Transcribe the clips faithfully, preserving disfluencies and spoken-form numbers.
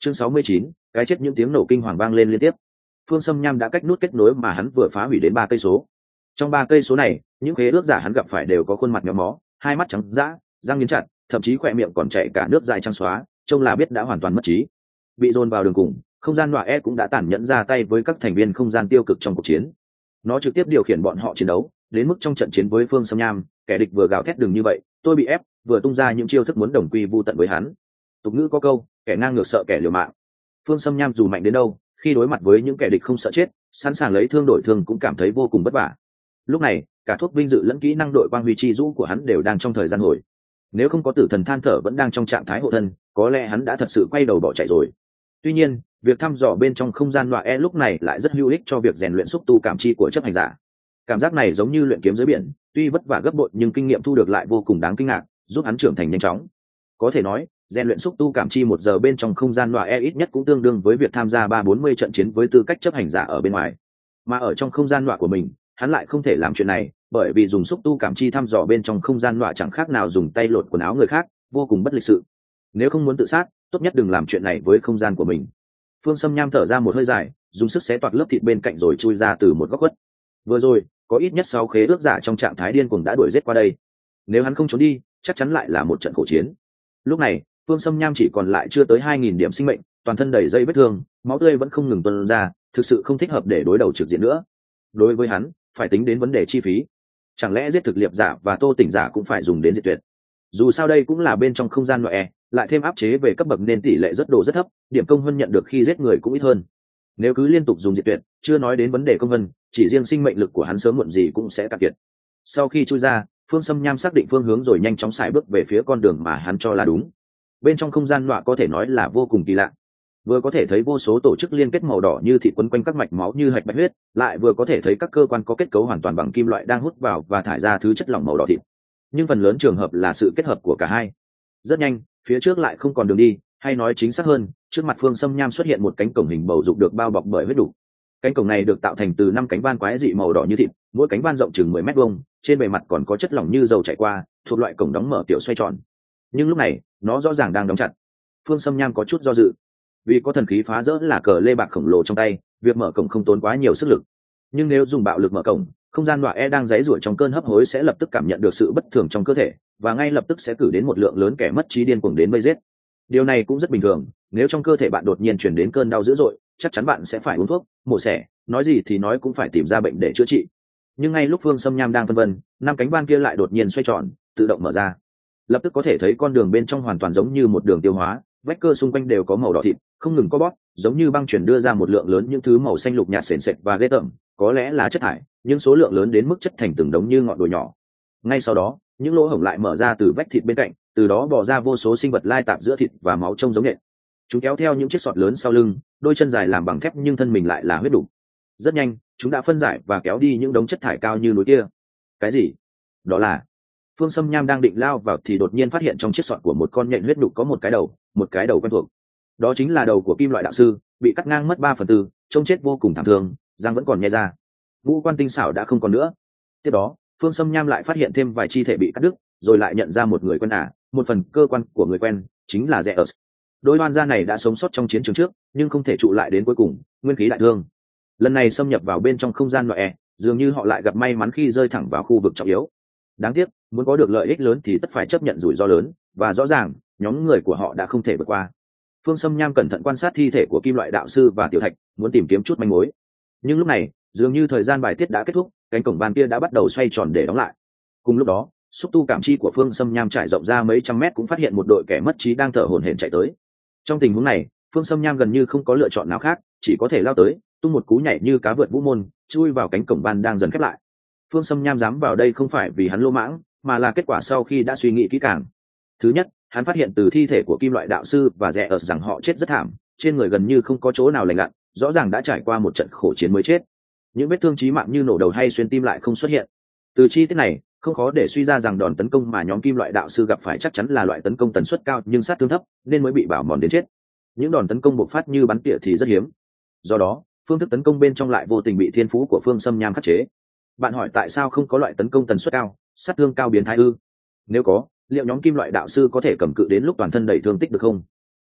chương sáu mươi chín, cái chết những tiếng nổ kinh hoàng vang lên liên tiếp. Phương Sâm Nham đã cách nút kết nối mà hắn vừa phá hủy đến ba cây số. Trong ba cây số này, những khế ước giả hắn gặp phải đều có khuôn mặt méo mó, hai mắt trắng dã, răng nghiến chặt, thậm chí khỏe miệng còn chảy cả nước dài trắng xóa, trông là biết đã hoàn toàn mất trí. Bị dồn vào đường cùng, không gian nọa e cũng đã tàn nhẫn ra tay với các thành viên không gian tiêu cực trong cuộc chiến. Nó trực tiếp điều khiển bọn họ chiến đấu, đến mức trong trận chiến với Phương Sâm Nham, kẻ địch vừa gào thét đừng như vậy, tôi bị ép, vừa tung ra những chiêu thức muốn đồng quy vu tận với hắn. Tục ngữ có câu, kẻ ngang ngược sợ kẻ liều mạng. Phương Sâm Nham dù mạnh đến đâu, khi đối mặt với những kẻ địch không sợ chết, sẵn sàng lấy thương đổi thương cũng cảm thấy vô cùng vất vả. Lúc này, cả thuốc vinh dự lẫn kỹ năng đội quang huy chi rũ của hắn đều đang trong thời gian hồi. Nếu không có tử thần than thở vẫn đang trong trạng thái hộ thân, có lẽ hắn đã thật sự quay đầu bỏ chạy rồi. Tuy nhiên, việc thăm dò bên trong không gian loại e lúc này lại rất hữu ích cho việc rèn luyện xúc tu cảm chi của chấp hành giả. Cảm giác này giống như luyện kiếm dưới biển, tuy vất vả gấp bội nhưng kinh nghiệm thu được lại vô cùng đáng kinh ngạc, giúp hắn trưởng thành nhanh chóng. Có thể nói, rèn luyện xúc tu cảm chi một giờ bên trong không gian loại e ít nhất cũng tương đương với việc tham gia ba bốn mươi trận chiến với tư cách chấp hành giả ở bên ngoài. Mà ở trong không gian loại của mình, hắn lại không thể làm chuyện này, bởi vì dùng xúc tu cảm chi thăm dò bên trong không gian loại chẳng khác nào dùng tay lột quần áo người khác, vô cùng bất lịch sự. Nếu không muốn tự sát, tốt nhất đừng làm chuyện này với không gian của mình. Phương Sâm Nham thở ra một hơi dài, dùng sức xé toạc lớp thịt bên cạnh rồi chui ra từ một góc khuất. Vừa rồi, có ít nhất sáu khế ước giả trong trạng thái điên cuồng đã đuổi giết qua đây. Nếu hắn không trốn đi, chắc chắn lại là một trận khổ chiến. Lúc này, Phương Sâm Nham chỉ còn lại chưa tới hai nghìn điểm sinh mệnh, toàn thân đầy dây vết thương, máu tươi vẫn không ngừng tuôn ra, thực sự không thích hợp để đối đầu trực diện nữa. Đối với hắn, phải tính đến vấn đề chi phí. Chẳng lẽ giết thực liệp giả và tô tỉnh giả cũng phải dùng đến diệt tuyệt? Dù sao đây cũng là bên trong không gian loại e, lại thêm áp chế về cấp bậc nên tỷ lệ rất độ rất thấp, điểm công vân nhận được khi giết người cũng ít hơn. Nếu cứ liên tục dùng diệt tuyệt, chưa nói đến vấn đề công vân, chỉ riêng sinh mệnh lực của hắn sớm muộn gì cũng sẽ cạn kiệt. Sau khi chui ra, Phương Sâm Nham xác định phương hướng rồi nhanh chóng xài bước về phía con đường mà hắn cho là đúng. Bên trong không gian loại có thể nói là vô cùng kỳ lạ. Vừa có thể thấy vô số tổ chức liên kết màu đỏ như thịt quấn quanh các mạch máu như hạch bạch huyết, lại vừa có thể thấy các cơ quan có kết cấu hoàn toàn bằng kim loại đang hút vào và thải ra thứ chất lỏng màu đỏ thịt. Nhưng phần lớn trường hợp là sự kết hợp của cả hai. Rất nhanh, phía trước lại không còn đường đi, hay nói chính xác hơn, trước mặt Phương Sâm Nham xuất hiện một cánh cổng hình bầu dục được bao bọc bởi huyết đủ. Cánh cổng này được tạo thành từ năm cánh van quái dị màu đỏ như thịt, mỗi cánh van rộng chừng mười mét vuông, trên bề mặt còn có chất lỏng như dầu chảy qua, thuộc loại cổng đóng mở kiểu xoay tròn. Nhưng lúc này, nó rõ ràng đang đóng chặt. Phương Sâm Nham có chút do dự. Vì có thần khí phá rỡ là cờ lê bạc khổng lồ trong tay, việc mở cổng không tốn quá nhiều sức lực. Nhưng nếu dùng bạo lực mở cổng, không gian loại e đang giãy giụa trong cơn hấp hối sẽ lập tức cảm nhận được sự bất thường trong cơ thể, và ngay lập tức sẽ cử đến một lượng lớn kẻ mất trí điên cuồng đến vây giết. Điều này cũng rất bình thường, nếu trong cơ thể bạn đột nhiên chuyển đến cơn đau dữ dội, chắc chắn bạn sẽ phải uống thuốc, mổ xẻ, nói gì thì nói cũng phải tìm ra bệnh để chữa trị. Nhưng ngay lúc Phương Sâm Nham đang phân vân, năm cánh van kia lại đột nhiên xoay tròn, tự động mở ra. Lập tức có thể thấy con đường bên trong hoàn toàn giống như một đường tiêu hóa, vách cơ xung quanh đều có màu đỏ thịt, không ngừng co bóp, giống như băng chuyển đưa ra một lượng lớn những thứ màu xanh lục nhạt sền sệt và ghê tởm, có lẽ là chất thải, nhưng số lượng lớn đến mức chất thành từng đống như ngọn đồi nhỏ. Ngay sau đó, những lỗ hổng lại mở ra từ vách thịt bên cạnh, từ đó bò ra vô số sinh vật lai tạp giữa thịt và máu trông giống nhện. Chúng kéo theo những chiếc sọt lớn sau lưng, đôi chân dài làm bằng thép nhưng thân mình lại là huyết đủ. Rất nhanh, chúng đã phân giải và kéo đi những đống chất thải cao như núi kia. Cái gì? Đó là... Phương Sâm Nham đang định lao vào thì đột nhiên phát hiện trong chiếc sọt của một con nhện huyết đục có một cái đầu, một cái đầu quen thuộc. Đó chính là đầu của kim loại đạo sư, bị cắt ngang mất ba phần tư, trông chết vô cùng thảm thương, răng vẫn còn nhe ra. Ngũ quan tinh xảo đã không còn nữa. Tiếp đó, Phương Sâm Nham lại phát hiện thêm vài chi thể bị cắt đứt, rồi lại nhận ra một người quen à, một phần cơ quan của người quen, chính là Zeus. Đôi oan gia này đã sống sót trong chiến trường trước, nhưng không thể trụ lại đến cuối cùng, nguyên khí đại thương. Lần này xâm nhập vào bên trong không gian loại e, dường như họ lại gặp may mắn khi rơi thẳng vào khu vực trọng yếu. Đáng tiếc, muốn có được lợi ích lớn thì tất phải chấp nhận rủi ro lớn, và rõ ràng, nhóm người của họ đã không thể vượt qua. Phương Sâm Nham cẩn thận quan sát thi thể của kim loại đạo sư và tiểu thạch, muốn tìm kiếm chút manh mối. Nhưng lúc này, dường như thời gian bài tiết đã kết thúc, cánh cổng van kia đã bắt đầu xoay tròn để đóng lại. Cùng lúc đó, xúc tu cảm chi của Phương Sâm Nham trải rộng ra mấy trăm mét cũng phát hiện một đội kẻ mất trí đang thở hổn hển chạy tới. Trong tình huống này, Phương Sâm Nham gần như không có lựa chọn nào khác, chỉ có thể lao tới, tung một cú nhảy như cá vượt vũ môn, chui vào cánh cổng van đang dần khép lại. Phương Sâm Nham dám vào đây không phải vì hắn lô mãng, mà là kết quả sau khi đã suy nghĩ kỹ càng. Thứ nhất, hắn phát hiện từ thi thể của kim loại đạo sư và rẻ ở rằng họ chết rất thảm, trên người gần như không có chỗ nào lành lặn, rõ ràng đã trải qua một trận khổ chiến mới chết. Những vết thương chí mạng như nổ đầu hay xuyên tim lại không xuất hiện. Từ chi tiết này, không khó để suy ra rằng đòn tấn công mà nhóm kim loại đạo sư gặp phải chắc chắn là loại tấn công tần suất cao nhưng sát thương thấp, nên mới bị bào mòn đến chết. Những đòn tấn công bộc phát như bắn tỉa thì rất hiếm. Do đó, phương thức tấn công bên trong lại vô tình bị thiên phú của Phương Sâm Nham khắc chế. Bạn hỏi tại sao không có loại tấn công tần suất cao, sát thương cao biến thái ư? Nếu có, liệu nhóm kim loại đạo sư có thể cầm cự đến lúc toàn thân đầy thương tích được không?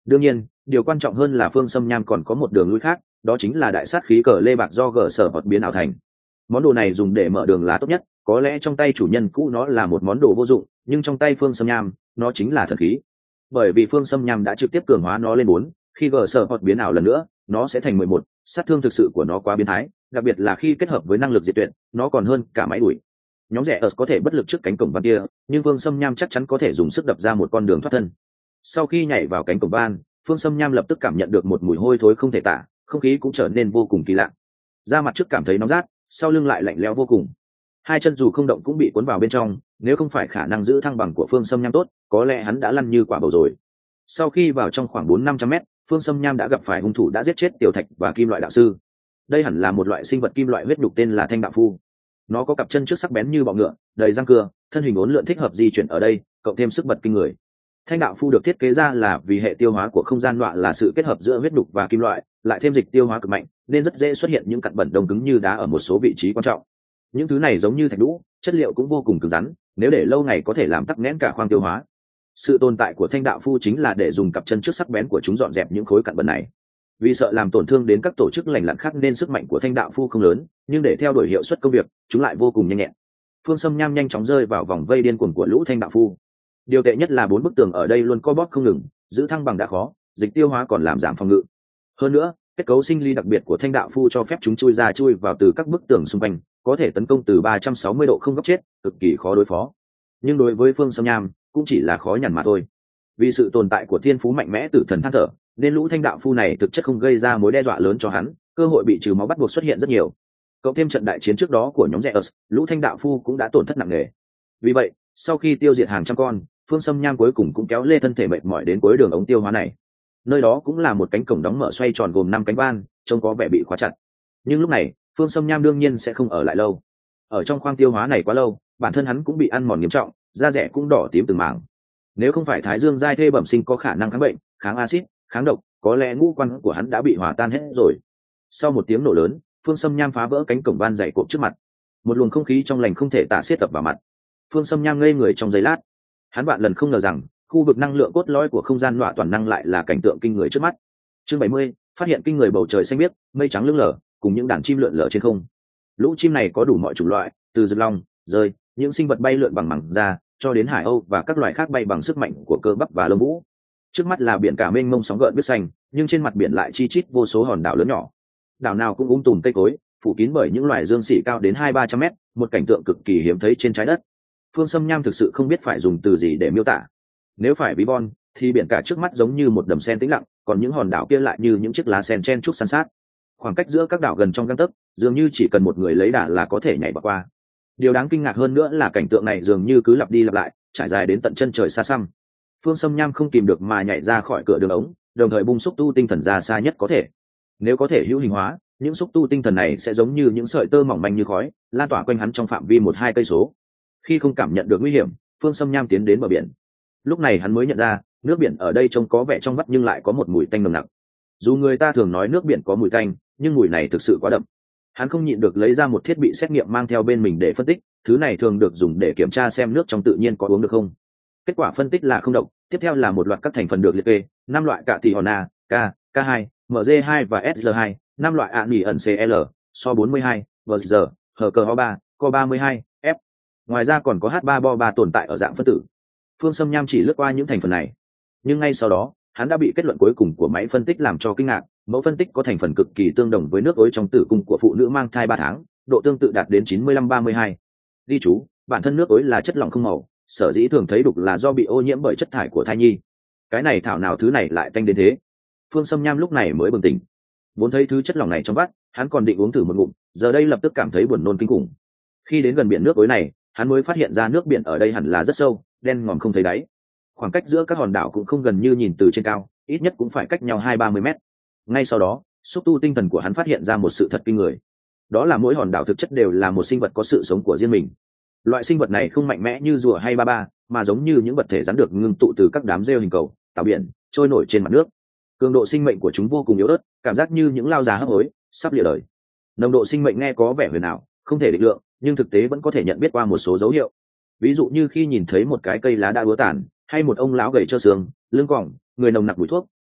Đương nhiên điều quan trọng hơn là Phương Sâm Nham còn có một đường lui khác, đó chính là đại sát khí cờ lê bạc do gờ sở bọt biến ảo thành. Món đồ này dùng để mở đường là tốt nhất, có lẽ trong tay chủ nhân cũ nó là một món đồ vô dụng, nhưng trong tay Phương Sâm Nham nó chính là thần khí, bởi vì Phương Sâm Nham đã trực tiếp cường hóa nó lên bốn, khi gờ sở bọt biến ảo lần nữa nó sẽ thành mười một. Sát thương thực sự của nó quá biến thái, đặc biệt là khi kết hợp với năng lực diệt tuyệt, nó còn hơn cả máy đuổi. Nhóm rẻ ở có thể bất lực trước cánh cổng van kia, nhưng Phương Sâm Nham chắc chắn có thể dùng sức đập ra một con đường thoát thân. Sau khi nhảy vào cánh cổng van, Phương Sâm Nham lập tức cảm nhận được một mùi hôi thối không thể tả, không khí cũng trở nên vô cùng kỳ lạ. Da mặt trước cảm thấy nóng rát, sau lưng lại lạnh lẽo vô cùng. Hai chân dù không động cũng bị cuốn vào bên trong, nếu không phải khả năng giữ thăng bằng của Phương Sâm Nham tốt, có lẽ hắn đã lăn như quả bầu rồi. Sau khi vào trong khoảng bốn năm trăm mét, Phương Sâm Nham đã gặp phải hung thủ đã giết chết Tiểu Thạch và Kim Loại đạo sư. Đây hẳn là một loại sinh vật kim loại huyết nhục tên là Thanh Đạo Phu. Nó có cặp chân trước sắc bén như bọ ngựa, đầy răng cưa, thân hình uốn lượn thích hợp di chuyển ở đây, cộng thêm sức bật kinh người. Thanh Đạo Phu được thiết kế ra là vì hệ tiêu hóa của không gian nọa là sự kết hợp giữa huyết nhục và kim loại, lại thêm dịch tiêu hóa cực mạnh, nên rất dễ xuất hiện những cặn bẩn đông cứng như đá ở một số vị trí quan trọng. Những thứ này giống như thạch đũ, chất liệu cũng vô cùng cứng rắn, nếu để lâu ngày có thể làm tắc nghẽn cả khoang tiêu hóa. Sự tồn tại của Thanh Đạo Phu chính là để dùng cặp chân trước sắc bén của chúng dọn dẹp những khối cặn bẩn này. Vì sợ làm tổn thương đến các tổ chức lành lặn khác nên sức mạnh của Thanh Đạo Phu không lớn, nhưng để theo đuổi hiệu suất công việc, chúng lại vô cùng nhanh nhẹn. Phương Sâm Nham nhanh chóng rơi vào vòng vây điên cuồng của lũ Thanh Đạo Phu. Điều tệ nhất là bốn bức tường ở đây luôn co bóp không ngừng, giữ thăng bằng đã khó, dịch tiêu hóa còn làm giảm phòng ngự. Hơn nữa, kết cấu sinh lý đặc biệt của Thanh Đạo Phu cho phép chúng chui ra chui vào từ các bức tường xung quanh, có thể tấn công từ ba trăm sáu mươi độ không góc chết, cực kỳ khó đối phó. Nhưng đối với Phương Sâm Nham, cũng chỉ là khó nhằn mà thôi. Vì sự tồn tại của thiên phú mạnh mẽ tử thần than thở, nên lũ Thanh Đạo Phu này thực chất không gây ra mối đe dọa lớn cho hắn, cơ hội bị trừ máu bắt buộc xuất hiện rất nhiều. Cộng thêm trận đại chiến trước đó của nhóm Zeus, lũ Thanh Đạo Phu cũng đã tổn thất nặng nề. Vì vậy, sau khi tiêu diệt hàng trăm con, Phương Sâm Nham cuối cùng cũng kéo lê thân thể mệt mỏi đến cuối đường ống tiêu hóa này. Nơi đó cũng là một cánh cổng đóng mở xoay tròn gồm năm cánh van, trông có vẻ bị khóa chặt. Nhưng lúc này, Phương Sâm Nham đương nhiên sẽ không ở lại lâu. Ở trong khoang tiêu hóa này quá lâu, bản thân hắn cũng bị ăn mòn nghiêm trọng, da rẻ cũng đỏ tím từng mảng. Nếu không phải Thái Dương giai thê bẩm sinh có khả năng kháng bệnh, kháng axit, kháng độc, có lẽ ngũ quan của hắn đã bị hòa tan hết rồi. Sau một tiếng nổ lớn, Phương Sâm Nham phá vỡ cánh cổng van dày cộp trước mặt. Một luồng không khí trong lành không thể tả xiết tập vào mặt. Phương Sâm Nham ngây người trong giây lát. Hắn vạn lần không ngờ rằng khu vực năng lượng cốt lõi của không gian nọa toàn năng lại là cảnh tượng kinh người trước mắt. Chương bảy mươi, phát hiện kinh người bầu trời xanh biếc, mây trắng lững lờ, cùng những đàn chim lượn lờ trên không. Lũ chim này có đủ mọi chủng loại, từ rực long, rơi, những sinh vật bay lượn bằng màng da, cho đến hải âu và các loài khác bay bằng sức mạnh của cơ bắp và lông vũ. Trước mắt là biển cả mênh mông sóng gợn biết xanh, nhưng trên mặt biển lại chi chít vô số hòn đảo lớn nhỏ. Đảo nào cũng um tùm cây cối, phủ kín bởi những loài dương xỉ cao đến hai ba trăm mét, một cảnh tượng cực kỳ hiếm thấy trên trái đất. Phương Sâm Nham thực sự không biết phải dùng từ gì để miêu tả. Nếu phải ví von, thì biển cả trước mắt giống như một đầm sen tĩnh lặng, còn những hòn đảo kia lại như những chiếc lá sen chen chúc san sát. Khoảng cách giữa các đảo gần trong gang tấc, dường như chỉ cần một người lấy đà là có thể nhảy bọt qua. Điều đáng kinh ngạc hơn nữa là cảnh tượng này dường như cứ lặp đi lặp lại, trải dài đến tận chân trời xa xăm. Phương Sâm Nham không kìm được mà nhảy ra khỏi cửa đường ống, đồng thời bung xúc tu tinh thần ra xa nhất có thể. Nếu có thể hữu hình hóa, những xúc tu tinh thần này sẽ giống như những sợi tơ mỏng manh như khói, lan tỏa quanh hắn trong phạm vi một hai cây số. Khi không cảm nhận được nguy hiểm, Phương Sâm Nham tiến đến bờ biển. Lúc này hắn mới nhận ra, nước biển ở đây trông có vẻ trong vắt nhưng lại có một mùi tanh nồng nặc. Dù người ta thường nói nước biển có mùi tanh, nhưng mùi này thực sự quá đậm. Hắn không nhịn được lấy ra một thiết bị xét nghiệm mang theo bên mình để phân tích, thứ này thường được dùng để kiểm tra xem nước trong tự nhiên có uống được không. Kết quả phân tích là không độc. Tiếp theo là một loạt các thành phần được liệt kê, năm loại cạ tì hòn A, K, K hai, M G hai và S G hai, năm loại ạ nỉ ẩn Cl, so bốn mươi hai, V G, hờ cờ ho ba, co ba mươi hai, F. Ngoài ra còn có H ba bo ba tồn tại ở dạng phân tử. Phương Sâm Nham chỉ lướt qua những thành phần này, nhưng ngay sau đó hắn đã bị kết luận cuối cùng của máy phân tích làm cho kinh ngạc. Mẫu phân tích có thành phần cực kỳ tương đồng với nước ối trong tử cung của phụ nữ mang thai ba tháng, độ tương tự đạt đến chín mươi lăm ba mươi hai. Ghi chú, bản thân nước ối là chất lỏng không màu, sở dĩ thường thấy đục là do bị ô nhiễm bởi chất thải của thai nhi. Cái này thảo nào thứ này lại tanh đến thế. Phương Sâm Nham lúc này mới bừng tỉnh. Vốn thấy thứ chất lỏng này trong vắt, hắn còn định uống thử một ngụm, giờ đây lập tức cảm thấy buồn nôn kinh khủng. Khi đến gần biển nước ối này, hắn mới phát hiện ra nước biển ở đây hẳn là rất sâu, đen ngòm không thấy đáy. Khoảng cách giữa các hòn đảo cũng không gần như nhìn từ trên cao, ít nhất cũng phải cách nhau hai ba mươi mét. Ngay sau đó, xúc tu tinh thần của hắn phát hiện ra một sự thật kinh người. Đó là mỗi hòn đảo thực chất đều là một sinh vật có sự sống của riêng mình. Loại sinh vật này không mạnh mẽ như rùa hay ba ba, mà giống như những vật thể rắn được ngưng tụ từ các đám rêu hình cầu, tảo biển, trôi nổi trên mặt nước. Cường độ sinh mệnh của chúng vô cùng yếu ớt, cảm giác như những lao già hấp hối, sắp lìa đời. Nồng độ sinh mệnh nghe có vẻ huyền ảo, không thể định lượng, nhưng thực tế vẫn có thể nhận biết qua một số dấu hiệu. Ví dụ như khi nhìn thấy một cái cây lá đã úa tàn, hay một ông lão gầy trơ xương, lưng còng, người nồng nặc mùi thuốc,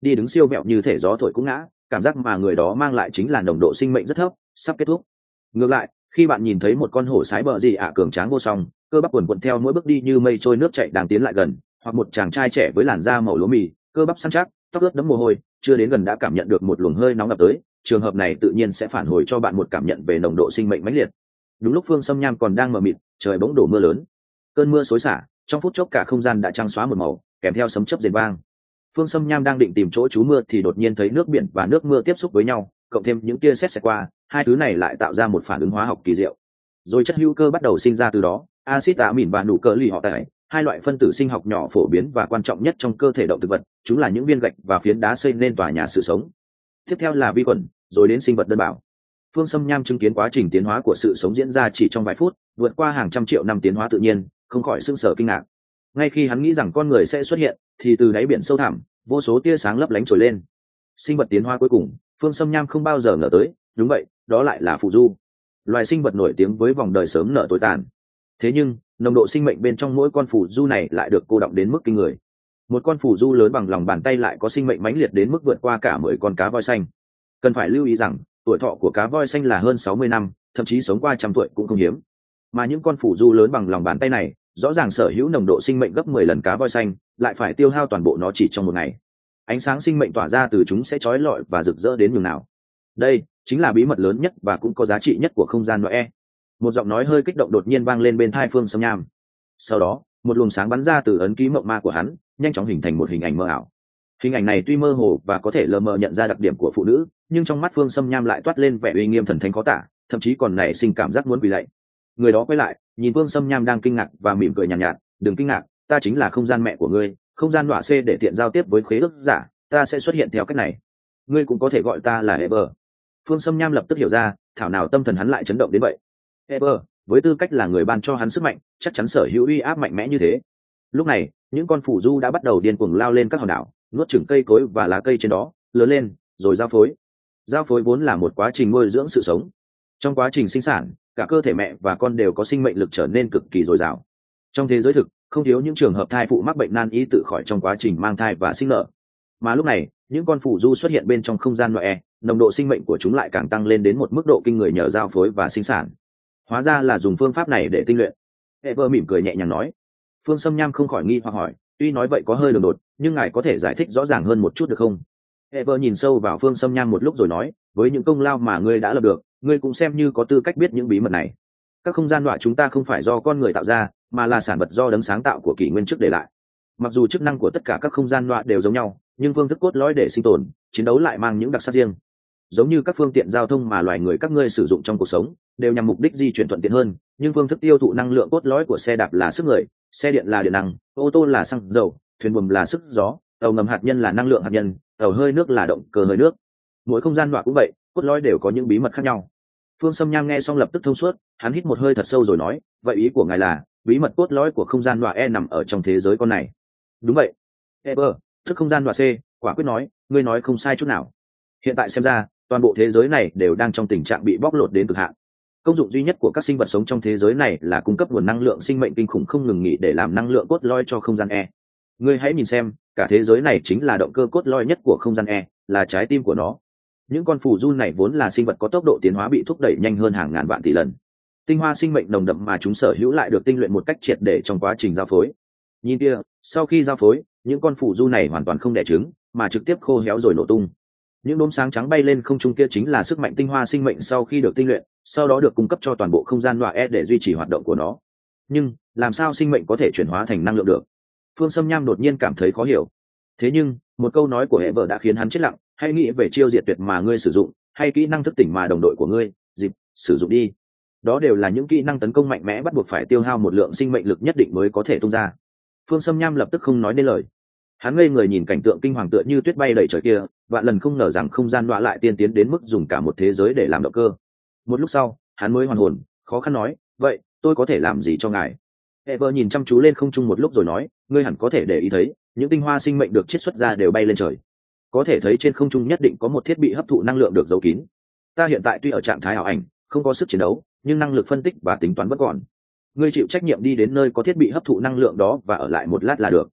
đi đứng siêu vẹo như thể gió thổi cũng ngã, cảm giác mà người đó mang lại chính là nồng độ sinh mệnh rất thấp, sắp kết thúc. Ngược lại, khi bạn nhìn thấy một con hổ sái bờ gì ạ cường tráng vô song, cơ bắp quần quần theo mỗi bước đi như mây trôi nước chảy đang tiến lại gần, hoặc một chàng trai trẻ với làn da màu lúa mì, cơ bắp săn chắc, tóc ướt đẫm mồ hôi, chưa đến gần đã cảm nhận được một luồng hơi nóng ập tới, trường hợp này tự nhiên sẽ phản hồi cho bạn một cảm nhận về nồng độ sinh mệnh mãnh liệt. Đúng lúc Phương Sâm Nham còn đang mờ mịt, trời bỗng đổ mưa lớn. Cơn mưa xối xả, trong phút chốc cả không gian đã trắng xóa một màu, kèm theo sấm chớp rền vang. Phương Sâm Nham đang định tìm chỗ trú mưa thì đột nhiên thấy nước biển và nước mưa tiếp xúc với nhau, cộng thêm những tia sét xẹt qua, hai thứ này lại tạo ra một phản ứng hóa học kỳ diệu. Rồi chất hữu cơ bắt đầu sinh ra từ đó, axit amin và nụ cơ lì họ tại, hai loại phân tử sinh học nhỏ phổ biến và quan trọng nhất trong cơ thể động thực vật, chúng là những viên gạch và phiến đá xây nên tòa nhà sự sống. Tiếp theo là vi khuẩn, rồi đến sinh vật đơn bào. Phương Sâm Nham chứng kiến quá trình tiến hóa của sự sống diễn ra chỉ trong vài phút, vượt qua hàng trăm triệu năm tiến hóa tự nhiên, không khỏi sững sờ kinh ngạc. Ngay khi hắn nghĩ rằng con người sẽ xuất hiện, thì từ đáy biển sâu thẳm, vô số tia sáng lấp lánh trồi lên. Sinh vật tiến hóa cuối cùng, Phương Sâm Nham không bao giờ ngờ tới, đúng vậy, đó lại là phù du, loài sinh vật nổi tiếng với vòng đời sớm nở tối tàn. Thế nhưng, nồng độ sinh mệnh bên trong mỗi con phù du này lại được cô đọng đến mức kinh người. Một con phù du lớn bằng lòng bàn tay lại có sinh mệnh mãnh liệt đến mức vượt qua cả mười con cá voi xanh. Cần phải lưu ý rằng, tuổi thọ của cá voi xanh là hơn sáu mươi năm, thậm chí sống qua trăm tuổi cũng không hiếm. Mà những con phù du lớn bằng lòng bàn tay này, rõ ràng sở hữu nồng độ sinh mệnh gấp mười lần cá voi xanh, lại phải tiêu hao toàn bộ nó chỉ trong một ngày. Ánh sáng sinh mệnh tỏa ra từ chúng sẽ chói lọi và rực rỡ đến nhường nào. Đây chính là bí mật lớn nhất và cũng có giá trị nhất của không gian Noe. Một giọng nói hơi kích động đột nhiên vang lên bên tai Phương Sâm Nham. Sau đó, một luồng sáng bắn ra từ ấn ký mộng ma của hắn, nhanh chóng hình thành một hình ảnh mơ ảo. Hình ảnh này tuy mơ hồ và có thể lờ mờ nhận ra đặc điểm của phụ nữ, nhưng trong mắt Phương Sâm Nham lại toát lên vẻ uy nghiêm thần thánh khó tả, thậm chí còn nảy sinh cảm giác muốn quỳ lạy. Người đó quay lại, nhìn Phương Sâm Nham đang kinh ngạc và mỉm cười nhàn nhạt, nhạt, "Đừng kinh ngạc, ta chính là không gian mẹ của ngươi, không gian đọa C để tiện giao tiếp với khế ước giả, ta sẽ xuất hiện theo cách này. Ngươi cũng có thể gọi ta là Ever." Phương Sâm Nham lập tức hiểu ra, thảo nào tâm thần hắn lại chấn động đến vậy. Ever, với tư cách là người ban cho hắn sức mạnh, chắc chắn sở hữu uy áp mạnh mẽ như thế. Lúc này, những con phù du đã bắt đầu điên cuồng lao lên các hòn đảo, nuốt chửng cây cối và lá cây trên đó, lớn lên, rồi giao phối. Giao phối vốn là một quá trình nuôi dưỡng sự sống. Trong quá trình sinh sản, cả cơ thể mẹ và con đều có sinh mệnh lực trở nên cực kỳ dồi dào. Trong thế giới thực, không thiếu những trường hợp thai phụ mắc bệnh nan y tự khỏi trong quá trình mang thai và sinh nở. Mà lúc này, những con phù du xuất hiện bên trong không gian Noe, nồng độ sinh mệnh của chúng lại càng tăng lên đến một mức độ kinh người nhờ giao phối và sinh sản. Hóa ra là dùng phương pháp này để tinh luyện. Ever mỉm cười nhẹ nhàng nói. Phương Sâm Nham không khỏi nghi hoặc hỏi, tuy nói vậy có hơi đường đột, nhưng ngài có thể giải thích rõ ràng hơn một chút được không? Ever nhìn sâu vào Phương Sâm Nham một lúc rồi nói, với những công lao mà ngươi đã lập được, ngươi cũng xem như có tư cách biết những bí mật này. Các không gian đọa chúng ta không phải do con người tạo ra, mà là sản vật do đấng sáng tạo của kỷ nguyên trước để lại. Mặc dù chức năng của tất cả các không gian đọa đều giống nhau, nhưng phương thức cốt lõi để sinh tồn, chiến đấu lại mang những đặc sắc riêng. Giống như các phương tiện giao thông mà loài người các ngươi sử dụng trong cuộc sống, đều nhằm mục đích di chuyển thuận tiện hơn, nhưng phương thức tiêu thụ năng lượng cốt lõi của xe đạp là sức người, xe điện là điện năng, ô tô là xăng dầu, thuyền buồm là sức gió, tàu ngầm hạt nhân là năng lượng hạt nhân, tàu hơi nước là động cơ hơi nước. Mỗi không gian đọa cũng vậy, cốt lõi đều có những bí mật khác nhau. Phương Sâm Nham nghe xong lập tức thông suốt, hắn hít một hơi thật sâu rồi nói, vậy ý của ngài là bí mật cốt lõi của không gian đọa E nằm ở trong thế giới con này? Đúng vậy. Ever, thức không gian đọa C, quả quyết nói, ngươi nói không sai chút nào. Hiện tại xem ra, toàn bộ thế giới này đều đang trong tình trạng bị bóc lột đến cực hạn. Công dụng duy nhất của các sinh vật sống trong thế giới này là cung cấp nguồn năng lượng sinh mệnh kinh khủng không ngừng nghỉ để làm năng lượng cốt lõi cho không gian E. Ngươi hãy nhìn xem, cả thế giới này chính là động cơ cốt lõi nhất của không gian E, là trái tim của nó. Những con phù du này vốn là sinh vật có tốc độ tiến hóa bị thúc đẩy nhanh hơn hàng ngàn vạn tỷ lần. Tinh hoa sinh mệnh nồng đậm mà chúng sở hữu lại được tinh luyện một cách triệt để trong quá trình giao phối. Nhìn kia, sau khi giao phối, những con phù du này hoàn toàn không đẻ trứng, mà trực tiếp khô héo rồi nổ tung. Những đốm sáng trắng bay lên không trung kia chính là sức mạnh tinh hoa sinh mệnh sau khi được tinh luyện, sau đó được cung cấp cho toàn bộ không gian đọa E để duy trì hoạt động của nó. Nhưng, làm sao sinh mệnh có thể chuyển hóa thành năng lượng được? Phương Sâm Nham đột nhiên cảm thấy khó hiểu. Thế nhưng, một câu nói của hệ vợ đã khiến hắn chết lặng, hãy nghĩ về chiêu diệt tuyệt mà ngươi sử dụng, hay kỹ năng thức tỉnh mà đồng đội của ngươi, dịp, sử dụng đi. Đó đều là những kỹ năng tấn công mạnh mẽ bắt buộc phải tiêu hao một lượng sinh mệnh lực nhất định mới có thể tung ra. Phương Sâm Nham lập tức không nói nên lời. Hắn ngây người nhìn cảnh tượng kinh hoàng tựa như tuyết bay đầy trời kia, vạn lần không ngờ rằng không gian đọa lại tiên tiến đến mức dùng cả một thế giới để làm động cơ. Một lúc sau, hắn mới hoàn hồn, khó khăn nói, vậy tôi có thể làm gì cho ngài? Ever nhìn chăm chú lên không trung một lúc rồi nói, ngươi hẳn có thể để ý thấy, những tinh hoa sinh mệnh được chiết xuất ra đều bay lên trời. Có thể thấy trên không trung nhất định có một thiết bị hấp thụ năng lượng được giấu kín. Ta hiện tại tuy ở trạng thái ảo ảnh, không có sức chiến đấu, nhưng năng lực phân tích và tính toán vẫn còn. Ngươi chịu trách nhiệm đi đến nơi có thiết bị hấp thụ năng lượng đó và ở lại một lát là được.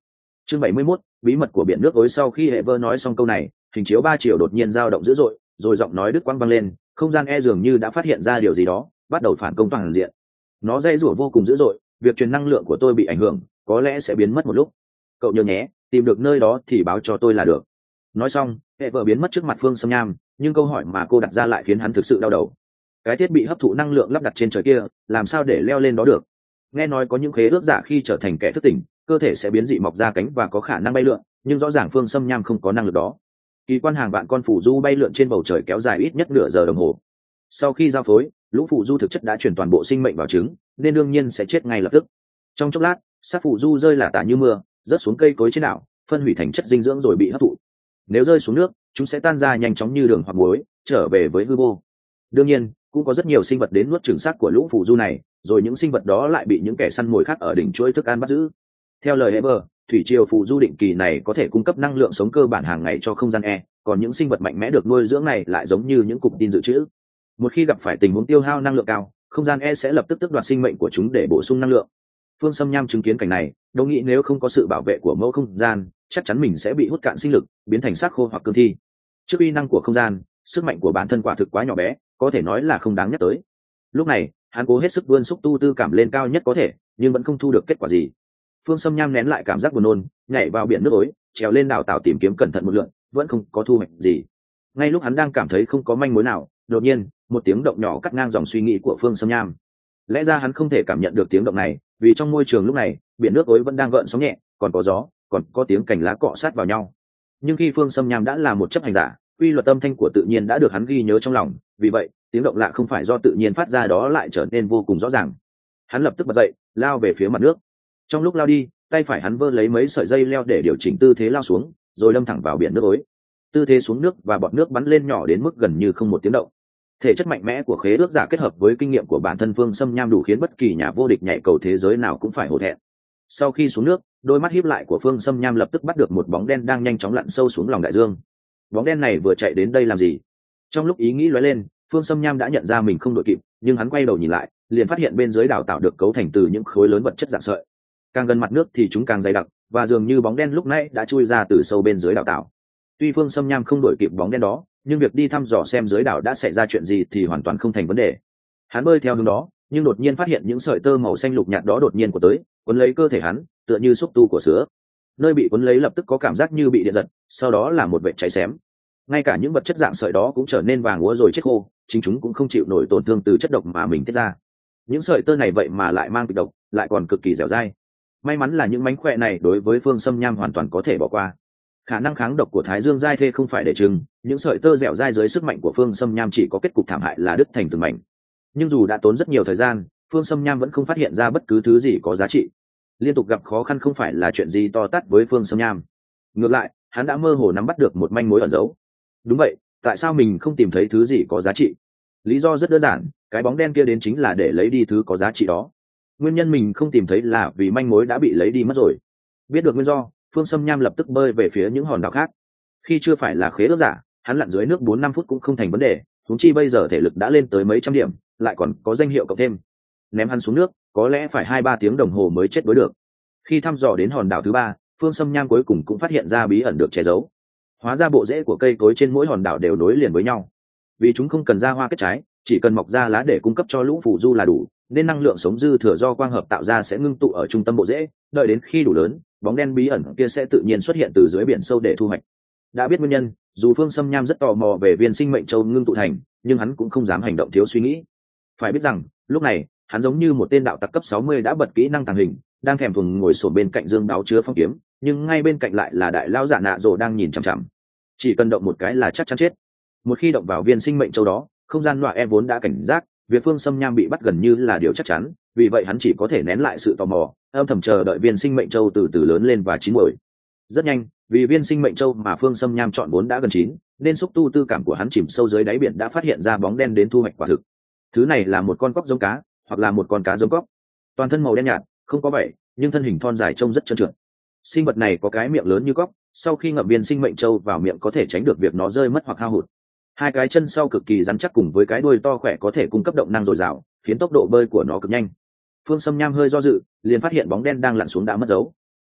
Chương bảy mươi mốt, bí mật của biển nước ối. Sau khi hệ vơ nói xong câu này, hình chiếu ba chiều đột nhiên dao động dữ dội, rồi giọng nói đứt quãng vang lên, không gian e dường như đã phát hiện ra điều gì đó, bắt đầu phản công toàn diện. Nó dây rủa vô cùng dữ dội, việc truyền năng lượng của tôi bị ảnh hưởng, có lẽ sẽ biến mất một lúc. Cậu nhớ nhé, tìm được nơi đó thì báo cho tôi là được. Nói xong, hệ vợ biến mất trước mặt Phương Sâm Nham, nhưng câu hỏi mà cô đặt ra lại khiến hắn thực sự đau đầu. Cái thiết bị hấp thụ năng lượng lắp đặt trên trời kia, làm sao để leo lên đó được? Nghe nói có những khế ước giả khi trở thành kẻ thức tỉnh, cơ thể sẽ biến dị mọc ra cánh và có khả năng bay lượn, nhưng rõ ràng Phương Sâm Nham không có năng lực đó. Kỳ quan hàng vạn con phù du bay lượn trên bầu trời kéo dài ít nhất nửa giờ đồng hồ. Sau khi giao phối, lũ phù du thực chất đã chuyển toàn bộ sinh mệnh vào trứng, nên đương nhiên sẽ chết ngay lập tức. Trong chốc lát, xác phù du rơi lả tả như mưa, rớt xuống cây cối trên đảo, phân hủy thành chất dinh dưỡng rồi bị hấp thụ. Nếu rơi xuống nước, chúng sẽ tan ra nhanh chóng như đường hoặc muối, trở về với hư vô. Đương nhiên, cũng có rất nhiều sinh vật đến nuốt chửng xác của lũ phù du này, rồi những sinh vật đó lại bị những kẻ săn mồi khác ở đỉnh chuỗi thức ăn bắt giữ. Theo lời Heber, thủy triều phù du định kỳ này có thể cung cấp năng lượng sống cơ bản hàng ngày cho không gian E, còn những sinh vật mạnh mẽ được nuôi dưỡng này lại giống như những cục tin dự trữ. Một khi gặp phải tình huống tiêu hao năng lượng cao, không gian E sẽ lập tức tước đoạt sinh mệnh của chúng để bổ sung năng lượng. Phương Sâm Nham chứng kiến cảnh này, đồng nghĩ nếu không có sự bảo vệ của mẫu không gian, chắc chắn mình sẽ bị hút cạn sinh lực, biến thành xác khô hoặc cương thi. Trước uy năng của không gian, sức mạnh của bản thân quả thực quá nhỏ bé, có thể nói là không đáng nhắc tới. Lúc này, hắn cố hết sức vươn xúc tu tư cảm lên cao nhất có thể, nhưng vẫn không thu được kết quả gì. Phương Sâm Nham nén lại cảm giác buồn nôn, nhảy vào biển nước ối, trèo lên đảo tàu tìm kiếm cẩn thận một lượt, vẫn không có thu hoạch gì. Ngay lúc hắn đang cảm thấy không có manh mối nào, đột nhiên, một tiếng động nhỏ cắt ngang dòng suy nghĩ của Phương Sâm Nham. Lẽ ra hắn không thể cảm nhận được tiếng động này, vì trong môi trường lúc này, biển nước ối vẫn đang gợn sóng nhẹ, còn có gió, còn có tiếng cành lá cọ sát vào nhau. Nhưng khi Phương Sâm Nham đã là một chấp hành giả, quy luật âm thanh của tự nhiên đã được hắn ghi nhớ trong lòng, vì vậy, tiếng động lạ không phải do tự nhiên phát ra đó lại trở nên vô cùng rõ ràng. Hắn lập tức bật dậy, lao về phía mặt nước. Trong lúc lao đi, tay phải hắn vơ lấy mấy sợi dây leo để điều chỉnh tư thế lao xuống, rồi đâm thẳng vào biển nước ối. Tư thế xuống nước và bọt nước bắn lên nhỏ đến mức gần như không một tiếng động. Thể chất mạnh mẽ của khế ước giả kết hợp với kinh nghiệm của bản thân Phương Sâm Nham đủ khiến bất kỳ nhà vô địch nhảy cầu thế giới nào cũng phải hổ thẹn. Sau khi xuống nước, đôi mắt híp lại của Phương Sâm Nham lập tức bắt được một bóng đen đang nhanh chóng lặn sâu xuống lòng đại dương. Bóng đen này vừa chạy đến đây làm gì? Trong lúc ý nghĩ lóe lên, Phương Sâm Nham đã nhận ra mình không đội kịp, nhưng hắn quay đầu nhìn lại, liền phát hiện bên dưới đảo tạo được cấu thành từ những khối lớn vật chất dạng sợi. Càng gần mặt nước thì chúng càng dày đặc, và dường như bóng đen lúc nãy đã chui ra từ sâu bên dưới đảo tạo. Tuy Phương Sâm Nham không đội kịp bóng đen đó, nhưng việc đi thăm dò xem dưới đảo đã xảy ra chuyện gì thì hoàn toàn không thành vấn đề. Hắn bơi theo hướng đó, nhưng đột nhiên phát hiện những sợi tơ màu xanh lục nhạt đó đột nhiên của tới, cuốn lấy cơ thể hắn, tựa như xúc tu của sữa. Nơi bị cuốn lấy lập tức có cảm giác như bị điện giật, sau đó là một vệt cháy xém. Ngay cả những vật chất dạng sợi đó cũng trở nên vàng úa rồi chết khô, chính chúng cũng không chịu nổi tổn thương từ chất độc mà mình tiết ra. Những sợi tơ này vậy mà lại mang kịch độc, lại còn cực kỳ dẻo dai. May mắn là những mánh khỏe này đối với Phương Sâm Nham hoàn toàn có thể bỏ qua. Khả năng kháng độc của Thái Dương giai thê không phải để chừng, những sợi tơ dẻo dai dưới sức mạnh của Phương Sâm Nham chỉ có kết cục thảm hại là đứt thành từng mảnh. Nhưng dù đã tốn rất nhiều thời gian, Phương Sâm Nham vẫn không phát hiện ra bất cứ thứ gì có giá trị. Liên tục gặp khó khăn không phải là chuyện gì to tát với Phương Sâm Nham. Ngược lại, hắn đã mơ hồ nắm bắt được một manh mối ẩn giấu. Đúng vậy, tại sao mình không tìm thấy thứ gì có giá trị? Lý do rất đơn giản, cái bóng đen kia đến chính là để lấy đi thứ có giá trị đó. Nguyên nhân mình không tìm thấy là vì manh mối đã bị lấy đi mất rồi. Biết được nguyên do, Phương Sâm Nham lập tức bơi về phía những hòn đảo khác. Khi chưa phải là khế ước giả, hắn lặn dưới nước bốn năm phút cũng không thành vấn đề, huống chi bây giờ thể lực đã lên tới mấy trăm điểm, lại còn có danh hiệu cộng thêm. Ném hắn xuống nước, có lẽ phải hai ba tiếng đồng hồ mới chết đuối được. Khi thăm dò đến hòn đảo thứ ba, Phương Sâm Nham cuối cùng cũng phát hiện ra bí ẩn được che giấu. Hóa ra bộ rễ của cây cối trên mỗi hòn đảo đều nối liền với nhau. Vì chúng không cần ra hoa kết trái, chỉ cần mọc ra lá để cung cấp cho lũ phù du là đủ, nên năng lượng sống dư thừa do quang hợp tạo ra sẽ ngưng tụ ở trung tâm bộ rễ, đợi đến khi đủ lớn, bóng đen bí ẩn kia sẽ tự nhiên xuất hiện từ dưới biển sâu để thu hoạch. Đã biết nguyên nhân, dù Phương Sâm Nham rất tò mò về viên sinh mệnh châu ngưng tụ thành, nhưng hắn cũng không dám hành động thiếu suy nghĩ. Phải biết rằng, lúc này, hắn giống như một tên đạo tặc cấp sáu mươi đã bật kỹ năng tàng hình, đang thèm thuồng ngồi xổm bên cạnh dương đáo chứa phong kiếm, nhưng ngay bên cạnh lại là đại lao giả nạ rồ đang nhìn chằm chằm. Chỉ cần động một cái là chắc chắn chết. Một khi động vào viên sinh mệnh châu đó, không gian loại e vốn đã cảnh giác, việc Phương Sâm Nham bị bắt gần như là điều chắc chắn, vì vậy hắn chỉ có thể nén lại sự tò mò, âm thầm chờ đợi viên sinh mệnh châu từ từ lớn lên và chín muồi. Rất nhanh, vì viên sinh mệnh châu mà Phương Sâm Nham chọn vốn đã gần chín, nên xúc tu tư cảm của hắn chìm sâu dưới đáy biển đã phát hiện ra bóng đen đến thu hoạch quả thực. Thứ này là một con cóc giống cá, hoặc là một con cá giống cóc. Toàn thân màu đen nhạt, không có vảy, nhưng thân hình thon dài trông rất trơn trượt. Sinh vật này có cái miệng lớn như cóc, sau khi ngậm viên sinh mệnh châu vào miệng có thể tránh được việc nó rơi mất hoặc hao hụt. Hai cái chân sau cực kỳ rắn chắc cùng với cái đuôi to khỏe có thể cung cấp động năng dồi dào, khiến tốc độ bơi của nó cực nhanh. Phương Sâm Nham hơi do dự, liền phát hiện bóng đen đang lặn xuống đã mất dấu.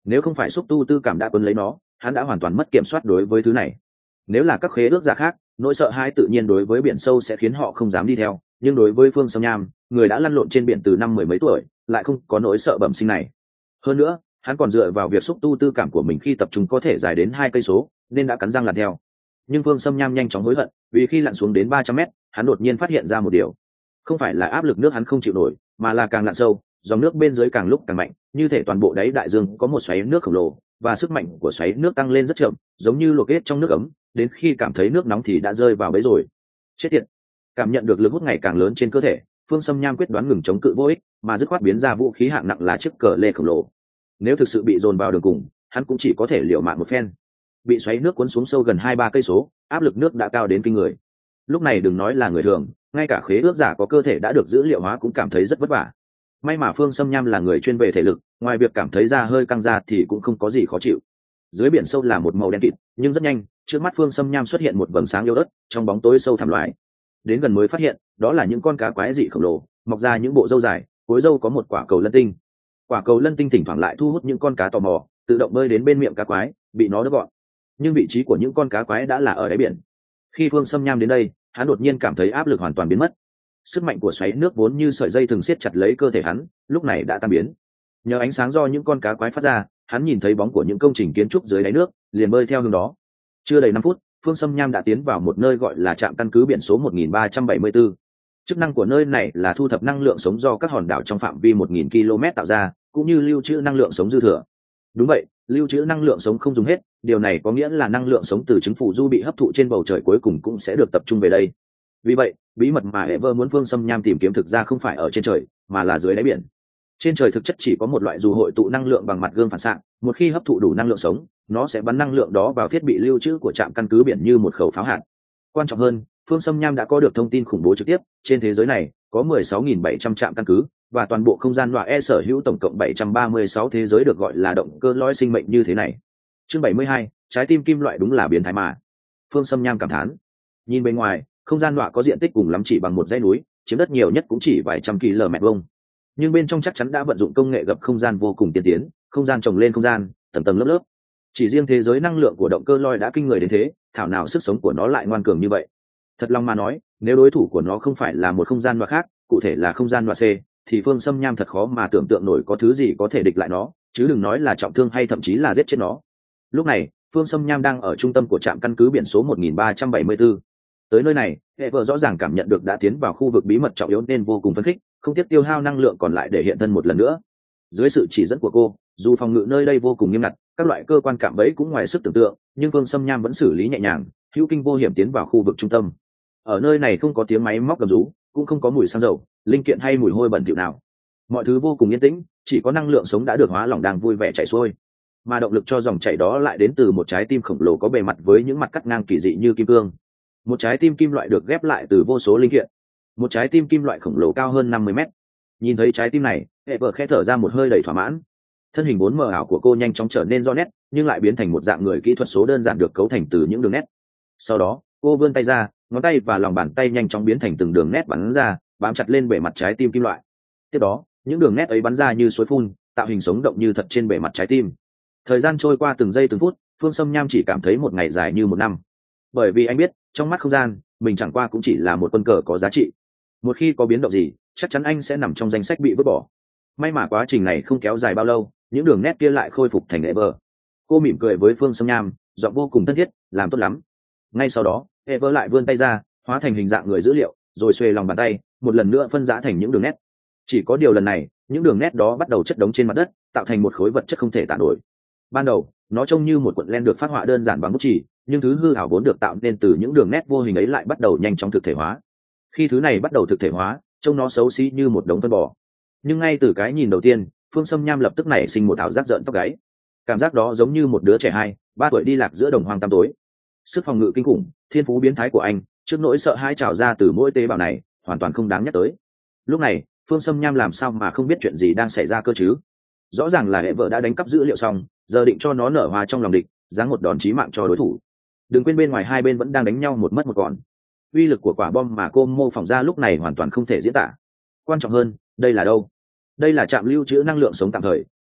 Nếu không phải xúc tu tư cảm đã quấn lấy nó, hắn đã hoàn toàn mất kiểm soát đối với thứ này. Nếu là các khế ước giả khác, nỗi sợ hãi tự nhiên đối với biển sâu sẽ khiến họ không dám đi theo, nhưng đối với Phương Sâm Nham, người đã lăn lộn trên biển từ năm mười mấy tuổi, lại không có nỗi sợ bẩm sinh này. Hơn nữa, hắn còn dựa vào việc xúc tu tư cảm của mình khi tập trung có thể dài đến hai cây số, nên đã cắn răng làm theo. Nhưng Phương Sâm Nham nhanh chóng hối hận, vì khi lặn xuống đến ba trăm mét, hắn đột nhiên phát hiện ra một điều. Không phải là áp lực nước hắn không chịu nổi, mà là càng lặn sâu, dòng nước bên dưới càng lúc càng mạnh, như thể toàn bộ đáy đại dương có một xoáy nước khổng lồ, và sức mạnh của xoáy nước tăng lên rất chậm, giống như luộc hết trong nước ấm, đến khi cảm thấy nước nóng thì đã rơi vào bẫy rồi. Chết tiệt! Cảm nhận được lực hút ngày càng lớn trên cơ thể, Phương Sâm Nham quyết đoán ngừng chống cự vô ích, mà dứt khoát biến ra vũ khí hạng nặng là chiếc cờ lê khổng lồ. Nếu thực sự bị dồn vào đường cùng, hắn cũng chỉ có thể liều mạng một phen. Bị xoáy nước cuốn xuống sâu gần hai ba cây số, áp lực nước đã cao đến kinh người. Lúc này đừng nói là người thường, ngay cả khế ước giả có cơ thể đã được dữ liệu hóa cũng cảm thấy rất vất vả. May mà Phương Sâm Nham là người chuyên về thể lực, ngoài việc cảm thấy da hơi căng ra thì cũng không có gì khó chịu. Dưới biển sâu là một màu đen kịt, nhưng rất nhanh, trước mắt Phương Sâm Nham xuất hiện một vầng sáng yếu ớt trong bóng tối sâu thẳm loài. Đến gần mới phát hiện, đó là những con cá quái dị khổng lồ, mọc ra những bộ râu dài, cuối râu có một quả cầu lân tinh. Quả cầu lân tinh thỉnh thoảng lại thu hút những con cá tò mò, tự động bơi đến bên miệng cá quái, bị nó đỡ gọn. Nhưng vị trí của những con cá quái đã là ở đáy biển. Khi Phương Sâm Nham đến đây, hắn đột nhiên cảm thấy áp lực hoàn toàn biến mất. Sức mạnh của xoáy nước vốn như sợi dây thường siết chặt lấy cơ thể hắn, lúc này đã tan biến. Nhờ ánh sáng do những con cá quái phát ra, hắn nhìn thấy bóng của những công trình kiến trúc dưới đáy nước, liền bơi theo hướng đó. Chưa đầy năm phút, Phương Sâm Nham đã tiến vào một nơi gọi là trạm căn cứ biển số một nghìn ba trăm bảy mươi tư. Chức năng của nơi này là thu thập năng lượng sống do các hòn đảo trong phạm vi một nghìn ki lô mét tạo ra, cũng như lưu trữ năng lượng sống dư thừa. Đúng vậy, lưu trữ năng lượng sống không dùng hết, điều này có nghĩa là năng lượng sống từ trứng phụ du bị hấp thụ trên bầu trời cuối cùng cũng sẽ được tập trung về đây. Vì vậy, bí mật mà Ever muốn Phương Sâm Nham tìm kiếm thực ra không phải ở trên trời, mà là dưới đáy biển. Trên trời thực chất chỉ có một loại dù hội tụ năng lượng bằng mặt gương phản xạ, một khi hấp thụ đủ năng lượng sống, nó sẽ bắn năng lượng đó vào thiết bị lưu trữ của trạm căn cứ biển như một khẩu pháo hạt. Quan trọng hơn, Phương Sâm Nham đã có được thông tin khủng bố trực tiếp, trên thế giới này có mười sáu nghìn bảy trăm trạm căn cứ, và toàn bộ không gian loại E sở hữu tổng cộng bảy trăm ba mươi sáu thế giới được gọi là động cơ lõi sinh mệnh như thế này. Chương bảy mươi hai, trái tim kim loại đúng là biến thái mà. Phương Sâm Nham cảm thán. Nhìn bên ngoài, không gian loại có diện tích cùng lắm chỉ bằng một dãy núi, chiếm đất nhiều nhất cũng chỉ vài trăm km vuông. Nhưng bên trong chắc chắn đã vận dụng công nghệ gập không gian vô cùng tiên tiến, không gian chồng lên không gian, tầng tầng lớp lớp. Chỉ riêng thế giới năng lượng của động cơ loi đã kinh người đến thế, thảo nào sức sống của nó lại ngoan cường như vậy. Thật lòng mà nói, nếu đối thủ của nó không phải là một không gian loại khác, cụ thể là không gian loại C, thì Phương Sâm Nham thật khó mà tưởng tượng nổi có thứ gì có thể địch lại nó, chứ đừng nói là trọng thương hay thậm chí là giết chết nó. Lúc này, Phương Sâm Nham đang ở trung tâm của trạm căn cứ biển số một nghìn ba trăm bảy mươi tư. Tới nơi này, Ever rõ ràng cảm nhận được đã tiến vào khu vực bí mật trọng yếu nên vô cùng phấn khích, không tiếc tiêu hao năng lượng còn lại để hiện thân một lần nữa. Dưới sự chỉ dẫn của cô, dù phòng ngự nơi đây vô cùng nghiêm ngặt, các loại cơ quan cạm bẫy cũng ngoài sức tưởng tượng, nhưng Phương Sâm Nham vẫn xử lý nhẹ nhàng, hữu kinh vô hiểm tiến vào khu vực trung tâm. Ở nơi này không có tiếng máy móc gầm rú, cũng không có mùi xăng dầu, linh kiện hay mùi hôi bẩn thỉu nào. Mọi thứ vô cùng yên tĩnh, chỉ có năng lượng sống đã được hóa lỏng đang vui vẻ chảy xuôi. Mà động lực cho dòng chảy đó lại đến từ một trái tim khổng lồ có bề mặt với những mặt cắt ngang kỳ dị như kim cương. Một trái tim kim loại được ghép lại từ vô số linh kiện. Một trái tim kim loại khổng lồ cao hơn năm mươi mét. Nhìn thấy trái tim này, Ever khẽ thở ra một hơi đầy thỏa mãn. Thân hình bốn mờ ảo của cô nhanh chóng trở nên rõ nét, nhưng lại biến thành một dạng người kỹ thuật số đơn giản được cấu thành từ những đường nét. Sau đó, cô vươn tay ra, ngón tay và lòng bàn tay nhanh chóng biến thành từng đường nét bắn ra, bám chặt lên bề mặt trái tim kim loại. Tiếp đó, những đường nét ấy bắn ra như suối phun, tạo hình sống động như thật trên bề mặt trái tim. Thời gian trôi qua từng giây từng phút, Phương Sâm Nham chỉ cảm thấy một ngày dài như một năm. Bởi vì anh biết, trong mắt không gian, mình chẳng qua cũng chỉ là một quân cờ có giá trị. Một khi có biến động gì, chắc chắn anh sẽ nằm trong danh sách bị vứt bỏ. May mà quá trình này không kéo dài bao lâu, những đường nét kia lại khôi phục thành Ever. Cô mỉm cười với Phương Sâm Nham, giọng vô cùng thân thiết, làm tốt lắm. Ngay sau đó, Ever lại vươn tay ra, hóa thành hình dạng người dữ liệu, rồi xuề lòng bàn tay, một lần nữa phân rã thành những đường nét. Chỉ có điều lần này, những đường nét đó bắt đầu chất đống trên mặt đất, tạo thành một khối vật chất không thể tả nổi. Ban đầu, nó trông như một cuộn len được phác họa đơn giản bằng bút chì, nhưng thứ hư ảo vốn được tạo nên từ những đường nét vô hình ấy lại bắt đầu nhanh chóng thực thể hóa. Khi thứ này bắt đầu thực thể hóa, trông nó xấu xí như một đống phân bò. Nhưng ngay từ cái nhìn đầu tiên, Phương Sâm Nham lập tức nảy sinh một ảo giác rợn tóc gáy. Cảm giác đó giống như một đứa trẻ hai, ba tuổi đi lạc giữa đồng hoang tăm tối. Sức phòng ngự kinh khủng, thiên phú biến thái của anh, trước nỗi sợ hãi trào ra từ mỗi tế bào này, hoàn toàn không đáng nhắc tới. Lúc này, Phương Sâm Nham làm sao mà không biết chuyện gì đang xảy ra cơ chứ? Rõ ràng là hệ vợ đã đánh cắp dữ liệu xong, giờ định cho nó nở hoa trong lòng địch, giáng một đòn chí mạng cho đối thủ. Đừng quên bên ngoài hai bên vẫn đang đánh nhau một mất một còn. Uy lực của quả bom mà cô mô phỏng ra lúc này hoàn toàn không thể diễn tả. Quan trọng hơn, đây là đâu? Đây là trạm lưu trữ năng lượng sống tạm thời,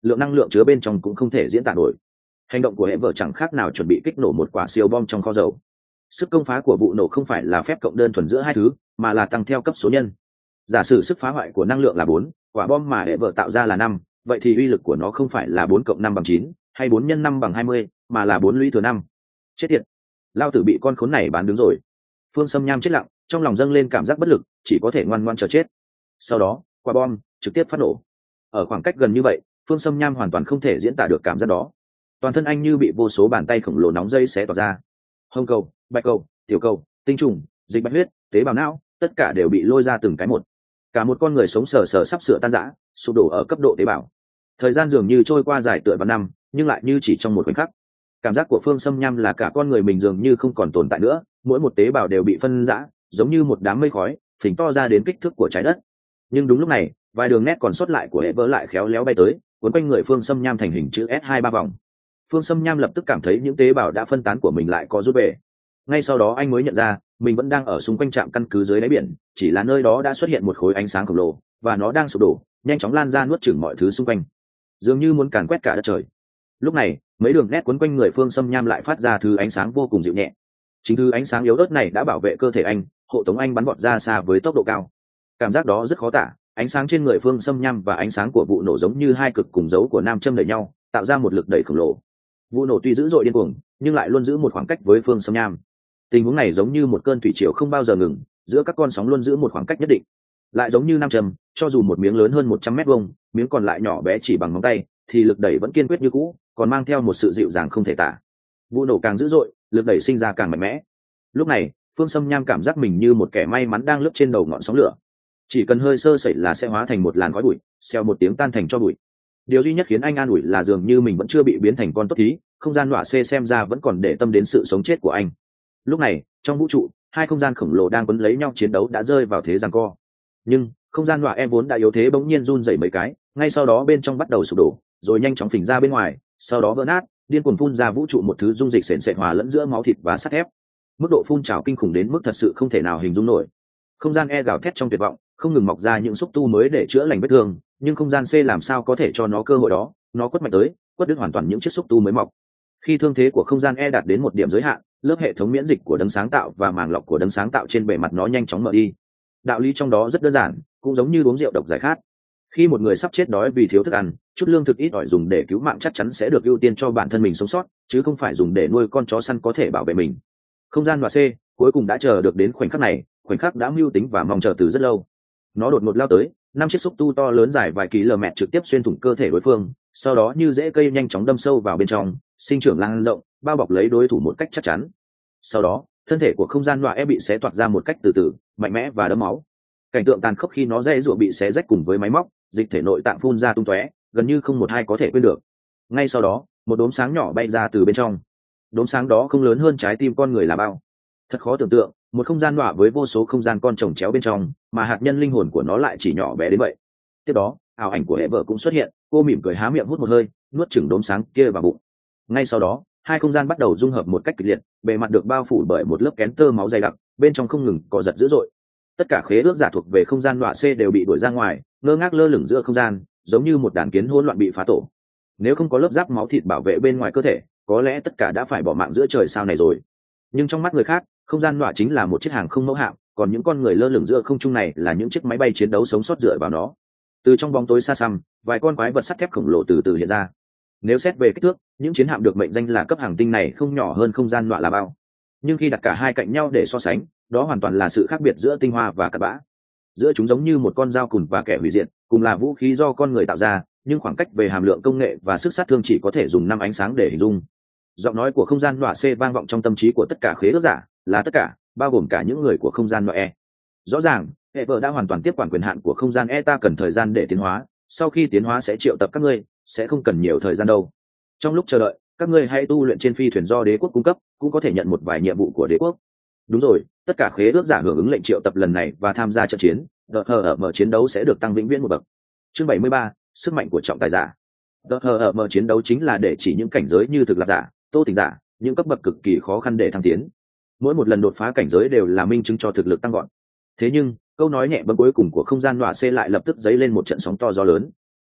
lượng năng lượng chứa bên trong cũng không thể diễn tả nổi. Hành động của hệ vợ chẳng khác nào chuẩn bị kích nổ một quả siêu bom trong kho dầu. Sức công phá của vụ nổ không phải là phép cộng đơn thuần giữa hai thứ, mà là tăng theo cấp số nhân. Giả sử sức phá hoại của năng lượng là bốn, quả bom mà hệ vợ tạo ra là năm, vậy thì uy lực của nó không phải là bốn cộng năm bằng chín, hay bốn nhân năm bằng hai mươi, mà là bốn lũy thừa năm. Chết tiệt, lao tử bị con khốn này bán đứng rồi. Phương Sâm Nham chết lặng, trong lòng dâng lên cảm giác bất lực, chỉ có thể ngoan ngoãn chờ chết. Sau đó, quả bom trực tiếp phát nổ. Ở khoảng cách gần như vậy, Phương Sâm Nham hoàn toàn không thể diễn tả được cảm giác đó. Toàn thân anh như bị vô số bàn tay khổng lồ nóng dây xé tỏa ra. Hồng cầu, bạch cầu, tiểu cầu, tinh trùng, dịch bạch huyết, tế bào não, tất cả đều bị lôi ra từng cái một. Cả một con người sống sờ sờ sắp sửa tan rã, sụp đổ ở cấp độ tế bào. Thời gian dường như trôi qua dài tựa vào năm, nhưng lại như chỉ trong một khoảnh khắc. Cảm giác của Phương Sâm Nham là cả con người mình dường như không còn tồn tại nữa, mỗi một tế bào đều bị phân rã, giống như một đám mây khói, phình to ra đến kích thước của trái đất. Nhưng đúng lúc này, vài đường nét còn sót lại của hệ vỡ lại khéo léo bay tới, cuốn quanh người Phương Sâm Nham thành hình chữ S hai ba vòng. Phương Sâm Nham lập tức cảm thấy những tế bào đã phân tán của mình lại có rút về. Ngay sau đó anh mới nhận ra, mình vẫn đang ở xung quanh trạm căn cứ dưới đáy biển, chỉ là nơi đó đã xuất hiện một khối ánh sáng khổng lồ, và nó đang sụp đổ, nhanh chóng lan ra nuốt chửng mọi thứ xung quanh, dường như muốn càn quét cả đất trời. Lúc này, mấy đường nét quấn quanh người Phương Sâm Nham lại phát ra thứ ánh sáng vô cùng dịu nhẹ. Chính thứ ánh sáng yếu ớt này đã bảo vệ cơ thể anh, hộ tống anh bắn vọt ra xa với tốc độ cao. Cảm giác đó rất khó tả, ánh sáng trên người Phương Sâm Nham và ánh sáng của vụ nổ giống như hai cực cùng dấu của nam châm đẩy nhau, tạo ra một lực đẩy khổng lồ. Vụ nổ tuy dữ dội điên cuồng, nhưng lại luôn giữ một khoảng cách với Phương Sâm Nham. Tình huống này giống như một cơn thủy triều không bao giờ ngừng, giữa các con sóng luôn giữ một khoảng cách nhất định. Lại giống như nam châm, cho dù một miếng lớn hơn một trăm mét vuông, miếng còn lại nhỏ bé chỉ bằng ngón tay, thì lực đẩy vẫn kiên quyết như cũ, còn mang theo một sự dịu dàng không thể tả. Vụ nổ càng dữ dội, lực đẩy sinh ra càng mạnh mẽ. Lúc này, Phương Sâm Nham cảm giác mình như một kẻ may mắn đang lướt trên đầu ngọn sóng lửa. Chỉ cần hơi sơ sẩy là sẽ hóa thành một làn khói bụi, xèo một tiếng tan thành tro bụi. Điều duy nhất khiến anh an ủi là dường như mình vẫn chưa bị biến thành con tốt thí, không gian đọa xê xem ra vẫn còn để tâm đến sự sống chết của anh. Lúc này, trong vũ trụ, hai không gian khổng lồ đang quấn lấy nhau chiến đấu đã rơi vào thế giằng co. Nhưng không gian đọa em vốn đã yếu thế bỗng nhiên run rẩy mấy cái, ngay sau đó bên trong bắt đầu sụp đổ, rồi nhanh chóng phình ra bên ngoài, sau đó vỡ nát, điên cuồng phun ra vũ trụ một thứ dung dịch sền sệt hòa lẫn giữa máu thịt và sắt thép. Mức độ phun trào kinh khủng đến mức thật sự không thể nào hình dung nổi. Không gian E gào thét trong tuyệt vọng, không ngừng mọc ra những xúc tu mới để chữa lành vết thương, nhưng không gian C làm sao có thể cho nó cơ hội đó, nó quất mạnh tới, quất đứt hoàn toàn những chiếc xúc tu mới mọc. Khi thương thế của không gian E đạt đến một điểm giới hạn, lớp hệ thống miễn dịch của đấng sáng tạo và màng lọc của đấng sáng tạo trên bề mặt nó nhanh chóng mở đi. Đạo lý trong đó rất đơn giản, cũng giống như uống rượu độc giải khát. Khi một người sắp chết đói vì thiếu thức ăn, chút lương thực ít ỏi dùng để cứu mạng chắc chắn sẽ được ưu tiên cho bản thân mình sống sót, chứ không phải dùng để nuôi con chó săn có thể bảo vệ mình. Không gian và C cuối cùng đã chờ được đến khoảnh khắc này, khoảnh khắc đã mưu tính và mong chờ từ rất lâu. Nó đột ngột lao tới, năm chiếc xúc tu to lớn dài vài km trực tiếp xuyên thủng cơ thể đối phương, sau đó như rễ cây nhanh chóng đâm sâu vào bên trong, sinh trưởng lan rộng, bao bọc lấy đối thủ một cách chắc chắn. Sau đó, thân thể của không gian đọa e bị xé toạc ra một cách từ từ, mạnh mẽ và đẫm máu. Cảnh tượng tàn khốc khi nó dây rụa bị xé rách cùng với máy móc, dịch thể nội tạng phun ra tung tóe, gần như không một ai có thể quên được. Ngay sau đó, một đốm sáng nhỏ bay ra từ bên trong. Đốm sáng đó không lớn hơn trái tim con người là bao. Thật khó tưởng tượng, một không gian đọa với vô số không gian con chồng chéo bên trong, mà hạt nhân linh hồn của nó lại chỉ nhỏ bé đến vậy. Tiếp đó, ảo ảnh của hệ vợ cũng xuất hiện, cô mỉm cười há miệng hút một hơi, nuốt chửng đốm sáng kia vào bụng. Ngay sau đó, hai không gian bắt đầu dung hợp một cách kịch liệt, bề mặt được bao phủ bởi một lớp kén tơ máu dày đặc, bên trong không ngừng cọ giật dữ dội. Tất cả khế ước giả thuộc về không gian đọa C đều bị đuổi ra ngoài, ngơ ngác lơ lửng giữa không gian, giống như một đàn kiến hỗn loạn bị phá tổ. Nếu không có lớp giáp máu thịt bảo vệ bên ngoài cơ thể, có lẽ tất cả đã phải bỏ mạng giữa trời sao này rồi. Nhưng trong mắt người khác, không gian đọa chính là một chiếc hàng không mẫu hạm, còn những con người lơ lửng giữa không trung này là những chiếc máy bay chiến đấu sống sót dựa vào nó. Từ trong bóng tối xa xăm, vài con quái vật sắt thép khổng lồ từ từ hiện ra. Nếu xét về kích thước, những chiến hạm được mệnh danh là cấp hàng tinh này không nhỏ hơn không gian đọa là bao. Nhưng khi đặt cả hai cạnh nhau để so sánh, đó hoàn toàn là sự khác biệt giữa tinh hoa và cặn bã. Giữa chúng giống như một con dao cùn và kẻ hủy diệt, cùng là vũ khí do con người tạo ra, nhưng khoảng cách về hàm lượng công nghệ và sức sát thương chỉ có thể dùng năm ánh sáng để hình dung. Giọng nói của không gian đọa C vang vọng trong tâm trí của tất cả khế ước giả, là tất cả, bao gồm cả những người của không gian đọa E. Rõ ràng, hệ vợ đã hoàn toàn tiếp quản quyền hạn của không gian E, ta cần thời gian để tiến hóa, sau khi tiến hóa sẽ triệu tập các ngươi, sẽ không cần nhiều thời gian đâu. Trong lúc chờ đợi, các ngươi hãy tu luyện trên phi thuyền do đế quốc cung cấp, cũng có thể nhận một vài nhiệm vụ của đế quốc. Đúng rồi, tất cả khế ước giả hưởng ứng lệnh triệu tập lần này và tham gia trận chiến, đợt hờ ở mở chiến đấu sẽ được tăng vĩnh viễn một bậc. Chương bảy mươi ba, sức mạnh của trọng tài giả. Đợt hờ ở mở chiến đấu chính là để chỉ những cảnh giới như thực lạc giả, tô tình giả, những cấp bậc cực kỳ khó khăn để thăng tiến. Mỗi một lần đột phá cảnh giới đều là minh chứng cho thực lực tăng gọn. Thế nhưng, câu nói nhẹ bâng cuối cùng của không gian đọa C lại lập tức dấy lên một trận sóng to gió lớn.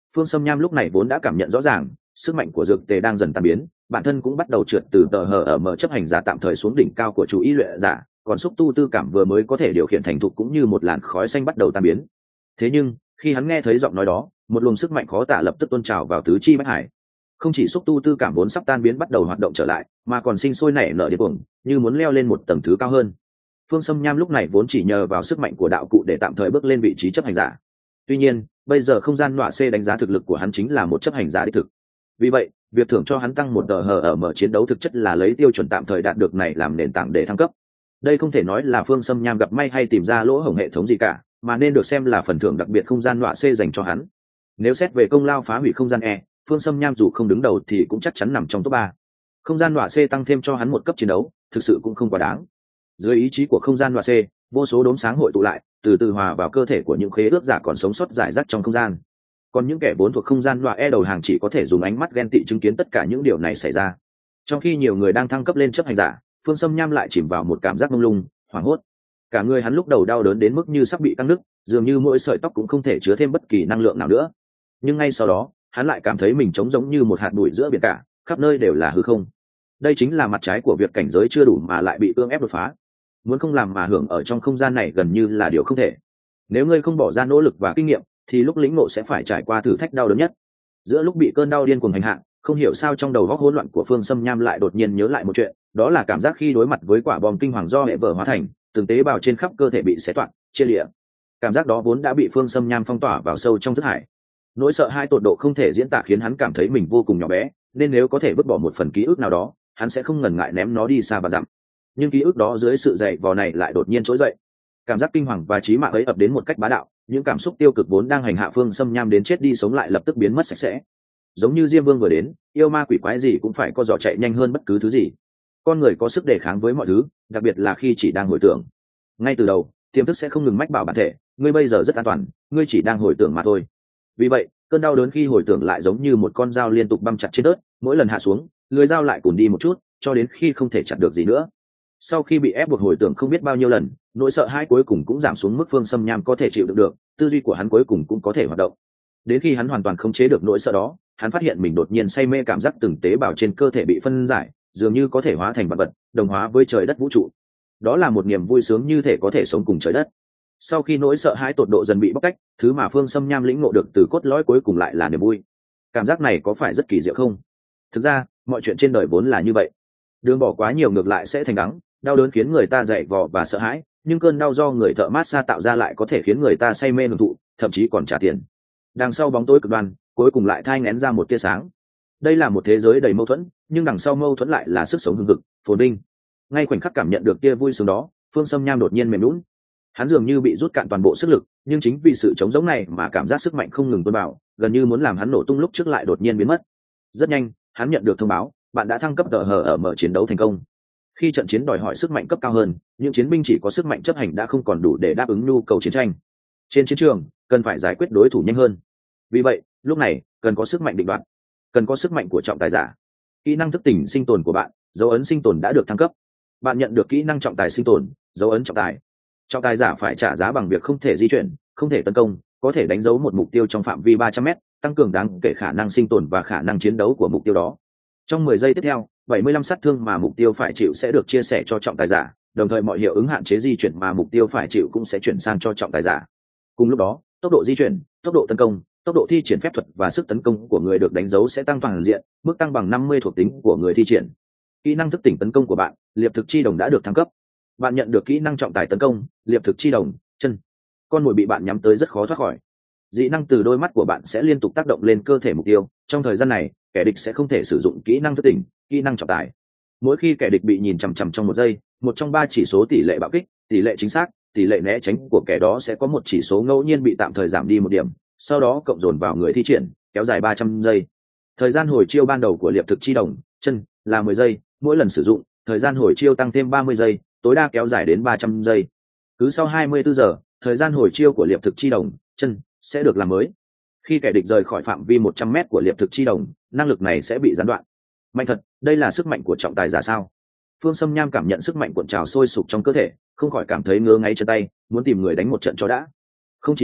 Phương Sâm Nham lúc này vốn đã cảm nhận rõ ràng sức mạnh của dược tề đang dần tan biến, bản thân cũng bắt đầu trượt từ tờ hờ ở mở chấp hành giả tạm thời xuống đỉnh cao của chủ ý luyện giả, còn xúc tu tư cảm vừa mới có thể điều khiển thành thục cũng như một làn khói xanh bắt đầu tan biến. Thế nhưng khi hắn nghe thấy giọng nói đó, một luồng sức mạnh khó tả lập tức tuôn trào vào tứ chi bách hải. Không chỉ xúc tu tư cảm vốn sắp tan biến bắt đầu hoạt động trở lại, mà còn sinh sôi nảy nở điên cuồng, như muốn leo lên một tầng thứ cao hơn. Phương Sâm Nham lúc này vốn chỉ nhờ vào sức mạnh của đạo cụ để tạm thời bước lên vị trí chấp hành giả. Tuy nhiên, bây giờ không gian nọa C đánh giá thực lực của hắn chính là một chấp hành giả đích thực. Vì vậy, việc thưởng cho hắn tăng một tờ hờ ở mở chiến đấu thực chất là lấy tiêu chuẩn tạm thời đạt được này làm nền tảng để thăng cấp. Đây không thể nói là Phương Sâm Nham gặp may hay tìm ra lỗ hổng hệ thống gì cả, mà nên được xem là phần thưởng đặc biệt không gian nọa C dành cho hắn. Nếu xét về công lao phá hủy không gian E, Phương Sâm Nham dù không đứng đầu thì cũng chắc chắn nằm trong top ba. Không gian nọa C tăng thêm cho hắn một cấp chiến đấu, thực sự cũng không quá đáng. Dưới ý chí của không gian nọa C, vô số đốm sáng hội tụ lại, từ từ hòa vào cơ thể của những khế ước giả còn sống sót rải rác trong không gian. Còn những kẻ vốn thuộc không gian nọa E đầu hàng chỉ có thể dùng ánh mắt ghen tị chứng kiến tất cả những điều này xảy ra. Trong khi nhiều người đang thăng cấp lên chấp hành giả, Phương Sâm Nham lại chìm vào một cảm giác mông lung, hoảng hốt. Cả người hắn lúc đầu đau đớn đến mức như sắp bị căng nứt, dường như mỗi sợi tóc cũng không thể chứa thêm bất kỳ năng lượng nào nữa. Nhưng ngay sau đó, hắn lại cảm thấy mình trống giống như một hạt bụi giữa biển cả, khắp nơi đều là hư không. Đây chính là mặt trái của việc cảnh giới chưa đủ mà lại bị ương ép đột phá. Muốn không làm mà hưởng ở trong không gian này gần như là điều không thể. Nếu ngươi không bỏ ra nỗ lực và kinh nghiệm, thì lúc lĩnh ngộ sẽ phải trải qua thử thách đau đớn nhất. Giữa lúc bị cơn đau điên cuồng hành hạ, không hiểu sao trong đầu óc hỗn loạn của Phương Sâm Nham lại đột nhiên nhớ lại một chuyện, đó là cảm giác khi đối mặt với quả bom kinh hoàng do hệ vở hóa thành, từng tế bào trên khắp cơ thể bị xé toạc, chia lìa. Cảm giác đó vốn đã bị Phương Sâm Nham phong tỏa vào sâu trong thức hải. Nỗi sợ hai tột độ không thể diễn tả khiến hắn cảm thấy mình vô cùng nhỏ bé, nên nếu có thể vứt bỏ một phần ký ức nào đó, hắn sẽ không ngần ngại ném nó đi xa và dặm. Nhưng ký ức đó dưới sự dày vò này lại đột nhiên trỗi dậy. Cảm giác kinh hoàng và chí mạng ấy ập đến một cách bá đạo, những cảm xúc tiêu cực vốn đang hành hạ Phương Sâm Nham đến chết đi sống lại lập tức biến mất sạch sẽ. Giống như Diêm Vương vừa đến, yêu ma quỷ quái gì cũng phải co giò chạy nhanh hơn bất cứ thứ gì. Con người có sức đề kháng với mọi thứ, đặc biệt là khi chỉ đang hồi tưởng. Ngay từ đầu, tiềm thức sẽ không ngừng mách bảo bản thể, ngươi bây giờ rất an toàn, ngươi chỉ đang hồi tưởng mà thôi. Vì vậy, cơn đau đớn khi hồi tưởng lại giống như một con dao liên tục băm chặt trên tớt, mỗi lần hạ xuống, lưỡi dao lại cùn đi một chút, cho đến khi không thể chặt được gì nữa. Sau khi bị ép buộc hồi tưởng không biết bao nhiêu lần, nỗi sợ hãi cuối cùng cũng giảm xuống mức Phương Sâm Nham có thể chịu đựng được, tư duy của hắn cuối cùng cũng có thể hoạt động. Đến khi hắn hoàn toàn không chế được nỗi sợ đó, hắn phát hiện mình đột nhiên say mê cảm giác từng tế bào trên cơ thể bị phân giải, dường như có thể hóa thành vật vật, đồng hóa với trời đất vũ trụ. Đó là một niềm vui sướng như thể có thể sống cùng trời đất. Sau khi nỗi sợ hãi tột độ dần bị bóc tách, thứ mà Phương Sâm Nham lĩnh ngộ được từ cốt lõi cuối cùng lại là niềm vui. Cảm giác này có phải rất kỳ diệu không? Thực ra, mọi chuyện trên đời vốn là như vậy. Đường bỏ quá nhiều ngược lại sẽ thành đắng, đau đớn khiến người ta dậy vò và sợ hãi, nhưng cơn đau do người thợ massage tạo ra lại có thể khiến người ta say mê hưởng thụ, thậm chí còn trả tiền. Đằng sau bóng tối cực đoan, cuối cùng lại thai nghén ra một tia sáng. Đây là một thế giới đầy mâu thuẫn, nhưng đằng sau mâu thuẫn lại là sức sống hưng hực, phồn vinh. Ngay khoảnh khắc cảm nhận được tia vui sướng đó, Phương Sâm Nham đột nhiên mềm nhũn. Hắn dường như bị rút cạn toàn bộ sức lực, nhưng chính vì sự trống rỗng này mà cảm giác sức mạnh không ngừng tuôn bạo, gần như muốn làm hắn nổ tung lúc trước lại đột nhiên biến mất. Rất nhanh, hắn nhận được thông báo, bạn đã thăng cấp tờ hờ ở mở chiến đấu thành công. Khi trận chiến đòi hỏi sức mạnh cấp cao hơn, những chiến binh chỉ có sức mạnh chấp hành đã không còn đủ để đáp ứng nhu cầu chiến tranh. Trên chiến trường, cần phải giải quyết đối thủ nhanh hơn. Vì vậy, lúc này, cần có sức mạnh định đoạt, cần có sức mạnh của trọng tài giả. Kỹ năng thức tỉnh sinh tồn của bạn, dấu ấn sinh tồn đã được thăng cấp. Bạn nhận được kỹ năng trọng tài sinh tồn, dấu ấn trọng tài. Trọng tài giả phải trả giá bằng việc không thể di chuyển, không thể tấn công, có thể đánh dấu một mục tiêu trong phạm vi ba trăm mét, tăng cường đáng kể khả năng sinh tồn và khả năng chiến đấu của mục tiêu đó. Trong mười giây tiếp theo, bảy mươi lăm sát thương mà mục tiêu phải chịu sẽ được chia sẻ cho trọng tài giả, đồng thời mọi hiệu ứng hạn chế di chuyển mà mục tiêu phải chịu cũng sẽ chuyển sang cho trọng tài giả. Cùng lúc đó, tốc độ di chuyển, tốc độ tấn công, tốc độ thi triển phép thuật và sức tấn công của người được đánh dấu sẽ tăng toàn diện, mức tăng bằng năm mươi thuộc tính của người thi triển. Kỹ năng thức tỉnh tấn công của bạn, liệp thực chi đồng đã được thăng cấp. Bạn nhận được kỹ năng trọng tài tấn công, liệp thực chi đồng, chân. Con mồi bị bạn nhắm tới rất khó thoát khỏi. Dị năng từ đôi mắt của bạn sẽ liên tục tác động lên cơ thể mục tiêu, trong thời gian này, kẻ địch sẽ không thể sử dụng kỹ năng thức tỉnh, kỹ năng trọng tài. Mỗi khi kẻ địch bị nhìn chằm chằm trong một giây, một trong ba chỉ số tỷ lệ bạo kích, tỷ lệ chính xác, tỷ lệ né tránh của kẻ đó sẽ có một chỉ số ngẫu nhiên bị tạm thời giảm đi một điểm, sau đó cộng dồn vào người thi triển, kéo dài ba trăm giây. Thời gian hồi chiêu ban đầu của liệp thực chi đồng, chân, là mười giây, mỗi lần sử dụng, thời gian hồi chiêu tăng thêm ba mươi giây, tối đa kéo dài đến ba trăm giây. Cứ sau hai mươi bốn giờ, thời gian hồi chiêu của liệp thực chi đồng, chân, sẽ được làm mới. Khi kẻ địch rời khỏi phạm vi một trăm mét của liệp thực chi đồng, năng lực này sẽ bị gián đoạn. Mạnh thật, đây là sức mạnh của trọng tài giả sao? Phương Sâm Nham cảm nhận sức mạnh cuộn trào sôi sục trong cơ thể, không khỏi cảm thấy ngứa ngáy chân tay, muốn tìm người đánh một trận cho đã. Không chỉ vậy,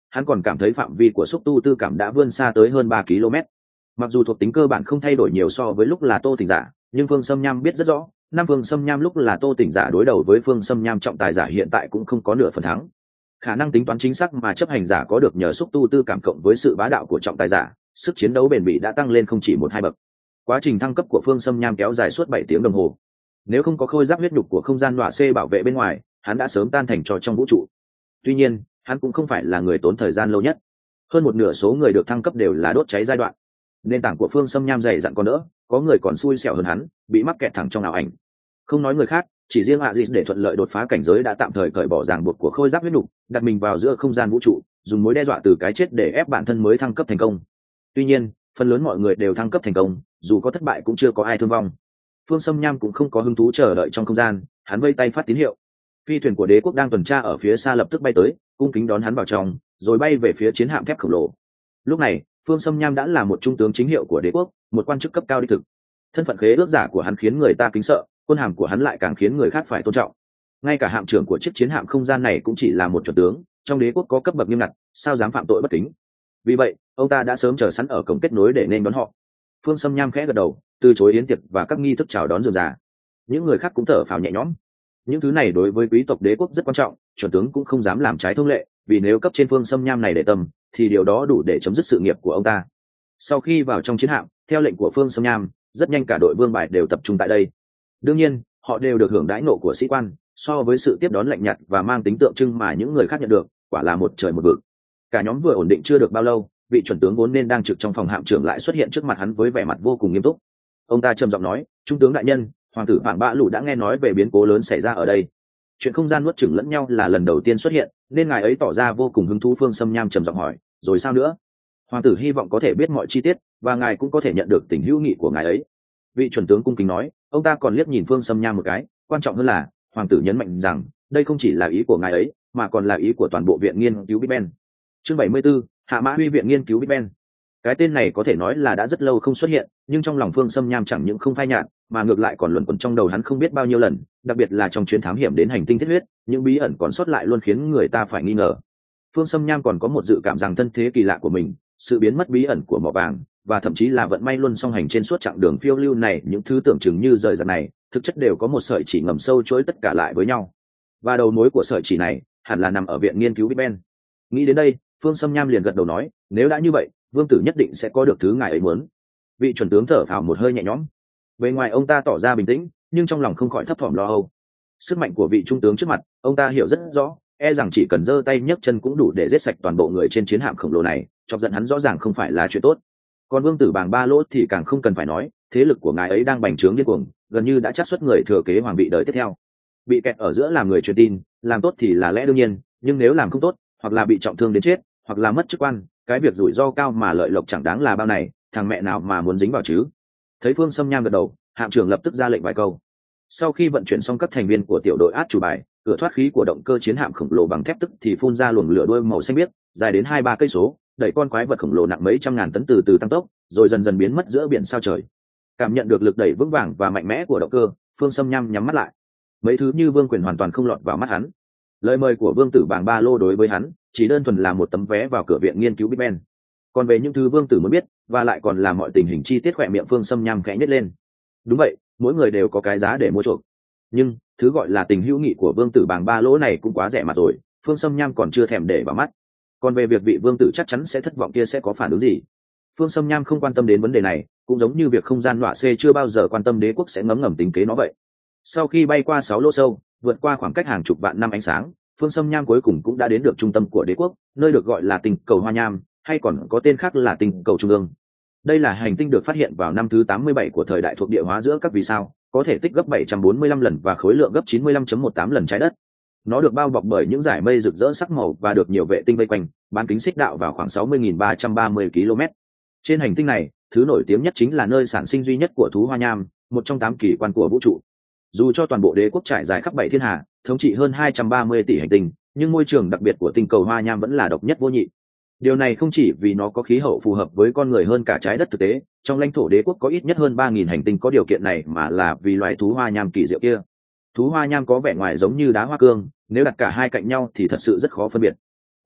hắn còn cảm thấy phạm vi của xúc tu tư cảm đã vươn xa tới hơn ba ki lô mét. Mặc dù thuộc tính cơ bản không thay đổi nhiều so với lúc là Tô Tỉnh Giả, nhưng Phương Sâm Nham biết rất rõ, năm Phương Sâm Nham lúc là Tô Tỉnh Giả đối đầu với Phương Sâm Nham trọng tài giả hiện tại cũng không có nửa phần thắng. Khả năng tính toán chính xác mà chấp hành giả có được nhờ xúc tu tư cảm cộng với sự bá đạo của trọng tài giả, sức chiến đấu bền bỉ đã tăng lên không chỉ một hai bậc. Quá trình thăng cấp của Phương Sâm Nham kéo dài suốt bảy tiếng đồng hồ. Nếu không có khôi giáp huyết nhục của không gian đọa C bảo vệ bên ngoài, hắn đã sớm tan thành trò trong vũ trụ. Tuy nhiên, hắn cũng không phải là người tốn thời gian lâu nhất. Hơn một nửa số người được thăng cấp đều là đốt cháy giai đoạn. Nền tảng của Phương Sâm Nham dày dặn còn đỡ, có người còn xui xẻo hơn hắn, bị mắc kẹt thẳng trong ảo ảnh. Không nói người khác, chỉ riêng Aziz để thuận lợi đột phá cảnh giới đã tạm thời cởi bỏ ràng buộc của khôi giáp huyết nhục, đặt mình vào giữa không gian vũ trụ, dùng mối đe dọa từ cái chết để ép bản thân mới thăng cấp thành công. Tuy nhiên, phần lớn mọi người đều thăng cấp thành công, dù có thất bại cũng chưa có ai thương vong. Phương Sâm Nham cũng không có hứng thú chờ đợi trong không gian, hắn vây tay phát tín hiệu. Phi thuyền của đế quốc đang tuần tra ở phía xa lập tức bay tới, cung kính đón hắn vào trong, rồi bay về phía chiến hạm thép khổng lồ. Lúc này, Phương Sâm Nham đã là một trung tướng chính hiệu của đế quốc, một quan chức cấp cao đích thực. Thân phận khế ước giả của hắn khiến người ta kính sợ, quân hàm của hắn lại càng khiến người khác phải tôn trọng. Ngay cả hạm trưởng của chiếc chiến hạm không gian này cũng chỉ là một chuẩn tướng, trong đế quốc có cấp bậc nghiêm ngặt, sao dám phạm tội bất kính. Vì vậy, ông ta đã sớm chờ sẵn ở cổng kết nối để nên đón họ. Phương Sâm Nham khẽ gật đầu, từ chối yến tiệc và các nghi thức chào đón rườm rà. Những người khác cũng thở phào nhẹ nhõm. Những thứ này đối với quý tộc đế quốc rất quan trọng, chuẩn tướng cũng không dám làm trái thông lệ, vì nếu cấp trên Phương Sâm Nham này để tâm, thì điều đó đủ để chấm dứt sự nghiệp của ông ta. Sau khi vào trong chiến hạm, theo lệnh của Phương Sâm Nham, rất nhanh cả đội vương bài đều tập trung tại đây. Đương nhiên, họ đều được hưởng đãi ngộ của sĩ quan, so với sự tiếp đón lạnh nhạt và mang tính tượng trưng mà những người khác nhận được, quả là một trời một vực. Cả nhóm vừa ổn định chưa được bao lâu, vị chuẩn tướng vốn nên đang trực trong phòng hạm trưởng lại xuất hiện trước mặt hắn với vẻ mặt vô cùng nghiêm túc. Ông ta trầm giọng nói: "Trung tướng đại nhân, hoàng tử Bảng Bạ Lũ đã nghe nói về biến cố lớn xảy ra ở đây. Chuyện không gian nuốt chửng lẫn nhau là lần đầu tiên xuất hiện, nên ngài ấy tỏ ra vô cùng hứng thú." Phương Sâm Nham trầm giọng hỏi: "Rồi sao nữa?" "Hoàng tử hy vọng có thể biết mọi chi tiết, và ngài cũng có thể nhận được tình hữu nghị của ngài ấy." Vị chuẩn tướng cung kính nói. Ông ta còn liếc nhìn Phương Sâm Nham một cái, quan trọng hơn là hoàng tử nhấn mạnh rằng đây không chỉ là ý của ngài ấy, mà còn là ý của toàn bộ viện nghiên cứu Big Ben. Chương bảy mươi 74, Hạ Mã Huy viện nghiên cứu Big Ben. Cái tên này có thể nói là đã rất lâu không xuất hiện, nhưng trong lòng Phương Sâm Nham chẳng những không phai nhạt, mà ngược lại còn luẩn quẩn trong đầu hắn không biết bao nhiêu lần, đặc biệt là trong chuyến thám hiểm đến hành tinh thiết huyết, những bí ẩn còn sót lại luôn khiến người ta phải nghi ngờ. Phương Sâm Nham còn có một dự cảm rằng thân thế kỳ lạ của mình, sự biến mất bí ẩn của mỏ vàng, và thậm chí là vận may luôn song hành trên suốt chặng đường phiêu lưu này, những thứ tưởng chừng như rời rạc này, thực chất đều có một sợi chỉ ngầm sâu chuỗi tất cả lại với nhau. Và đầu mối của sợi chỉ này hẳn là nằm ở viện nghiên cứu Big Ben. Nghĩ đến đây, Phương Sâm Nham liền gật đầu nói: "Nếu đã như vậy, vương tử nhất định sẽ có được thứ ngài ấy muốn." Vị chuẩn tướng thở phào một hơi nhẹ nhõm. Bề ngoài ông ta tỏ ra bình tĩnh, nhưng trong lòng không khỏi thấp thỏm lo âu. Sức mạnh của vị trung tướng trước mặt, ông ta hiểu rất rõ, e rằng chỉ cần giơ tay nhấc chân cũng đủ để giết sạch toàn bộ người trên chiến hạm khổng lồ này, chọc giận hắn rõ ràng không phải là chuyện tốt. Còn vương tử Bàng Ba Lỗ thì càng không cần phải nói, thế lực của ngài ấy đang bành trướng điên cuồng, gần như đã chắc xuất người thừa kế hoàng vị đời tiếp theo. Bị kẹt ở giữa làm người truyền tin, làm tốt thì là lẽ đương nhiên, nhưng nếu làm không tốt, hoặc là bị trọng thương đến chết, hoặc là mất chức quan, cái việc rủi ro cao mà lợi lộc chẳng đáng là bao này, thằng mẹ nào mà muốn dính vào chứ. Thấy Phương Sâm Nham gật đầu, hạm trưởng lập tức ra lệnh vài câu. Sau khi vận chuyển xong các thành viên của tiểu đội át chủ bài, cửa thoát khí của động cơ chiến hạm khổng lồ bằng thép tức thì phun ra luồng lửa đuôi màu xanh biếc, dài đến hai ba cây số, đẩy con quái vật khổng lồ nặng mấy trăm ngàn tấn từ từ tăng tốc, rồi dần dần biến mất giữa biển sao trời. Cảm nhận được lực đẩy vững vàng và mạnh mẽ của động cơ, Phương Sâm Nham nhắm mắt lại. Mấy thứ như vương quyền hoàn toàn không lọt vào mắt hắn. Lời mời của vương tử Bàng Ba Lô đối với hắn chỉ đơn thuần là một tấm vé vào cửa viện nghiên cứu Big Ben. Còn về những thứ vương tử muốn biết, và lại còn là mọi tình hình chi tiết, khỏe miệng Phương Sâm Nham khẽ nhếch lên. Đúng vậy, mỗi người đều có cái giá để mua chuộc. Nhưng thứ gọi là tình hữu nghị của vương tử Bàng Ba Lỗ này cũng quá rẻ mặt rồi, Phương Sâm Nham còn chưa thèm để vào mắt. Còn về việc vị vương tử chắc chắn sẽ thất vọng kia sẽ có phản ứng gì, Phương Sâm Nham không quan tâm đến vấn đề này, cũng giống như việc không gian đọa C chưa bao giờ quan tâm đế quốc sẽ ngấm ngầm tính kế nó vậy. Sau khi bay qua sáu lỗ sâu, vượt qua khoảng cách hàng chục vạn năm ánh sáng, Phương Sâm Nham cuối cùng cũng đã đến được trung tâm của đế quốc, nơi được gọi là tinh cầu Hoa Nham, hay còn có tên khác là tinh cầu Trung ương. Đây là hành tinh được phát hiện vào năm thứ tám mươi bảy của thời đại thuộc địa hóa giữa các vì sao, có thể tích gấp bảy trăm bốn mươi lăm lần và khối lượng gấp chín mươi lăm phẩy mười tám lần trái đất. Nó được bao bọc bởi những dải mây rực rỡ sắc màu và được nhiều vệ tinh vây quanh, bán kính xích đạo vào khoảng sáu mươi nghìn ba trăm ba mươi ki lô mét. Trên hành tinh này, thứ nổi tiếng nhất chính là nơi sản sinh duy nhất của thú Hoa Nham, một trong tám kỳ quan của vũ trụ. Dù cho toàn bộ đế quốc trải dài khắp bảy thiên hà, thống trị hơn hai trăm ba mươi tỷ hành tinh, nhưng môi trường đặc biệt của tinh cầu Hoa Nham vẫn là độc nhất vô nhị. Điều này không chỉ vì nó có khí hậu phù hợp với con người hơn cả trái đất thực tế, trong lãnh thổ đế quốc có ít nhất hơn ba nghìn hành tinh có điều kiện này, mà là vì loài thú Hoa Nham kỳ diệu kia. Thú Hoa Nham có vẻ ngoài giống như đá hoa cương, nếu đặt cả hai cạnh nhau thì thật sự rất khó phân biệt.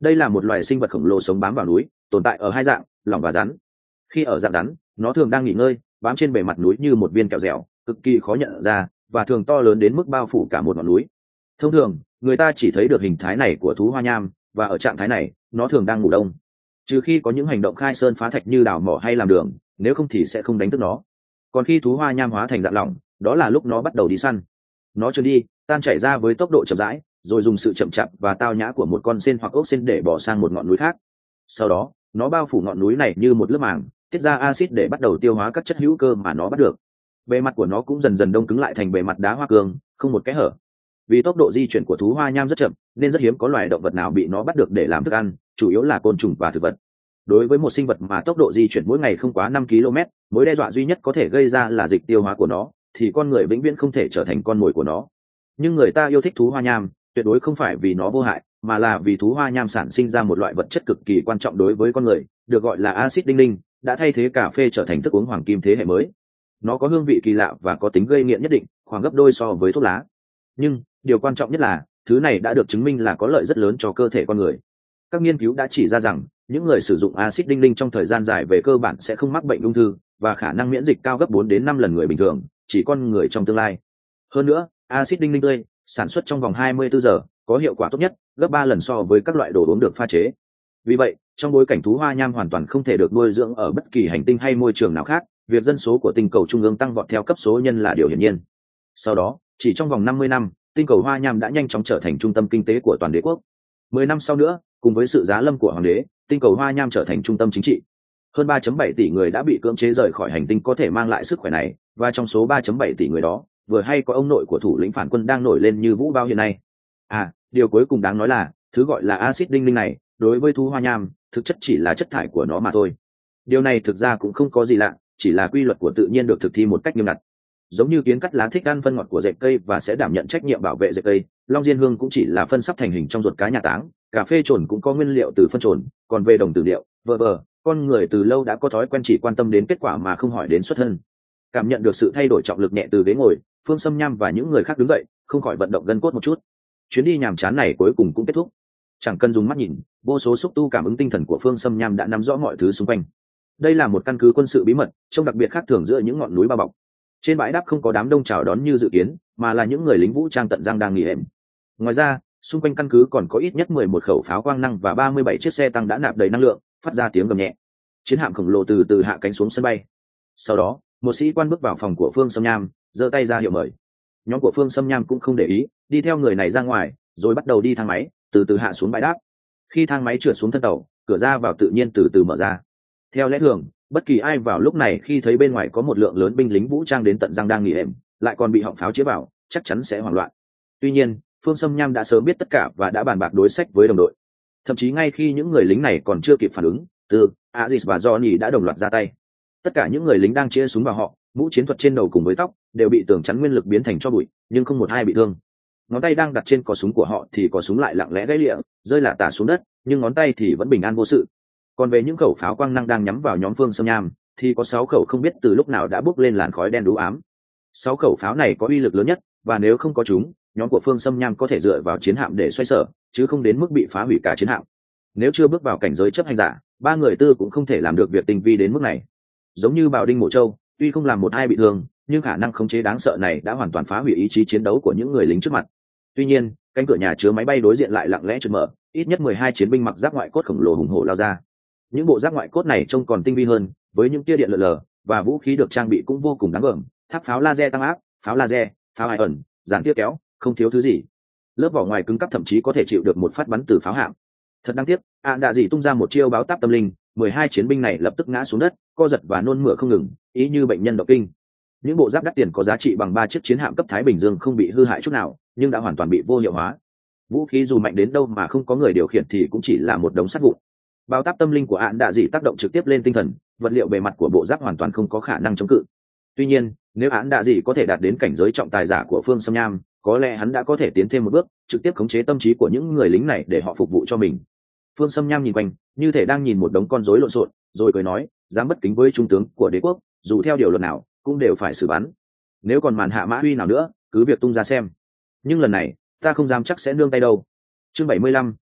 Đây là một loài sinh vật khổng lồ sống bám vào núi, tồn tại ở hai dạng, lỏng và rắn. Khi ở dạng rắn, nó thường đang nghỉ ngơi, bám trên bề mặt núi như một viên kẹo dẻo, cực kỳ khó nhận ra, và thường to lớn đến mức bao phủ cả một ngọn núi. Thông thường, người ta chỉ thấy được hình thái này của thú hoa nham, và ở trạng thái này, nó thường đang ngủ đông. Trừ khi có những hành động khai sơn phá thạch như đào mỏ hay làm đường, nếu không thì sẽ không đánh thức nó. Còn khi thú hoa nham hóa thành dạng lỏng, đó là lúc nó bắt đầu đi săn. Nó trườn đi, tan chảy ra với tốc độ chậm rãi, rồi dùng sự chậm chạp và tao nhã của một con sên hoặc ốc sên để bỏ sang một ngọn núi khác. Sau đó, nó bao phủ ngọn núi này như một lớp màng, tiết ra axit để bắt đầu tiêu hóa các chất hữu cơ mà nó bắt được. Bề mặt của nó cũng dần dần đông cứng lại thành bề mặt đá hoa cương, không một kẽ hở. Vì tốc độ di chuyển của thú hoa nham rất chậm, nên rất hiếm có loài động vật nào bị nó bắt được để làm thức ăn, chủ yếu là côn trùng và thực vật. Đối với một sinh vật mà tốc độ di chuyển mỗi ngày không quá năm ki lô mét, mối đe dọa duy nhất có thể gây ra là dịch tiêu hóa của nó, thì con người vĩnh viễn không thể trở thành con mồi của nó. Nhưng người ta yêu thích thú hoa nham, tuyệt đối không phải vì nó vô hại, mà là vì thú hoa nham sản sinh ra một loại vật chất cực kỳ quan trọng đối với con người, được gọi là axit đinh ninh, đã thay thế cà phê trở thành thức uống hoàng kim thế hệ mới. Nó có hương vị kỳ lạ và có tính gây nghiện nhất định, khoảng gấp đôi so với thuốc lá. Nhưng điều quan trọng nhất là thứ này đã được chứng minh là có lợi rất lớn cho cơ thể con người. Các nghiên cứu đã chỉ ra rằng những người sử dụng axit đinh ninh trong thời gian dài về cơ bản sẽ không mắc bệnh ung thư, và khả năng miễn dịch cao gấp bốn đến năm lần người bình thường, chỉ con người trong tương lai. Hơn nữa, axit đinh ninh tươi sản xuất trong vòng hai mươi bốn giờ, có hiệu quả tốt nhất, gấp ba lần so với các loại đồ uống được pha chế. Vì vậy, trong bối cảnh thú hoa nham hoàn toàn không thể được nuôi dưỡng ở bất kỳ hành tinh hay môi trường nào khác, việc dân số của tinh cầu trung ương tăng vọt theo cấp số nhân là điều hiển nhiên. Sau đó, chỉ trong vòng năm mươi năm, tinh cầu hoa nham đã nhanh chóng trở thành trung tâm kinh tế của toàn đế quốc. Mười năm sau nữa, cùng với sự giá lâm của hoàng đế, tinh cầu hoa nham trở thành trung tâm chính trị. Hơn ba phẩy bảy tỷ người đã bị cưỡng chế rời khỏi hành tinh có thể mang lại sức khỏe này, và trong số ba phẩy bảy tỷ người đó, vừa hay có ông nội của thủ lĩnh phản quân đang nổi lên như vũ bao hiện nay. À, điều cuối cùng đáng nói là, thứ gọi là axit đinh ninh này, đối với thú hoa nham, thực chất chỉ là chất thải của nó mà thôi. Điều này thực ra cũng không có gì lạ, chỉ là quy luật của tự nhiên được thực thi một cách nghiêm ngặt. Giống như kiến cắt lá thích ăn phân ngọt của rễ cây và sẽ đảm nhận trách nhiệm bảo vệ rễ cây, long diên hương cũng chỉ là phân sắp thành hình trong ruột cá nhà táng, cà phê trồn cũng có nguyên liệu từ phân trồn, còn về đồng tử liệu, vờ vờ, con người từ lâu đã có thói quen chỉ quan tâm đến kết quả mà không hỏi đến xuất thân. Cảm nhận được sự thay đổi trọng lực nhẹ từ ghế ngồi, Phương Sâm Nham và những người khác đứng dậy, không khỏi vận động gân cốt một chút. Chuyến đi nhàm chán này cuối cùng cũng kết thúc. Chẳng cần dùng mắt nhìn, vô số xúc tu cảm ứng tinh thần của Phương Sâm Nham đã nắm rõ mọi thứ xung quanh. Đây là một căn cứ quân sự bí mật, trông đặc biệt khác thường giữa những ngọn núi bao bọc. Trên bãi đáp không có đám đông chào đón như dự kiến, mà là những người lính vũ trang tận răng đang nghỉ hẻm. Ngoài ra, xung quanh căn cứ còn có ít nhất mười một khẩu pháo quang năng và ba mươi bảy chiếc xe tăng đã nạp đầy năng lượng, phát ra tiếng gầm nhẹ. Chiến hạm khổng lồ từ từ hạ cánh xuống sân bay. Sau đó, một sĩ quan bước vào phòng của Phương Sâm Nham, giơ tay ra hiệu mời. Nhóm của Phương Sâm Nham cũng không để ý, đi theo người này ra ngoài, rồi bắt đầu đi thang máy, từ từ hạ xuống bãi đáp. Khi thang máy trượt xuống thân tàu, cửa ra vào tự nhiên từ từ mở ra. Theo lẽ thường, bất kỳ ai vào lúc này khi thấy bên ngoài có một lượng lớn binh lính vũ trang đến tận răng đang nghỉ hẻm, lại còn bị họng pháo chĩa vào, chắc chắn sẽ hoảng loạn. Tuy nhiên, Phương Sâm Nham đã sớm biết tất cả và đã bàn bạc đối sách với đồng đội. Thậm chí ngay khi những người lính này còn chưa kịp phản ứng, từ Aziz và Johnny đã đồng loạt ra tay. Tất cả những người lính đang chĩa súng vào họ, mũ chiến thuật trên đầu cùng với tóc đều bị tường chắn nguyên lực biến thành tro bụi, nhưng không một ai bị thương. Ngón tay đang đặt trên cò súng của họ thì cò súng lại lặng lẽ gãy lịa, rơi lả tả xuống đất, nhưng ngón tay thì vẫn bình an vô sự. Còn về những khẩu pháo quang năng đang nhắm vào nhóm Phương Sâm Nham, thì có sáu khẩu không biết từ lúc nào đã bốc lên làn khói đen đú ám. Sáu khẩu pháo này có uy lực lớn nhất, và nếu không có chúng, nhóm của Phương Sâm Nham có thể dựa vào chiến hạm để xoay sở, chứ không đến mức bị phá hủy cả chiến hạm. Nếu chưa bước vào cảnh giới chấp hành giả, ba người tư cũng không thể làm được việc tinh vi đến mức này. Giống như Bảo Đinh Mộ Châu, tuy không làm một ai bị thương, nhưng khả năng khống chế đáng sợ này đã hoàn toàn phá hủy ý chí chiến đấu của những người lính trước mặt. Tuy nhiên, cánh cửa nhà chứa máy bay đối diện lại lặng lẽ trượt mở, ít nhất mười hai chiến binh mặc giáp ngoại cốt khổng lồ hùng hổ lao ra. Những bộ giáp ngoại cốt này trông còn tinh vi hơn, với những tia điện lờ lờ, và vũ khí được trang bị cũng vô cùng đáng gờm, tháp pháo laser tăng áp, pháo laser, pháo hai ẩn, dàn tia kéo, không thiếu thứ gì. Lớp vỏ ngoài cứng cắp thậm chí có thể chịu được một phát bắn từ pháo hạm. Thật đáng tiếc, ạ đạ dị tung ra một chiêu báo táp tâm linh, mười hai chiến binh này lập tức ngã xuống đất, co giật và nôn mửa không ngừng, ý như bệnh nhân động kinh. Những bộ giáp đắt tiền có giá trị bằng ba chiếc chiến hạm cấp Thái Bình Dương không bị hư hại chút nào, nhưng đã hoàn toàn bị vô hiệu hóa. Vũ khí dù mạnh đến đâu mà không có người điều khiển thì cũng chỉ là một đống sắt vụn. Báo táp tâm linh của án đạ dị tác động trực tiếp lên tinh thần, vật liệu bề mặt của bộ giáp hoàn toàn không có khả năng chống cự. Tuy nhiên, nếu án đạ dị có thể đạt đến cảnh giới trọng tài giả của Phương Sâm Nham, có lẽ hắn đã có thể tiến thêm một bước, trực tiếp khống chế tâm trí của những người lính này để họ phục vụ cho mình. Phương Sâm Nham nhìn quanh, như thể đang nhìn một đống con rối lộn xộn, rồi cười nói, dám bất kính với trung tướng của đế quốc, dù theo điều luật nào, cũng đều phải xử bắn. Nếu còn màn hạ mã uy nào nữa, cứ việc tung ra xem. Nhưng lần này, ta không dám chắc sẽ nương tay đâu. Chương bảy mươi lăm,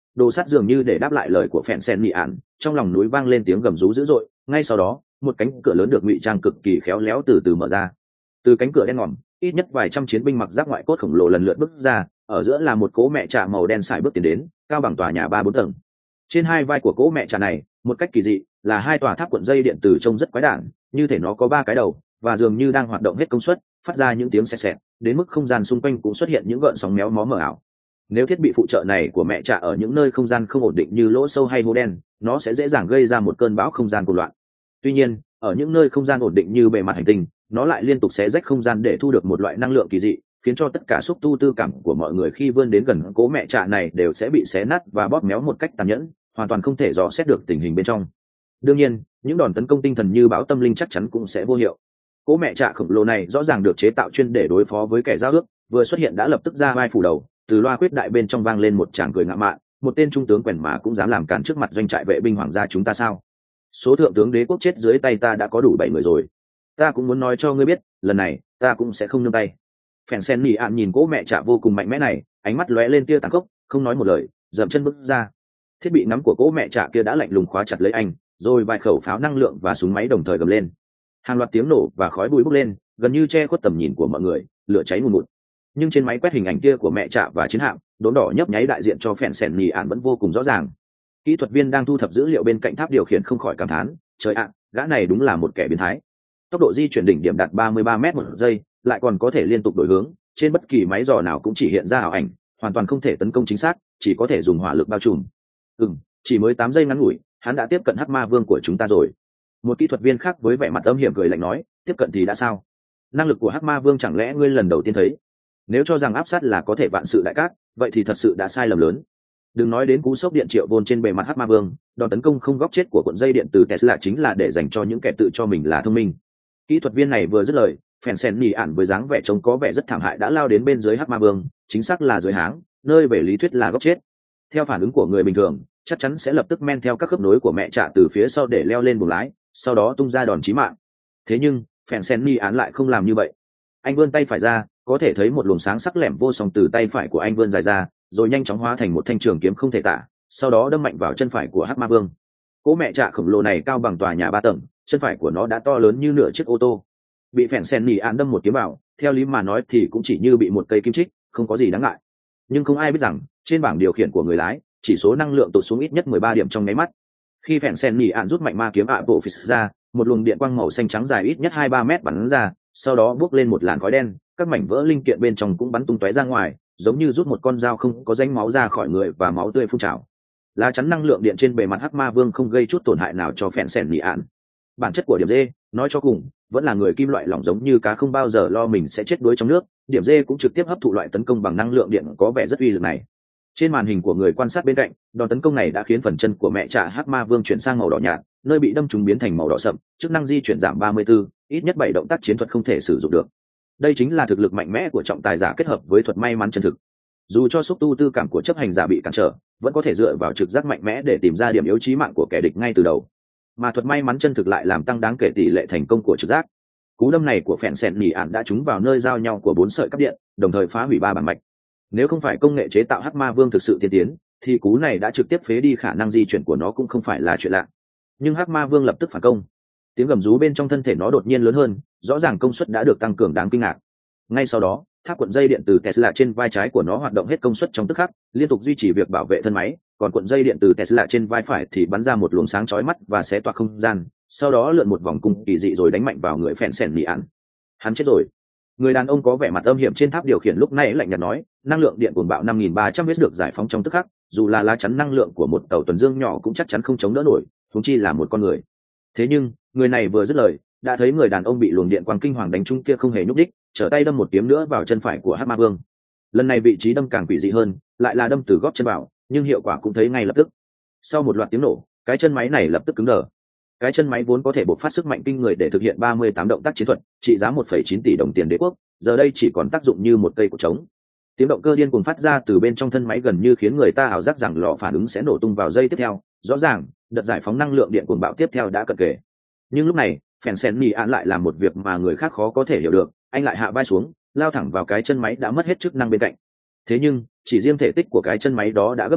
đồ sắt dường như để đáp lại lời của phèn sen nị ạn, trong lòng núi vang lên tiếng gầm rú dữ dội. Ngay sau đó một cánh cửa lớn được ngụy trang cực kỳ khéo léo từ từ mở ra. Từ cánh cửa đen ngòm, ít nhất vài trăm chiến binh mặc giáp ngoại cốt khổng lồ lần lượt bước ra, ở giữa là một cỗ mẹ trà màu đen sải bước tiến đến, cao bằng tòa nhà ba bốn tầng. Trên hai vai của cỗ mẹ trà này, một cách kỳ dị, là hai tòa tháp cuộn dây điện tử trông rất quái đản, như thể nó có ba cái đầu và dường như đang hoạt động hết công suất, phát ra những tiếng xẹt xẹt, đến mức không gian xung quanh cũng xuất hiện những gợn sóng méo mó mờ ảo. Nếu thiết bị phụ trợ này của mẹ trà ở những nơi không gian không ổn định như lỗ sâu hay hố đen, nó sẽ dễ dàng gây ra một cơn bão không gian cuồng loạn. Tuy nhiên, ở những nơi không gian ổn định như bề mặt hành tinh, nó lại liên tục xé rách không gian để thu được một loại năng lượng kỳ dị, khiến cho tất cả xúc tu tư cảm của mọi người khi vươn đến gần cố mẹ trà này đều sẽ bị xé nát và bóp méo một cách tàn nhẫn, hoàn toàn không thể dò xét được tình hình bên trong. Đương nhiên, những đòn tấn công tinh thần như bão tâm linh chắc chắn cũng sẽ vô hiệu. Cố mẹ trà khổng lồ này rõ ràng được chế tạo chuyên để đối phó với kẻ giao ước, vừa xuất hiện đã lập tức ra vai phủ đầu, từ loa khuyết đại bên trong vang lên một tràng cười ngạo mạn, một tên trung tướng quèn mà cũng dám làm cản trước mặt doanh trại vệ binh hoàng gia chúng ta sao? Số thượng tướng đế quốc chết dưới tay ta đã có đủ bảy người rồi. Ta cũng muốn nói cho ngươi biết, lần này ta cũng sẽ không nương tay. Phèn sen nỉ ạn nhìn cỗ mẹ trà vô cùng mạnh mẽ này, ánh mắt lóe lên tia tàn khốc, không nói một lời, dậm chân bước ra. Thiết bị ngắm của cỗ mẹ trà kia đã lạnh lùng khóa chặt lấy anh, rồi vài khẩu pháo năng lượng và súng máy đồng thời gầm lên. Hàng loạt tiếng nổ và khói bụi bốc lên, gần như che khuất tầm nhìn của mọi người, lửa cháy ngùn ngụt. Nhưng trên máy quét hình ảnh kia của mẹ trà và chiến hạm, đốm đỏ nhấp nháy đại diện cho phèn sen nỉ ạn vẫn vô cùng rõ ràng. Kỹ thuật viên đang thu thập dữ liệu bên cạnh tháp điều khiển không khỏi cảm thán, trời ạ, gã này đúng là một kẻ biến thái. Tốc độ di chuyển đỉnh điểm đạt ba mươi ba mét một giây, lại còn có thể liên tục đổi hướng, trên bất kỳ máy dò nào cũng chỉ hiện ra ảo ảnh, hoàn toàn không thể tấn công chính xác, chỉ có thể dùng hỏa lực bao trùm. Ừm, chỉ mới tám giây ngắn ngủi, hắn đã tiếp cận Hắc Ma Vương của chúng ta rồi. Một kỹ thuật viên khác với vẻ mặt âm hiểm cười lạnh nói, tiếp cận thì đã sao? Năng lực của Hắc Ma Vương chẳng lẽ ngươi lần đầu tiên thấy? Nếu cho rằng áp sát là có thể vạn sự đại cát, vậy thì thật sự đã sai lầm lớn. Đừng nói đến cú sốc điện triệu vôn trên bề mặt Hắc Ma Vương, đòn tấn công không góc chết của cuộn dây điện từ Tesla chính là để dành cho những kẻ tự cho mình là thông minh. Kỹ thuật viên này vừa dứt lời, phèn sen nỉ ạn với dáng vẻ trông có vẻ rất thảm hại đã lao đến bên dưới Hắc Ma Vương, chính xác là dưới háng, nơi về lý thuyết là góc chết. Theo phản ứng của người bình thường, chắc chắn sẽ lập tức men theo các khớp nối của mẹ trà từ phía sau để leo lên buồng lái, sau đó tung ra đòn chí mạng. Thế nhưng phèn sen nỉ ạn lại không làm như vậy. Anh vươn tay phải ra, có thể thấy một luồng sáng sắc lẻm vô song từ tay phải của anh vươn dài ra, rồi nhanh chóng hóa thành một thanh trường kiếm không thể tả, sau đó đâm mạnh vào chân phải của Hắc Ma Vương. Cỗ mẹ trà khổng lồ này cao bằng tòa nhà ba tầng, chân phải của nó đã to lớn như nửa chiếc ô tô. Bị phèn sen nỉ ạn đâm một kiếm vào, theo lý mà nói thì cũng chỉ như bị một cây kim chích, không có gì đáng ngại. Nhưng không ai biết rằng trên bảng điều khiển của người lái, chỉ số năng lượng tụt xuống ít nhất mười ba điểm trong nháy mắt. Khi phèn sen nỉ ạn rút mạnh ma kiếm ạ bộ phịch ra, một luồng điện quang màu xanh trắng dài ít nhất hai ba mét bắn ra, sau đó bốc lên một làn khói đen, các mảnh vỡ linh kiện bên trong cũng bắn tung tóe ra ngoài, giống như rút một con dao không có rãnh máu ra khỏi người và máu tươi phun trào. Lá chắn năng lượng điện trên bề mặt Hắc Ma Vương không gây chút tổn hại nào cho phèn sen nỉ ạn. Bản chất của điểm D, nói cho cùng, vẫn là người kim loại lỏng giống như cá không bao giờ lo mình sẽ chết đuối trong nước, điểm D cũng trực tiếp hấp thụ loại tấn công bằng năng lượng điện có vẻ rất uy lực này. Trên màn hình của người quan sát bên cạnh, đòn tấn công này đã khiến phần chân của mẹ trà Hắc Ma Vương chuyển sang màu đỏ nhạt, nơi bị đâm trúng biến thành màu đỏ sậm, chức năng di chuyển giảm ba mươi tư, ít nhất bảy động tác chiến thuật không thể sử dụng được. Đây chính là thực lực mạnh mẽ của trọng tài giả kết hợp với thuật may mắn chân thực. Dù cho xúc tu tư cảm của chấp hành giả bị cản trở, vẫn có thể dựa vào trực giác mạnh mẽ để tìm ra điểm yếu chí mạng của kẻ địch ngay từ đầu. Mà thuật may mắn chân thực lại làm tăng đáng kể tỷ lệ thành công của trực giác. Cú đâm này của phèn sen nỉ ạn đã trúng vào nơi giao nhau của bốn sợi cáp điện, đồng thời phá hủy ba bản mạch. Nếu không phải công nghệ chế tạo Hắc Ma Vương thực sự tiên tiến, thì cú này đã trực tiếp phế đi khả năng di chuyển của nó cũng không phải là chuyện lạ. Nhưng Hắc Ma Vương lập tức phản công. Tiếng gầm rú bên trong thân thể nó đột nhiên lớn hơn, rõ ràng công suất đã được tăng cường đáng kinh ngạc. Ngay sau đó, tháp cuộn dây điện từ Tesla trên vai trái của nó hoạt động hết công suất trong tức khắc, liên tục duy trì việc bảo vệ thân máy, còn cuộn dây điện từ Tesla trên vai phải thì bắn ra một luồng sáng chói mắt và xé toạc không gian, sau đó lượn một vòng cung kỳ dị rồi đánh mạnh vào người phèn sen nỉ ạn. Hắn chết rồi. Người đàn ông có vẻ mặt âm hiểm trên tháp điều khiển lúc này lạnh nhạt nói, năng lượng điện cuồng bạo năm nghìn ba trăm vết được giải phóng trong tức khắc, dù là lá chắn năng lượng của một tàu tuần dương nhỏ cũng chắc chắn không chống đỡ nổi, huống chi là một con người. Thế nhưng, người này vừa dứt lời, đã thấy người đàn ông bị luồng điện quang kinh hoàng đánh trúng kia không hề nhúc đích, trở tay đâm một kiếm nữa vào chân phải của Hắc Ma Vương. Lần này vị trí đâm càng quỷ dị hơn, lại là đâm từ gót chân vào, nhưng hiệu quả cũng thấy ngay lập tức. Sau một loạt tiếng nổ, cái chân máy này lập tức cứng đờ. Cái chân máy vốn có thể bộc phát sức mạnh kinh người để thực hiện ba mươi tám động tác chiến thuật, trị giá một phẩy chín tỷ đồng tiền đế quốc, giờ đây chỉ còn tác dụng như một cây cột trống. Tiếng động cơ điên cuồng phát ra từ bên trong thân máy gần như khiến người ta ảo giác rằng lò phản ứng sẽ nổ tung vào giây tiếp theo. Rõ ràng, đợt giải phóng năng lượng điện cuồng bạo tiếp theo đã cận kề. Nhưng lúc này, phèn sen nỉ ạn lại làm một việc mà người khác khó có thể hiểu được, anh lại hạ vai xuống, lao thẳng vào cái chân máy đã mất hết chức năng bên cạnh. Thế nhưng, chỉ riêng thể tích của cái chân máy đó đã gấp mười,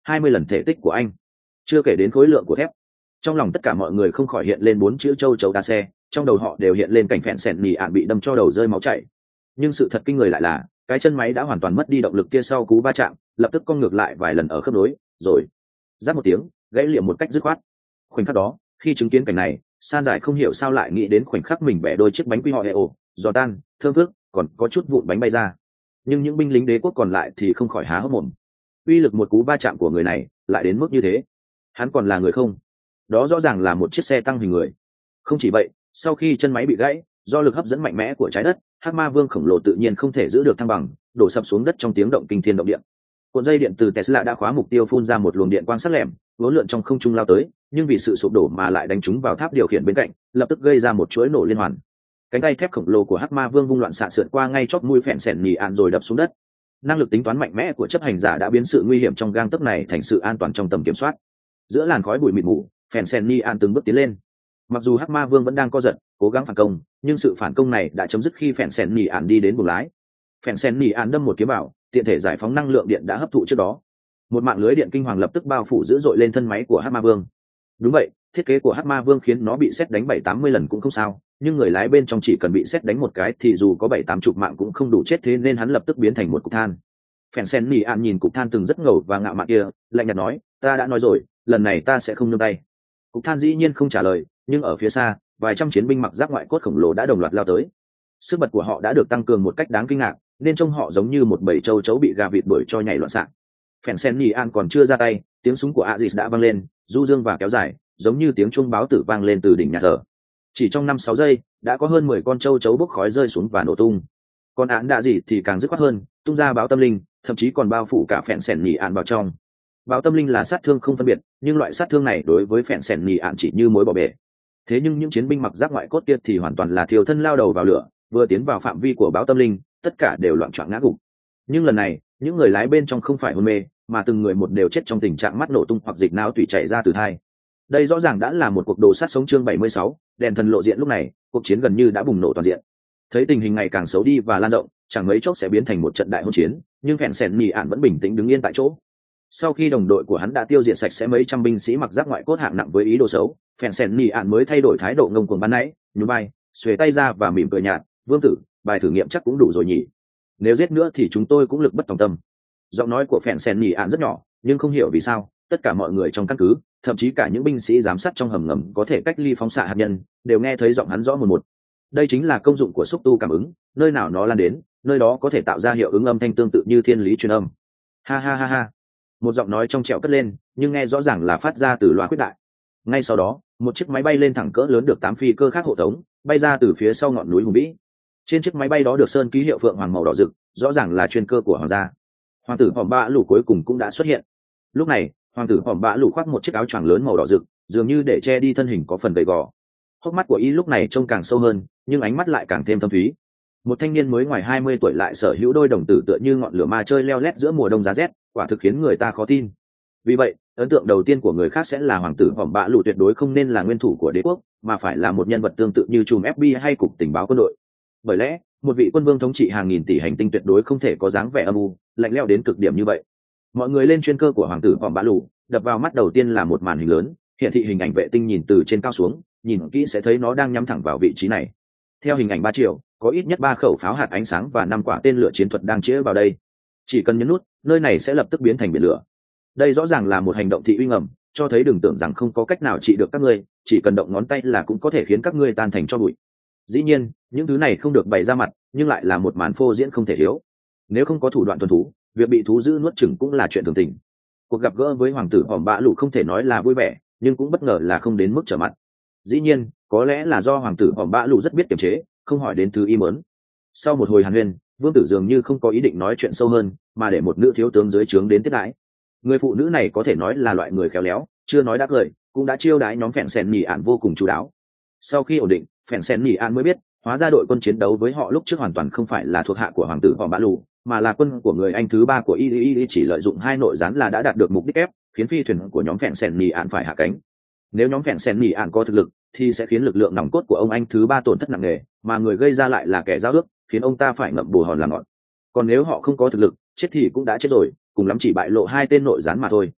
hai mươi lần thể tích của anh, chưa kể đến khối lượng của thép. Trong lòng tất cả mọi người không khỏi hiện lên bốn chữ châu chấu đá xe, trong đầu họ đều hiện lên cảnh phèn sẹn nỉ ạn bị đâm cho đầu rơi máu chảy. Nhưng sự thật kinh người lại là cái chân máy đã hoàn toàn mất đi động lực kia sau cú va chạm, lập tức cong ngược lại vài lần ở khớp nối, rồi rát một tiếng gãy liệm một cách dứt khoát. Khoảnh khắc đó, khi chứng kiến cảnh này, San Giải không hiểu sao lại nghĩ đến khoảnh khắc mình bẻ đôi chiếc bánh quy họ hệ ổ, giò tan, thơm phước, còn có chút vụn bánh bay ra. Nhưng những binh lính đế quốc còn lại thì không khỏi há hốc mồm. Uy lực một cú va chạm của người này lại đến mức như thế. Hắn còn là người không? Đó rõ ràng là một chiếc xe tăng hình người. Không chỉ vậy, sau khi chân máy bị gãy, do lực hấp dẫn mạnh mẽ của trái đất, Hắc Ma Vương khổng lồ tự nhiên không thể giữ được thăng bằng, đổ sập xuống đất trong tiếng động kinh thiên động địa. Cuộn dây điện từ Tesla đã khóa mục tiêu phun ra một luồng điện quang sắc lẻm, uốn lượn trong không trung lao tới, nhưng vì sự sụp đổ mà lại đánh trúng vào tháp điều khiển bên cạnh, lập tức gây ra một chuỗi nổ liên hoàn. Cánh tay thép khổng lồ của Hắc Ma Vương vung loạn xạ sượt qua ngay chóp mũi phèn sẹn nhì ạn rồi đập xuống đất. Năng lực tính toán mạnh mẽ của chấp hành giả đã biến sự nguy hiểm trong gang tấc này thành sự an toàn trong tầm kiểm soát. Giữa làn khói bụi mịt mù, phèn sẹn nhì ạn từng bước tiến lên. Mặc dù Hắc Ma Vương vẫn đang co giật, cố gắng phản công, nhưng sự phản công này đã chấm dứt khi phèn sẹn nhì ạn đi đến buồng lái. Phèn sẹn nhì ạn đâm một kiếm vào, tiện thể giải phóng năng lượng điện đã hấp thụ trước đó. Một mạng lưới điện kinh hoàng lập tức bao phủ dữ dội lên thân máy của Hắc Ma Vương. Đúng vậy, thiết kế của Hắc Ma Vương khiến nó bị sét đánh bảy tám mươi lần cũng không sao, nhưng người lái bên trong chỉ cần bị sét đánh một cái thì dù có bảy tám chục mạng cũng không đủ chết, thế nên hắn lập tức biến thành một cục than. Phèn sen nỉ ạn nhìn cục than từng rất ngầu và ngạo mạn kia, lạnh nhạt nói, ta đã nói rồi, lần này ta sẽ không nương tay. Cục than dĩ nhiên không trả lời, nhưng ở phía xa, vài trăm chiến binh mặc giáp ngoại cốt khổng lồ đã đồng loạt lao tới. Sức bật của họ đã được tăng cường một cách đáng kinh ngạc, nên trông họ giống như một bầy châu chấu bị gà vịt đuổi cho nhảy loạn xạ. Phèn sen nỉ ạn còn chưa ra tay, tiếng súng của Aziz đã vang lên, du dương và kéo dài, giống như tiếng chuông báo tử vang lên từ đỉnh nhà thờ. Chỉ trong năm sáu giây, đã có hơn mười con châu chấu bốc khói rơi xuống và nổ tung. Còn án đạ gì thì càng dứt khoát hơn, tung ra báo tâm linh, thậm chí còn bao phủ cả phèn sẻn nhì ạn vào trong. Báo tâm linh là sát thương không phân biệt, nhưng loại sát thương này đối với phèn sẻn nhì ạn chỉ như mối bỏ bể. Thế nhưng những chiến binh mặc giáp ngoại cốt kia thì hoàn toàn là thiêu thân lao đầu vào lửa, vừa tiến vào phạm vi của báo tâm linh, tất cả đều loạn choạng ngã gục. Nhưng lần này, những người lái bên trong không phải hôn mê, mà từng người một đều chết trong tình trạng mắt nổ tung hoặc dịch não tủy chảy ra từ thai. Đây rõ ràng đã là một cuộc đồ sát sống chương bảy mươi sáu, đèn thần lộ diện lúc này, cuộc chiến gần như đã bùng nổ toàn diện. Thấy tình hình ngày càng xấu đi và lan rộng, chẳng mấy chốc sẽ biến thành một trận đại hỗn chiến, nhưng phèn sẻn nhì ạn vẫn bình tĩnh đứng yên tại chỗ. Sau khi đồng đội của hắn đã tiêu diệt sạch sẽ mấy trăm binh sĩ mặc giáp ngoại cốt hạng nặng với ý đồ xấu, phèn sẻn nhì ạn mới thay đổi thái độ ngông cuồng ban nãy, nhún vai, xuề tay ra và mỉm cười nhạt, "Vương tử, bài thử nghiệm chắc cũng đủ rồi nhỉ? Nếu giết nữa thì chúng tôi cũng lực bất tòng tâm." Giọng nói của phèn sẻn nhì ạn rất nhỏ, nhưng không hiểu vì sao, tất cả mọi người trong căn cứ, thậm chí cả những binh sĩ giám sát trong hầm ngầm có thể cách ly phóng xạ hạt nhân, đều nghe thấy giọng hắn rõ một một. Đây chính là công dụng của xúc tu cảm ứng, nơi nào nó lan đến, nơi đó có thể tạo ra hiệu ứng âm thanh tương tự như thiên lý truyền âm. Ha ha ha ha. Một giọng nói trong trẻo cất lên, nhưng nghe rõ ràng là phát ra từ loa khuyết đại. Ngay sau đó, một chiếc máy bay lên thẳng cỡ lớn được tám phi cơ khác hộ tống, bay ra từ phía sau ngọn núi hùng vĩ. Trên chiếc máy bay đó được sơn ký hiệu phượng hoàng màu đỏ rực, rõ ràng là chuyên cơ của hoàng gia. Hoàng tử Hòm Bạ Lũ cuối cùng cũng đã xuất hiện. Lúc này, hoàng tử Hòm Bạ Lũ khoác một chiếc áo choàng lớn màu đỏ rực, dường như để che đi thân hình có phần gầy gò. Hốc mắt của y lúc này trông càng sâu hơn, nhưng ánh mắt lại càng thêm thâm thúy. Một thanh niên mới ngoài hai mươi tuổi lại sở hữu đôi đồng tử tựa như ngọn lửa ma chơi leo lét giữa mùa đông giá rét, quả thực khiến người ta khó tin. Vì vậy, ấn tượng đầu tiên của người khác sẽ là hoàng tử Hòm Bạ Lũ tuyệt đối không nên là nguyên thủ của đế quốc, mà phải là một nhân vật tương tự như chùm ép bê i hay cục tình báo quân đội. Bởi lẽ, một vị quân vương thống trị hàng nghìn tỷ hành tinh tuyệt đối không thể có dáng vẻ âm u, lạnh lẽo đến cực điểm như vậy. Mọi người lên chuyên cơ của hoàng tử Hòm Bạ Lũ, đập vào mắt đầu tiên là một màn hình lớn, hiện thị hình ảnh vệ tinh nhìn từ trên cao xuống, nhìn kỹ sẽ thấy nó đang nhắm thẳng vào vị trí này. Theo hình ảnh ba chiều, có ít nhất ba khẩu pháo hạt ánh sáng và năm quả tên lửa chiến thuật đang chĩa vào đây. Chỉ cần nhấn nút, nơi này sẽ lập tức biến thành biển lửa. Đây rõ ràng là một hành động thị uy ngầm, cho thấy đừng tưởng rằng không có cách nào trị được các ngươi, chỉ cần động ngón tay là cũng có thể khiến các ngươi tan thành tro bụi. Dĩ nhiên, những thứ này không được bày ra mặt, nhưng lại là một màn phô diễn không thể thiếu. Nếu không có thủ đoạn thuần thú, việc bị thú dữ nuốt chửng cũng là chuyện thường tình. Cuộc gặp gỡ với hoàng tử Hòm Bạ Lũ không thể nói là vui vẻ, nhưng cũng bất ngờ là không đến mức trở mặt. Dĩ nhiên, có lẽ là do hoàng tử Hòm Bạ Lũ rất biết kiềm chế, không hỏi đến thứ ý muốn. Sau một hồi hàn huyên, vương tử dường như không có ý định nói chuyện sâu hơn, mà để một nữ thiếu tướng dưới trướng đến tiếp đãi. Người phụ nữ này có thể nói là loại người khéo léo, chưa nói đã cười, cũng đã chiêu đãi nhóm phèn sèn nhì ạn vô cùng chú đáo. Sau khi ổn định, phèn sèn nhì ạn mới biết, hóa ra đội quân chiến đấu với họ lúc trước hoàn toàn không phải là thuộc hạ của hoàng tử Hòm Bạ Lũ, mà là quân của người anh thứ ba của y y chỉ lợi dụng hai nội gián là đã đạt được mục đích ép, khiến phi thuyền của nhóm phèn sèn nhì ạn phải hạ cánh. Nếu nhóm phèn sèn nhì ạn có thực lực, thì sẽ khiến lực lượng nòng cốt của ông anh thứ ba tổn thất nặng nề, mà người gây ra lại là kẻ giao ước, khiến ông ta phải ngậm bù hòn làm ngọt. Còn nếu họ không có thực lực, chết thì cũng đã chết rồi, cùng lắm chỉ bại lộ hai tên nội gián mà thôi.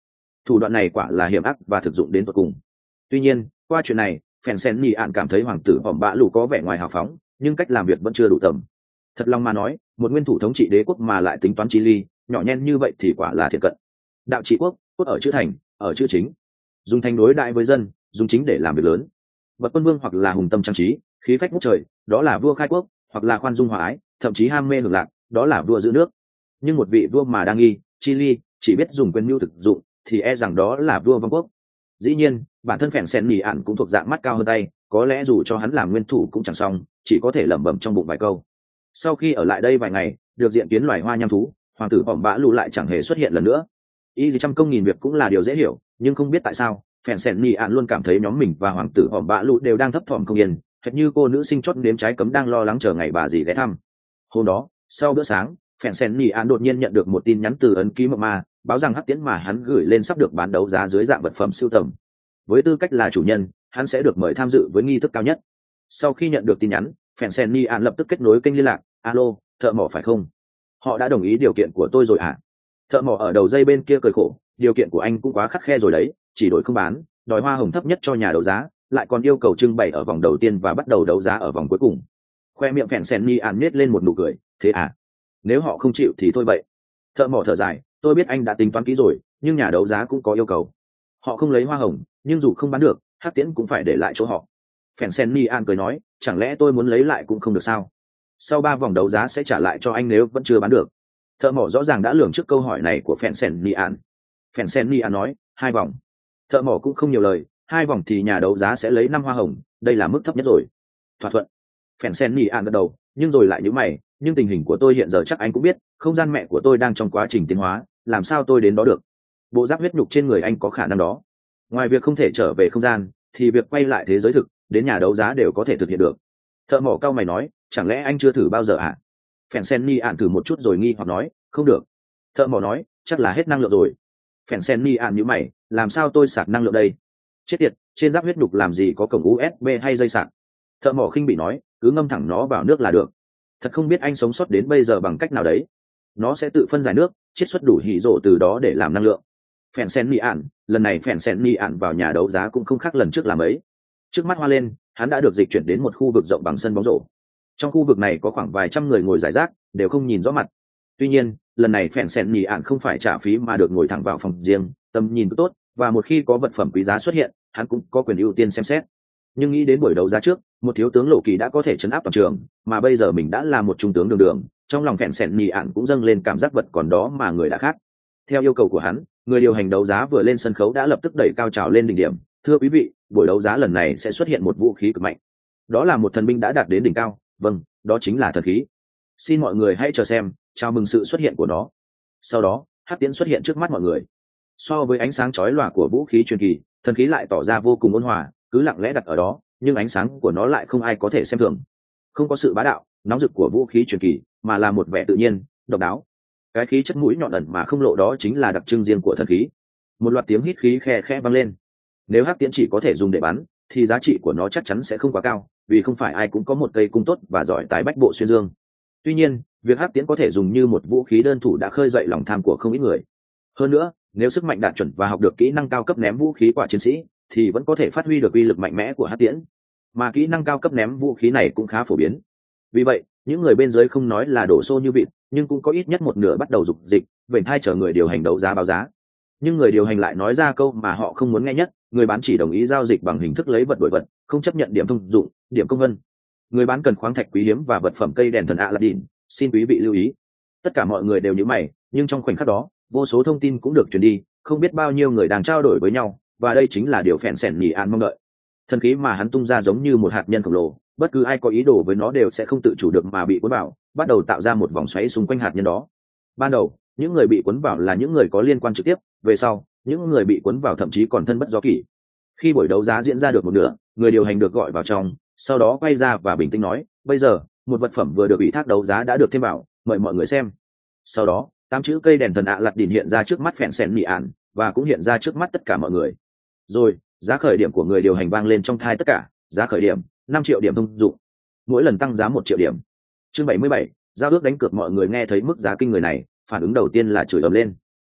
Thủ đoạn này quả là hiểm ác và thực dụng đến tận cùng. Tuy nhiên qua chuyện này, phèn sen nhì ạn cảm thấy hoàng tử hòm bạ lù có vẻ ngoài hào phóng, nhưng cách làm việc vẫn chưa đủ tầm. Thật lòng mà nói, một nguyên thủ thống trị đế quốc mà lại tính toán chi ly nhỏ nhen như vậy thì quả là thiệt cận. Đạo trị quốc, cốt ở chữ thành, ở chữ chính, dùng thành đối đại với dân, dùng chính để làm việc lớn. Bậc quân vương hoặc là hùng tâm trang trí, khí phách ngút trời, đó là vua khai quốc, hoặc là khoan dung hòa ái, thậm chí ham mê hưởng lạc, đó là vua giữ nước. Nhưng một vị vua mà đang nghi chi ly chỉ biết dùng quyền mưu thực dụng thì e rằng đó là vua vong quốc. Dĩ nhiên bản thân phèn sen nhì ạn cũng thuộc dạng mắt cao hơn tay, có lẽ dù cho hắn làm nguyên thủ cũng chẳng xong, chỉ có thể lẩm bẩm trong bụng vài câu. Sau khi ở lại đây vài ngày, được diện kiến loài hoa nham thú, hoàng tử hòm bạ lù lại chẳng hề xuất hiện lần nữa. Y gì trăm công nghìn việc cũng là điều dễ hiểu, nhưng không biết tại sao phèn sen nhì ạn luôn cảm thấy nhóm mình và hoàng tử hòm bạ lù đều đang thấp thỏm không yên, hệt như cô nữ sinh chót nếm trái cấm đang lo lắng chờ ngày bà dì ghé thăm. Hôm đó sau bữa sáng, phèn sen nhì ạn đột nhiên nhận được một tin nhắn từ ấn ký mộng ma, báo rằng hắc tiễn mà hắn gửi lên sắp được bán đấu giá dưới dạng vật phẩm sưu tầm. Với tư cách là chủ nhân, hắn sẽ được mời tham dự với nghi thức cao nhất. Sau khi nhận được tin nhắn, phèn sen nhì ạn lập tức kết nối kênh liên lạc. Alo, thợ mỏ phải không? Họ đã đồng ý điều kiện của tôi rồi à? Thợ mỏ ở đầu dây bên kia cười khổ, điều kiện của anh cũng quá khắt khe rồi đấy, chỉ đổi không bán, đòi hoa hồng thấp nhất cho nhà đấu giá, lại còn yêu cầu trưng bày ở vòng đầu tiên và bắt đầu đấu giá ở vòng cuối cùng. Khoe miệng phèn sen nhì ạn nhếch lên một nụ cười. Thế à? Nếu họ không chịu thì thôi vậy. Thợ mỏ thở dài, tôi biết anh đã tính toán kỹ rồi, nhưng nhà đấu giá cũng có yêu cầu. Họ không lấy hoa hồng, nhưng dù không bán được, hắc tiễn cũng phải để lại chỗ họ. Phèn sen nhì ạn cười nói, chẳng lẽ tôi muốn lấy lại cũng không được sao? Sau ba vòng đấu giá sẽ trả lại cho anh nếu vẫn chưa bán được. Thợ mỏ rõ ràng đã lường trước câu hỏi này của phèn sen nhì ạn. Phèn sen nhì ạn nói, hai vòng. Thợ mỏ cũng không nhiều lời, hai vòng thì nhà đấu giá sẽ lấy năm hoa hồng, đây là mức thấp nhất rồi. Thỏa thuận. Phèn sen nhì ạn gật đầu, nhưng rồi lại nhíu mày, nhưng tình hình của tôi hiện giờ chắc anh cũng biết, không gian mẹ của tôi đang trong quá trình tiến hóa, làm sao tôi đến đó được? Bộ giáp huyết nhục trên người anh có khả năng đó. Ngoài việc không thể trở về không gian, thì việc quay lại thế giới thực, đến nhà đấu giá đều có thể thực hiện được. Thợ mỏ cao mày nói, chẳng lẽ anh chưa thử bao giờ à? Phèn sen nhì ạn thử một chút rồi nghi hoặc nói, không được. Thợ mỏ nói, chắc là hết năng lượng rồi. Phèn sen nhì ạn nhíu mày, làm sao tôi sạc năng lượng đây? Chết tiệt, trên giáp huyết nhục làm gì có cổng u ét bê hay dây sạc? Thợ mỏ khinh bị nói, cứ ngâm thẳng nó vào nước là được. Thật không biết anh sống sót đến bây giờ bằng cách nào đấy. Nó sẽ tự phân giải nước, chiết xuất đủ hỉ rộ từ đó để làm năng lượng. Phèn sen nhì ạn, lần này phèn sen nhì ạn vào nhà đấu giá cũng không khác lần trước làm ấy. Trước mắt hoa lên, hắn đã được dịch chuyển đến một khu vực rộng bằng sân bóng rổ. Trong khu vực này có khoảng vài trăm người ngồi rải rác, đều không nhìn rõ mặt. Tuy nhiên lần này phèn sen nhì ạn không phải trả phí mà được ngồi thẳng vào phòng riêng, tầm nhìn cứ tốt, và một khi có vật phẩm quý giá xuất hiện, hắn cũng có quyền ưu tiên xem xét. Nhưng nghĩ đến buổi đấu giá trước, một thiếu tướng lộ kỳ đã có thể chấn áp toàn trường, mà bây giờ mình đã là một trung tướng đường đường, trong lòng phèn sen nhì ạn cũng dâng lên cảm giác vật còn đó mà người đã khác. Theo yêu cầu của hắn, người điều hành đấu giá vừa lên sân khấu đã lập tức đẩy cao trào lên đỉnh điểm. Thưa quý vị, buổi đấu giá lần này sẽ xuất hiện một vũ khí cực mạnh. Đó là một thần binh đã đạt đến đỉnh cao, vâng, đó chính là thần khí. Xin mọi người hãy chờ xem, chào mừng sự xuất hiện của nó. Sau đó, hắc tiễn xuất hiện trước mắt mọi người. So với ánh sáng chói lòa của vũ khí truyền kỳ, thần khí lại tỏ ra vô cùng ôn hòa, cứ lặng lẽ đặt ở đó, nhưng ánh sáng của nó lại không ai có thể xem thường. Không có sự bá đạo, nóng rực của vũ khí truyền kỳ, mà là một vẻ tự nhiên, độc đáo. Cái khí chất mũi nhọn ẩn mà không lộ đó chính là đặc trưng riêng của thần khí. Một loạt tiếng hít khí khe khẽ vang lên. Nếu hắc tiễn chỉ có thể dùng để bắn, thì giá trị của nó chắc chắn sẽ không quá cao, vì không phải ai cũng có một cây cung tốt và giỏi tái bách bộ xuyên dương. Tuy nhiên, việc hắc tiễn có thể dùng như một vũ khí đơn thủ đã khơi dậy lòng tham của không ít người. Hơn nữa, nếu sức mạnh đạt chuẩn và học được kỹ năng cao cấp ném vũ khí quả chiến sĩ, thì vẫn có thể phát huy được uy lực mạnh mẽ của hắc tiễn. Mà kỹ năng cao cấp ném vũ khí này cũng khá phổ biến. Vì vậy, những người bên dưới không nói là đổ xô như vịt, nhưng cũng có ít nhất một nửa bắt đầu dục dịch, vểnh thai chờ người điều hành đấu giá báo giá. Nhưng người điều hành lại nói ra câu mà họ không muốn nghe nhất, người bán chỉ đồng ý giao dịch bằng hình thức lấy vật đổi vật, không chấp nhận điểm thông dụng, điểm công vân. Người bán cần khoáng thạch quý hiếm và vật phẩm cây đèn thần Aladdin, xin quý vị lưu ý. Tất cả mọi người đều nhíu mày, nhưng trong khoảnh khắc đó, vô số thông tin cũng được truyền đi, không biết bao nhiêu người đang trao đổi với nhau, và đây chính là điều phèn sen nhì ạn mong đợi. Thần khí mà hắn tung ra giống như một hạt nhân khổng lồ, bất cứ ai có ý đồ với nó đều sẽ không tự chủ được mà bị cuốn vào, bắt đầu tạo ra một vòng xoáy xung quanh hạt nhân đó. Ban đầu, những người bị cuốn vào là những người có liên quan trực tiếp, về sau, những người bị cuốn vào thậm chí còn thân bất do kỷ. Khi buổi đấu giá diễn ra được một nửa, người điều hành được gọi vào trong, sau đó quay ra và bình tĩnh nói, bây giờ, một vật phẩm vừa được ủy thác đấu giá đã được thêm vào, mời mọi người xem. Sau đó, tám chữ cây đèn thần Aladdin hiện ra trước mắt phèn sen nhì ạn, và cũng hiện ra trước mắt tất cả mọi người. Rồi, giá khởi điểm của người điều hành vang lên trong thai tất cả, giá khởi điểm năm triệu điểm thông dụng, mỗi lần tăng giá một triệu điểm. Chương bảy mươi bảy, giao ước đánh cược. Mọi người nghe thấy mức giá kinh người này, phản ứng đầu tiên là chửi ầm lên.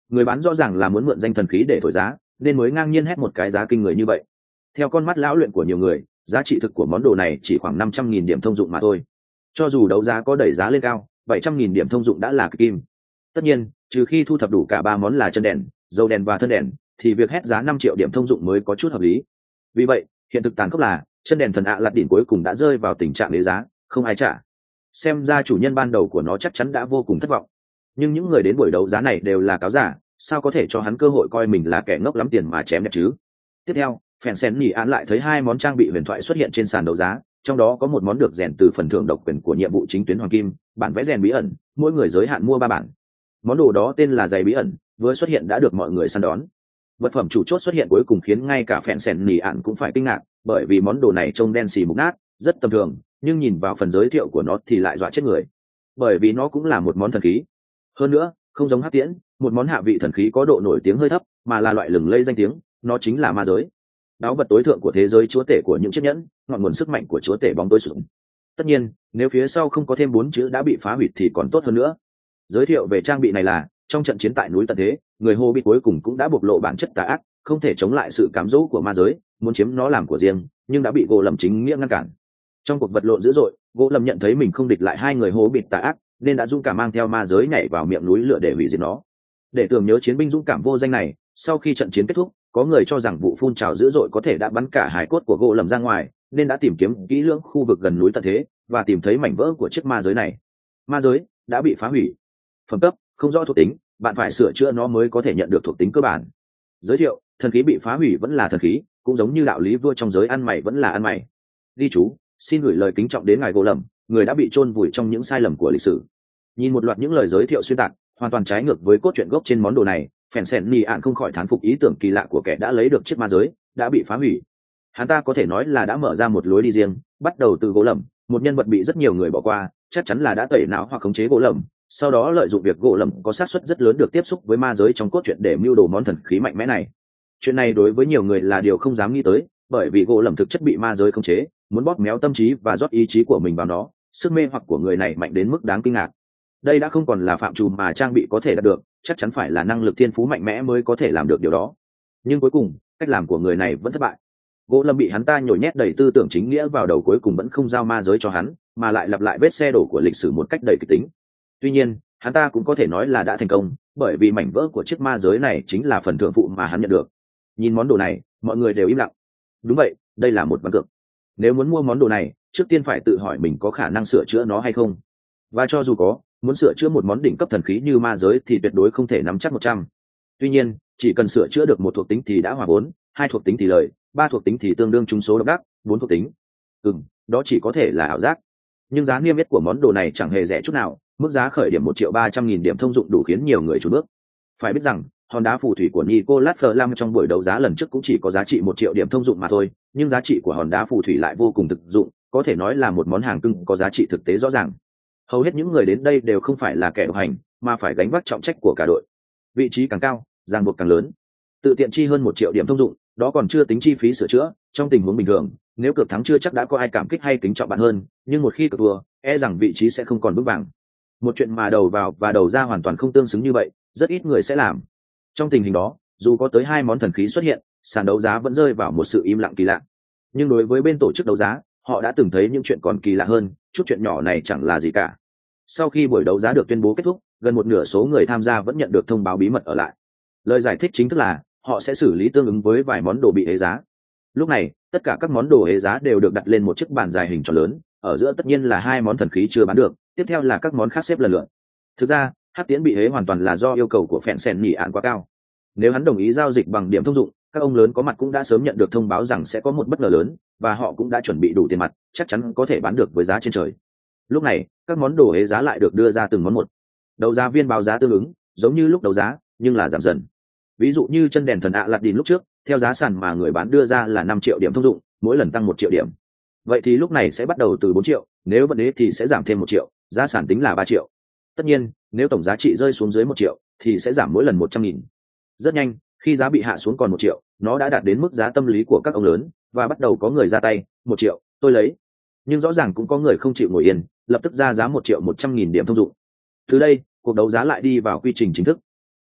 người bán rõ ràng là muốn mượn danh thần khí để thổi giá, nên mới ngang nhiên hét một cái giá kinh người như vậy. Theo con mắt lão luyện của nhiều người, giá trị thực của món đồ này chỉ khoảng năm trăm nghìn điểm thông dụng mà thôi. Cho dù đấu giá có đẩy giá lên cao, bảy trăm nghìn điểm thông dụng đã là cực kim. Tất nhiên, trừ khi thu thập đủ cả ba món là chân đèn, dầu đèn và thân đèn, thì việc hét giá năm triệu điểm thông dụng mới có chút hợp lý. Vì vậy, hiện thực tàn khốc là chân đèn thần ạ lạt đỉnh cuối cùng đã rơi vào tình trạng ế giá, không ai trả. Xem ra chủ nhân ban đầu của nó chắc chắn đã vô cùng thất vọng. Nhưng những người đến buổi đấu giá này đều là cáo giả, sao có thể cho hắn cơ hội coi mình là kẻ ngốc lắm tiền mà chém đẹp chứ. Tiếp theo, phèn sen nhì án lại thấy hai món trang bị huyền thoại xuất hiện trên sàn đấu giá, trong đó có một món được rèn từ phần thưởng độc quyền của nhiệm vụ chính tuyến hoàng kim, bản vẽ rèn bí ẩn, mỗi người giới hạn mua ba bản. Món đồ đó tên là giày bí ẩn, vừa xuất hiện đã được mọi người săn đón. Vật phẩm chủ chốt xuất hiện cuối cùng khiến ngay cả phèn sen nhì án cũng phải kinh ngạc, bởi vì món đồ này trông đen xì mục nát, rất tầm thường, nhưng nhìn vào phần giới thiệu của nó thì lại dọa chết người, bởi vì nó cũng là một món thần khí. Hơn nữa, không giống hắc tiễn, một món hạ vị thần khí có độ nổi tiếng hơi thấp, mà là loại lừng lây danh tiếng, nó chính là ma giới, báu vật tối thượng của thế giới chúa tể của những chiếc nhẫn, ngọn nguồn sức mạnh của chúa tể bóng tối sụn. Tất nhiên, nếu phía sau không có thêm bốn chữ đã bị phá hủy thì còn tốt hơn nữa. Giới thiệu về trang bị này là, trong trận chiến tại núi tận thế, người Hobbit cuối cùng cũng đã bộc lộ bản chất tà ác, không thể chống lại sự cám dỗ của ma giới, muốn chiếm nó làm của riêng, nhưng đã bị Gỗ Lầm chính nghĩa ngăn cản. Trong cuộc vật lộn dữ dội, Gỗ Lầm nhận thấy mình không địch lại hai người Hobbit tà ác, nên đã dũng cảm mang theo ma giới nhảy vào miệng núi lửa để hủy diệt nó. Để tưởng nhớ chiến binh dũng cảm vô danh này, sau khi trận chiến kết thúc, có người cho rằng vụ phun trào dữ dội có thể đã bắn cả hài cốt của Gỗ Lầm ra ngoài, nên đã tìm kiếm kỹ lưỡng khu vực gần núi tận thế và tìm thấy mảnh vỡ của chiếc ma giới này. Ma giới đã bị phá hủy. Phẩm cấp không rõ thuộc tính, bạn phải sửa chữa nó mới có thể nhận được thuộc tính cơ bản. Giới thiệu, thần khí bị phá hủy vẫn là thần khí, cũng giống như đạo lý vua trong giới ăn mày vẫn là ăn mày. Ghi chú, xin gửi lời kính trọng đến ngài Gỗ Lầm, người đã bị chôn vùi trong những sai lầm của lịch sử. Nhìn một loạt những lời giới thiệu xuyên tạc, hoàn toàn trái ngược với cốt truyện gốc trên món đồ này, phèn sẻn nhì ạn không khỏi thán phục ý tưởng kỳ lạ của kẻ đã lấy được chiếc ma giới đã bị phá hủy. Hắn ta có thể nói là đã mở ra một lối đi riêng, bắt đầu từ Gỗ Lầm, một nhân vật bị rất nhiều người bỏ qua, chắc chắn là đã tẩy não hoặc khống chế Gỗ Lầm, sau đó lợi dụng việc Gỗ Lầm có xác suất rất lớn được tiếp xúc với ma giới trong cốt truyện để mưu đồ món thần khí mạnh mẽ này. Chuyện này đối với nhiều người là điều không dám nghĩ tới, bởi vì Gỗ Lầm thực chất bị ma giới khống chế, muốn bóp méo tâm trí và rót ý chí của mình vào nó, sức mê hoặc của người này mạnh đến mức đáng kinh ngạc. Đây đã không còn là phạm trù mà trang bị có thể đạt được, chắc chắn phải là năng lực thiên phú mạnh mẽ mới có thể làm được điều đó. Nhưng cuối cùng, cách làm của người này vẫn thất bại. Gỗ Lâm bị hắn ta nhồi nhét đầy tư tưởng chính nghĩa vào đầu, cuối cùng vẫn không giao ma giới cho hắn, mà lại lặp lại vết xe đổ của lịch sử một cách đầy kịch tính. Tuy nhiên, hắn ta cũng có thể nói là đã thành công, bởi vì mảnh vỡ của chiếc ma giới này chính là phần thưởng phụ mà hắn nhận được. Nhìn món đồ này, mọi người đều im lặng. Đúng vậy, đây là một ván cược. Nếu muốn mua món đồ này, trước tiên phải tự hỏi mình có khả năng sửa chữa nó hay không. Và cho dù có, muốn sửa chữa một món đỉnh cấp thần khí như ma giới thì tuyệt đối không thể nắm chắc một trăm. Tuy nhiên, chỉ cần sửa chữa được một thuộc tính thì đã hòa vốn, hai thuộc tính thì lời, ba thuộc tính thì tương đương trúng số độc đắc, bốn thuộc tính. Ừm, đó chỉ có thể là ảo giác. Nhưng giá niêm yết của món đồ này chẳng hề rẻ chút nào, mức giá khởi điểm một triệu ba trăm nghìn điểm thông dụng đủ khiến nhiều người chùn bước. Phải biết rằng, hòn đá phù thủy của Nicolas Flamel trong buổi đấu giá lần trước cũng chỉ có giá trị một triệu điểm thông dụng mà thôi, nhưng giá trị của hòn đá phù thủy lại vô cùng thực dụng, có thể nói là một món hàng cưng có giá trị thực tế rõ ràng. Hầu hết những người đến đây đều không phải là kẻ độc hành, mà phải gánh vác trọng trách của cả đội. Vị trí càng cao, ràng buộc càng lớn. Tự tiện chi hơn một triệu điểm thông dụng, đó còn chưa tính chi phí sửa chữa. Trong tình huống bình thường, nếu cược thắng chưa chắc đã có ai cảm kích hay kính trọng bạn hơn, nhưng một khi cược thua, e rằng vị trí sẽ không còn vững vàng. Một chuyện mà đầu vào và đầu ra hoàn toàn không tương xứng như vậy, rất ít người sẽ làm. Trong tình hình đó, dù có tới hai món thần khí xuất hiện, sàn đấu giá vẫn rơi vào một sự im lặng kỳ lạ. Nhưng đối với bên tổ chức đấu giá, họ đã từng thấy những chuyện còn kỳ lạ hơn, chút chuyện nhỏ này chẳng là gì cả. Sau khi buổi đấu giá được tuyên bố kết thúc, gần một nửa số người tham gia vẫn nhận được thông báo bí mật ở lại. Lời giải thích chính thức là họ sẽ xử lý tương ứng với vài món đồ bị ế giá. Lúc này, tất cả các món đồ ế giá đều được đặt lên một chiếc bàn dài hình tròn lớn, ở giữa tất nhiên là hai món thần khí chưa bán được, tiếp theo là các món khác xếp lần lượt. Thực ra, hắc tiễn bị ế hoàn toàn là do yêu cầu của phèn sen nhì ạn quá cao. Nếu hắn đồng ý giao dịch bằng điểm thông dụng, các ông lớn có mặt cũng đã sớm nhận được thông báo rằng sẽ có một bất ngờ lớn, và họ cũng đã chuẩn bị đủ tiền mặt, chắc chắn có thể bán được với giá trên trời. Lúc này, các món đồ ế giá lại được đưa ra từng món một. Đấu giá viên báo giá tương ứng, giống như lúc đấu giá, nhưng là giảm dần. Ví dụ như chân đèn thần ạ lạt đìn lúc trước, theo giá sàn mà người bán đưa ra là năm triệu điểm thông dụng, mỗi lần tăng một triệu điểm. Vậy thì lúc này sẽ bắt đầu từ bốn triệu, nếu vẫn ế thì sẽ giảm thêm một triệu, giá sàn tính là ba triệu. Tất nhiên, nếu tổng giá trị rơi xuống dưới một triệu, thì sẽ giảm mỗi lần một trăm nghìn. Rất nhanh, khi giá bị hạ xuống còn một triệu, nó đã đạt đến mức giá tâm lý của các ông lớn, và bắt đầu có người ra tay, một triệu, tôi lấy. Nhưng rõ ràng cũng có người không chịu ngồi yên, lập tức ra giá một triệu một trăm nghìn điểm thông dụng. Từ đây, cuộc đấu giá lại đi vào quy trình chính thức.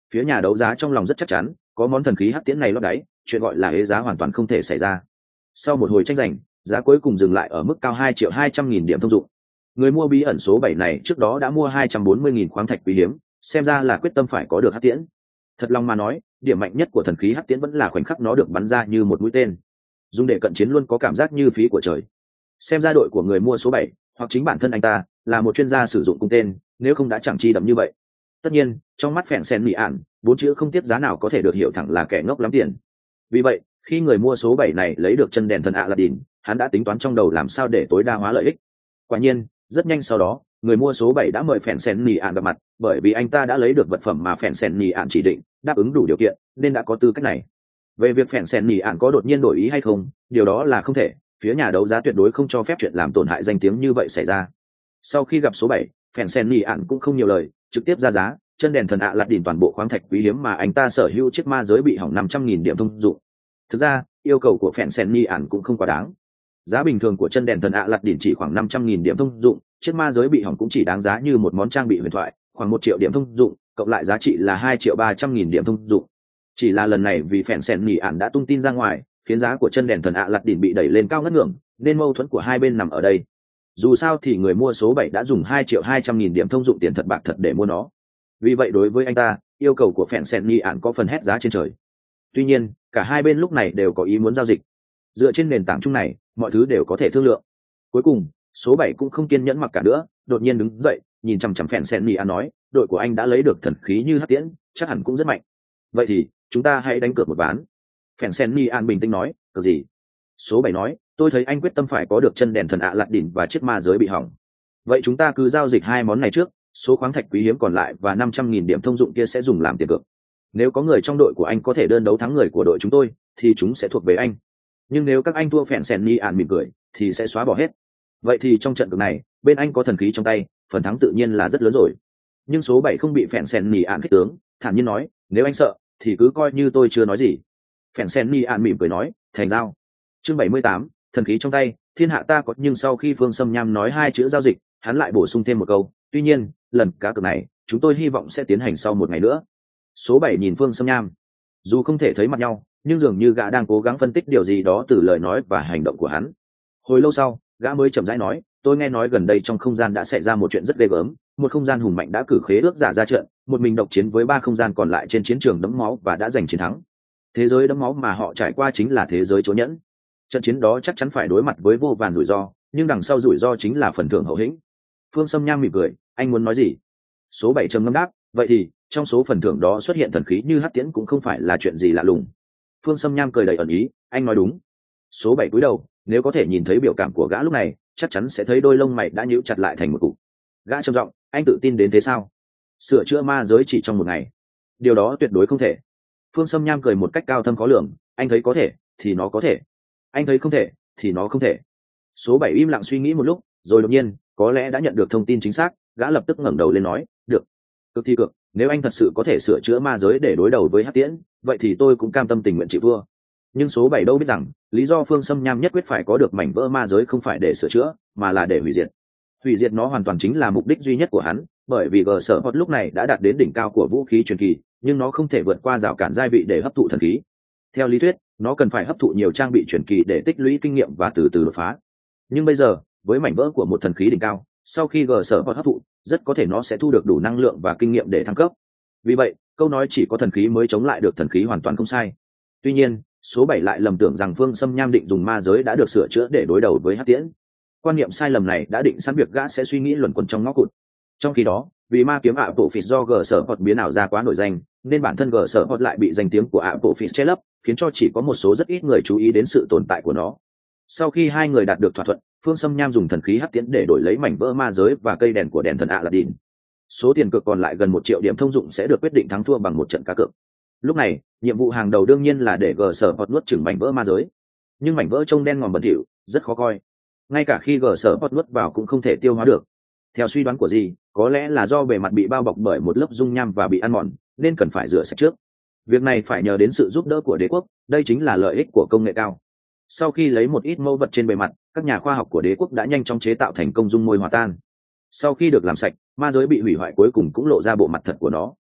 Phía nhà đấu giá trong lòng rất chắc chắn, có món thần khí hắc tiễn này lót đáy, chuyện gọi là ế giá hoàn toàn không thể xảy ra. Sau một hồi tranh giành, giá cuối cùng dừng lại ở mức cao hai triệu hai trăm nghìn điểm thông dụng. Người mua bí ẩn số bảy này trước đó đã mua hai trăm bốn mươi nghìn khoáng thạch quý hiếm, xem ra là quyết tâm phải có được hắc tiễn. Thật lòng mà nói, điểm mạnh nhất của thần khí hắc tiễn vẫn là khoảnh khắc nó được bắn ra như một mũi tên, dùng để cận chiến luôn có cảm giác như phí của trời. Xem ra đội của người mua số bảy, hoặc chính bản thân anh ta là một chuyên gia sử dụng cung tên, nếu không đã chẳng chi đậm như vậy. Tất nhiên, trong mắt phèn sen mị ản, bốn chữ không tiếc giá nào có thể được hiểu thẳng là kẻ ngốc lắm tiền. Vì vậy, khi người mua số bảy này lấy được chân đèn thần Aladdin, hắn đã tính toán trong đầu làm sao để tối đa hóa lợi ích. Quả nhiên, rất nhanh sau đó, người mua số bảy đã mời phèn sen mị ản gặp mặt, bởi vì anh ta đã lấy được vật phẩm mà phèn sen mị ản chỉ định, đáp ứng đủ điều kiện, nên đã có tư cách này. Về việc phèn sen mị ản có đột nhiên đổi ý hay không, điều đó là không thể, phía nhà đấu giá tuyệt đối không cho phép chuyện làm tổn hại danh tiếng như vậy xảy ra. Sau khi gặp số bảy, phèn sen mị ản cũng không nhiều lời, trực tiếp ra giá chân đèn thần ạ lặt đỉnh toàn bộ khoáng thạch quý hiếm mà anh ta sở hữu chiếc ma giới bị hỏng năm trăm nghìn điểm thông dụng. Thực ra yêu cầu của phèn sen ni ản cũng không quá đáng, giá bình thường của chân đèn thần ạ lặt đỉnh chỉ khoảng năm trăm nghìn điểm thông dụng, chiếc ma giới bị hỏng cũng chỉ đáng giá như một món trang bị huyền thoại, khoảng một triệu điểm thông dụng, cộng lại giá trị là hai triệu ba trăm nghìn điểm thông dụng. Chỉ là lần này vì phèn sen ni ản đã tung tin ra ngoài, khiến giá của chân đèn thần ạ lặt đỉnh bị đẩy lên cao ngất ngưỡng, nên mâu thuẫn của hai bên nằm ở đây. Dù sao thì người mua số bảy đã dùng hai triệu hai trăm nghìn điểm thông dụng tiền thật bạc thật để mua nó. Vì vậy đối với anh ta, yêu cầu của phèn sen ni ản có phần hét giá trên trời. Tuy nhiên, cả hai bên lúc này đều có ý muốn giao dịch. Dựa trên nền tảng chung này, mọi thứ đều có thể thương lượng. Cuối cùng, số bảy cũng không kiên nhẫn mặc cả nữa, đột nhiên đứng dậy, nhìn chằm chằm phèn sen ni ản nói, đội của anh đã lấy được thần khí như hắc tiễn, chắc hẳn cũng rất mạnh. Vậy thì, chúng ta hãy đánh cược một ván. Phèn sen ni ản bình tĩnh nói, cược gì? Số bảy nói, tôi thấy anh quyết tâm phải có được chân đèn thần ạ lặt đỉnh và chiếc ma giới bị hỏng. Vậy chúng ta cứ giao dịch hai món này trước, số khoáng thạch quý hiếm còn lại và năm trăm nghìn điểm thông dụng kia sẽ dùng làm tiền cược. Nếu có người trong đội của anh có thể đơn đấu thắng người của đội chúng tôi, thì chúng sẽ thuộc về anh. Nhưng nếu các anh thua, phèn sen ni ản mỉm cười, thì sẽ xóa bỏ hết. Vậy thì trong trận cược này, bên anh có thần khí trong tay, phần thắng tự nhiên là rất lớn rồi. Nhưng số bảy không bị phèn sen ni ản kích tướng, thản nhiên nói, nếu anh sợ, thì cứ coi như tôi chưa nói gì. Phèn sen ni ản mỉm cười nói, thành giao. Chương bảy mươi tám, thần khí trong tay, thiên hạ ta có. Nhưng sau khi Phương Sâm Nham nói hai chữ giao dịch, hắn lại bổ sung thêm một câu, tuy nhiên, lần cá cược này, chúng tôi hy vọng sẽ tiến hành sau một ngày nữa. Số bảy nhìn Phương Sâm Nham, dù không thể thấy mặt nhau, nhưng dường như gã đang cố gắng phân tích điều gì đó từ lời nói và hành động của hắn. Hồi lâu sau, gã mới chậm rãi nói, tôi nghe nói gần đây trong không gian đã xảy ra một chuyện rất ghê gớm, một không gian hùng mạnh đã cử khế ước giả ra trận, một mình độc chiến với ba không gian còn lại trên chiến trường đẫm máu và đã giành chiến thắng. Thế giới đẫm máu mà họ trải qua chính là thế giới chỗ nhẫn. Trận chiến đó chắc chắn phải đối mặt với vô vàn rủi ro, nhưng đằng sau rủi ro chính là phần thưởng hậu hĩnh. Phương Sâm Nham mỉm cười, anh muốn nói gì? Số bảy trầm ngâm đáp, vậy thì trong số phần thưởng đó xuất hiện thần khí như hắc tiễn cũng không phải là chuyện gì lạ lùng. Phương Sâm Nham cười đầy ẩn ý, anh nói đúng. Số bảy cúi đầu, nếu có thể nhìn thấy biểu cảm của gã lúc này, chắc chắn sẽ thấy đôi lông mày đã nhíu chặt lại thành một cục. Gã trầm giọng, anh tự tin đến thế sao? Sửa chữa ma giới chỉ trong một ngày, điều đó tuyệt đối không thể. Phương Sâm Nham cười một cách cao thâm khó lường, anh thấy có thể thì nó có thể, anh thấy không thể thì nó không thể. Số bảy im lặng suy nghĩ một lúc, rồi đột nhiên, có lẽ đã nhận được thông tin chính xác, gã lập tức ngẩng đầu lên nói, được, cực thi cực, nếu anh thật sự có thể sửa chữa ma giới để đối đầu với hắc tiễn, vậy thì tôi cũng cam tâm tình nguyện chịu thua. Nhưng số bảy đâu biết rằng, lý do Phương Sâm Nham nhất quyết phải có được mảnh vỡ ma giới không phải để sửa chữa, mà là để hủy diệt. Hủy diệt nó hoàn toàn chính là mục đích duy nhất của hắn, bởi vì gờ sở hot lúc này đã đạt đến đỉnh cao của vũ khí truyền kỳ, nhưng nó không thể vượt qua rào cản giai vị để hấp thụ thần khí. Theo lý thuyết, nó cần phải hấp thụ nhiều trang bị truyền kỳ để tích lũy kinh nghiệm và từ từ đột phá. Nhưng bây giờ, với mảnh vỡ của một thần khí đỉnh cao, sau khi gờ sở hot hấp thụ, rất có thể nó sẽ thu được đủ năng lượng và kinh nghiệm để thăng cấp. Vì vậy, câu nói chỉ có thần khí mới chống lại được thần khí hoàn toàn không sai. Tuy nhiên, số bảy lại lầm tưởng rằng Phương Sâm Nham định dùng ma giới đã được sửa chữa để đối đầu với hắc tiễn. Quan niệm sai lầm này đã định sẵn việc gã sẽ suy nghĩ luẩn quẩn trong ngõ cụt. Trong khi đó, vì ma kiếm ạ bộ phỉ do gờ sở hot biến ảo ra quá nổi danh, nên bản thân gờ sở hot lại bị danh tiếng của ạ bộ phỉ che lấp, khiến cho chỉ có một số rất ít người chú ý đến sự tồn tại của nó. Sau khi hai người đạt được thỏa thuận, Phương Sâm Nham dùng thần khí hắc tiễn để đổi lấy mảnh vỡ ma giới và cây đèn của đèn thần Aladdin. Số tiền cược còn lại gần một triệu điểm thông dụng sẽ được quyết định thắng thua bằng một trận cá cược. Lúc này, nhiệm vụ hàng đầu đương nhiên là để gờ sở hot nuốt chửng mảnh vỡ ma giới. Nhưng mảnh vỡ trông đen ngòm bẩn thỉu, rất khó coi. Ngay cả khi gờ sở hot nuốt vào cũng không thể tiêu hóa được. Theo suy đoán của dì, có lẽ là do bề mặt bị bao bọc bởi một lớp dung nham và bị ăn mòn, nên cần phải rửa sạch trước. Việc này phải nhờ đến sự giúp đỡ của đế quốc, đây chính là lợi ích của công nghệ cao. Sau khi lấy một ít mẫu vật trên bề mặt, các nhà khoa học của đế quốc đã nhanh chóng chế tạo thành công dung môi hòa tan. Sau khi được làm sạch, ma giới bị hủy hoại cuối cùng cũng lộ ra bộ mặt thật của nó.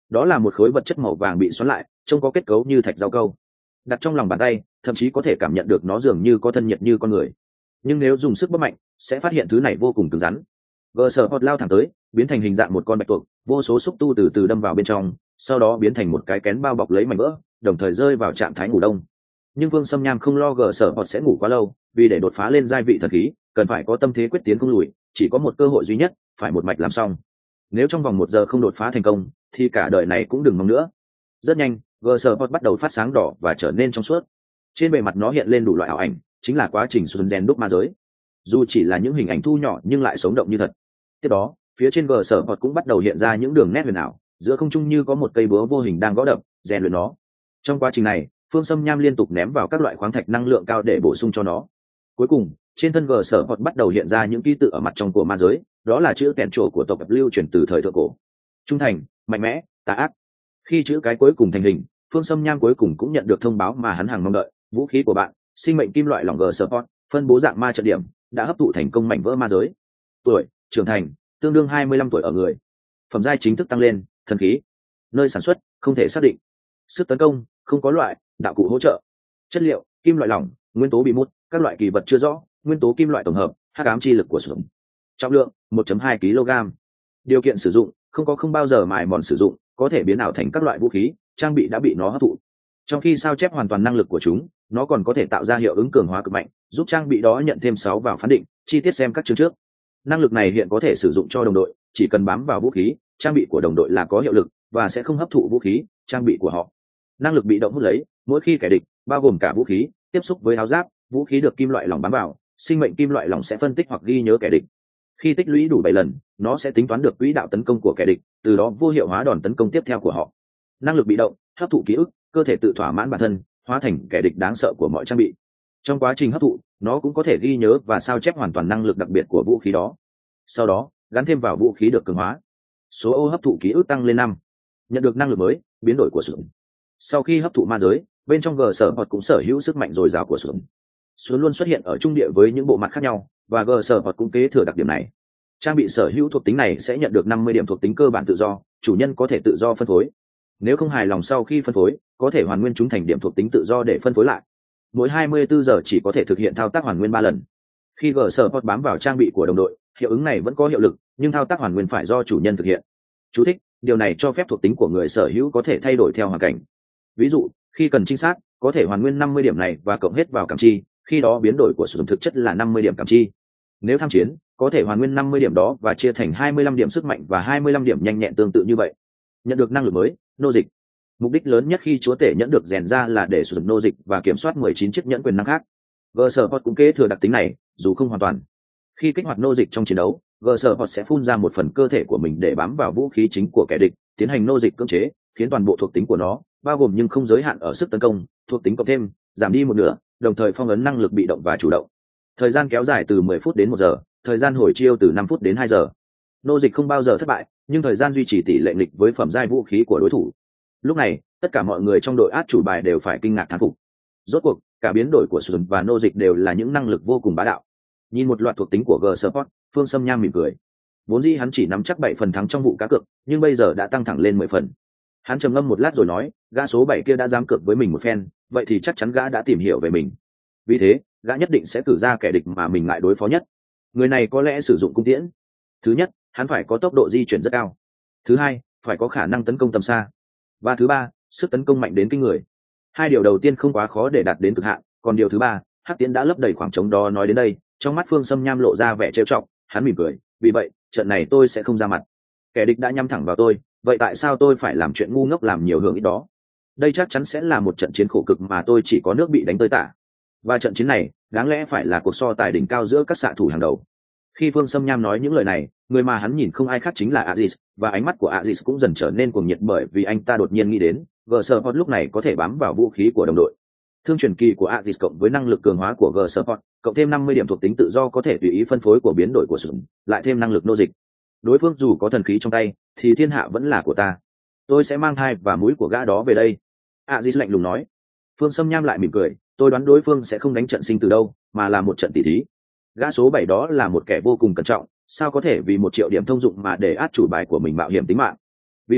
đó là một khối vật chất màu vàng bị xoắn lại, trông có kết cấu như thạch rau câu. Đặt trong lòng bàn tay, thậm chí có thể cảm nhận được nó dường như có thân nhiệt như con người. Nhưng nếu dùng sức bóp mạnh, sẽ phát hiện thứ này vô cùng cứng rắn. Gờ sở hot lao thẳng tới, biến thành hình dạng một con bạch tuộc, vô số xúc tu từ từ đâm vào bên trong, sau đó biến thành một cái kén bao bọc lấy mảnh vỡ, đồng thời rơi vào trạng thái ngủ đông. Nhưng Vương Sâm Nham không lo gờ sở hot sẽ ngủ quá lâu, vì để đột phá lên giai vị thần khí, cần phải có tâm thế quyết tiến không lùi, chỉ có một cơ hội duy nhất, phải một mạch làm xong. Nếu trong vòng một giờ không đột phá thành công, thì cả đời này cũng đừng mong nữa. Rất nhanh, gờ sở hot bắt đầu phát sáng đỏ và trở nên trong suốt. Trên bề mặt nó hiện lên đủ loại ảo ảnh, chính là quá trình xuân gen đúc ma giới. Dù chỉ là những hình ảnh thu nhỏ nhưng lại sống động như thật. Tiếp đó, phía trên gờ sở hot cũng bắt đầu hiện ra những đường nét huyền ảo, giữa không trung như có một cây búa vô hình đang gõ đập, rèn luyện nó. Trong quá trình này, Phương Sâm Nham liên tục ném vào các loại khoáng thạch năng lượng cao để bổ sung cho nó. Cuối cùng, trên thân gờ sở hot bắt đầu hiện ra những ký tự ở mặt trong của ma giới, đó là chữ kèn trổ của tộc lưu truyền từ thời thượng cổ. Trung thành, mạnh mẽ, tà ác. Khi chữ cái cuối cùng thành hình, Phương Sâm Nham cuối cùng cũng nhận được thông báo mà hắn hàng mong đợi, vũ khí của bạn, sinh mệnh kim loại lỏng gờ sở hot, phân bố dạng ma trận điểm, đã hấp thụ thành công mảnh vỡ ma giới. Tuổi, trưởng thành, tương đương hai mươi lăm tuổi ở người. Phẩm giai chính thức tăng lên, thần khí. Nơi sản xuất, không thể xác định. Sức tấn công, không có loại, đạo cụ hỗ trợ. Chất liệu, kim loại lỏng, nguyên tố bị mút, các loại kỳ vật chưa rõ, nguyên tố kim loại tổng hợp, hắc ám chi lực của súng. Trọng lượng, một phẩy hai ki lô gam. Điều kiện sử dụng, không có không bao giờ mài mòn sử dụng, có thể biến ảo thành các loại vũ khí, trang bị đã bị nó hấp thụ. Trong khi sao chép hoàn toàn năng lực của chúng, nó còn có thể tạo ra hiệu ứng cường hóa cực mạnh, giúp trang bị đó nhận thêm sáu vào phán định, chi tiết xem các chương trước. Năng lực này hiện có thể sử dụng cho đồng đội, chỉ cần bám vào vũ khí, trang bị của đồng đội là có hiệu lực và sẽ không hấp thụ vũ khí, trang bị của họ. Năng lực bị động hút lấy, mỗi khi kẻ địch, bao gồm cả vũ khí, tiếp xúc với áo giáp, vũ khí được kim loại lỏng bám vào, sinh mệnh kim loại lỏng sẽ phân tích hoặc ghi nhớ kẻ địch. Khi tích lũy đủ bảy lần, nó sẽ tính toán được quỹ đạo tấn công của kẻ địch, từ đó vô hiệu hóa đòn tấn công tiếp theo của họ. Năng lực bị động, hấp thụ ký ức, cơ thể tự thỏa mãn bản thân, hóa thành kẻ địch đáng sợ của mọi trang bị. Trong quá trình hấp thụ, nó cũng có thể ghi nhớ và sao chép hoàn toàn năng lực đặc biệt của vũ khí đó. Sau đó, gắn thêm vào vũ khí được cường hóa. Số ô hấp thụ ký ức tăng lên năm. Nhận được năng lực mới, biến đổi của súng. Sau khi hấp thụ ma giới, bên trong gờ sở hot cũng sở hữu sức mạnh dồi dào của súng. Súng luôn xuất hiện ở trung địa với những bộ mặt khác nhau, và gờ sở hot cũng kế thừa đặc điểm này. Trang bị sở hữu thuộc tính này sẽ nhận được năm mươi điểm thuộc tính cơ bản tự do, chủ nhân có thể tự do phân phối. Nếu không hài lòng sau khi phân phối, có thể hoàn nguyên chúng thành điểm thuộc tính tự do để phân phối lại. Mỗi hai mươi bốn giờ chỉ có thể thực hiện thao tác hoàn nguyên ba lần. Khi gờ sở hot bám vào trang bị của đồng đội, hiệu ứng này vẫn có hiệu lực, nhưng thao tác hoàn nguyên phải do chủ nhân thực hiện. Chú thích: điều này cho phép thuộc tính của người sở hữu có thể thay đổi theo hoàn cảnh. Ví dụ, khi cần trinh sát, có thể hoàn nguyên năm mươi điểm này và cộng hết vào cảm chi, khi đó biến đổi của sử dụng thực chất là năm mươi điểm cảm chi. Nếu tham chiến, có thể hoàn nguyên năm mươi điểm đó và chia thành hai mươi lăm điểm sức mạnh và hai mươi lăm điểm nhanh nhẹn tương tự như vậy. Nhận được năng lực mới, nô dịch. Mục đích lớn nhất khi chúa tể nhẫn được rèn ra là để sử dụng nô dịch và kiểm soát mười chín chiếc nhẫn quyền năng khác. Gờ sở hot cũng kế thừa đặc tính này, dù không hoàn toàn. Khi kích hoạt nô dịch trong chiến đấu, gờ sở hot sẽ phun ra một phần cơ thể của mình để bám vào vũ khí chính của kẻ địch, tiến hành nô dịch cưỡng chế, khiến toàn bộ thuộc tính của nó, bao gồm nhưng không giới hạn ở sức tấn công, thuộc tính cộng thêm, giảm đi một nửa, đồng thời phong ấn năng lực bị động và chủ động. Thời gian kéo dài từ mười phút đến một giờ, thời gian hồi chiêu từ năm phút đến hai giờ. Nô dịch không bao giờ thất bại, nhưng thời gian duy trì tỷ lệ nghịch với phẩm giai vũ khí của đối thủ. Lúc này, tất cả mọi người trong đội át chủ bài đều phải kinh ngạc thán phục. Rốt cuộc, cả biến đổi của Sùn và nô dịch đều là những năng lực vô cùng bá đạo. Nhìn một loạt thuộc tính của G-Sport, Phương Sâm Nham mỉm cười. Vốn dĩ hắn chỉ nắm chắc bảy phần thắng trong vụ cá cược, nhưng bây giờ đã tăng thẳng lên mười phần. Hắn trầm ngâm một lát rồi nói, gã số bảy kia đã dám cược với mình một phen, vậy thì chắc chắn gã đã tìm hiểu về mình. Vì thế, gã nhất định sẽ cử ra kẻ địch mà mình ngại đối phó nhất. Người này có lẽ sử dụng cung tiễn. Thứ nhất, hắn phải có tốc độ di chuyển rất cao. Thứ hai, phải có khả năng tấn công tầm xa. Và thứ ba, sức tấn công mạnh đến kinh người. Hai điều đầu tiên không quá khó để đạt đến cực hạn, còn điều thứ ba, hắc tiễn đã lấp đầy khoảng trống đó. Nói đến đây, trong mắt Phương Sâm Nham lộ ra vẻ trêu chọc, hắn mỉm cười, vì vậy, trận này tôi sẽ không ra mặt. Kẻ địch đã nhắm thẳng vào tôi, vậy tại sao tôi phải làm chuyện ngu ngốc làm nhiều hưởng ít đó? Đây chắc chắn sẽ là một trận chiến khổ cực mà tôi chỉ có nước bị đánh tơi tả. Và trận chiến này, đáng lẽ phải là cuộc so tài đỉnh cao giữa các xạ thủ hàng đầu. Khi Phương Sâm Nham nói những lời này, người mà hắn nhìn không ai khác chính là Aziz, và ánh mắt của Aziz cũng dần trở nên cuồng nhiệt bởi vì anh ta đột nhiên nghĩ đến, G-Sport lúc này có thể bám vào vũ khí của đồng đội. Thương truyền kỳ của Aziz cộng với năng lực cường hóa của G-Sport, cộng thêm năm mươi điểm thuộc tính tự do có thể tùy ý phân phối của biến đổi của súng, lại thêm năng lực nô dịch. Đối phương dù có thần khí trong tay, thì thiên hạ vẫn là của ta. Tôi sẽ mang thai và mũi của gã đó về đây. Aziz lạnh lùng nói. Phương Sâm Nham lại mỉm cười, tôi đoán đối phương sẽ không đánh trận sinh từ đâu, mà là một trận tỷ thí. Gã số bảy đó là một kẻ vô cùng cẩn trọng, sao có thể vì một triệu điểm thông dụng mà để át chủ bài của mình mạo hiểm tính mạng. Vì vậy,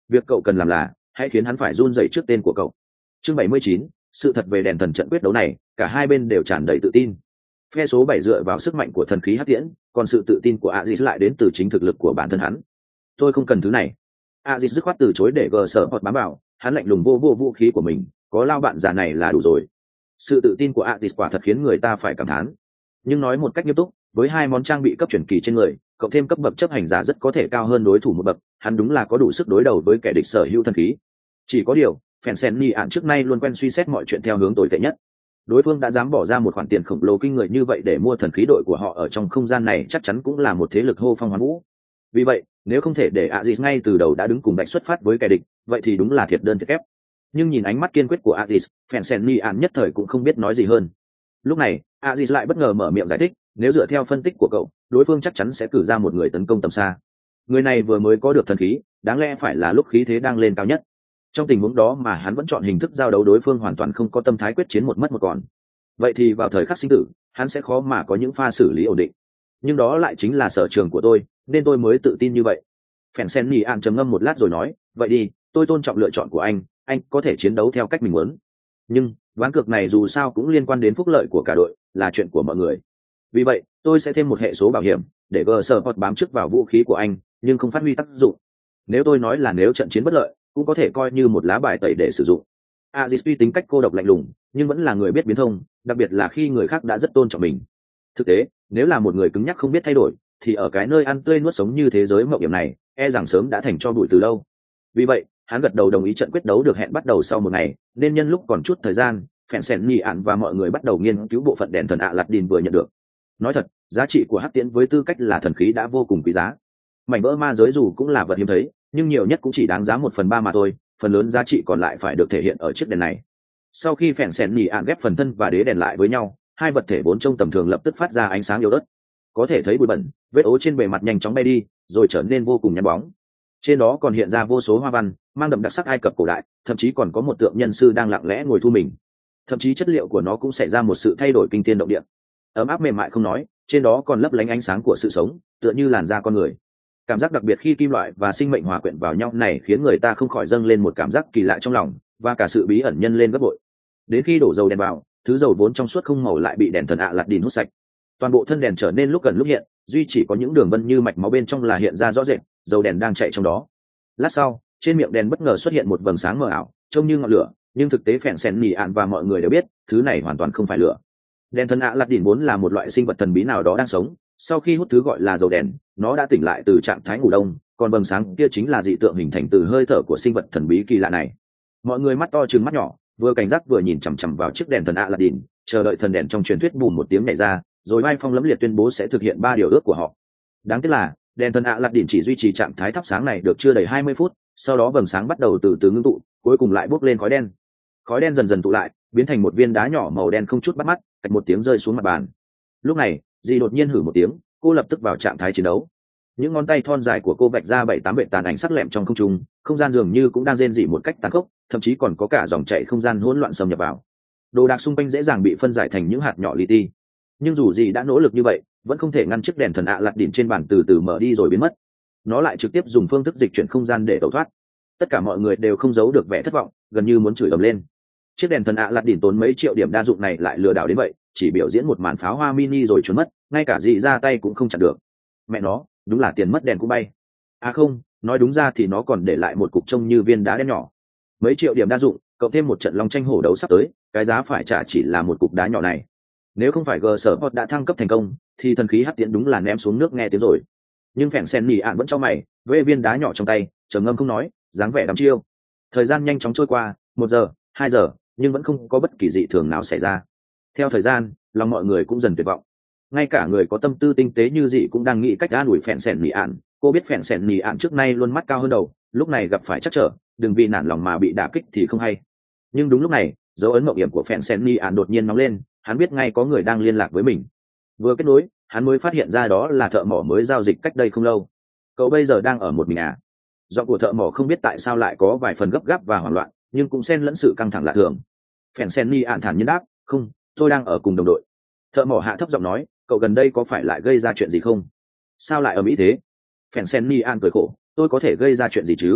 việc cậu cần làm là hãy khiến hắn phải run rẩy trước tên của cậu. Chương bảy mươi chín, sự thật về đèn thần. Trận quyết đấu này cả hai bên đều tràn đầy tự tin. Phe số bảy dựa vào sức mạnh của thần khí hắc tiễn, còn sự tự tin của Aziz lại đến từ chính thực lực của bản thân hắn. Tôi không cần thứ này. Aziz dứt khoát từ chối để gờ sở hoặc bám vào, hắn lạnh lùng vô vô vũ khí của mình, có lao bạn già này là đủ rồi. Sự tự tin của Aziz quả thật khiến người ta phải cảm thán. Nhưng nói một cách nghiêm túc, với hai món trang bị cấp chuyển kỳ trên người, cộng thêm cấp bậc chấp hành giả rất có thể cao hơn đối thủ một bậc, hắn đúng là có đủ sức đối đầu với kẻ địch sở hữu thần khí. Chỉ có điều, Fensen ạn trước nay luôn quen suy xét mọi chuyện theo hướng tồi tệ nhất. Đối phương đã dám bỏ ra một khoản tiền khổng lồ kinh người như vậy để mua thần khí đội của họ ở trong không gian này, chắc chắn cũng là một thế lực hô phong hoán vũ. Vì vậy, nếu không thể để Aziz ngay từ đầu đã đứng cùng bạch xuất phát với kẻ địch, vậy thì đúng là thiệt đơn thiệt ép. Nhưng nhìn ánh mắt kiên quyết của Aziz, Fensen ạn nhất thời cũng không biết nói gì hơn. Lúc này, Aziz lại bất ngờ mở miệng giải thích, nếu dựa theo phân tích của cậu, đối phương chắc chắn sẽ cử ra một người tấn công tầm xa. Người này vừa mới có được thần khí, đáng lẽ phải là lúc khí thế đang lên cao nhất. Trong tình huống đó mà hắn vẫn chọn hình thức giao đấu, đối phương hoàn toàn không có tâm thái quyết chiến một mất một còn. Vậy thì vào thời khắc sinh tử, hắn sẽ khó mà có những pha xử lý ổn định. Nhưng đó lại chính là sở trường của tôi, nên tôi mới tự tin như vậy. Fensen nhì ạn trầm ngâm một lát rồi nói, vậy đi, tôi tôn trọng lựa chọn của anh, anh có thể chiến đấu theo cách mình muốn. Nhưng ván cược này dù sao cũng liên quan đến phúc lợi của cả đội, là chuyện của mọi người. Vì vậy, tôi sẽ thêm một hệ số bảo hiểm để gờ sở hoặc bám trước vào vũ khí của anh, nhưng không phát huy tác dụng. Nếu tôi nói là nếu trận chiến bất lợi, cũng có thể coi như một lá bài tẩy để sử dụng. Aziz tuy tính cách cô độc lạnh lùng, nhưng vẫn là người biết biến thông, đặc biệt là khi người khác đã rất tôn trọng mình. Thực tế, nếu là một người cứng nhắc không biết thay đổi, thì ở cái nơi ăn tươi nuốt sống như thế giới mộng hiểm này, e rằng sớm đã thành tro bụi từ lâu. Vì vậy, hắn gật đầu đồng ý trận quyết đấu được hẹn bắt đầu sau một ngày, nên nhân lúc còn chút thời gian, Fensen nhì ạn và mọi người bắt đầu nghiên cứu bộ phận đèn thần Aladdin vừa nhận được. Nói thật, giá trị của hắc tiễn với tư cách là thần khí đã vô cùng quý giá. Mảnh vỡ ma giới dù cũng là vật hiếm thấy, nhưng nhiều nhất cũng chỉ đáng giá một phần ba mà thôi, phần lớn giá trị còn lại phải được thể hiện ở chiếc đèn này. Sau khi Fensen nhì ạn ghép phần thân và đế đèn lại với nhau, hai vật thể vốn trông tầm thường lập tức phát ra ánh sáng yếu ớt. Có thể thấy bụi bẩn, vết ố trên bề mặt nhanh chóng bay đi, rồi trở nên vô cùng nhăn bóng. Trên đó còn hiện ra vô số hoa văn, mang đậm đặc sắc Ai Cập cổ đại, thậm chí còn có một tượng nhân sư đang lặng lẽ ngồi thu mình. Thậm chí chất liệu của nó cũng xảy ra một sự thay đổi kinh thiên động địa. Ấm áp mềm mại không nói, trên đó còn lấp lánh ánh sáng của sự sống, tựa như làn da con người. Cảm giác đặc biệt khi kim loại và sinh mệnh hòa quyện vào nhau này khiến người ta không khỏi dâng lên một cảm giác kỳ lạ trong lòng, và cả sự bí ẩn nhân lên gấp bội. Đến khi đổ dầu đèn vào, thứ dầu vốn trong suốt không màu lại bị đèn thần Aladdin hút sạch. Toàn bộ thân đèn trở nên lúc gần lúc hiện, duy chỉ có những đường vân như mạch máu bên trong là hiện ra rõ rệt, dầu đèn đang chạy trong đó. Lát sau, trên miệng đèn bất ngờ xuất hiện một vầng sáng mờ ảo, trông như ngọn lửa, nhưng thực tế Fensen nhì ạn và mọi người đều biết, thứ này hoàn toàn không phải lửa. Đèn thần Aladdin vốn là một loại sinh vật thần bí nào đó đang sống, sau khi hút thứ gọi là dầu đèn, nó đã tỉnh lại từ trạng thái ngủ đông, còn vầng sáng kia chính là dị tượng hình thành từ hơi thở của sinh vật thần bí kỳ lạ này. Mọi người mắt to trừng mắt nhỏ, vừa cảnh giác vừa nhìn chằm chằm vào chiếc đèn thần Aladdin, chờ đợi thần đèn trong truyền thuyết bùm một tiếng nhảy ra, rồi vai phong lẫm liệt tuyên bố sẽ thực hiện ba điều ước của họ. Đáng tiếc là đèn thần Aladdin chỉ duy trì trạng thái thắp sáng này được chưa đầy hai mươi phút, sau đó vầng sáng bắt đầu từ từ ngưng tụ, cuối cùng lại bốc lên khói đen. Khói đen dần dần tụ lại, biến thành một viên đá nhỏ màu đen không chút bắt mắt, cạch một tiếng rơi xuống mặt bàn. Lúc này, dì đột nhiên hử một tiếng, cô lập tức vào trạng thái chiến đấu. Những ngón tay thon dài của cô vạch ra bảy tám vệt tàn ảnh sắc lẹm trong không trung, không gian dường như cũng đang rên rỉ một cách tàn khốc, thậm chí còn có cả dòng chảy không gian hỗn loạn xâm nhập vào. Đồ đạc xung quanh dễ dàng bị phân giải thành những hạt nhỏ li ti. Nhưng dù gì đã nỗ lực như vậy, vẫn không thể ngăn chiếc đèn thần Aladdin trên bàn từ từ mở đi rồi biến mất. Nó lại trực tiếp dùng phương thức dịch chuyển không gian để tẩu thoát. Tất cả mọi người đều không giấu được vẻ thất vọng, gần như muốn chửi ầm lên. Chiếc đèn thần Aladdin tốn mấy triệu điểm đa dụng này lại lừa đảo đến vậy, chỉ biểu diễn một màn pháo hoa mini rồi trốn mất, ngay cả gì ra tay cũng không chặn được. Mẹ nó, đúng là tiền mất đèn cũng bay. À không, nói đúng ra thì nó còn để lại một cục trông như viên đá đen nhỏ. Mấy triệu điểm đa dụng, cộng thêm một trận long tranh hổ đấu sắp tới, cái giá phải trả chỉ là một cục đá nhỏ này. Nếu không phải gờ sở hot đã thăng cấp thành công, thì thần khí hắc tiễn đúng là ném xuống nước nghe tiếng rồi. Nhưng Fensen nhì ạn vẫn cho mày, với viên đá nhỏ trong tay, trầm ngâm không nói, dáng vẻ đăm chiêu. Thời gian nhanh chóng trôi qua, một giờ, hai giờ, nhưng vẫn không có bất kỳ dị thường nào xảy ra. Theo thời gian, lòng mọi người cũng dần tuyệt vọng. Ngay cả người có tâm tư tinh tế như dị cũng đang nghĩ cách an ủi Fensen nhì ạn. Cô biết Fensen nhì ạn trước nay luôn mắt cao hơn đầu, lúc này gặp phải trắc trở, đừng vì nản lòng mà bị đả kích thì không hay. Nhưng đúng lúc này, dấu ấn mộng hiểm của Fensen nhì ạn đột nhiên nóng lên, hắn biết ngay có người đang liên lạc với mình. Vừa kết nối, hắn mới phát hiện ra đó là thợ mỏ mới giao dịch cách đây không lâu. Cậu bây giờ đang ở một mình à? Giọng của thợ mỏ không biết tại sao lại có vài phần gấp gáp và hoảng loạn, nhưng cũng xen lẫn sự căng thẳng lạ thường. Fensen nhì ạn thản nhiên đáp, không, tôi đang ở cùng đồng đội. Thợ mỏ hạ thấp giọng nói, cậu gần đây có phải lại gây ra chuyện gì không? Sao lại ở Mỹ thế? Fensen nhì ạn cười khổ, tôi có thể gây ra chuyện gì chứ?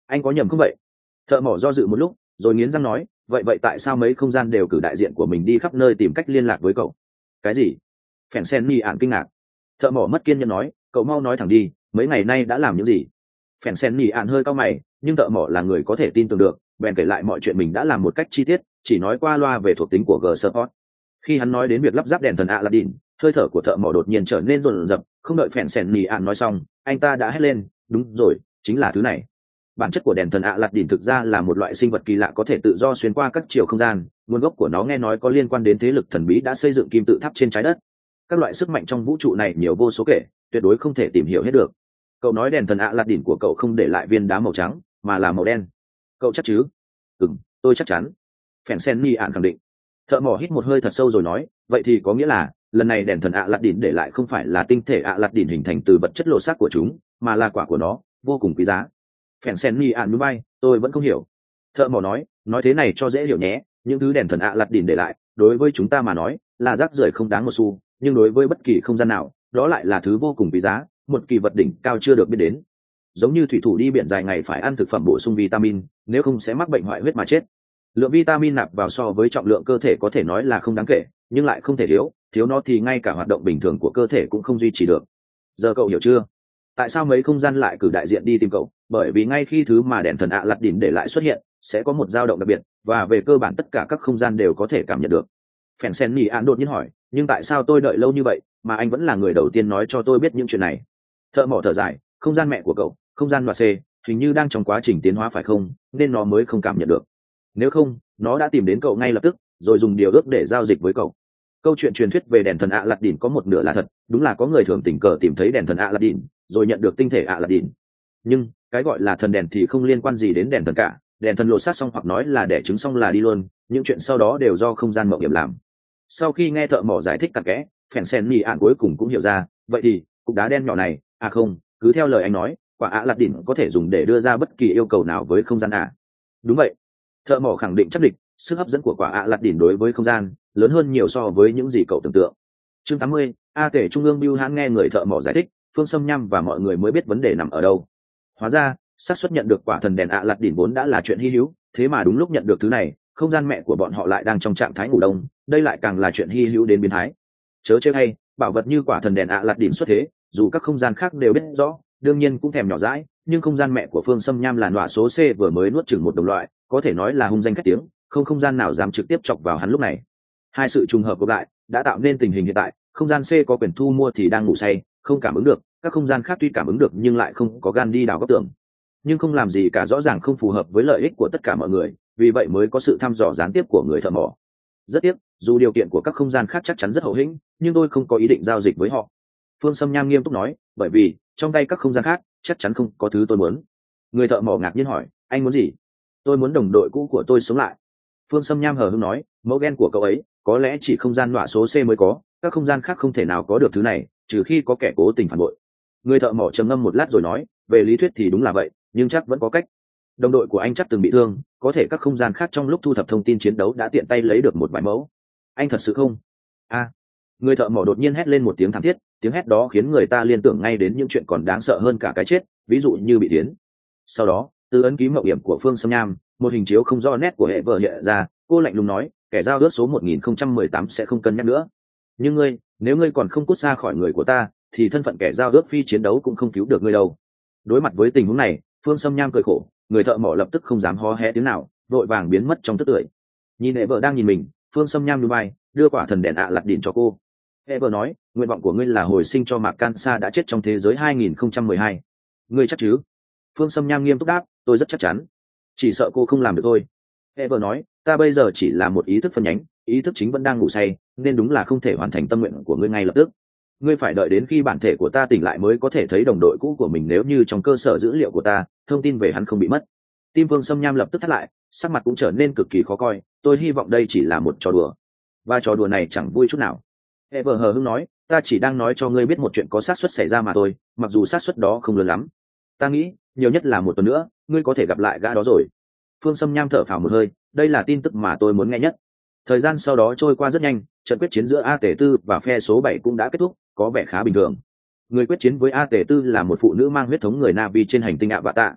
Anh có nhầm không vậy? Thợ mỏ do dự một lúc rồi nghiến răng nói, vậy vậy tại sao mấy không gian đều cử đại diện của mình đi khắp nơi tìm cách liên lạc với cậu? Cái gì? Phèn sen ni ạn kinh ngạc. Thợ mỏ mất kiên nhẫn nói, cậu mau nói thẳng đi, mấy ngày nay đã làm những gì? Phèn sen ni ạn hơi cau mày, nhưng thợ mỏ là người có thể tin tưởng được, bèn kể lại mọi chuyện mình đã làm một cách chi tiết, chỉ nói qua loa về thuộc tính của G Support. Khi hắn nói đến việc lắp ráp đèn thần Aladdin, hơi thở của thợ mỏ đột nhiên trở nên rồn rập, không đợi phèn sen ni ạn nói xong, anh ta đã hét lên, đúng rồi, chính là thứ này. Bản chất của đèn thần Aladdin thực ra là một loại sinh vật kỳ lạ có thể tự do xuyên qua các chiều không gian, nguồn gốc của nó nghe nói có liên quan đến thế lực thần bí đã xây dựng kim tự tháp trên trái đất. Các loại sức mạnh trong vũ trụ này nhiều vô số kể, tuyệt đối không thể tìm hiểu hết được. Cậu nói đèn thần Aladdin của cậu không để lại viên đá màu trắng, mà là màu đen. Cậu chắc chứ? Ừm, tôi chắc chắn. Phèn sen ni ạn khẳng định. Thợ mỏ hít một hơi thật sâu rồi nói, vậy thì có nghĩa là lần này đèn thần Aladdin để lại không phải là tinh thể Aladdin hình thành từ vật chất lộ xác của chúng, mà là quả của nó, vô cùng quý giá. Phèn sen ni ạn núi bay, tôi vẫn không hiểu. Thợ mỏ nói, nói thế này cho dễ hiểu nhé, những thứ đèn thần Aladdin để lại, đối với chúng ta mà nói, là rác rưởi không đáng một xu, nhưng đối với bất kỳ không gian nào, đó lại là thứ vô cùng quý giá, một kỳ vật đỉnh cao chưa được biết đến. Giống như thủy thủ đi biển dài ngày phải ăn thực phẩm bổ sung vitamin, nếu không sẽ mắc bệnh hoại huyết mà chết. Lượng vitamin nạp vào so với trọng lượng cơ thể có thể nói là không đáng kể, nhưng lại không thể thiếu, thiếu nó thì ngay cả hoạt động bình thường của cơ thể cũng không duy trì được. Giờ cậu hiểu chưa? Tại sao mấy không gian lại cử đại diện đi tìm cậu? Bởi vì ngay khi thứ mà đèn thần Aladdin để lại xuất hiện, sẽ có một dao động đặc biệt, và về cơ bản tất cả các không gian đều có thể cảm nhận được. Phèn sen nhì án đột nhiên hỏi, nhưng tại sao tôi đợi lâu như vậy mà anh vẫn là người đầu tiên nói cho tôi biết những chuyện này? Thợ mỏ thở dài, không gian mẹ của cậu, không gian đoạ C, hình như đang trong quá trình tiến hóa phải không, nên nó mới không cảm nhận được. Nếu không, nó đã tìm đến cậu ngay lập tức, rồi dùng điều ước để giao dịch với cậu. Câu chuyện truyền thuyết về đèn thần Aladdin có một nửa là thật, đúng là có người thường tình cờ tìm thấy đèn thần Aladdin, rồi nhận được tinh thể Aladdin. Nhưng cái gọi là thần đèn thì không liên quan gì đến đèn thần cả, đèn thần lộ sát xong hoặc nói là đẻ trứng xong là đi luôn, những chuyện sau đó đều do không gian mộng hiểm làm. Sau khi nghe thợ mỏ giải thích cặn kẽ, phèn sen nhì ạn cuối cùng cũng hiểu ra, vậy thì cục đá đen nhỏ này, à không, cứ theo lời anh nói, quả Aladdin có thể dùng để đưa ra bất kỳ yêu cầu nào với không gian à? Đúng vậy. Thợ mỏ khẳng định chắc địch, sức hấp dẫn của quả Aladdin đối với không gian lớn hơn nhiều so với những gì cậu tưởng tượng. Chương tám mươi, A Tể Trung ương Bưu Hãn nghe người thợ mỏ giải thích, Phương Sâm Nhăm và mọi người mới biết vấn đề nằm ở đâu. Hóa ra, xác suất nhận được quả thần đèn Aladdin vốn đã là chuyện hy hữu, thế mà đúng lúc nhận được thứ này, không gian mẹ của bọn họ lại đang trong trạng thái ngủ đông, đây lại càng là chuyện hy hữu đến biến thái. Chớ trêu hay, bảo vật như quả thần đèn Aladdin xuất thế, dù các không gian khác đều biết rõ, đương nhiên cũng thèm nhỏ dãi, nhưng không gian mẹ của Phương Sâm Nham là nọa số C vừa mới nuốt chửng một đồng loại, có thể nói là hung danh khét tiếng, không không gian nào dám trực tiếp chọc vào hắn lúc này. Hai sự trùng hợp cộng lại đã tạo nên tình hình hiện tại, không gian C có quyền thu mua thì đang ngủ say, không cảm ứng được, các không gian khác tuy cảm ứng được nhưng lại không có gan đi đào góc tường. Nhưng không làm gì cả, rõ ràng không phù hợp với lợi ích của tất cả mọi người, vì vậy mới có sự thăm dò gián tiếp của người thợ mỏ. Rất tiếc, dù điều kiện của các không gian khác chắc chắn rất hậu hĩnh, nhưng tôi không có ý định giao dịch với họ. Phương Sâm Nham nghiêm túc nói, bởi vì trong tay các không gian khác chắc chắn không có thứ tôi muốn. Người thợ mỏ ngạc nhiên hỏi, anh muốn gì? Tôi muốn đồng đội cũ của tôi sống lại. Phương Sâm Nham hờ hững nói, mẫu gen của cậu ấy có lẽ chỉ không gian nọa số C mới có, các không gian khác không thể nào có được thứ này, trừ khi có kẻ cố tình phản bội. Người thợ mỏ trầm ngâm một lát rồi nói, về lý thuyết thì đúng là vậy, nhưng chắc vẫn có cách. Đồng đội của anh chắc từng bị thương, có thể các không gian khác trong lúc thu thập thông tin chiến đấu đã tiện tay lấy được một vài mẫu. Anh thật sự không? A! À, người thợ mỏ đột nhiên hét lên một tiếng thảm thiết, tiếng hét đó khiến người ta liên tưởng ngay đến những chuyện còn đáng sợ hơn cả cái chết, ví dụ như bị thiến. Sau đó, từ ấn ký mậu hiểm của Phương Sâm Nham, một hình chiếu không rõ nét của hệ vợ hiện ra, cô lạnh lùng nói, kẻ giao ước số một nghìn không trăm mười tám sẽ không cân nhắc nữa. Nhưng ngươi, nếu ngươi còn không cút xa khỏi người của ta, thì thân phận kẻ giao ước phi chiến đấu cũng không cứu được ngươi đâu. Đối mặt với tình huống này, Phương Sâm Nham cười khổ, người thợ mỏ lập tức không dám hó hé tiếng nào, vội vàng biến mất trong tức tưởi. Nhìn hệ vợ đang nhìn mình, Phương Sâm Nham núi bay, đưa quả thần đèn ạ lặt đỉnh cho cô. Hệ vợ nói, nguyện vọng của ngươi là hồi sinh cho Mạc Can Sa đã chết trong thế giới hai nghìn không trăm mười hai. Ngươi chắc chứ? Phương Sâm Nham nghiêm túc đáp, tôi rất chắc chắn. Chỉ sợ cô không làm được thôi. Hệ vợ nói, ta bây giờ chỉ là một ý thức phân nhánh, ý thức chính vẫn đang ngủ say, nên đúng là không thể hoàn thành tâm nguyện của ngươi ngay lập tức. Ngươi phải đợi đến khi bản thể của ta tỉnh lại mới có thể thấy đồng đội cũ của mình, nếu như trong cơ sở dữ liệu của ta, thông tin về hắn không bị mất. Tim Phương Sâm Nham lập tức thắt lại, sắc mặt cũng trở nên cực kỳ khó coi, tôi hy vọng đây chỉ là một trò đùa. Và trò đùa này chẳng vui chút nào. Hệ vợ hờ hững nói, ta chỉ đang nói cho ngươi biết một chuyện có xác suất xảy ra mà thôi, mặc dù xác suất đó không lớn lắm. Ta nghĩ, nhiều nhất là một tuần nữa, ngươi có thể gặp lại gã đó rồi. Phương Sâm Nham thở phào một hơi, đây là tin tức mà tôi muốn nghe nhất. Thời gian sau đó trôi qua rất nhanh, trận quyết chiến giữa A Tể Tư và phe số bảy cũng đã kết thúc, có vẻ khá bình thường. Người quyết chiến với A Tể Tư là một phụ nữ mang huyết thống người Navi trên hành tinh ạ Vạ Tạ.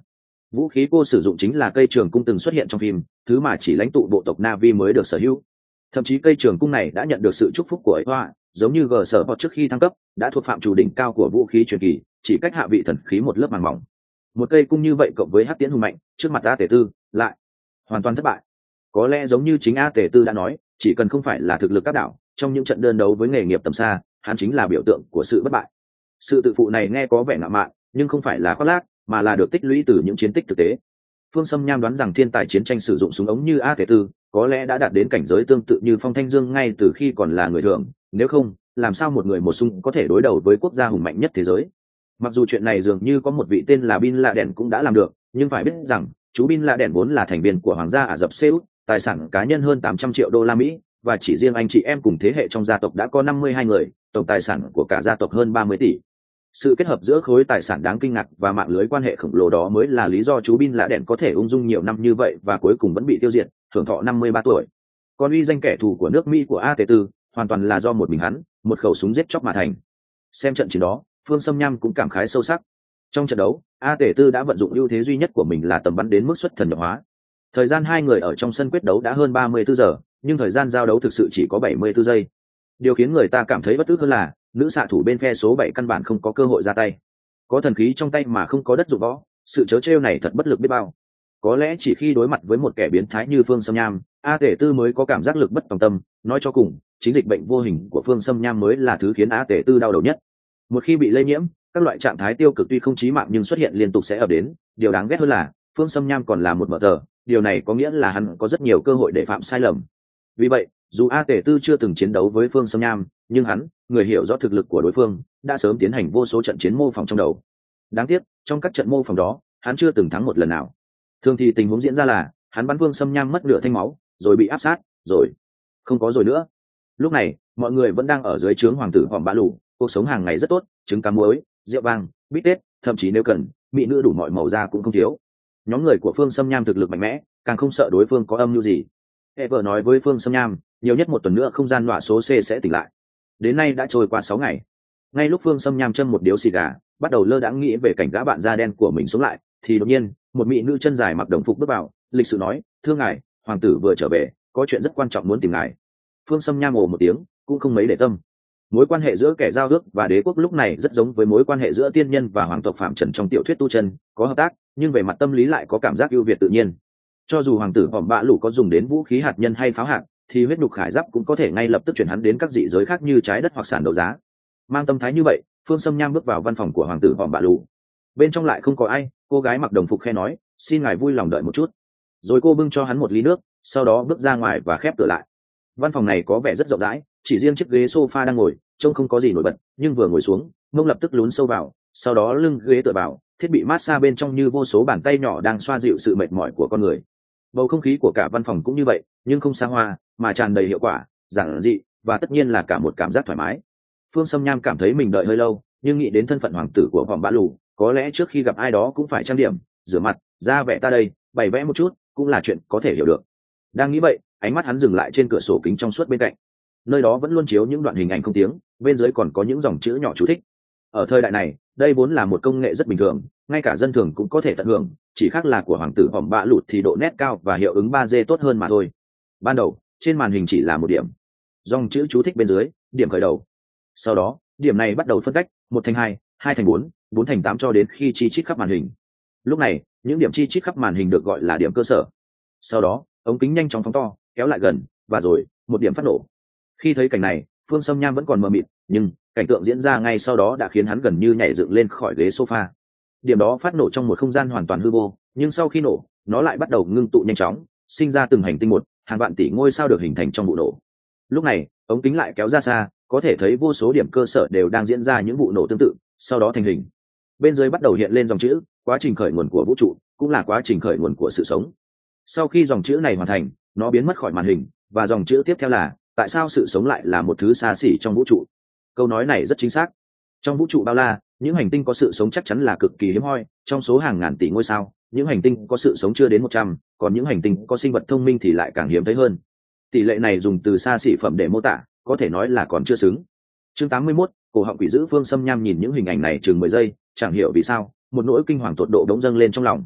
Vũ khí cô sử dụng chính là cây trường cung từng xuất hiện trong phim, thứ mà chỉ lãnh tụ bộ tộc Na'vi mới được sở hữu. Thậm chí cây trường cung này đã nhận được sự chúc phúc của ấy hoa, giống như gờ sở hoặc trước khi thăng cấp đã thuộc phạm chủ đỉnh cao của vũ khí truyền kỳ, chỉ cách hạ vị thần khí một lớp màng mỏng. Một cây cung như vậy cộng với hắc tiễn hùng mạnh trước mặt A Tể Tư lại hoàn toàn thất bại. Có lẽ giống như chính A Tể Tư đã nói, chỉ cần không phải là thực lực áp đảo trong những trận đơn đấu với nghề nghiệp tầm xa, hắn chính là biểu tượng của sự bất bại. Sự tự phụ này nghe có vẻ ngạo mạn, nhưng không phải là khoác lác, mà là được tích lũy từ những chiến tích thực tế. Phương Sâm Nham đoán rằng thiên tài chiến tranh sử dụng súng ống như A Tể Tư có lẽ đã đạt đến cảnh giới tương tự như Phong Thanh Dương ngay từ khi còn là người thường, nếu không, làm sao một người một súng có thể đối đầu với quốc gia hùng mạnh nhất thế giới. Mặc dù chuyện này dường như có một vị tên là Bin Laden cũng đã làm được, nhưng phải biết rằng chú Bin Laden vốn là thành viên của Hoàng gia Ả Rập Xê Út, tài sản cá nhân hơn tám trăm triệu đô la Mỹ, và chỉ riêng anh chị em cùng thế hệ trong gia tộc đã có năm mươi hai người, tổng tài sản của cả gia tộc hơn ba mươi tỷ. Sự kết hợp giữa khối tài sản đáng kinh ngạc và mạng lưới quan hệ khổng lồ đó mới là lý do chú Bin Laden có thể ung dung nhiều năm như vậy và cuối cùng vẫn bị tiêu diệt, hưởng thọ năm mươi ba tuổi. Còn uy danh kẻ thù của nước Mỹ của A Tể Tư hoàn toàn là do một mình hắn, một khẩu súng giết chóc mà thành. Xem trận chiến đó, Phương Sâm Nham cũng cảm khái sâu sắc. Trong trận đấu, A Tể Tư đã vận dụng ưu thế duy nhất của mình là tầm bắn đến mức xuất thần nhập hóa. Thời gian hai người ở trong sân quyết đấu đã hơn ba mươi tư giờ, nhưng thời gian giao đấu thực sự chỉ có bảy mươi tư giây. Điều khiến người ta cảm thấy bất tức hơn là nữ xạ thủ bên phe số bảy căn bản không có cơ hội ra tay. Có thần khí trong tay mà không có đất dụng võ, sự trớ trêu này thật bất lực biết bao. Có lẽ chỉ khi đối mặt với một kẻ biến thái như Phương Sâm Nham, A Tể Tư mới có cảm giác lực bất tòng tâm. Nói cho cùng, chính dịch bệnh vô hình của Phương Sâm Nham mới là thứ khiến A Tể Tư đau đầu nhất. Một khi bị lây nhiễm, các loại trạng thái tiêu cực tuy không chí mạng nhưng xuất hiện liên tục sẽ ập đến. Điều đáng ghét hơn là Phương Sâm Nham còn là một mở tờ, điều này có nghĩa là hắn có rất nhiều cơ hội để phạm sai lầm. Vì vậy, dù A Tể Tư chưa từng chiến đấu với Phương Sâm Nham, nhưng hắn, người hiểu rõ thực lực của đối phương, đã sớm tiến hành vô số trận chiến mô phỏng trong đầu. Đáng tiếc, trong các trận mô phỏng đó, hắn chưa từng thắng một lần nào. Thường thì tình huống diễn ra là hắn bắn Phương Sâm Nham mất nửa thanh máu, rồi bị áp sát, rồi không có rồi nữa. Lúc này, mọi người vẫn đang ở dưới trướng hoàng tử Hòm Bạ Lù, cuộc sống hàng ngày rất tốt, trứng cá muối, rượu vang, bít tết, thậm chí nếu cần, mỹ nữ đủ mọi màu da cũng không thiếu. Nhóm người của Phương Sâm Nham thực lực mạnh mẽ, càng không sợ đối phương có âm mưu gì. Ever nói với Phương Sâm Nham, nhiều nhất một tuần nữa không gian nọa số C sẽ tỉnh lại. Đến nay đã trôi qua sáu ngày. Ngay lúc Phương Sâm Nham châm một điếu xì gà, bắt đầu lơ đãng nghĩ về cảnh gã bạn da đen của mình sống lại, thì đột nhiên, một mỹ nữ chân dài mặc đồng phục bước vào, lịch sự nói, thưa ngài, hoàng tử vừa trở về, có chuyện rất quan trọng muốn tìm ngài. Phương Sâm Nham ồ một tiếng, cũng không mấy để tâm. Mối quan hệ giữa kẻ giao ước và đế quốc lúc này rất giống với mối quan hệ giữa tiên nhân và hoàng tộc Phạm Trần trong tiểu thuyết Tu Chân, có hợp tác, nhưng về mặt tâm lý lại có cảm giác ưu việt tự nhiên. Cho dù hoàng tử Hòm Bạ Lù có dùng đến vũ khí hạt nhân hay pháo hạt, thì huyết nhục khải giáp cũng có thể ngay lập tức chuyển hắn đến các dị giới khác như trái đất hoặc sàn đấu giá. Mang tâm thái như vậy, Phương Sâm Nham bước vào văn phòng của hoàng tử Hòm Bạ Lù. Bên trong lại không có ai, cô gái mặc đồng phục khe nói, xin ngài vui lòng đợi một chút. Rồi cô bưng cho hắn một ly nước, sau đó bước ra ngoài và khép cửa lại. Văn phòng này có vẻ rất rộng rãi, chỉ riêng chiếc ghế sofa đang ngồi, trông không có gì nổi bật, nhưng vừa ngồi xuống, mông lập tức lún sâu vào, sau đó lưng ghế tựa vào, thiết bị massage bên trong như vô số bàn tay nhỏ đang xoa dịu sự mệt mỏi của con người. Bầu không khí của cả văn phòng cũng như vậy, nhưng không xa hoa, mà tràn đầy hiệu quả, giản dị, và tất nhiên là cả một cảm giác thoải mái. Phương Sâm Nham cảm thấy mình đợi hơi lâu, nhưng nghĩ đến thân phận hoàng tử của Hòm Bạ Lù, có lẽ trước khi gặp ai đó cũng phải trang điểm, rửa mặt, ra vẻ ta đây, bày vẽ một chút, cũng là chuyện có thể hiểu được. Đang nghĩ vậy, ánh mắt hắn dừng lại trên cửa sổ kính trong suốt bên cạnh. Nơi đó vẫn luôn chiếu những đoạn hình ảnh không tiếng, bên dưới còn có những dòng chữ nhỏ chú thích. Ở thời đại này, đây vốn là một công nghệ rất bình thường, ngay cả dân thường cũng có thể tận hưởng, chỉ khác là của hoàng tử Hòm Bạ Lù thì độ nét cao và hiệu ứng ba D tốt hơn mà thôi. Ban đầu, trên màn hình chỉ là một điểm, dòng chữ chú thích bên dưới, điểm khởi đầu. Sau đó, điểm này bắt đầu phân cách, một thành hai, hai thành bốn, bốn thành tám cho đến khi chi chít khắp màn hình. Lúc này, những điểm chi chít khắp màn hình được gọi là điểm cơ sở. Sau đó, ống kính nhanh chóng phóng to, kéo lại gần, và rồi, một điểm phát nổ. Khi thấy cảnh này, Phương Sâm Nham vẫn còn mờ mịt, nhưng cảnh tượng diễn ra ngay sau đó đã khiến hắn gần như nhảy dựng lên khỏi ghế sofa. Điểm đó phát nổ trong một không gian hoàn toàn hư vô, nhưng sau khi nổ, nó lại bắt đầu ngưng tụ nhanh chóng, sinh ra từng hành tinh một, hàng vạn tỷ ngôi sao được hình thành trong vụ nổ. Lúc này, ống kính lại kéo ra xa, có thể thấy vô số điểm cơ sở đều đang diễn ra những vụ nổ tương tự, sau đó thành hình. Bên dưới bắt đầu hiện lên dòng chữ, quá trình khởi nguồn của vũ trụ, cũng là quá trình khởi nguồn của sự sống. Sau khi dòng chữ này hoàn thành, nó biến mất khỏi màn hình, và dòng chữ tiếp theo là, tại sao sự sống lại là một thứ xa xỉ trong vũ trụ? Câu nói này rất chính xác. Trong vũ trụ bao la, những hành tinh có sự sống chắc chắn là cực kỳ hiếm hoi, trong số hàng ngàn tỷ ngôi sao, những hành tinh có sự sống chưa đến một trăm, còn những hành tinh có sinh vật thông minh thì lại càng hiếm thấy hơn. Tỷ lệ này dùng từ xa xỉ phẩm để mô tả, có thể nói là còn chưa xứng. Chương tám mươi mốt, cổ họng quỷ dữ. Phương Sâm Nham nhìn những hình ảnh này chừng mười giây, chẳng hiểu vì sao, một nỗi kinh hoàng tột độ đống dâng lên trong lòng.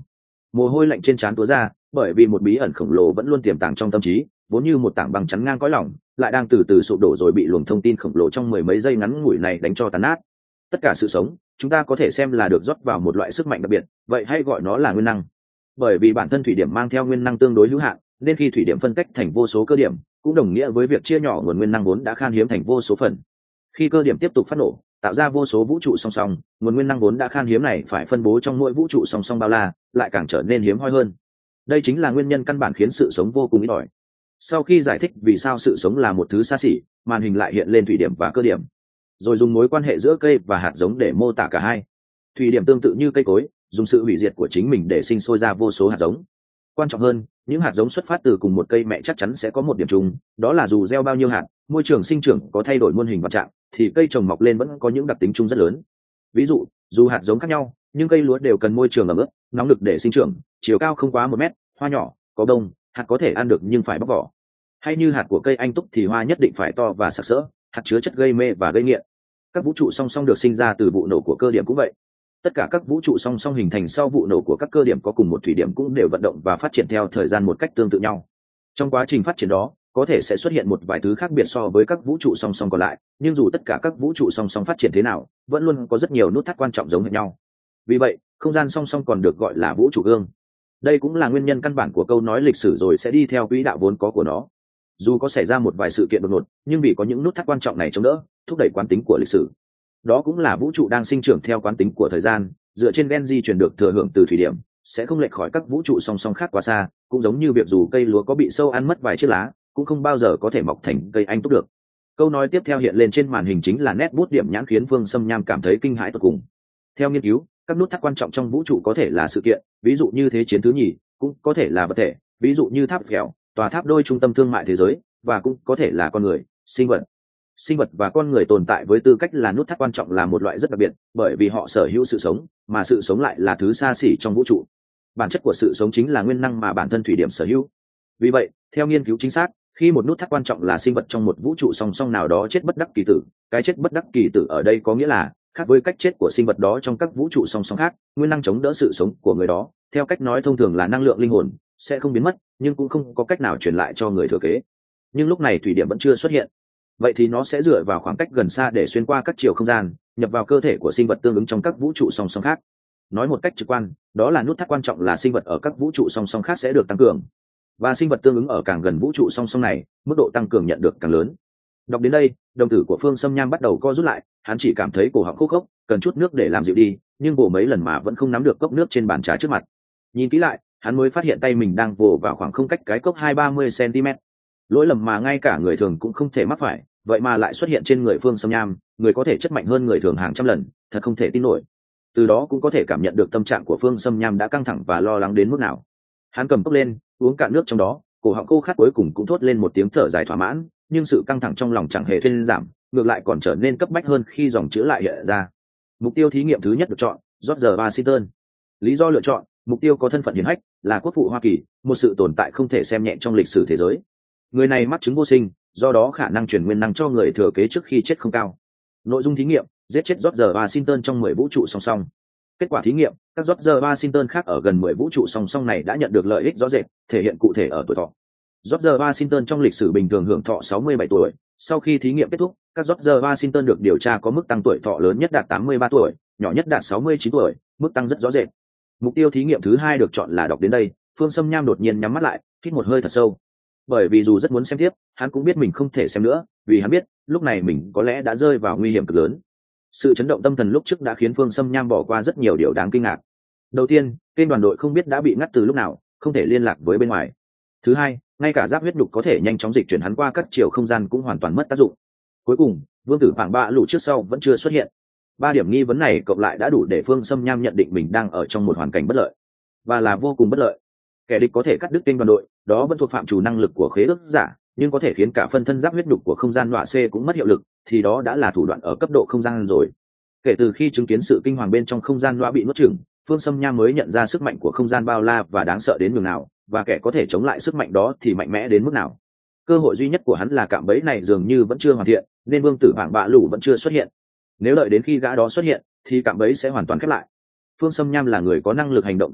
mồ hôi lạnh trên trán túa ra, bởi vì một bí ẩn khổng lồ vẫn luôn tiềm tàng trong tâm trí, vốn như một tảng băng chắn ngang cõi lòng, lại đang từ từ sụp đổ rồi bị luồng thông tin khổng lồ trong mười mấy giây ngắn ngủi này đánh cho tàn nát. Tất cả sự sống, chúng ta có thể xem là được rót vào một loại sức mạnh đặc biệt, vậy hay gọi nó là nguyên năng. Bởi vì bản thân thủy điểm mang theo nguyên năng tương đối hữu hạn, nên khi thủy điểm phân cách thành vô số cơ điểm, cũng đồng nghĩa với việc chia nhỏ nguồn nguyên năng vốn đã khan hiếm thành vô số phần. Khi cơ điểm tiếp tục phát nổ, tạo ra vô số vũ trụ song song, nguồn nguyên năng vốn đã khan hiếm này phải phân bố trong mỗi vũ trụ song song bao la, lại càng trở nên hiếm hoi hơn. Đây chính là nguyên nhân căn bản khiến sự sống vô cùng ít ỏi. Sau khi giải thích vì sao sự sống là một thứ xa xỉ, màn hình lại hiện lên thủy điểm và cơ điểm, rồi dùng mối quan hệ giữa cây và hạt giống để mô tả cả hai. Thủy điểm tương tự như cây cối, dùng sự hủy diệt của chính mình để sinh sôi ra vô số hạt giống. Quan trọng hơn, những hạt giống xuất phát từ cùng một cây mẹ chắc chắn sẽ có một điểm chung, đó là dù gieo bao nhiêu hạt, môi trường sinh trưởng có thay đổi muôn hình vạn trạng, thì cây trồng mọc lên vẫn có những đặc tính chung rất lớn. Ví dụ, dù hạt giống khác nhau, nhưng cây lúa đều cần môi trường ẩm ướt, nóng lực để sinh trưởng, chiều cao không quá một mét, hoa nhỏ, có bông, hạt có thể ăn được nhưng phải bóc vỏ. Hay như hạt của cây anh túc thì hoa nhất định phải to và sặc sỡ, hạt chứa chất gây mê và gây nghiện. Các vũ trụ song song được sinh ra từ vụ nổ của cơ điểm cũng vậy. Tất cả các vũ trụ song song hình thành sau vụ nổ của các cơ điểm có cùng một thủy điểm cũng đều vận động và phát triển theo thời gian một cách tương tự nhau. Trong quá trình phát triển đó, có thể sẽ xuất hiện một vài thứ khác biệt so với các vũ trụ song song còn lại, nhưng dù tất cả các vũ trụ song song phát triển thế nào, vẫn luôn có rất nhiều nút thắt quan trọng giống hệt nhau. Vì vậy, không gian song song còn được gọi là vũ trụ gương. Đây cũng là nguyên nhân căn bản của câu nói lịch sử rồi sẽ đi theo quỹ đạo vốn có của nó. Dù có xảy ra một vài sự kiện đột ngột, nhưng vì có những nút thắt quan trọng này chống đỡ, thúc đẩy quán tính của lịch sử. Đó cũng là vũ trụ đang sinh trưởng theo quán tính của thời gian, dựa trên gen di truyền được thừa hưởng từ thủy điểm, sẽ không lệch khỏi các vũ trụ song song khác quá xa, cũng giống như việc dù cây lúa có bị sâu ăn mất vài chiếc lá, cũng không bao giờ có thể mọc thành cây anh túc được. Câu nói tiếp theo hiện lên trên màn hình chính là nét bút điểm nhãn khiến Phương Sâm Nham cảm thấy kinh hãi tột cùng. Theo nghiên cứu, các nút thắt quan trọng trong vũ trụ có thể là sự kiện, ví dụ như thế chiến thứ nhì, cũng có thể là vật thể, ví dụ như tháp phèo, tòa tháp đôi trung tâm thương mại thế giới, và cũng có thể là con người, sinh vật. Sinh vật và con người tồn tại với tư cách là nút thắt quan trọng là một loại rất đặc biệt, bởi vì họ sở hữu sự sống, mà sự sống lại là thứ xa xỉ trong vũ trụ. Bản chất của sự sống chính là nguyên năng mà bản thân thủy điểm sở hữu. Vì vậy, theo nghiên cứu chính xác, khi một nút thắt quan trọng là sinh vật trong một vũ trụ song song nào đó chết bất đắc kỳ tử, cái chết bất đắc kỳ tử ở đây có nghĩa là khác với cách chết của sinh vật đó trong các vũ trụ song song khác, nguyên năng chống đỡ sự sống của người đó, theo cách nói thông thường là năng lượng linh hồn, sẽ không biến mất, nhưng cũng không có cách nào truyền lại cho người thừa kế. Nhưng lúc này thủy điểm vẫn chưa xuất hiện. Vậy thì nó sẽ dựa vào khoảng cách gần xa để xuyên qua các chiều không gian, nhập vào cơ thể của sinh vật tương ứng trong các vũ trụ song song khác. Nói một cách trực quan, đó là nút thắt quan trọng là sinh vật ở các vũ trụ song song khác sẽ được tăng cường, và sinh vật tương ứng ở càng gần vũ trụ song song này, mức độ tăng cường nhận được càng lớn. Đọc đến đây, đồng tử của Phương Sâm Nham bắt đầu co rút lại, hắn chỉ cảm thấy cổ họng khô khốc, cần chút nước để làm dịu đi, nhưng vồ mấy lần mà vẫn không nắm được cốc nước trên bàn trà trước mặt. Nhìn kỹ lại, hắn mới phát hiện tay mình đang vồ vào khoảng không cách cái cốc hai ba mươi xăng-ti-mét. Lỗi lầm mà ngay cả người thường cũng không thể mắc phải, vậy mà lại xuất hiện trên người Phương Sâm Nham, người có thể chất mạnh hơn người thường hàng trăm lần, thật không thể tin nổi. Từ đó cũng có thể cảm nhận được tâm trạng của Phương Sâm Nham đã căng thẳng và lo lắng đến mức nào. Hắn cầm cốc lên, uống cạn nước trong đó, cổ họng khô khát cuối cùng cũng thốt lên một tiếng thở dài thỏa mãn, nhưng sự căng thẳng trong lòng chẳng hề thuyên giảm, ngược lại còn trở nên cấp bách hơn khi dòng chữ lại hiện ra. Mục tiêu thí nghiệm thứ nhất được chọn, George Washington. Lý do lựa chọn, mục tiêu có thân phận hiển hách, là quốc phụ Hoa Kỳ, một sự tồn tại không thể xem nhẹ trong lịch sử thế giới. Người này mắc chứng vô sinh, do đó khả năng truyền nguyên năng cho người thừa kế trước khi chết không cao. Nội dung thí nghiệm, giết chết George Washington trong mười vũ trụ song song. Kết quả thí nghiệm, các George Washington khác ở gần mười vũ trụ song song này đã nhận được lợi ích rõ rệt, thể hiện cụ thể ở tuổi thọ. George Washington trong lịch sử bình thường hưởng thọ sáu mươi bảy tuổi, sau khi thí nghiệm kết thúc, các George Washington được điều tra có mức tăng tuổi thọ lớn nhất đạt tám mươi ba tuổi, nhỏ nhất đạt sáu mươi chín tuổi, mức tăng rất rõ rệt. Mục tiêu thí nghiệm thứ hai được chọn là đọc đến đây, Phương Sâm Nham đột nhiên nhắm mắt lại, hít một hơi thật sâu. Bởi vì dù rất muốn xem tiếp, hắn cũng biết mình không thể xem nữa, vì hắn biết, lúc này mình có lẽ đã rơi vào nguy hiểm cực lớn. Sự chấn động tâm thần lúc trước đã khiến Phương Sâm Nham bỏ qua rất nhiều điều đáng kinh ngạc. Đầu tiên, kênh đoàn đội không biết đã bị ngắt từ lúc nào, không thể liên lạc với bên ngoài. Thứ hai, ngay cả giáp huyết nhục có thể nhanh chóng dịch chuyển hắn qua các chiều không gian cũng hoàn toàn mất tác dụng. Cuối cùng, vương tử bảng bạ lũ trước sau vẫn chưa xuất hiện. Ba điểm nghi vấn này cộng lại đã đủ để Phương Sâm Nham nhận định mình đang ở trong một hoàn cảnh bất lợi, và là vô cùng bất lợi. Kẻ địch có thể cắt đứt kênh đoàn đội, đó vẫn thuộc phạm trù năng lực của khế ước giả, nhưng có thể khiến cả phân thân giáp huyết nhục của không gian đọa C cũng mất hiệu lực, thì đó đã là thủ đoạn ở cấp độ không gian rồi. Kể từ khi chứng kiến sự kinh hoàng bên trong không gian đọa bị nuốt chửng, Phương Sâm Nham mới nhận ra sức mạnh của không gian bao la và đáng sợ đến nhường nào, và kẻ có thể chống lại sức mạnh đó thì mạnh mẽ đến mức nào. Cơ hội duy nhất của hắn là cạm bẫy này dường như vẫn chưa hoàn thiện, nên vương tử bảng bạ lũ vẫn chưa xuất hiện. Nếu đợi đến khi gã đó xuất hiện, thì cạm bẫy sẽ hoàn toàn khép lại. Phương Sâm Nham là người có năng lực hành động cực mạnh,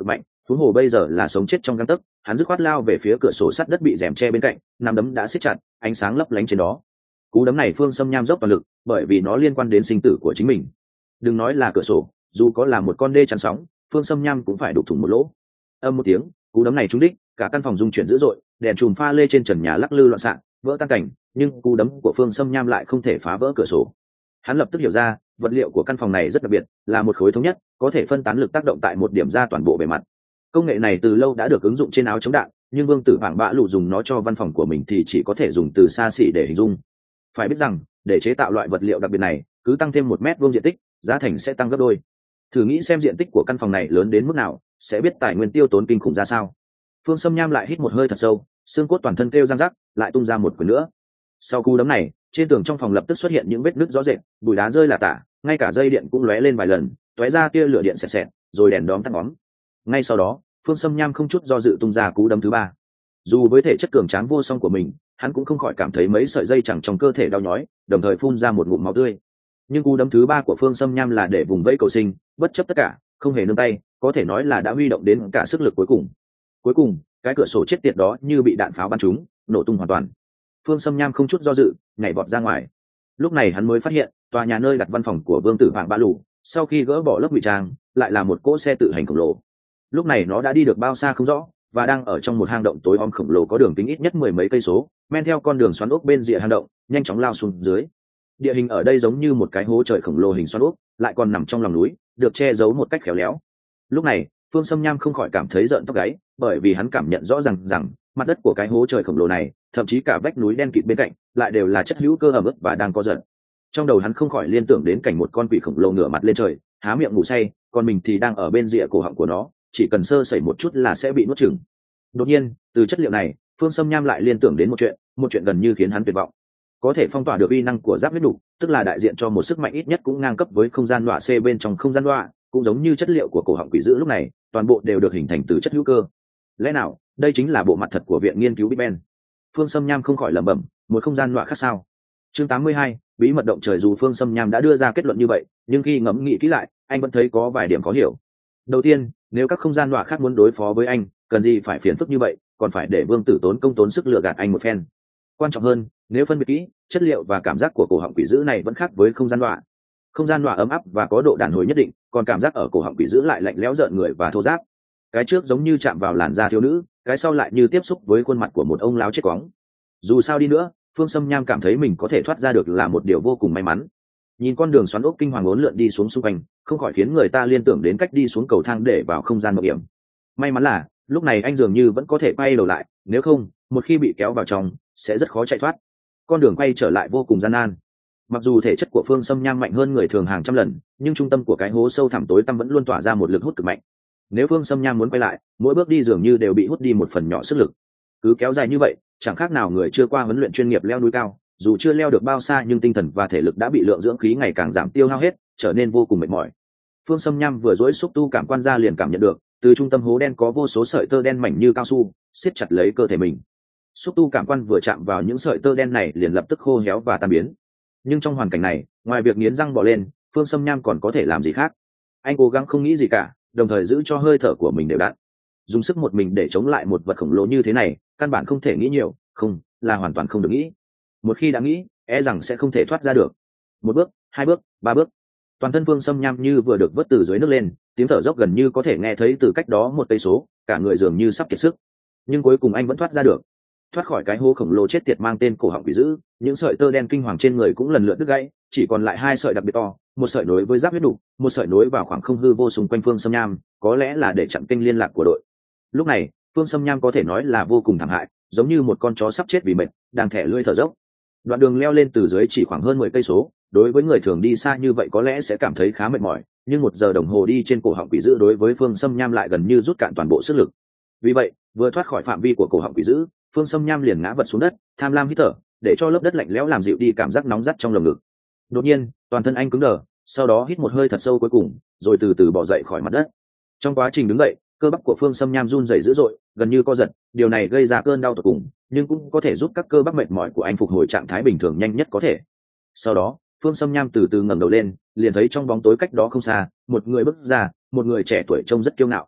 huống hồ bây giờ là sống chết trong găng tấc, hắn dứt khoát lao về phía cửa sổ sắt đất bị rèm che bên cạnh, nắm đấm đã siết chặt, ánh sáng lấp lánh trên đó. Cú đấm này Phương Sâm Nham dốc toàn lực, bởi vì nó liên quan đến sinh tử của chính mình. Đừng nói là cửa sổ, dù có là một con đê chắn sóng, Phương Sâm Nham cũng phải đục thủng một lỗ. Âm một tiếng, cú đấm này trúng đích, cả căn phòng rung chuyển dữ dội, đèn chùm pha lê trên trần nhà lắc lư loạn xạ, vỡ tan cảnh, nhưng cú đấm của Phương Sâm Nham lại không thể phá vỡ cửa sổ. Hắn lập tức hiểu ra, vật liệu của căn phòng này rất đặc biệt, là một khối thống nhất, có thể phân tán lực tác động tại một điểm ra toàn bộ bề mặt. Công nghệ này từ lâu đã được ứng dụng trên áo chống đạn, nhưng Vương Tử Bảng Bạ Lụ dùng nó cho văn phòng của mình thì chỉ có thể dùng từ xa xỉ để hình dung. Phải biết rằng, để chế tạo loại vật liệu đặc biệt này, cứ tăng thêm một mét vuông diện tích, giá thành sẽ tăng gấp đôi. Thử nghĩ xem diện tích của căn phòng này lớn đến mức nào, sẽ biết tài nguyên tiêu tốn kinh khủng ra sao. Phương Sâm Nham lại hít một hơi thật sâu, xương cốt toàn thân kêu răng rắc, lại tung ra một quyền nữa. Sau cú đấm này, trên tường trong phòng lập tức xuất hiện những vết nứt rõ rệt, bụi đá rơi là tả, ngay cả dây điện cũng lóe lên vài lần, tóe ra tia lửa điện xẹt xẹt, rồi đèn đóm tắt ngóm. Ngay sau đó, Phương Sâm Nham không chút do dự tung ra cú đấm thứ ba. Dù với thể chất cường tráng vô song của mình, hắn cũng không khỏi cảm thấy mấy sợi dây chẳng trong cơ thể đau nhói, đồng thời phun ra một ngụm máu tươi. Nhưng cú đấm thứ ba của Phương Sâm Nham là để vùng vẫy cầu sinh, bất chấp tất cả, không hề nương tay, có thể nói là đã huy động đến cả sức lực cuối cùng. Cuối cùng, cái cửa sổ chết tiệt đó như bị đạn pháo bắn trúng, nổ tung hoàn toàn. Phương Sâm Nham không chút do dự, nhảy vọt ra ngoài. Lúc này hắn mới phát hiện, tòa nhà nơi đặt văn phòng của Vương Tử Bảng Bạ Lụ, sau khi gỡ bỏ lớp ngụy trang, lại là một cỗ xe tự hành khổng lồ. Lúc này nó đã đi được bao xa không rõ, và đang ở trong một hang động tối om khổng lồ có đường kính ít nhất mười mấy cây số, men theo con đường xoắn ốc bên rìa hang động, nhanh chóng lao xuống dưới. Địa hình ở đây giống như một cái hố trời khổng lồ hình xoắn ốc, lại còn nằm trong lòng núi, được che giấu một cách khéo léo. Lúc này, Phương Sâm Nham không khỏi cảm thấy rợn tóc gáy, bởi vì hắn cảm nhận rõ ràng rằng mặt đất của cái hố trời khổng lồ này, thậm chí cả vách núi đen kịt bên cạnh, lại đều là chất hữu cơ ẩm ướt và đang co giật. Trong đầu hắn không khỏi liên tưởng đến cảnh một con quỷ khổng lồ ngửa mặt lên trời, há miệng ngủ say, còn mình thì đang ở bên rìa cổ họng của nó, chỉ cần sơ sẩy một chút là sẽ bị nuốt chửng. Đột nhiên, từ chất liệu này, Phương Sâm Nham lại liên tưởng đến một chuyện, một chuyện gần như khiến hắn tuyệt vọng. Có thể phong tỏa được uy năng của giáp huyết đục, tức là đại diện cho một sức mạnh ít nhất cũng ngang cấp với không gian đọa C bên trong không gian đọa, cũng giống như chất liệu của cổ họng quỷ dữ lúc này, toàn bộ đều được hình thành từ chất hữu cơ. Lẽ nào, đây chính là bộ mặt thật của viện nghiên cứu Big Ben? Phương Sâm Nham không khỏi lẩm bẩm, một không gian đọa khác sao? Chương tám mươi hai, bí mật động trời. Dù Phương Sâm Nham đã đưa ra kết luận như vậy, nhưng khi ngẫm nghĩ kỹ lại, anh vẫn thấy có vài điểm khó hiểu. Đầu tiên, nếu các không gian đọa khác muốn đối phó với anh, cần gì phải phiền phức như vậy, còn phải để Vương Tử tốn công tốn sức lừa gạt anh một phen. Quan trọng hơn, nếu phân biệt kỹ, chất liệu và cảm giác của cổ họng quỷ dữ này vẫn khác với không gian đọa. Không gian đọa ấm áp và có độ đàn hồi nhất định, còn cảm giác ở cổ họng quỷ dữ lại lạnh lẽo rợn người và thô ráp. Cái trước giống như chạm vào làn da thiếu nữ, cái sau lại như tiếp xúc với khuôn mặt của một ông láo chết quóng. Dù sao đi nữa, Phương Sâm Nham cảm thấy mình có thể thoát ra được là một điều vô cùng may mắn. Nhìn con đường xoắn ốc kinh hoàng uốn lượn đi xuống xung quanh, không khỏi khiến người ta liên tưởng đến cách đi xuống cầu thang để vào không gian mạo hiểm. May mắn là lúc này anh dường như vẫn có thể quay đầu lại, nếu không, một khi bị kéo vào trong, sẽ rất khó chạy thoát. Con đường quay trở lại vô cùng gian nan. Mặc dù thể chất của Phương Sâm Nham mạnh hơn người thường hàng trăm lần, nhưng trung tâm của cái hố sâu thẳm tối tăm vẫn luôn tỏa ra một lực hút cực mạnh. Nếu Phương Sâm Nham muốn quay lại, mỗi bước đi dường như đều bị hút đi một phần nhỏ sức lực. Cứ kéo dài như vậy, chẳng khác nào người chưa qua huấn luyện chuyên nghiệp leo núi cao, dù chưa leo được bao xa nhưng tinh thần và thể lực đã bị lượng dưỡng khí ngày càng giảm tiêu hao hết, trở nên vô cùng mệt mỏi. Phương Sâm Nham vừa duỗi xúc tu cảm quan ra liền cảm nhận được, từ trung tâm hố đen có vô số sợi tơ đen mảnh như cao su, siết chặt lấy cơ thể mình. Xúc tu cảm quan vừa chạm vào những sợi tơ đen này liền lập tức khô héo và tan biến. Nhưng trong hoàn cảnh này, ngoài việc nghiến răng bỏ lên, Phương Sâm Nham còn có thể làm gì khác? Anh cố gắng không nghĩ gì cả, đồng thời giữ cho hơi thở của mình đều đặn. Dùng sức một mình để chống lại một vật khổng lồ như thế này, căn bản không thể nghĩ nhiều, không, là hoàn toàn không được nghĩ. Một khi đã nghĩ, e rằng sẽ không thể thoát ra được. Một bước, hai bước, ba bước. Toàn thân Phương Sâm Nham như vừa được vớt từ dưới nước lên, tiếng thở dốc gần như có thể nghe thấy từ cách đó một cây số, cả người dường như sắp kiệt sức. Nhưng cuối cùng anh vẫn thoát ra được. Thoát khỏi cái hố khổng lồ chết tiệt mang tên cổ họng quỷ dữ, những sợi tơ đen kinh hoàng trên người cũng lần lượt đứt gãy, chỉ còn lại hai sợi đặc biệt to, một sợi nối với giáp huyết đục, một sợi nối vào khoảng không hư vô xung quanh Phương Sâm Nham, có lẽ là để chặn kênh liên lạc của đội. Lúc này, Phương Sâm Nham có thể nói là vô cùng thảm hại, giống như một con chó sắp chết vì mệt, đang thẻ lưỡi thở dốc. Đoạn đường leo lên từ dưới chỉ khoảng hơn mười cây số, đối với người thường đi xa như vậy có lẽ sẽ cảm thấy khá mệt mỏi, nhưng một giờ đồng hồ đi trên cổ họng quỷ dữ đối với Phương Sâm Nham lại gần như rút cạn toàn bộ sức lực. Vì vậy, vừa thoát khỏi phạm vi của cổ họng quỷ dữ, Phương Sâm Nham liền ngã vật xuống đất, tham lam hít thở, để cho lớp đất lạnh lẽo làm dịu đi cảm giác nóng rát trong lồng ngực. Đột nhiên, toàn thân anh cứng đờ, sau đó hít một hơi thật sâu cuối cùng, rồi từ từ bò dậy khỏi mặt đất. Trong quá trình đứng dậy, cơ bắp của Phương Sâm Nham run rẩy dữ dội, gần như co giật, điều này gây ra cơn đau tột cùng, nhưng cũng có thể giúp các cơ bắp mệt mỏi của anh phục hồi trạng thái bình thường nhanh nhất có thể. Sau đó, Phương Sâm Nham từ từ ngẩng đầu lên, liền thấy trong bóng tối cách đó không xa, một người bước ra, một người trẻ tuổi trông rất kiêu ngạo.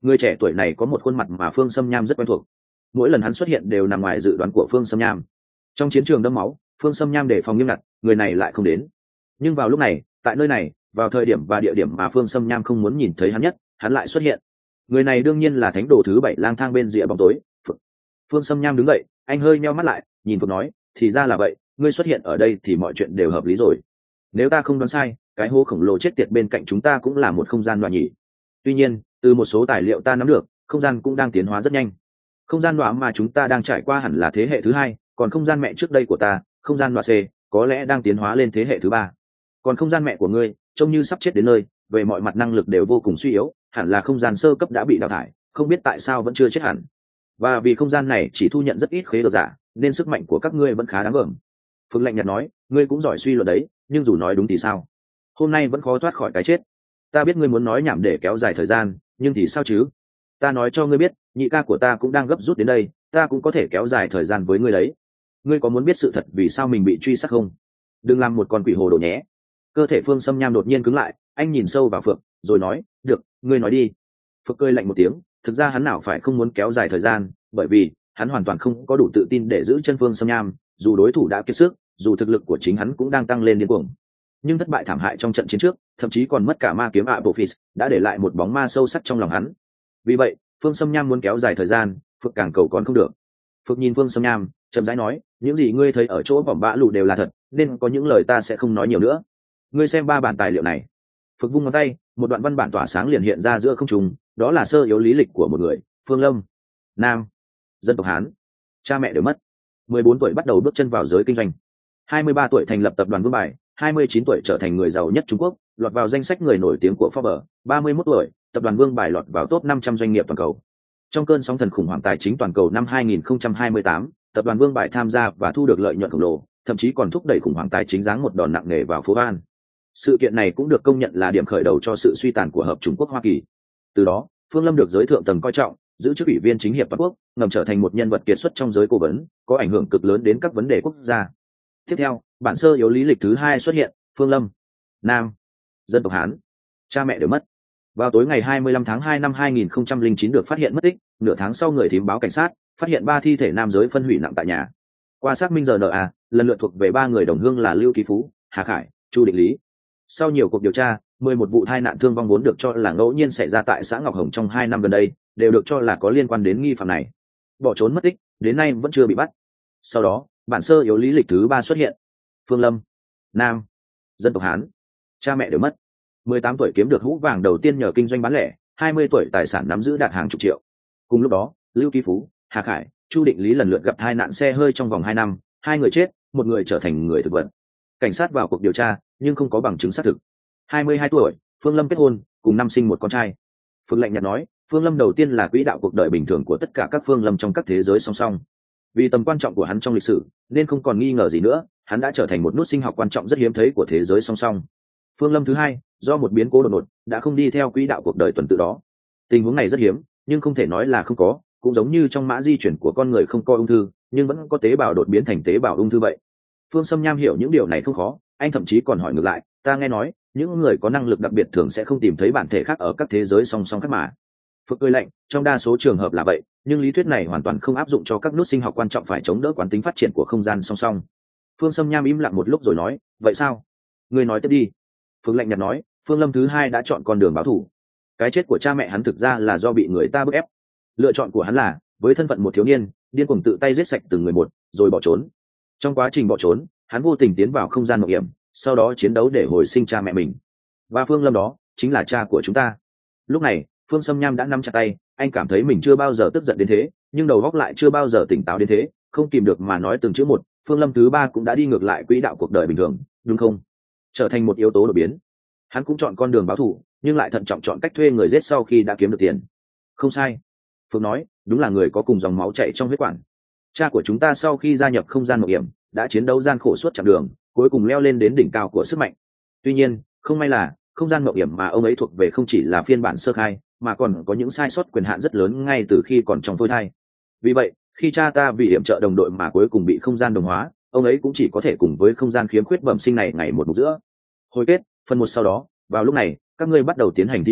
Người trẻ tuổi này có một khuôn mặt mà Phương Sâm Nham rất quen thuộc, mỗi lần hắn xuất hiện đều nằm ngoài dự đoán của Phương Sâm Nham. Trong chiến trường đẫm máu, Phương Sâm Nham đề phòng nghiêm ngặt, người này lại không đến. Nhưng vào lúc này, tại nơi này, vào thời điểm và địa điểm mà Phương Sâm Nham không muốn nhìn thấy hắn nhất, hắn lại xuất hiện. Người này đương nhiên là thánh đồ thứ bảy lang thang bên rìa bóng tối. Phượng, Phương Sâm Nham đứng dậy, anh hơi nheo mắt lại, nhìn Phượng nói, thì ra là vậy, ngươi xuất hiện ở đây thì mọi chuyện đều hợp lý rồi. Nếu ta không đoán sai, cái hố khổng lồ chết tiệt bên cạnh chúng ta cũng là một không gian đoạn nhỉ. Tuy nhiên, từ một số tài liệu ta nắm được, không gian cũng đang tiến hóa rất nhanh. Không gian đoạn mà chúng ta đang trải qua hẳn là thế hệ thứ hai, còn không gian mẹ trước đây của ta, không gian đoạn C, có lẽ đang tiến hóa lên thế hệ thứ ba. Còn không gian mẹ của ngươi, trông như sắp chết đến nơi, về mọi mặt năng lực đều vô cùng suy yếu, hẳn là không gian sơ cấp đã bị đào thải, không biết tại sao vẫn chưa chết hẳn. Và vì không gian này chỉ thu nhận rất ít khế độc giả, nên sức mạnh của các ngươi vẫn khá đáng gờm. Phương Lạnh nhạt nói, ngươi cũng giỏi suy luận đấy, nhưng dù nói đúng thì sao? Hôm nay vẫn khó thoát khỏi cái chết. Ta biết ngươi muốn nói nhảm để kéo dài thời gian, nhưng thì sao chứ? Ta nói cho ngươi biết, nhị ca của ta cũng đang gấp rút đến đây, ta cũng có thể kéo dài thời gian với ngươi đấy. Ngươi có muốn biết sự thật vì sao mình bị truy sát không? Đừng làm một con quỷ hồ đồ nhé. Cơ thể Phương Sâm Nham đột nhiên cứng lại, anh nhìn sâu vào Phượng, rồi nói, được, ngươi nói đi. Phượng cười lạnh một tiếng, thực ra hắn nào phải không muốn kéo dài thời gian, bởi vì hắn hoàn toàn không có đủ tự tin để giữ chân Phương Sâm Nham, dù đối thủ đã kiệt sức, dù thực lực của chính hắn cũng đang tăng lên điên cuồng. Nhưng thất bại thảm hại trong trận chiến trước, thậm chí còn mất cả ma kiếm Apophis, đã để lại một bóng ma sâu sắc trong lòng hắn. Vì vậy, Phương Sâm Nham muốn kéo dài thời gian, Phượng càng cầu còn không được. Phượng nhìn Phương Sâm Nham, chậm rãi nói, những gì ngươi thấy ở chỗ vòng bã lù đều là thật, nên có những lời ta sẽ không nói nhiều nữa. Ngươi xem ba bản tài liệu này. Phượng vung ngón tay, một đoạn văn bản tỏa sáng liền hiện ra giữa không trung, đó là sơ yếu lý lịch của một người, Phương Lâm, nam, dân tộc Hán, cha mẹ đều mất, mười bốn tuổi bắt đầu bước chân vào giới kinh doanh, hai mươi ba tuổi thành lập tập đoàn Vương Bài, hai mươi chín tuổi trở thành người giàu nhất Trung Quốc, lọt vào danh sách người nổi tiếng của Forbes, ba mươi mốt tuổi, tập đoàn Vương Bài lọt vào top năm trăm doanh nghiệp toàn cầu. Trong cơn sóng thần khủng hoảng tài chính toàn cầu năm hai nghìn không trăm hai mươi tám, tập đoàn Vương Bài tham gia và thu được lợi nhuận khổng lồ, thậm chí còn thúc đẩy khủng hoảng tài chính giáng một đòn nặng nề vào phố Ban. Sự kiện này cũng được công nhận là điểm khởi đầu cho sự suy tàn của Hợp Trung Quốc Hoa Kỳ. Từ đó, Phương Lâm được giới thượng tầng coi trọng, giữ chức ủy viên chính hiệp toàn quốc, ngầm trở thành một nhân vật kiệt xuất trong giới cố vấn, có ảnh hưởng cực lớn đến các vấn đề quốc gia. Tiếp theo, bản sơ yếu lý lịch thứ hai xuất hiện, Phương Lâm, nam, dân tộc Hán, cha mẹ đều mất. Vào tối ngày hai mươi lăm tháng hai năm hai nghìn không trăm lẻ chín được phát hiện mất tích, nửa tháng sau người thím báo cảnh sát, phát hiện ba thi thể nam giới phân hủy nặng tại nhà. Qua xác minh rờ en a, lần lượt thuộc về ba người đồng hương là Lưu Ký Phú, Hà Khải, Chu Định Lý. Sau nhiều cuộc điều tra, mười một vụ tai nạn thương vong vốn được cho là ngẫu nhiên xảy ra tại xã Ngọc Hồng trong hai năm gần đây, đều được cho là có liên quan đến nghi phạm này. Bỏ trốn mất tích, đến nay vẫn chưa bị bắt. Sau đó, bản sơ yếu lý lịch thứ ba xuất hiện. Phương Lâm, nam, dân tộc Hán, cha mẹ đều mất. mười tám tuổi kiếm được hũ vàng đầu tiên nhờ kinh doanh bán lẻ, hai mươi tuổi tài sản nắm giữ đạt hàng chục triệu. Cùng lúc đó, Lưu Ký Phú, Hà Khải, Chu Định Lý lần lượt gặp tai nạn xe hơi trong vòng hai năm, hai người chết, một người trở thành người thực vật. Cảnh sát vào cuộc điều tra, nhưng không có bằng chứng xác thực. hai mươi hai tuổi, Phương Lâm kết hôn, cùng năm sinh một con trai. Phương lạnh nhạt nói, Phương Lâm đầu tiên là quỹ đạo cuộc đời bình thường của tất cả các Phương Lâm trong các thế giới song song. Vì tầm quan trọng của hắn trong lịch sử, nên không còn nghi ngờ gì nữa, hắn đã trở thành một nút sinh học quan trọng rất hiếm thấy của thế giới song song. Phương Lâm thứ hai, do một biến cố đột ngột, đã không đi theo quỹ đạo cuộc đời tuần tự đó. Tình huống này rất hiếm, nhưng không thể nói là không có, cũng giống như trong mã di chuyển của con người không có ung thư, nhưng vẫn có tế bào đột biến thành tế bào ung thư vậy. Phương Sâm Nham hiểu những điều này không khó, anh thậm chí còn hỏi ngược lại, ta nghe nói, những người có năng lực đặc biệt thường sẽ không tìm thấy bản thể khác ở các thế giới song song khác mà. Phượng cười lạnh, trong đa số trường hợp là vậy, nhưng lý thuyết này hoàn toàn không áp dụng cho các nút sinh học quan trọng phải chống đỡ quán tính phát triển của không gian song song. Phương Sâm Nham im lặng một lúc rồi nói, vậy sao? Ngươi nói tiếp đi. Phương lạnh nhạt nói, Phương Lâm thứ hai đã chọn con đường báo thù. Cái chết của cha mẹ hắn thực ra là do bị người ta bức ép. Lựa chọn của hắn là, với thân phận một thiếu niên, điên cuồng tự tay giết sạch từng người một, rồi bỏ trốn. Trong quá trình bỏ trốn, hắn vô tình tiến vào không gian mạo hiểm, sau đó chiến đấu để hồi sinh cha mẹ mình. Và Phương Lâm đó chính là cha của chúng ta. Lúc này, Phương Sâm Nham đã nắm chặt tay, anh cảm thấy mình chưa bao giờ tức giận đến thế, nhưng đầu óc lại chưa bao giờ tỉnh táo đến thế, không kìm được mà nói từng chữ một, Phương Lâm thứ ba cũng đã đi ngược lại quỹ đạo cuộc đời bình thường, đúng không? Trở thành một yếu tố đột biến. Hắn cũng chọn con đường báo thù, nhưng lại thận trọng chọn cách thuê người giết sau khi đã kiếm được tiền. Không sai. Phương nói, đúng là người có cùng dòng máu chảy trong huyết quản. Cha của chúng ta sau khi gia nhập không gian mạo hiểm, đã chiến đấu gian khổ suốt chặng đường, cuối cùng leo lên đến đỉnh cao của sức mạnh. Tuy nhiên, không may là không gian mạo hiểm mà ông ấy thuộc về không chỉ là phiên bản sơ khai, mà còn có những sai sót quyền hạn rất lớn ngay từ khi còn trong phôi thai. Vì vậy, khi cha ta vì hiểm trợ đồng đội mà cuối cùng bị không gian đồng hóa, ông ấy cũng chỉ có thể cùng với không gian khiếm khuyết bẩm sinh này ngày một mục giữa. Hồi kết, phần một sau đó, vào lúc này, các ngươi bắt đầu tiến hành thí nghiệm,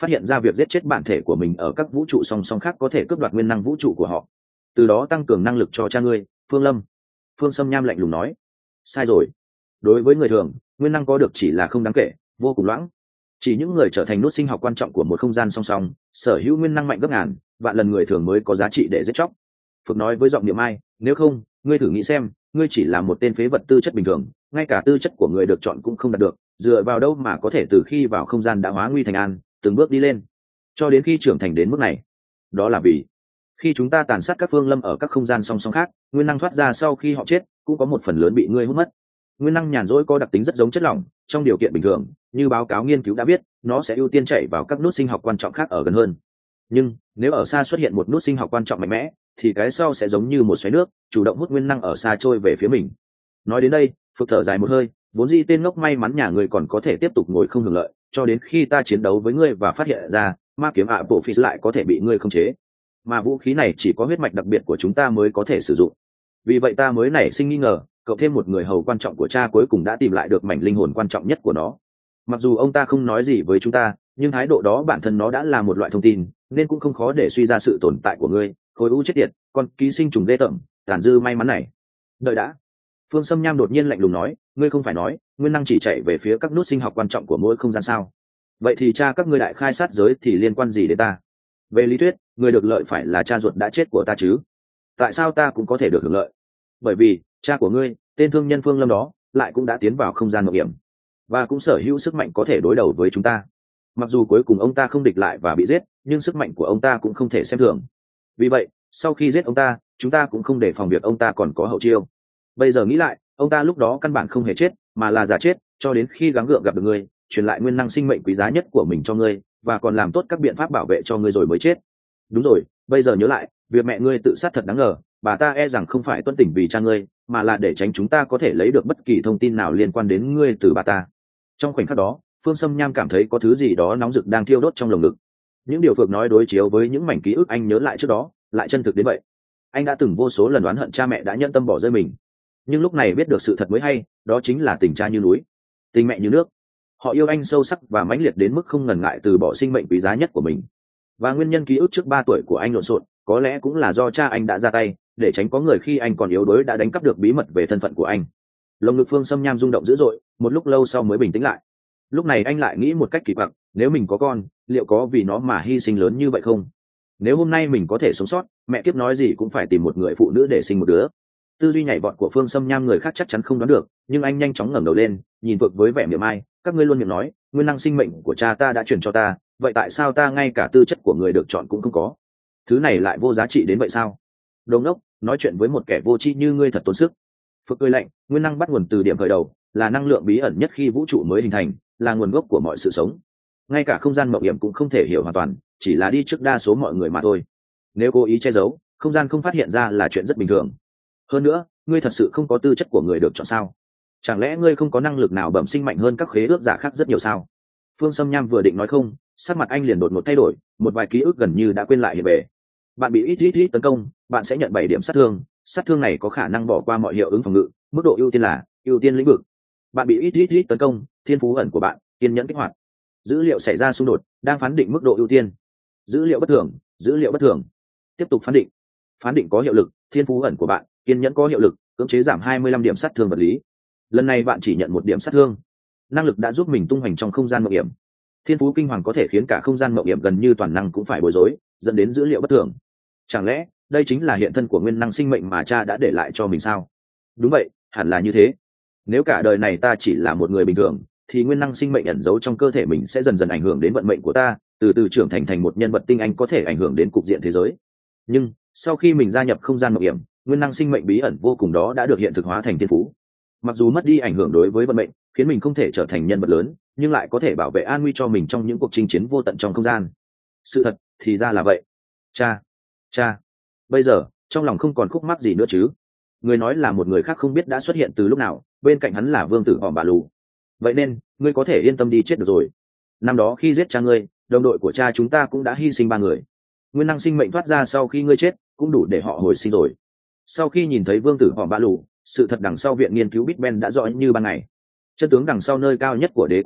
phát hiện ra việc giết chết bản thể của mình ở các vũ trụ song song khác có thể cướp đoạt nguyên năng vũ trụ của họ, từ đó tăng cường năng lực cho cha ngươi, Phương Lâm. Phương Sâm Nham lạnh lùng nói. Sai rồi. Đối với người thường, nguyên năng có được chỉ là không đáng kể, vô cùng loãng. Chỉ những người trở thành nút sinh học quan trọng của một không gian song song, sở hữu nguyên năng mạnh gấp ngàn vạn lần người thường mới có giá trị để giết chóc. Phực nói với giọng niệm ai, nếu không, ngươi thử nghĩ xem, ngươi chỉ là một tên phế vật tư chất bình thường, ngay cả tư chất của người được chọn cũng không đạt được, dựa vào đâu mà có thể từ khi vào không gian đã hóa nguy thành an, từng bước đi lên, cho đến khi trưởng thành đến mức này? Đó là vì khi chúng ta tàn sát các phương lâm ở các không gian song song khác, nguyên năng thoát ra sau khi họ chết cũng có một phần lớn bị ngươi hút mất. Nguyên năng nhàn rỗi có đặc tính rất giống chất lỏng, trong điều kiện bình thường, như báo cáo nghiên cứu đã biết, nó sẽ ưu tiên chảy vào các nút sinh học quan trọng khác ở gần hơn. Nhưng nếu ở xa xuất hiện một nút sinh học quan trọng mạnh mẽ, thì cái sau sẽ giống như một xoáy nước, chủ động hút nguyên năng ở xa trôi về phía mình. Nói đến đây, Phực thở dài một hơi, vốn dĩ tên ngốc may mắn nhà người còn có thể tiếp tục ngồi không hưởng lợi, cho đến khi ta chiến đấu với ngươi và phát hiện ra ma kiếm ạ bộ phi lại có thể bị ngươi khống chế, mà vũ khí này chỉ có huyết mạch đặc biệt của chúng ta mới có thể sử dụng. Vì vậy ta mới nảy sinh nghi ngờ, cậu thêm một người hầu quan trọng của cha cuối cùng đã tìm lại được mảnh linh hồn quan trọng nhất của nó. Mặc dù ông ta không nói gì với chúng ta, nhưng thái độ đó bản thân nó đã là một loại thông tin, nên cũng không khó để suy ra sự tồn tại của ngươi, khối u chết tiệt, con ký sinh trùng ghê tởm, tàn dư may mắn này. Đợi đã. Phương Sâm Nham đột nhiên lạnh lùng nói, ngươi không phải nói nguyên năng chỉ chạy về phía các nút sinh học quan trọng của mỗi không gian sao? Vậy thì cha các ngươi đại khai sát giới thì liên quan gì đến ta? Về lý thuyết, người được lợi phải là cha ruột đã chết của ta chứ? Tại sao ta cũng có thể được hưởng lợi? Bởi vì cha của ngươi, tên thương nhân Phương Lâm đó, lại cũng đã tiến vào không gian mạo hiểm và cũng sở hữu sức mạnh có thể đối đầu với chúng ta. Mặc dù cuối cùng ông ta không địch lại và bị giết, nhưng sức mạnh của ông ta cũng không thể xem thường. Vì vậy, sau khi giết ông ta, chúng ta cũng không để phòng việc ông ta còn có hậu chiêu. Bây giờ nghĩ lại, ông ta lúc đó căn bản không hề chết, mà là giả chết, cho đến khi gắng gượng gặp được ngươi, truyền lại nguyên năng sinh mệnh quý giá nhất của mình cho ngươi, và còn làm tốt các biện pháp bảo vệ cho ngươi rồi mới chết. Đúng rồi, bây giờ nhớ lại, việc mẹ ngươi tự sát thật đáng ngờ, bà ta e rằng không phải tuân tỉnh vì cha ngươi, mà là để tránh chúng ta có thể lấy được bất kỳ thông tin nào liên quan đến ngươi từ bà ta. Trong khoảnh khắc đó, Phương Sâm Nham cảm thấy có thứ gì đó nóng rực đang thiêu đốt trong lồng ngực. Những điều Phược nói đối chiếu với những mảnh ký ức anh nhớ lại trước đó, lại chân thực đến vậy. Anh đã từng vô số lần oán hận cha mẹ đã nhẫn tâm bỏ rơi mình, nhưng lúc này biết được sự thật mới hay, đó chính là tình cha như núi, tình mẹ như nước. Họ yêu anh sâu sắc và mãnh liệt đến mức không ngần ngại từ bỏ sinh mệnh quý giá nhất của mình. Và nguyên nhân ký ức trước ba tuổi của anh lộn xộn, có lẽ cũng là do cha anh đã ra tay, để tránh có người khi anh còn yếu đuối đã đánh cắp được bí mật về thân phận của anh. Lồng ngực Phương Sâm Nham rung động dữ dội, một lúc lâu sau mới bình tĩnh lại. Lúc này anh lại nghĩ một cách kỳ quặc, nếu mình có con, liệu có vì nó mà hy sinh lớn như vậy không? Nếu hôm nay mình có thể sống sót, mẹ kiếp nói gì cũng phải tìm một người phụ nữ để sinh một đứa. Tư duy nhảy vọt của Phương Sâm Nham người khác chắc chắn không đoán được, nhưng anh nhanh chóng ngẩng đầu lên, nhìn Phược với vẻ miệng ai, các ngươi luôn miệng nói nguyên năng sinh mệnh của cha ta đã truyền cho ta, vậy tại sao ta ngay cả tư chất của người được chọn cũng không có? Thứ này lại vô giá trị đến vậy sao? Đồ ngốc, nói chuyện với một kẻ vô tri như ngươi thật tốn sức. Phược cười lạnh, nguyên năng bắt nguồn từ điểm khởi đầu, là năng lượng bí ẩn nhất khi vũ trụ mới hình thành, là nguồn gốc của mọi sự sống. Ngay cả không gian mạo hiểm cũng không thể hiểu hoàn toàn, chỉ là đi trước đa số mọi người mà thôi. Nếu cố ý che giấu, không gian không phát hiện ra là chuyện rất bình thường. Hơn nữa, ngươi thật sự không có tư chất của người được chọn sao? Chẳng lẽ ngươi không có năng lực nào bẩm sinh mạnh hơn các khế ước giả khác rất nhiều sao? Phương Sâm Nham vừa định nói không, sắc mặt anh liền đột ngột thay đổi, một vài ký ức gần như đã quên lại hiện về. Bạn bị ít ít ít tấn công, bạn sẽ nhận bảy điểm sát thương, sát thương này có khả năng bỏ qua mọi hiệu ứng phòng ngự, mức độ ưu tiên là ưu tiên lĩnh vực. Bạn bị ít ít ít tấn công, thiên phú ẩn của bạn kiên nhẫn kích hoạt. Dữ liệu xảy ra xung đột, đang phán định mức độ ưu tiên. Dữ liệu bất thường, dữ liệu bất thường. Tiếp tục phán định. Phán định có hiệu lực, thiên phú ẩn của bạn kiên nhẫn có hiệu lực, cưỡng chế giảm hai mươi lăm điểm sát thương vật lý. Lần này bạn chỉ nhận một điểm sát thương. Năng lực đã giúp mình tung hoành trong không gian mạo hiểm. Thiên phú kinh hoàng có thể khiến cả không gian mạo hiểm gần như toàn năng cũng phải bối rối, dẫn đến dữ liệu bất thường. Chẳng lẽ đây chính là hiện thân của nguyên năng sinh mệnh mà cha đã để lại cho mình sao? Đúng vậy, hẳn là như thế. Nếu cả đời này ta chỉ là một người bình thường, thì nguyên năng sinh mệnh ẩn giấu trong cơ thể mình sẽ dần dần ảnh hưởng đến vận mệnh của ta, từ từ trưởng thành thành một nhân vật tinh anh có thể ảnh hưởng đến cục diện thế giới. Nhưng sau khi mình gia nhập không gian mạo hiểm, nguyên năng sinh mệnh bí ẩn vô cùng đó đã được hiện thực hóa thành thiên phú. Mặc dù mất đi ảnh hưởng đối với vận mệnh, khiến mình không thể trở thành nhân vật lớn, nhưng lại có thể bảo vệ an nguy cho mình trong những cuộc chinh chiến vô tận trong không gian. Sự thật thì ra là vậy. Cha, cha. Bây giờ trong lòng không còn khúc mắc gì nữa chứ? Người nói là một người khác không biết đã xuất hiện từ lúc nào, bên cạnh hắn là vương tử hòm bà lù. Vậy nên ngươi có thể yên tâm đi chết được rồi. Năm đó khi giết cha ngươi, đồng đội của cha chúng ta cũng đã hy sinh ba người. Nguyên năng sinh mệnh thoát ra sau khi ngươi chết cũng đủ để họ hồi sinh rồi. Sau khi nhìn thấy vương tử hòm bà lù, sự thật đằng sau viện nghiên cứu Big Ben đã rõ như ban ngày. Chân tướng đằng sau nơi cao nhất của đế quốc này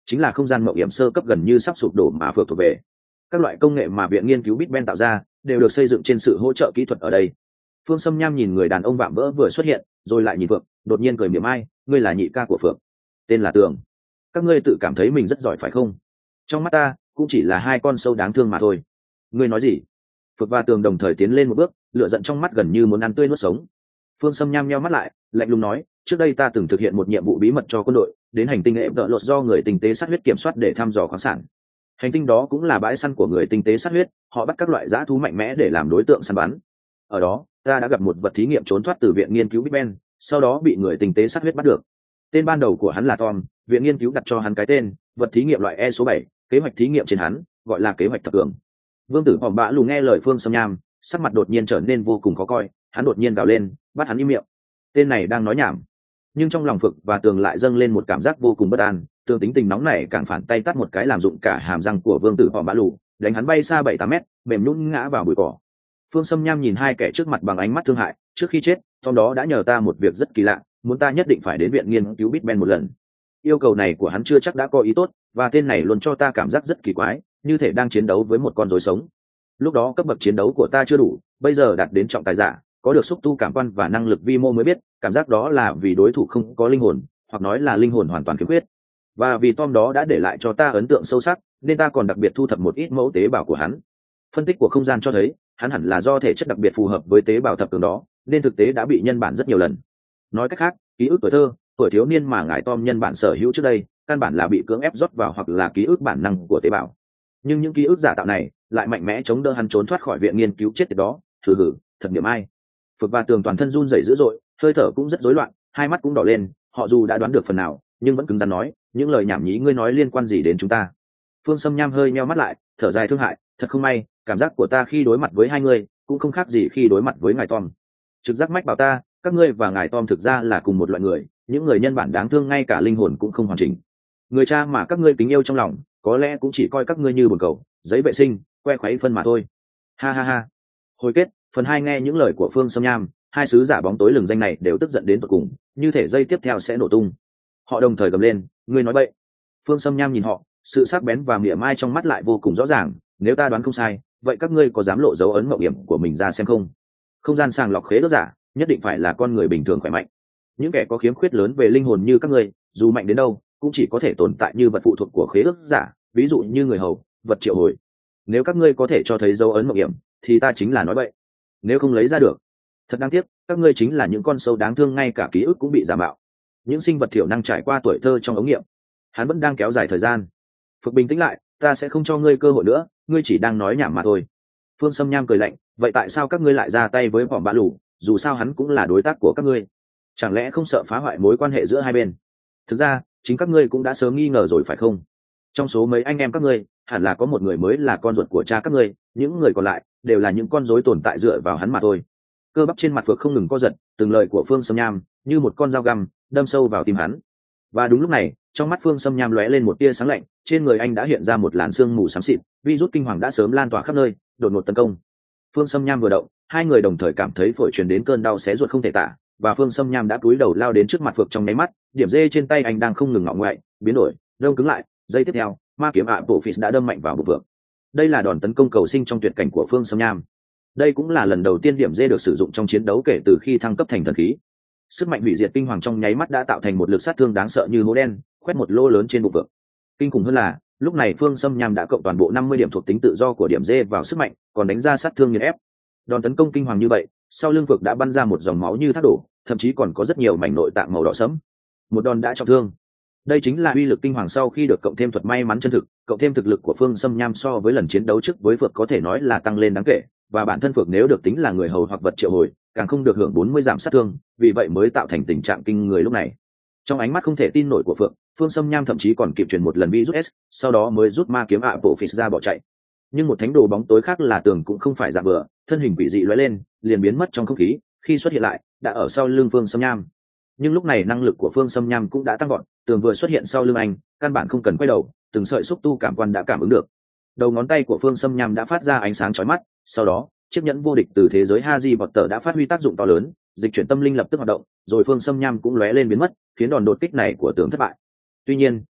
chính là không gian mậu hiểm sơ cấp gần như sắp sụp đổ mà phược thuộc về. Các loại công nghệ mà viện nghiên cứu Big Ben tạo ra đều được xây dựng trên sự hỗ trợ kỹ thuật ở đây. Phương Sâm Nham nhìn người đàn ông vạm vỡ vừa xuất hiện, rồi lại nhìn Phượng, đột nhiên cười mỉa mai, ngươi là nhị ca của Phượng, tên là Tường. Các ngươi tự cảm thấy mình rất giỏi phải không? Trong mắt ta, cũng chỉ là hai con sâu đáng thương mà thôi. Ngươi nói gì? Phượng và Tường đồng thời tiến lên một bước, lửa giận trong mắt gần như muốn ăn tươi nuốt sống. Phương Sâm Nham nheo mắt lại, lạnh lùng nói, trước đây ta từng thực hiện một nhiệm vụ bí mật cho quân đội, đến hành tinh ệm đỡ lột do người tinh tế sát huyết kiểm soát để thăm dò khoáng sản. Hành tinh đó cũng là bãi săn của người tinh tế sát huyết, họ bắt các loại dã thú mạnh mẽ để làm đối tượng săn bắn. Ở đó, ta đã gặp một vật thí nghiệm trốn thoát từ viện nghiên cứu Big Ben, sau đó bị người tinh tế sát huyết bắt được. Tên ban đầu của hắn là Tom, viện nghiên cứu đặt cho hắn cái tên, vật thí nghiệm loại E số bảy, kế hoạch thí nghiệm trên hắn, gọi là kế hoạch thập cường. Vương Tử Hòm bã lù nghe lời Phương Sâm Nham, sắc mặt đột nhiên trở nên vô cùng khó coi, hắn đột nhiên gào lên, bắt hắn im miệng. Tên này đang nói nhảm. Nhưng trong lòng Phực và Tường lại dâng lên một cảm giác vô cùng bất an, Tường tính tình nóng này càng phản tay tắt một cái làm dụng cả hàm răng của Vương Tử Hòm bã lù, đánh hắn bay xa bảy tám mét, mềm nhũn ngã vào bụi cỏ. Phương Sâm Nham nhìn hai kẻ trước mặt bằng ánh mắt thương hại, trước khi chết, Tom đó đã nhờ ta một việc rất kỳ lạ, muốn ta nhất định phải đến viện nghiên cứu Big Ben một lần. Yêu cầu này của hắn chưa chắc đã có ý tốt, và tên này luôn cho ta cảm giác rất kỳ quái, như thể đang chiến đấu với một con rối sống. Lúc đó cấp bậc chiến đấu của ta chưa đủ, bây giờ đạt đến trọng tài giả, có được xúc tu cảm quan và năng lực vi mô mới biết, cảm giác đó là vì đối thủ không có linh hồn, hoặc nói là linh hồn hoàn toàn khiếm khuyết. Và vì Tom đó đã để lại cho ta ấn tượng sâu sắc, nên ta còn đặc biệt thu thập một ít mẫu tế bào của hắn. Phân tích của không gian cho thấy, hắn hẳn là do thể chất đặc biệt phù hợp với tế bào thập cường đó, nên thực tế đã bị nhân bản rất nhiều lần. Nói cách khác, ký ức tuổi thơ, tuổi thiếu niên mà ngài Tom nhân bản sở hữu trước đây, căn bản là bị cưỡng ép rót vào hoặc là ký ức bản năng của tế bào. Nhưng những ký ức giả tạo này lại mạnh mẽ chống đỡ hắn trốn thoát khỏi viện nghiên cứu chết tiệt đó. Thử hử, thật niệm ai. Phực và Tường toàn thân run rẩy dữ dội, hơi thở cũng rất rối loạn, hai mắt cũng đỏ lên. Họ dù đã đoán được phần nào, nhưng vẫn cứng rắn nói, những lời nhảm nhí ngươi nói liên quan gì đến chúng ta? Phương Sâm Nham hơi nheo mắt lại, thở dài thương hại, thật không may, cảm giác của ta khi đối mặt với hai người cũng không khác gì khi đối mặt với ngài Tom. Trực giác mách bảo ta, các ngươi và ngài Tom thực ra là cùng một loại người, những người nhân bản đáng thương ngay cả linh hồn cũng không hoàn chỉnh. Người cha mà các ngươi kính yêu trong lòng, có lẽ cũng chỉ coi các ngươi như bồn cầu, giấy vệ sinh, que khuấy phân mà thôi. Ha ha ha. Hồi kết, phần hai nghe những lời của Phương Sâm Nham, hai sứ giả bóng tối lừng danh này đều tức giận đến tột cùng, như thể dây tiếp theo sẽ nổ tung. Họ đồng thời gầm lên, ngươi nói bậy. Phương Sâm Nham nhìn họ, sự sắc bén và mỉa mai trong mắt lại vô cùng rõ ràng, nếu ta đoán không sai, vậy các ngươi có dám lộ dấu ấn mậu hiểm của mình ra xem không? Không gian sàng lọc khế ước giả, nhất định phải là con người bình thường khỏe mạnh. Những kẻ có khiếm khuyết lớn về linh hồn như các ngươi, dù mạnh đến đâu, cũng chỉ có thể tồn tại như vật phụ thuộc của khế ước giả, ví dụ như người hầu, vật triệu hồi. Nếu các ngươi có thể cho thấy dấu ấn mậu hiểm, thì ta chính là nói bậy. Nếu không lấy ra được, thật đáng tiếc, các ngươi chính là những con sâu đáng thương, ngay cả ký ức cũng bị giả mạo. Những sinh vật thiểu năng trải qua tuổi thơ trong ống nghiệm. Hắn vẫn đang kéo dài thời gian. Phực bình tĩnh lại, ta sẽ không cho ngươi cơ hội nữa, ngươi chỉ đang nói nhảm mà thôi. Phương Sâm Nham cười lạnh, vậy tại sao các ngươi lại ra tay với Vỏm Bạ Lù? Dù sao hắn cũng là đối tác của các ngươi, chẳng lẽ không sợ phá hoại mối quan hệ giữa hai bên? Thực ra, chính các ngươi cũng đã sớm nghi ngờ rồi phải không? Trong số mấy anh em các ngươi, hẳn là có một người mới là con ruột của cha các ngươi, những người còn lại đều là những con rối tồn tại dựa vào hắn mà thôi. Cơ bắp trên mặt Phược không ngừng co giật, từng lời của Phương Sâm Nham như một con dao găm đâm sâu vào tim hắn. Và đúng lúc này, trong mắt Phương Sâm Nham lóe lên một tia sáng lạnh, trên người anh đã hiện ra một làn sương mù xám xịt, virus kinh hoàng đã sớm lan tỏa khắp nơi, đột ngột tấn công. Phương Sâm Nham vừa động, hai người đồng thời cảm thấy phổi truyền đến cơn đau xé ruột không thể tả, và Phương Sâm Nham đã cúi đầu lao đến trước mặt Phược trong nháy mắt, điểm dê trên tay anh đang không ngừng ngọ ngoại, biến đổi, đông cứng lại, giây tiếp theo, ma kiếm ạ bộ phỉ đã đâm mạnh vào bụng Phược. Đây là đòn tấn công cầu sinh trong tuyệt cảnh của Phương Sâm Nham. Đây cũng là lần đầu tiên điểm dê được sử dụng trong chiến đấu kể từ khi thăng cấp thành thần khí. Sức mạnh hủy diệt kinh hoàng trong nháy mắt đã tạo thành một lực sát thương đáng sợ như hố đen, khoét một lỗ lớn trên bụng Phược. Kinh khủng hơn là, lúc này Phương Sâm Nham đã cộng toàn bộ năm mươi điểm thuộc tính tự do của điểm dê vào sức mạnh, còn đánh ra sát thương nghiền ép. Đòn tấn công kinh hoàng như vậy, sau lưng Phược đã bắn ra một dòng máu như thác đổ, thậm chí còn có rất nhiều mảnh nội tạng màu đỏ sẫm. Một đòn đã trọng thương. Đây chính là uy lực kinh hoàng sau khi được cộng thêm thuật may mắn chân thực, cộng thêm thực lực của Phương Sâm Nham so với lần chiến đấu trước với Phược có thể nói là tăng lên đáng kể, và bản thân Phược nếu được tính là người hầu hoặc vật triệu hồi, càng không được hưởng bốn mươi giảm sát thương, vì vậy mới tạo thành tình trạng kinh người lúc này. Trong ánh mắt không thể tin nổi của Phượng, Phương Sâm Nham thậm chí còn kịp truyền một lần virus S, sau đó mới rút ma kiếm ạ bộ phỉ ra bỏ chạy. Nhưng một thánh đồ bóng tối khác là Tường cũng không phải giả vờ, thân hình quỷ dị lóe lên, liền biến mất trong không khí, khi xuất hiện lại, đã ở sau lưng Phương Sâm Nham. Nhưng lúc này năng lực của Phương Sâm Nham cũng đã tăng vọt, Tường vừa xuất hiện sau lưng anh, căn bản không cần quay đầu, từng sợi xúc tu cảm quan đã cảm ứng được. Đầu ngón tay của Phương Sâm Nham đã phát ra ánh sáng chói mắt, sau đó, chiếc nhẫn vô địch từ thế giới Haji Potter đã phát huy tác dụng to lớn, dịch chuyển tâm linh lập tức hoạt động, rồi Phương Sâm Nham cũng lóe lên biến mất, khiến đòn đột kích này của Tường thất bại. Tuy nhiên,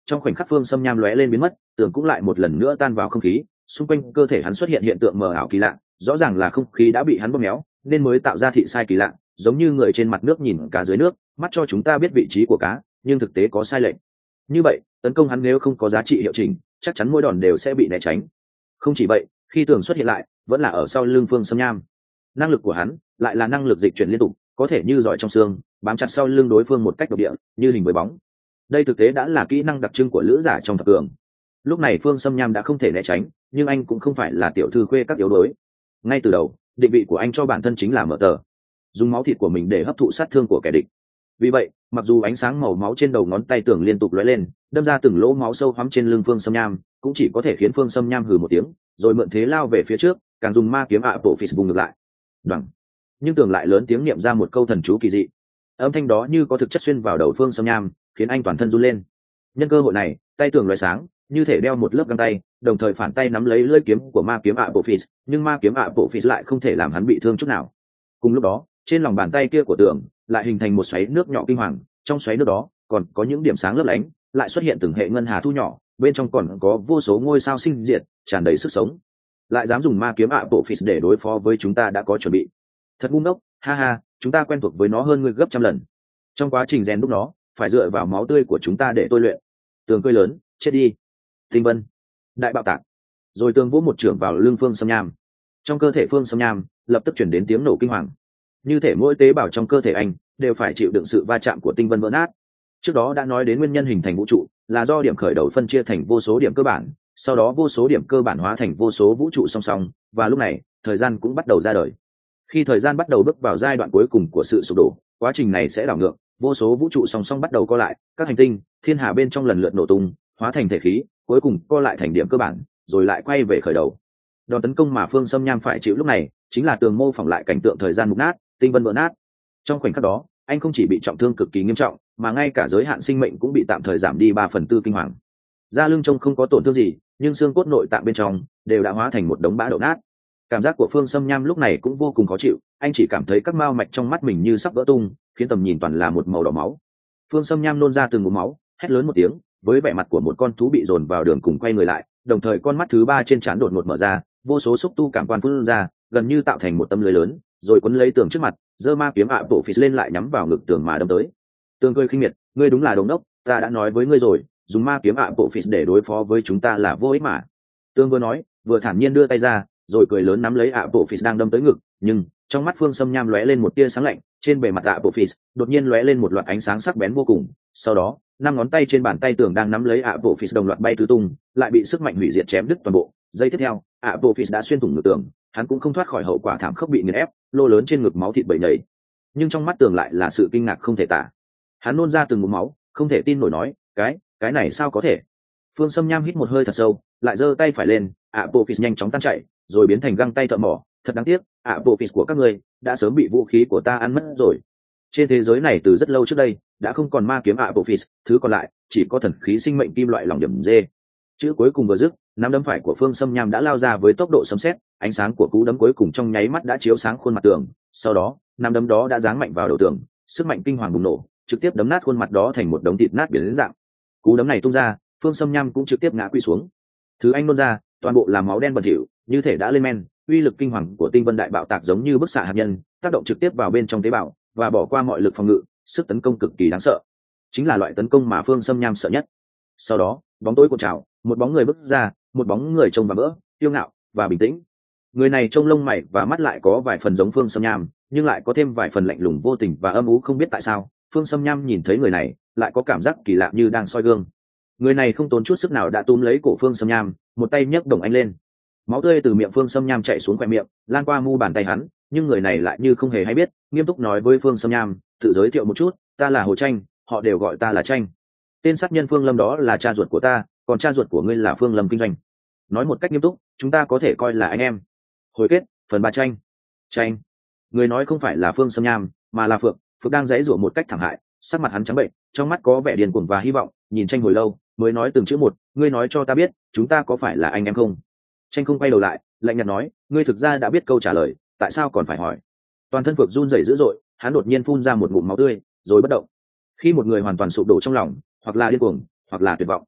trong khoảnh khắc phương xâm nham lóe lên biến mất, tường cũng lại một lần nữa tan vào không khí, xung quanh cơ thể hắn xuất hiện hiện tượng mờ ảo kỳ lạ, rõ ràng là không khí đã bị hắn bóp méo nên mới tạo ra thị sai kỳ lạ, giống như người trên mặt nước nhìn cá dưới nước, mắt cho chúng ta biết vị trí của cá nhưng thực tế có sai lệch. Như vậy tấn công hắn nếu không có giá trị hiệu chỉnh, chắc chắn mỗi đòn đều sẽ bị né tránh. Không chỉ vậy, khi tường xuất hiện lại vẫn là ở sau lưng phương xâm nham, năng lực của hắn lại là năng lực dịch chuyển liên tục, có thể như giỏi trong xương bám chặt sau lưng đối phương một cách độc địa, như hình với bóng. Đây thực tế đã là kỹ năng đặc trưng của lữ giả trong thập cường. Lúc này phương xâm nham đã không thể né tránh, nhưng anh cũng không phải là tiểu thư khuê các yếu đuối. Ngay từ đầu định vị của anh cho bản thân chính là mở tờ, dùng máu thịt của mình để hấp thụ sát thương của kẻ địch. Vì vậy mặc dù ánh sáng màu máu trên đầu ngón tay tường liên tục lóe lên, đâm ra từng lỗ máu sâu hoắm trên lưng phương xâm nham, cũng chỉ có thể khiến phương xâm nham hừ một tiếng rồi mượn thế lao về phía trước, càng dùng ma kiếm ạ bộ phì vùng ngược lại. Đoằng. Nhưng tường lại lớn tiếng niệm ra một câu thần chú kỳ dị, âm thanh đó như có thực chất xuyên vào đầu phương xâm nham, khiến anh toàn thân run lên. Nhân cơ hội này tay tường loài sáng như thể đeo một lớp găng tay, đồng thời phản tay nắm lấy lưỡi kiếm của ma kiếm ạ bộ phì, nhưng ma kiếm ạ bộ phì lại không thể làm hắn bị thương chút nào. Cùng lúc đó trên lòng bàn tay kia của tường lại hình thành một xoáy nước nhỏ kinh hoàng, trong xoáy nước đó còn có những điểm sáng lấp lánh, lại xuất hiện từng hệ ngân hà thu nhỏ, bên trong còn có vô số ngôi sao sinh diệt, tràn đầy sức sống. Lại dám dùng ma kiếm ạ bộ phì để đối phó với chúng ta đã có chuẩn bị. Thật ngu ngốc, ha ha, chúng ta quen thuộc với nó hơn ngươi gấp trăm lần. Trong quá trình rèn đúc nó phải dựa vào máu tươi của chúng ta để tôi luyện. Tường cười lớn, chết đi. Tinh vân đại bạo tạc, rồi tường vỗ một trưởng vào lưng phương xâm nham. Trong cơ thể phương xâm nham lập tức chuyển đến tiếng nổ kinh hoàng, như thể mỗi tế bào trong cơ thể anh đều phải chịu đựng sự va chạm của tinh vân vỡ nát. Trước đó đã nói đến nguyên nhân hình thành vũ trụ là do điểm khởi đầu phân chia thành vô số điểm cơ bản, sau đó vô số điểm cơ bản hóa thành vô số vũ trụ song song, và lúc này thời gian cũng bắt đầu ra đời. Khi thời gian bắt đầu bước vào giai đoạn cuối cùng của sự sụp đổ, quá trình này sẽ đảo ngược, vô số vũ trụ song song bắt đầu co lại, các hành tinh thiên hà bên trong lần lượt nổ tung hóa thành thể khí, cuối cùng co lại thành điểm cơ bản, rồi lại quay về khởi đầu. Đòn tấn công mà phương xâm nham phải chịu lúc này chính là tường mô phỏng lại cảnh tượng thời gian mục nát, tinh vân vỡ nát. Trong khoảnh khắc đó anh không chỉ bị trọng thương cực kỳ nghiêm trọng, mà ngay cả giới hạn sinh mệnh cũng bị tạm thời giảm đi ba phần tư kinh hoàng. Da lưng trông không có tổn thương gì, nhưng xương cốt nội tạng bên trong đều đã hóa thành một đống bã đổ nát. Cảm giác của phương xâm nham lúc này cũng vô cùng khó chịu, anh chỉ cảm thấy các mao mạch trong mắt mình như sắp vỡ tung, khiến tầm nhìn toàn là một màu đỏ máu. Phương xâm nham nôn ra từng ngụm máu, hét lớn một tiếng với vẻ mặt của một con thú bị dồn vào đường cùng, quay người lại, đồng thời con mắt thứ ba trên trán đột ngột mở ra, vô số xúc tu cảm quan phun ra, gần như tạo thành một tấm lưới lớn, rồi quấn lấy tường trước mặt, giơ ma kiếm ạ bộ phì lên lại nhắm vào ngực tường mà đâm tới. Tường cười khinh miệt, ngươi đúng là đống đốc, ta đã nói với ngươi rồi, dùng ma kiếm ạ bộ phì để đối phó với chúng ta là vô ích mà. Tường vừa nói vừa thản nhiên đưa tay ra, rồi cười lớn nắm lấy ạ bộ phì đang đâm tới ngực, nhưng trong mắt phương xâm nham lóe lên một tia sáng lạnh, trên bề mặt ạ bộ phì đột nhiên lóe lên một loạt ánh sáng sắc bén vô cùng, sau đó năm ngón tay trên bàn tay tường đang nắm lấy ạ bộ phì đồng loạt bay tứ tung, lại bị sức mạnh hủy diệt chém đứt toàn bộ. Giây tiếp theo ạ bộ phì đã xuyên thủng ngực tường, hắn cũng không thoát khỏi hậu quả thảm khốc, bị nghiền ép, lô lớn trên ngực máu thịt bầy nhầy. Nhưng trong mắt tường lại là sự kinh ngạc không thể tả, hắn nôn ra từng ngụm máu, không thể tin nổi nói, cái cái này sao có thể. Phương Sâm Nham hít một hơi thật sâu, lại giơ tay phải lên, Apophis nhanh chóng tan chạy, rồi biến thành găng tay thợ mỏ. Thật đáng tiếc, Apophis của các ngươi đã sớm bị vũ khí của ta ăn mất rồi. Trên thế giới này từ rất lâu trước đây đã không còn ma kiếm Apophis, thứ còn lại chỉ có thần khí sinh mệnh kim loại lòng điểm dê. Chữ cuối cùng vừa dứt, nắm đấm phải của Phương Sâm Nham đã lao ra với tốc độ sấm sét, ánh sáng của cú đấm cuối cùng trong nháy mắt đã chiếu sáng khuôn mặt tường. Sau đó, nắm đấm đó đã giáng mạnh vào đầu tường, sức mạnh kinh hoàng bùng nổ, trực tiếp đấm nát khuôn mặt đó thành một đống thịt nát biến dạng. Cú đấm này tung ra, Phương Sâm Nham cũng trực tiếp ngã quỵ xuống. Thứ anh nôn ra, toàn bộ là máu đen bẩn thỉu, như thể đã lên men. Uy lực kinh hoàng của tinh vân đại bạo tạc giống như bức xạ hạt nhân, tác động trực tiếp vào bên trong tế bào và bỏ qua mọi lực phòng ngự, sức tấn công cực kỳ đáng sợ. Chính là loại tấn công mà Phương Sâm Nham sợ nhất. Sau đó, bóng tối cuộn trào, một bóng người bước ra, một bóng người trông và vỡ, tiêu ngạo và bình tĩnh. Người này trông lông mày và mắt lại có vài phần giống Phương Sâm Nham, nhưng lại có thêm vài phần lạnh lùng vô tình và âm u, không biết tại sao, Phương Sâm Nham nhìn thấy người này, lại có cảm giác kỳ lạ như đang soi gương. Người này không tốn chút sức nào đã túm lấy cổ Phương Sâm Nham, một tay nhấc đồng anh lên. Máu tươi từ miệng Phương Sâm Nham chảy xuống khóe miệng, lan qua mu bàn tay hắn, nhưng người này lại như không hề hay biết, nghiêm túc nói với Phương Sâm Nham, tự giới thiệu một chút, ta là Hồ Tranh, họ đều gọi ta là Tranh. Tên sát nhân Phương Lâm đó là cha ruột của ta, còn cha ruột của ngươi là Phương Lâm Kinh Doanh. Nói một cách nghiêm túc, chúng ta có thể coi là anh em. Hồi kết, phần ba. Tranh. Tranh. Người nói không phải là Phương Sâm Nham, mà là Phượng. Phượng đang giãy giụa một cách thảm hại, sắc mặt hắn trắng bệnh, trong mắt có vẻ điên cuồng và hy vọng, nhìn Tranh hồi lâu, mới nói từng chữ một, ngươi nói cho ta biết, chúng ta có phải là anh em không? Tranh không quay đầu lại, lạnh nhạt nói, ngươi thực ra đã biết câu trả lời, tại sao còn phải hỏi? Toàn thân Phượng run rẩy dữ dội, hắn đột nhiên phun ra một ngụm máu tươi, rồi bất động. Khi một người hoàn toàn sụp đổ trong lòng, hoặc là điên cuồng, hoặc là tuyệt vọng,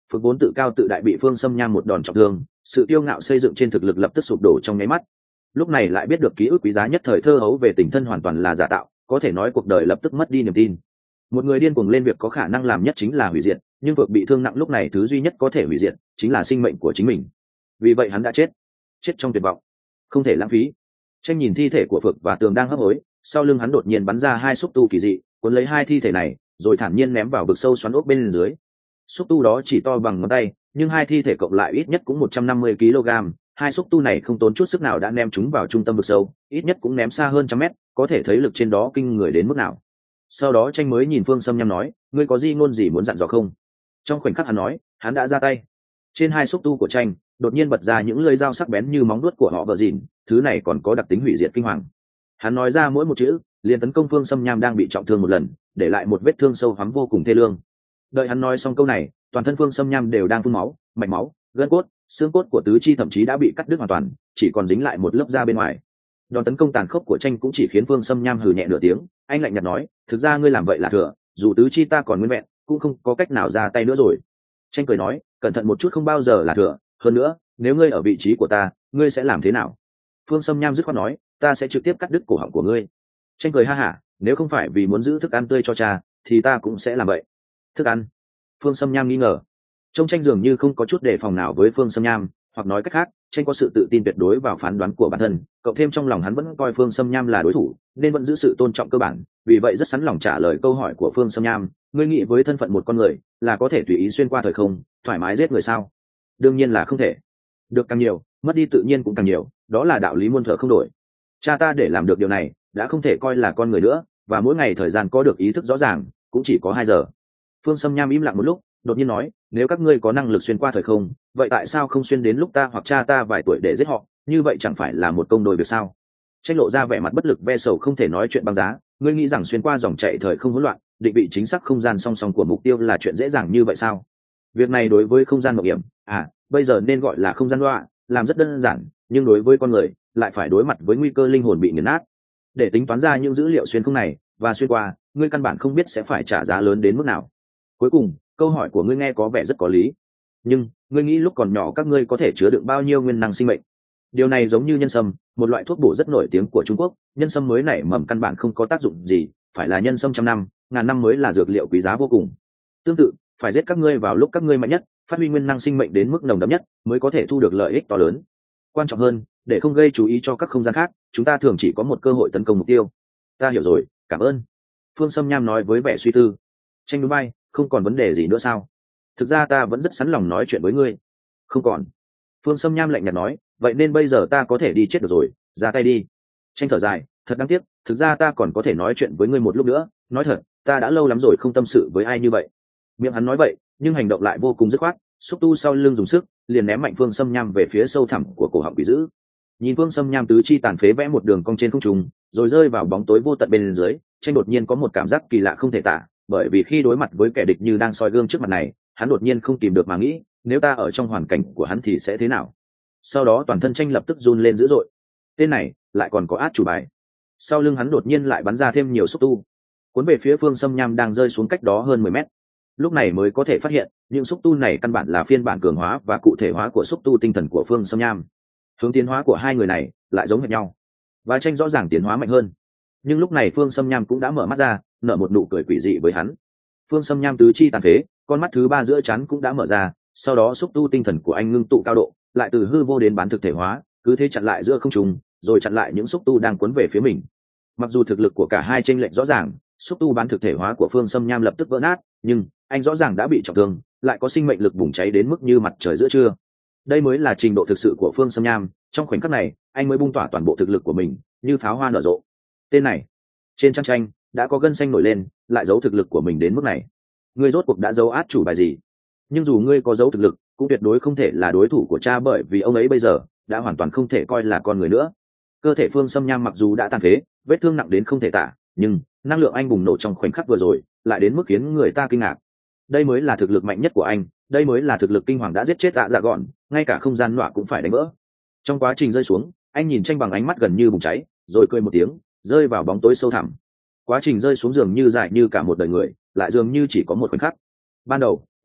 Phước vốn tự cao tự đại bị Phương Sâm Nham một đòn trọng thương, sự kiêu ngạo xây dựng trên thực lực lập tức sụp đổ trong nháy mắt. Lúc này lại biết được ký ức quý giá nhất thời thơ hấu về tình thân hoàn toàn là giả tạo, có thể nói cuộc đời lập tức mất đi niềm tin. Một người điên cuồng lên việc có khả năng làm nhất chính là hủy diệt, nhưng Phước bị thương nặng lúc này thứ duy nhất có thể hủy diệt chính là sinh mệnh của chính mình. Vì vậy hắn đã chết, chết trong tuyệt vọng, không thể lãng phí. Tranh nhìn thi thể của Phước và Tường đang hấp hối, sau lưng hắn đột nhiên bắn ra hai xúc tu kỳ dị, cuốn lấy hai thi thể này, rồi thản nhiên ném vào vực sâu xoắn ốc bên dưới. Xúc tu đó chỉ to bằng ngón tay, nhưng hai thi thể cộng lại ít nhất cũng một trăm năm mươi ki lô gam. Hai xúc tu này không tốn chút sức nào đã ném chúng vào trung tâm vực sâu, ít nhất cũng ném xa hơn trăm mét, có thể thấy lực trên đó kinh người đến mức nào. Sau đó Tranh mới nhìn Phương Sâm Nham nói, ngươi có gì ngôn gì muốn dặn dò không? Trong khoảnh khắc hắn nói, hắn đã ra tay. Trên hai xúc tu của Tranh đột nhiên bật ra những lưỡi dao sắc bén như móng vuốt của họ vợ dìn, thứ này còn có đặc tính hủy diệt kinh hoàng. Hắn nói ra mỗi một chữ, liền tấn công Phương Sâm Nham đang bị trọng thương một lần, để lại một vết thương sâu hoắm vô cùng thê lương. Đợi hắn nói xong câu này, toàn thân Phương Sâm Nham đều đang phun máu, mạch máu, gân cốt, xương cốt của tứ chi thậm chí đã bị cắt đứt hoàn toàn, chỉ còn dính lại một lớp da bên ngoài. Đòn tấn công tàn khốc của Tranh cũng chỉ khiến Phương Sâm Nham hừ nhẹ nửa tiếng, anh lạnh nhạt nói, thực ra ngươi làm vậy là thừa, dù tứ chi ta còn nguyên vẹn, cũng không có cách nào ra tay nữa rồi. Tranh cười nói, cẩn thận một chút không bao giờ là thừa, hơn nữa, nếu ngươi ở vị trí của ta, ngươi sẽ làm thế nào? Phương Sâm Nham dứt khoát nói, ta sẽ trực tiếp cắt đứt cổ họng của ngươi. Tranh cười ha hả, nếu không phải vì muốn giữ thức ăn tươi cho cha, thì ta cũng sẽ làm vậy. Thức ăn? Phương Sâm Nham nghi ngờ. Trông Tranh dường như không có chút đề phòng nào với Phương Sâm Nham, hoặc nói cách khác, Tranh có sự tự tin tuyệt đối vào phán đoán của bản thân, cộng thêm trong lòng hắn vẫn coi Phương Sâm Nham là đối thủ, nên vẫn giữ sự tôn trọng cơ bản, vì vậy rất sẵn lòng trả lời câu hỏi của Phương Sâm Nham, ngươi nghĩ với thân phận một con người, là có thể tùy ý xuyên qua thời không, thoải mái giết người sao? Đương nhiên là không thể. Được càng nhiều, mất đi tự nhiên cũng càng nhiều, đó là đạo lý muôn thuở không đổi. Cha ta để làm được điều này, đã không thể coi là con người nữa, và mỗi ngày thời gian có được ý thức rõ ràng, cũng chỉ có hai giờ. Phương Sâm Nham im lặng một lúc, đột nhiên nói, nếu các ngươi có năng lực xuyên qua thời không, vậy tại sao không xuyên đến lúc ta hoặc cha ta vài tuổi để giết họ, như vậy chẳng phải là một công đôi việc sao? Tranh lộ ra vẻ mặt bất lực ve sầu không thể nói chuyện băng giá, ngươi nghĩ rằng xuyên qua dòng chảy thời không hỗn loạn, định vị chính xác không gian song song của mục tiêu là chuyện dễ dàng như vậy sao? Việc này đối với không gian mộng hiểm, à, bây giờ nên gọi là không gian loạn, làm rất đơn giản, nhưng đối với con người, lại phải đối mặt với nguy cơ linh hồn bị nghiền nát. Để tính toán ra những dữ liệu xuyên không này và xuyên qua, ngươi căn bản không biết sẽ phải trả giá lớn đến mức nào. Cuối cùng, câu hỏi của ngươi nghe có vẻ rất có lý, nhưng ngươi nghĩ lúc còn nhỏ các ngươi có thể chứa đựng bao nhiêu nguyên năng sinh mệnh? Điều này giống như nhân sâm, một loại thuốc bổ rất nổi tiếng của Trung Quốc. Nhân sâm mới nảy mầm căn bản không có tác dụng gì, phải là nhân sâm trăm năm, ngàn năm mới là dược liệu quý giá vô cùng. Tương tự, phải giết các ngươi vào lúc các ngươi mạnh nhất, phát huy nguyên năng sinh mệnh đến mức nồng đậm nhất, mới có thể thu được lợi ích to lớn. Quan trọng hơn, để không gây chú ý cho các không gian khác, chúng ta thường chỉ có một cơ hội tấn công mục tiêu. Ta hiểu rồi, cảm ơn. Phương Sâm Nham nói với vẻ suy tư. Tranh núi bay, không còn vấn đề gì nữa sao? Thực ra ta vẫn rất sẵn lòng nói chuyện với ngươi. Không còn. Phương Sâm Nham lạnh nhạt nói, vậy nên bây giờ ta có thể đi chết được rồi, ra tay đi. Tranh thở dài, thật đáng tiếc, thực ra ta còn có thể nói chuyện với ngươi một lúc nữa, nói thật, ta đã lâu lắm rồi không tâm sự với ai như vậy. Miệng hắn nói vậy, nhưng hành động lại vô cùng dứt khoát, xúc tu sau lưng dùng sức, liền ném mạnh Phương Sâm Nham về phía sâu thẳm của cổ họng quỷ dữ. Nhìn Phương Sâm Nham tứ chi tàn phế vẽ một đường cong trên không trung, rồi rơi vào bóng tối vô tận bên dưới, Tranh đột nhiên có một cảm giác kỳ lạ không thể tả, bởi vì khi đối mặt với kẻ địch như đang soi gương trước mặt này, hắn đột nhiên không tìm được mà nghĩ, nếu ta ở trong hoàn cảnh của hắn thì sẽ thế nào? Sau đó toàn thân Tranh lập tức run lên dữ dội. Tên này lại còn có át chủ bài. Sau lưng hắn đột nhiên lại bắn ra thêm nhiều xúc tu, cuốn về phía Phương Sâm Nham đang rơi xuống cách đó hơn mười mét. Lúc này mới có thể phát hiện, những xúc tu này căn bản là phiên bản cường hóa và cụ thể hóa của xúc tu tinh thần của Phương Sâm Nham. Hướng tiến hóa của hai người này lại giống hệt nhau, và Tranh rõ ràng tiến hóa mạnh hơn. Nhưng lúc này Phương Sâm Nham cũng đã mở mắt ra, nở một nụ cười quỷ dị với hắn. Phương Sâm Nham tứ chi tàn phế, con mắt thứ ba giữa trán cũng đã mở ra, sau đó xúc tu tinh thần của anh ngưng tụ cao độ, lại từ hư vô đến bán thực thể hóa, cứ thế chặn lại giữa không trung, rồi chặn lại những xúc tu đang cuốn về phía mình. Mặc dù thực lực của cả hai chênh lệch rõ ràng, xúc tu bán thực thể hóa của Phương Sâm Nham lập tức vỡ nát, nhưng anh rõ ràng đã bị trọng thương, lại có sinh mệnh lực bùng cháy đến mức như mặt trời giữa trưa. Đây mới là trình độ thực sự của Phương Sâm Nham, trong khoảnh khắc này, anh mới bung tỏa toàn bộ thực lực của mình, như pháo hoa nở rộ. Tên này, trên trang tranh đã có gân xanh nổi lên, lại giấu thực lực của mình đến mức này. Ngươi rốt cuộc đã giấu át chủ bài gì? Nhưng dù ngươi có giấu thực lực, cũng tuyệt đối không thể là đối thủ của cha, bởi vì ông ấy bây giờ đã hoàn toàn không thể coi là con người nữa. Cơ thể Phương Sâm Nham mặc dù đã tàn phế, vết thương nặng đến không thể tả, nhưng năng lượng anh bùng nổ trong khoảnh khắc vừa rồi lại đến mức khiến người ta kinh ngạc. Đây mới là thực lực mạnh nhất của anh, đây mới là thực lực kinh hoàng đã giết chết dạ dạ gọn, ngay cả không gian nọa cũng phải đánh vỡ. Trong quá trình rơi xuống, anh nhìn Tranh bằng ánh mắt gần như bùng cháy, rồi cười một tiếng, rơi vào bóng tối sâu thẳm. Quá trình rơi xuống dường như dài như cả một đời người, lại dường như chỉ có một khoảnh khắc. Ban đầu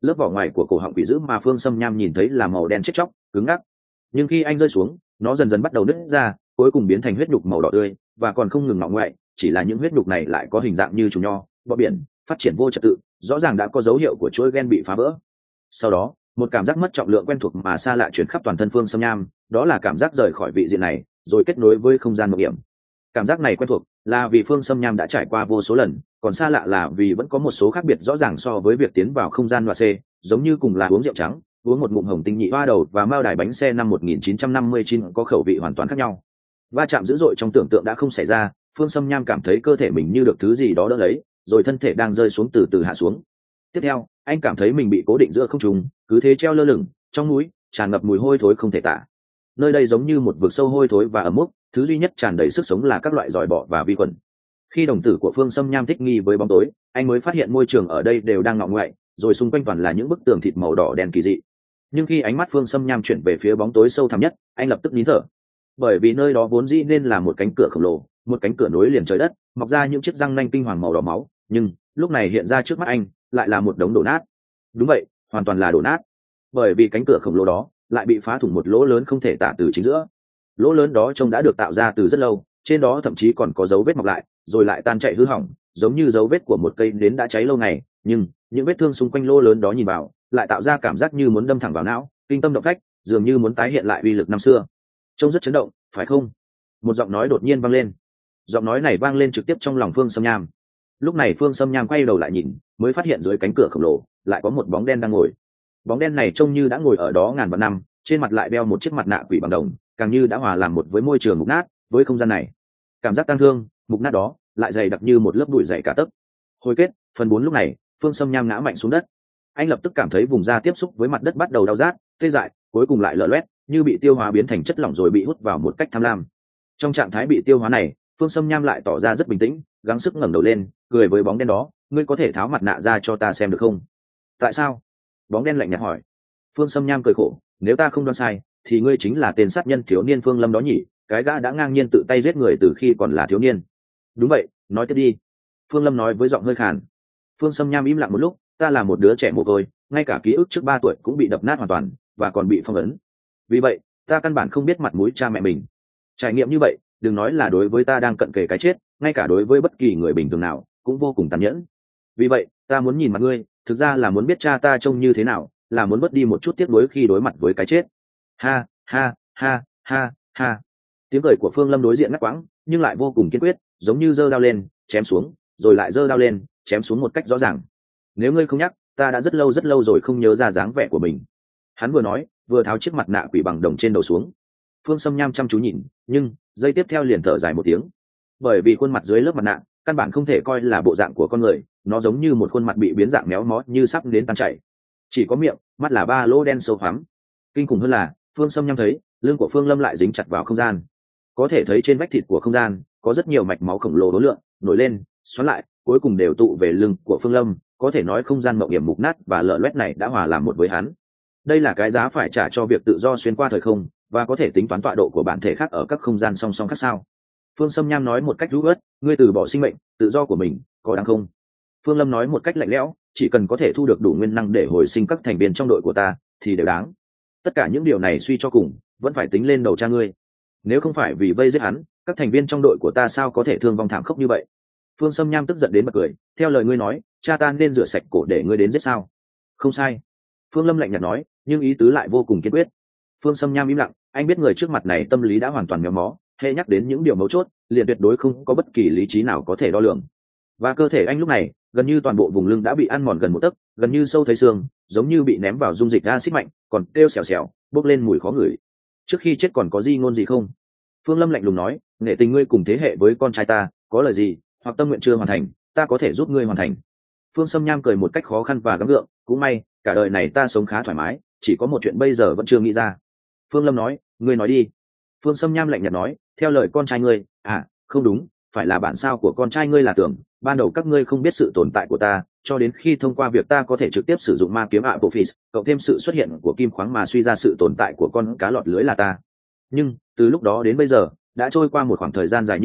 lớp vỏ ngoài của cổ họng quỷ dữ mà Phương Sâm Nham nhìn thấy là màu đen chết chóc cứng ngắc, nhưng khi anh rơi xuống nó dần dần bắt đầu nứt ra, cuối cùng biến thành huyết nhục màu đỏ tươi và còn không ngừng ngọ ngoại, chỉ là những huyết nhục này lại có hình dạng như trùng nho bọ biển, phát triển vô trật tự, rõ ràng đã có dấu hiệu của chuỗi gen bị phá vỡ. Sau đó một cảm giác mất trọng lượng quen thuộc mà xa lạ chuyển khắp toàn thân Phương Sâm Nham, đó là cảm giác rời khỏi vị diện này rồi kết nối với không gian mộng hiểm. Cảm giác này quen thuộc là vì Phương Sâm Nham đã trải qua vô số lần, còn xa lạ là vì vẫn có một số khác biệt rõ ràng so với việc tiến vào không gian loa C, giống như cùng là uống rượu trắng, uống một ngụm hồng tinh nhị hoa đầu và mao đài bánh xe năm một nghìn chín trăm năm mươi chín có khẩu vị hoàn toàn khác nhau. Va chạm dữ dội trong tưởng tượng đã không xảy ra, Phương Sâm Nham cảm thấy cơ thể mình như được thứ gì đó đỡ lấy, rồi thân thể đang rơi xuống từ từ hạ xuống. Tiếp theo anh cảm thấy mình bị cố định giữa không trung, cứ thế treo lơ lửng, trong mũi tràn ngập mùi hôi thối không thể tả. Nơi đây giống như một vực sâu hôi thối và ẩm mốc, thứ duy nhất tràn đầy sức sống là các loại giòi bọ và vi khuẩn. Khi đồng tử của Phương Sâm Nham thích nghi với bóng tối, anh mới phát hiện môi trường ở đây đều đang ngọ ngoại, rồi xung quanh toàn là những bức tường thịt màu đỏ đen kỳ dị. Nhưng khi ánh mắt Phương Sâm Nham chuyển về phía bóng tối sâu thẳm nhất, anh lập tức nín thở, bởi vì nơi đó vốn dĩ nên là một cánh cửa khổng lồ, một cánh cửa nối liền trời đất, mọc ra những chiếc răng nanh kinh hoàng màu đỏ máu, nhưng lúc này hiện ra trước mắt anh lại là một đống đổ nát. Đúng vậy, hoàn toàn là đổ nát, bởi vì cánh cửa khổng lồ đó lại bị phá thủng một lỗ lớn không thể tả từ chính giữa. Lỗ lớn đó trông đã được tạo ra từ rất lâu, trên đó thậm chí còn có dấu vết mọc lại rồi lại tan chảy hư hỏng, giống như dấu vết của một cây nến đã cháy lâu ngày, nhưng những vết thương xung quanh lỗ lớn đó nhìn vào lại tạo ra cảm giác như muốn đâm thẳng vào não, kinh tâm động phách, dường như muốn tái hiện lại uy lực năm xưa. Trông rất chấn động, phải không? Một giọng nói đột nhiên vang lên. Giọng nói này vang lên trực tiếp trong lòng Phương Sâm Nham. Lúc này Phương Sâm Nham quay đầu lại nhìn, mới phát hiện dưới cánh cửa khổng lồ lại có một bóng đen đang ngồi. Bóng đen này trông như đã ngồi ở đó ngàn vạn năm, trên mặt lại đeo một chiếc mặt nạ quỷ bằng đồng, càng như đã hòa làm một với môi trường mục nát, với không gian này. Cảm giác tang thương, mục nát đó lại dày đặc như một lớp bụi dày cả tấc. Hồi kết, phần bốn lúc này, Phương Sâm Nham ngã mạnh xuống đất. Anh lập tức cảm thấy vùng da tiếp xúc với mặt đất bắt đầu đau rát, tê dại, cuối cùng lại lở loét, như bị tiêu hóa biến thành chất lỏng rồi bị hút vào một cách tham lam. Trong trạng thái bị tiêu hóa này, Phương Sâm Nham lại tỏ ra rất bình tĩnh, gắng sức ngẩng đầu lên, cười với bóng đen đó, "Ngươi có thể tháo mặt nạ ra cho ta xem được không?" "Tại sao?" Bóng đen lạnh nhạt hỏi. Phương Sâm Nham cười khổ, "Nếu ta không đoán sai, thì ngươi chính là tên sát nhân thiếu niên Phương Lâm đó nhỉ, cái gã đã ngang nhiên tự tay giết người từ khi còn là thiếu niên." "Đúng vậy, nói tiếp đi." Phương Lâm nói với giọng hơi khàn. Phương Sâm Nham im lặng một lúc, "Ta là một đứa trẻ mồ côi, ngay cả ký ức trước ba tuổi cũng bị đập nát hoàn toàn, và còn bị phong ấn. Vì vậy, ta căn bản không biết mặt mũi cha mẹ mình. Trải nghiệm như vậy, đừng nói là đối với ta đang cận kề cái chết, ngay cả đối với bất kỳ người bình thường nào cũng vô cùng tàn nhẫn. Vì vậy, ta muốn nhìn mặt ngươi, thực ra là muốn biết cha ta trông như thế nào, là muốn bớt đi một chút tiếc nuối khi đối mặt với cái chết." Ha, ha, ha, ha, ha. Tiếng cười của Phương Lâm đối diện ngắt quãng, nhưng lại vô cùng kiên quyết, giống như giơ đao lên, chém xuống, rồi lại giơ đao lên, chém xuống một cách rõ ràng. "Nếu ngươi không nhắc, ta đã rất lâu rất lâu rồi không nhớ ra dáng vẻ của mình." Hắn vừa nói, vừa tháo chiếc mặt nạ quỷ bằng đồng trên đầu xuống. Phương Sâm Nham chăm chú nhìn, nhưng giây tiếp theo liền thở dài một tiếng, bởi vì khuôn mặt dưới lớp mặt nạ căn bản không thể coi là bộ dạng của con người, nó giống như một khuôn mặt bị biến dạng méo mó như sắp đến tan chảy. Chỉ có miệng, mắt là ba lỗ đen sâu hoắm. Kinh khủng hơn là, Phương Sâm Nham thấy lưng của Phương Lâm lại dính chặt vào không gian. Có thể thấy trên vách thịt của không gian có rất nhiều mạch máu khổng lồ đối lượng nổi lên, xoắn lại, cuối cùng đều tụ về lưng của Phương Lâm. Có thể nói không gian mộng hiểm mục nát và lở loét này đã hòa làm một với hắn. Đây là cái giá phải trả cho việc tự do xuyên qua thời không, và có thể tính toán tọa độ của bản thể khác ở các không gian song song khác sao? Phương Sâm Nham nói một cách rũ ớt, "Ngươi từ bỏ sinh mệnh, tự do của mình, có đáng không?" Phương Lâm nói một cách lạnh lẽo, "Chỉ cần có thể thu được đủ nguyên năng để hồi sinh các thành viên trong đội của ta, thì đều đáng. Tất cả những điều này suy cho cùng, vẫn phải tính lên đầu cha ngươi. Nếu không phải vì vây giết hắn, các thành viên trong đội của ta sao có thể thương vong thảm khốc như vậy?" Phương Sâm Nham tức giận đến bật cười, "Theo lời ngươi nói, cha ta nên rửa sạch cổ để ngươi đến giết sao?" "Không sai." Phương Lâm lạnh nhạt nói, nhưng ý tứ lại vô cùng kiên quyết. Phương Sâm Nham im lặng, anh biết người trước mặt này tâm lý đã hoàn toàn méo mó, hệ nhắc đến những điều mấu chốt, liền tuyệt đối không có bất kỳ lý trí nào có thể đo lường. Và cơ thể anh lúc này, gần như toàn bộ vùng lưng đã bị ăn mòn gần một tấc, gần như sâu thấy xương, giống như bị ném vào dung dịch axit mạnh, còn kêu xèo xèo, bốc lên mùi khó ngửi. "Trước khi chết còn có gì ngôn gì không?" Phương Lâm lạnh lùng nói, "Nghệ tình ngươi cùng thế hệ với con trai ta, có lời gì, hoặc tâm nguyện chưa hoàn thành, ta có thể giúp ngươi hoàn thành." Phương Sâm Nham cười một cách khó khăn và gắng gượng, "Cũng may, cả đời này ta sống khá thoải mái, chỉ có một chuyện bây giờ vẫn chưa nghĩ ra." Phương Lâm nói, "Ngươi nói đi." Phương Sâm Nham lạnh nhạt nói, "Theo lời con trai ngươi, à, không đúng, phải là bản sao của con trai ngươi là tưởng, ban đầu các ngươi không biết sự tồn tại của ta, cho đến khi thông qua việc ta có thể trực tiếp sử dụng ma kiếm Apophis, cộng thêm sự xuất hiện của kim khoáng mà suy ra sự tồn tại của con cá lọt lưới là ta. Nhưng, từ lúc đó đến bây giờ, đã trôi qua một khoảng thời gian dài như vậy,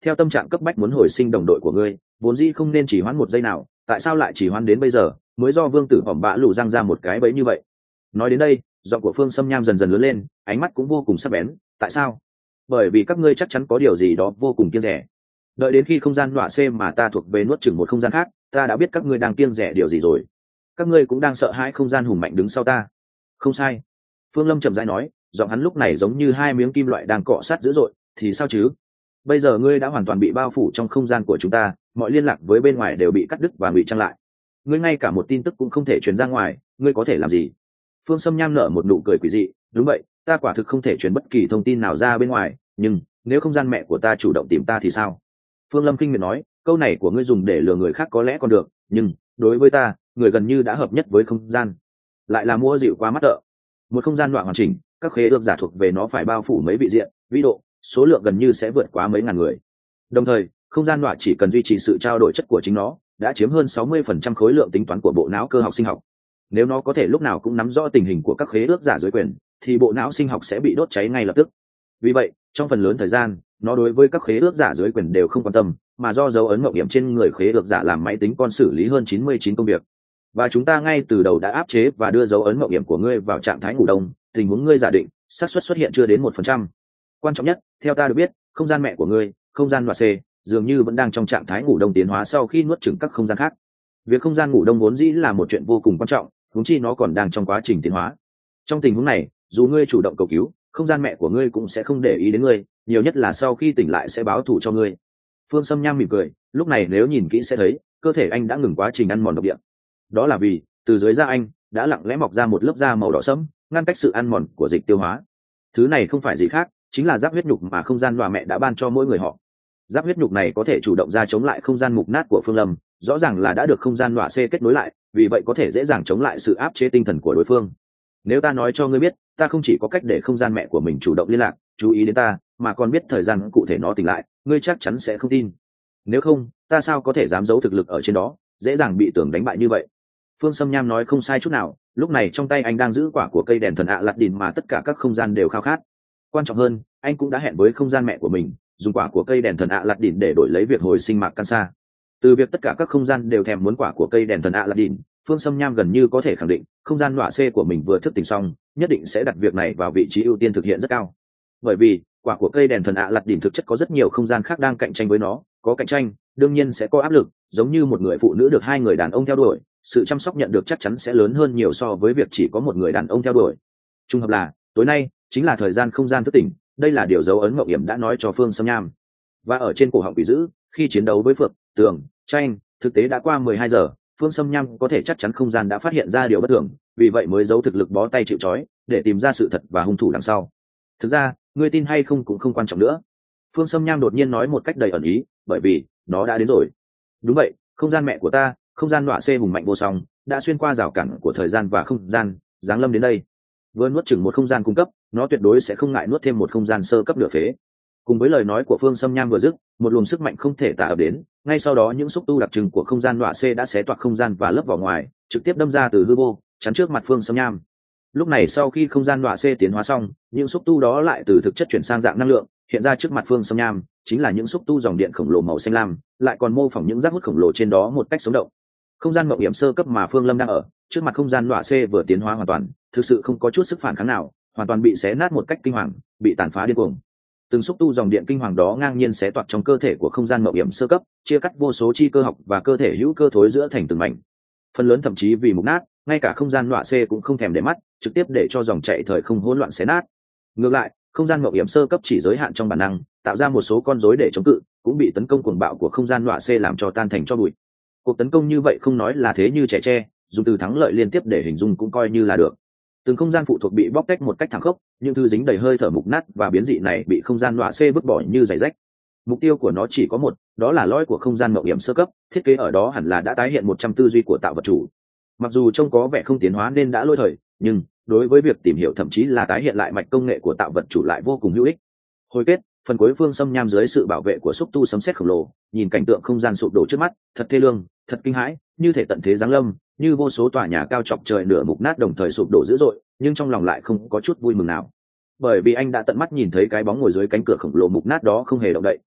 theo tâm trạng cấp bách muốn hồi sinh đồng đội của ngươi, vốn dĩ không nên chỉ hoãn một giây nào, tại sao lại chỉ hoãn đến bây giờ mới do vương tử hỏng bạ lù răng ra một cái bẫy như vậy. Nói đến đây, giọng của Phương Sâm Nham dần dần lớn lên, ánh mắt cũng vô cùng sắc bén. Tại sao? Bởi vì các ngươi chắc chắn có điều gì đó vô cùng kiêng rẻ. Đợi đến khi không gian đọa c mà ta thuộc về nuốt chửng một không gian khác, ta đã biết các ngươi đang kiêng rẻ điều gì rồi. Các ngươi cũng đang sợ hãi không gian hùng mạnh đứng sau ta. Không sai. Phương Lâm chậm rãi nói, giọng hắn lúc này giống như hai miếng kim loại đang cọ sát dữ dội. Thì sao chứ? Bây giờ ngươi đã hoàn toàn bị bao phủ trong không gian của chúng ta, mọi liên lạc với bên ngoài đều bị cắt đứt và ngụy trang lại. Ngươi ngay cả một tin tức cũng không thể truyền ra ngoài, ngươi có thể làm gì? Phương Sâm Nham nở một nụ cười quỷ dị. Đúng vậy, ta quả thực không thể truyền bất kỳ thông tin nào ra bên ngoài, nhưng nếu không gian mẹ của ta chủ động tìm ta thì sao? Phương Lâm kinh miệt nói, câu này của ngươi dùng để lừa người khác có lẽ còn được, nhưng đối với ta, người gần như đã hợp nhất với không gian, lại là mua dịu quá mắt tợ. Một không gian đoạn hoàn chỉnh, các khế ước giả thuộc về nó phải bao phủ mấy vị diện, vĩ độ, số lượng gần như sẽ vượt quá mấy ngàn người. Đồng thời, không gian đoạn chỉ cần duy trì sự trao đổi chất của chính nó, đã chiếm hơn sáu mươi phần trăm khối lượng tính toán của bộ não cơ học sinh học. Nếu nó có thể lúc nào cũng nắm rõ tình hình của các khế ước giả dưới quyền, thì bộ não sinh học sẽ bị đốt cháy ngay lập tức. Vì vậy, trong phần lớn thời gian, nó đối với các khế ước giả dưới quyền đều không quan tâm, mà do dấu ấn ngẫu nghiệm trên người khế ước giả làm máy tính con xử lý hơn chín mươi chín công việc. Và chúng ta ngay từ đầu đã áp chế và đưa dấu ấn ngẫu nghiệm của ngươi vào trạng thái ngủ đông, tình huống ngươi giả định, xác suất xuất hiện chưa đến một phần trăm. Quan trọng nhất, theo ta được biết, không gian mẹ của ngươi, không gian và C, dường như vẫn đang trong trạng thái ngủ đông tiến hóa sau khi nuốt chửng các không gian khác. Việc không gian ngủ đông vốn dĩ là một chuyện vô cùng quan trọng, huống chi nó còn đang trong quá trình tiến hóa. Trong tình huống này, dù ngươi chủ động cầu cứu, không gian mẹ của ngươi cũng sẽ không để ý đến ngươi, nhiều nhất là sau khi tỉnh lại sẽ báo thù cho ngươi. Phương Sâm Nham mỉm cười, lúc này nếu nhìn kỹ sẽ thấy cơ thể anh đã ngừng quá trình ăn mòn độc địa. Đó là vì từ dưới da anh đã lặng lẽ mọc ra một lớp da màu đỏ sẫm, ngăn cách sự ăn mòn của dịch tiêu hóa. Thứ này không phải gì khác, chính là giáp huyết nhục mà không gian đọa mẹ đã ban cho mỗi người họ. Giáp huyết nhục này có thể chủ động ra chống lại không gian mục nát của Phương Lâm, rõ ràng là đã được không gian đọa C kết nối lại, vì vậy có thể dễ dàng chống lại sự áp chế tinh thần của đối phương. Nếu ta nói cho ngươi biết, ta không chỉ có cách để không gian mẹ của mình chủ động liên lạc, chú ý đến ta, mà còn biết thời gian cụ thể nó tỉnh lại, ngươi chắc chắn sẽ không tin. Nếu không, ta sao có thể dám giấu thực lực ở trên đó, dễ dàng bị tưởng đánh bại như vậy. Phương Sâm Nham nói không sai chút nào, lúc này trong tay anh đang giữ quả của cây đèn thần ạ lạt đìn mà tất cả các không gian đều khao khát. Quan trọng hơn, anh cũng đã hẹn với không gian mẹ của mình, dùng quả của cây đèn thần ạ lạt đìn để đổi lấy việc hồi sinh Mạc Cansa. Từ việc tất cả các không gian đều thèm muốn quả của cây đèn thần ạ lạt đìn, Phương Sâm Nham gần như có thể khẳng định, không gian đọa C của mình vừa thức tỉnh xong, nhất định sẽ đặt việc này vào vị trí ưu tiên thực hiện rất cao. Bởi vì, quả của cây đèn thần ạ lạt đìn thực chất có rất nhiều không gian khác đang cạnh tranh với nó, có cạnh tranh, đương nhiên sẽ có áp lực, giống như một người phụ nữ được hai người đàn ông theo đuổi, sự chăm sóc nhận được chắc chắn sẽ lớn hơn nhiều so với việc chỉ có một người đàn ông theo đuổi. Trùng hợp là, tối nay chính là thời gian không gian thức tỉnh, đây là điều dấu ấn ngẫu hiểm đã nói cho Phương Sâm Nham. Và ở trên cổ họng quỷ dữ, khi chiến đấu với Phượng, Tường, Tranh, thực tế đã qua mười hai giờ, Phương Sâm Nham có thể chắc chắn không gian đã phát hiện ra điều bất thường, vì vậy mới giấu thực lực bó tay chịu trói, để tìm ra sự thật và hung thủ đằng sau. Thực ra, ngươi tin hay không cũng không quan trọng nữa. Phương Sâm Nham đột nhiên nói một cách đầy ẩn ý, bởi vì nó đã đến rồi. Đúng vậy, không gian mẹ của ta, không gian đọa C hùng mạnh vô song, đã xuyên qua rào cản của thời gian và không gian, giáng lâm đến đây. Vừa nuốt chửng một không gian cung cấp, nó tuyệt đối sẽ không ngại nuốt thêm một không gian sơ cấp nửa phế. Cùng với lời nói của Phương Sâm Nham vừa dứt, một luồng sức mạnh không thể tả ập đến, ngay sau đó những xúc tu đặc trưng của không gian đọa C đã xé toạc không gian và lấp vào ngoài, trực tiếp đâm ra từ hư vô, chắn trước mặt Phương Sâm Nham. Lúc này sau khi không gian đọa C tiến hóa xong, những xúc tu đó lại từ thực chất chuyển sang dạng năng lượng, hiện ra trước mặt Phương Sâm Nham, chính là những xúc tu dòng điện khổng lồ màu xanh lam, lại còn mô phỏng những rác hút khổng lồ trên đó một cách sống động. Không gian mộng hiểm sơ cấp mà Phương Lâm đang ở, trước mặt không gian đọa C vừa tiến hóa hoàn toàn, thực sự không có chút sức phản kháng nào, hoàn toàn bị xé nát một cách kinh hoàng, bị tàn phá điên cuồng. Từng xúc tu dòng điện kinh hoàng đó ngang nhiên xé toạc trong cơ thể của không gian mộng hiểm sơ cấp, chia cắt vô số chi cơ học và cơ thể hữu cơ thối giữa thành từng mảnh. Phần lớn thậm chí vì mục nát, ngay cả không gian đọa C cũng không thèm để mắt, trực tiếp để cho dòng chảy thời không hỗn loạn xé nát. Ngược lại, không gian mộng hiểm sơ cấp chỉ giới hạn trong bản năng, tạo ra một số con rối để chống cự, cũng bị tấn công cuồng bạo của không gian đọa C làm cho tan thành tro bụi. Cuộc tấn công như vậy không nói là thế như trẻ tre, dùng từ thắng lợi liên tiếp để hình dung cũng coi như là được. Từng không gian phụ thuộc bị bóc tách một cách thẳng khốc, những thứ dính đầy hơi thở mục nát và biến dị này bị không gian đọa C vứt bỏ như giày rách. Mục tiêu của nó chỉ có một, đó là lõi của không gian mộng hiểm sơ cấp, thiết kế ở đó hẳn là đã tái hiện một trăm tư duy của tạo vật chủ. Mặc dù trông có vẻ không tiến hóa nên đã lôi thời, nhưng đối với việc tìm hiểu thậm chí là tái hiện lại mạch công nghệ của tạo vật chủ lại vô cùng hữu ích. Hồi kết, phần cuối Phương Sâm Nham dưới sự bảo vệ của xúc tu sấm sét khổng lồ, nhìn cảnh tượng không gian sụp đổ trước mắt, thật thê lương, thật kinh hãi, như thể tận thế giáng lâm, như vô số tòa nhà cao chọc trời nửa mục nát đồng thời sụp đổ dữ dội, nhưng trong lòng lại không có chút vui mừng nào. Bởi vì anh đã tận mắt nhìn thấy cái bóng ngồi dưới cánh cửa khổng lồ mục nát đó không hề động đậy,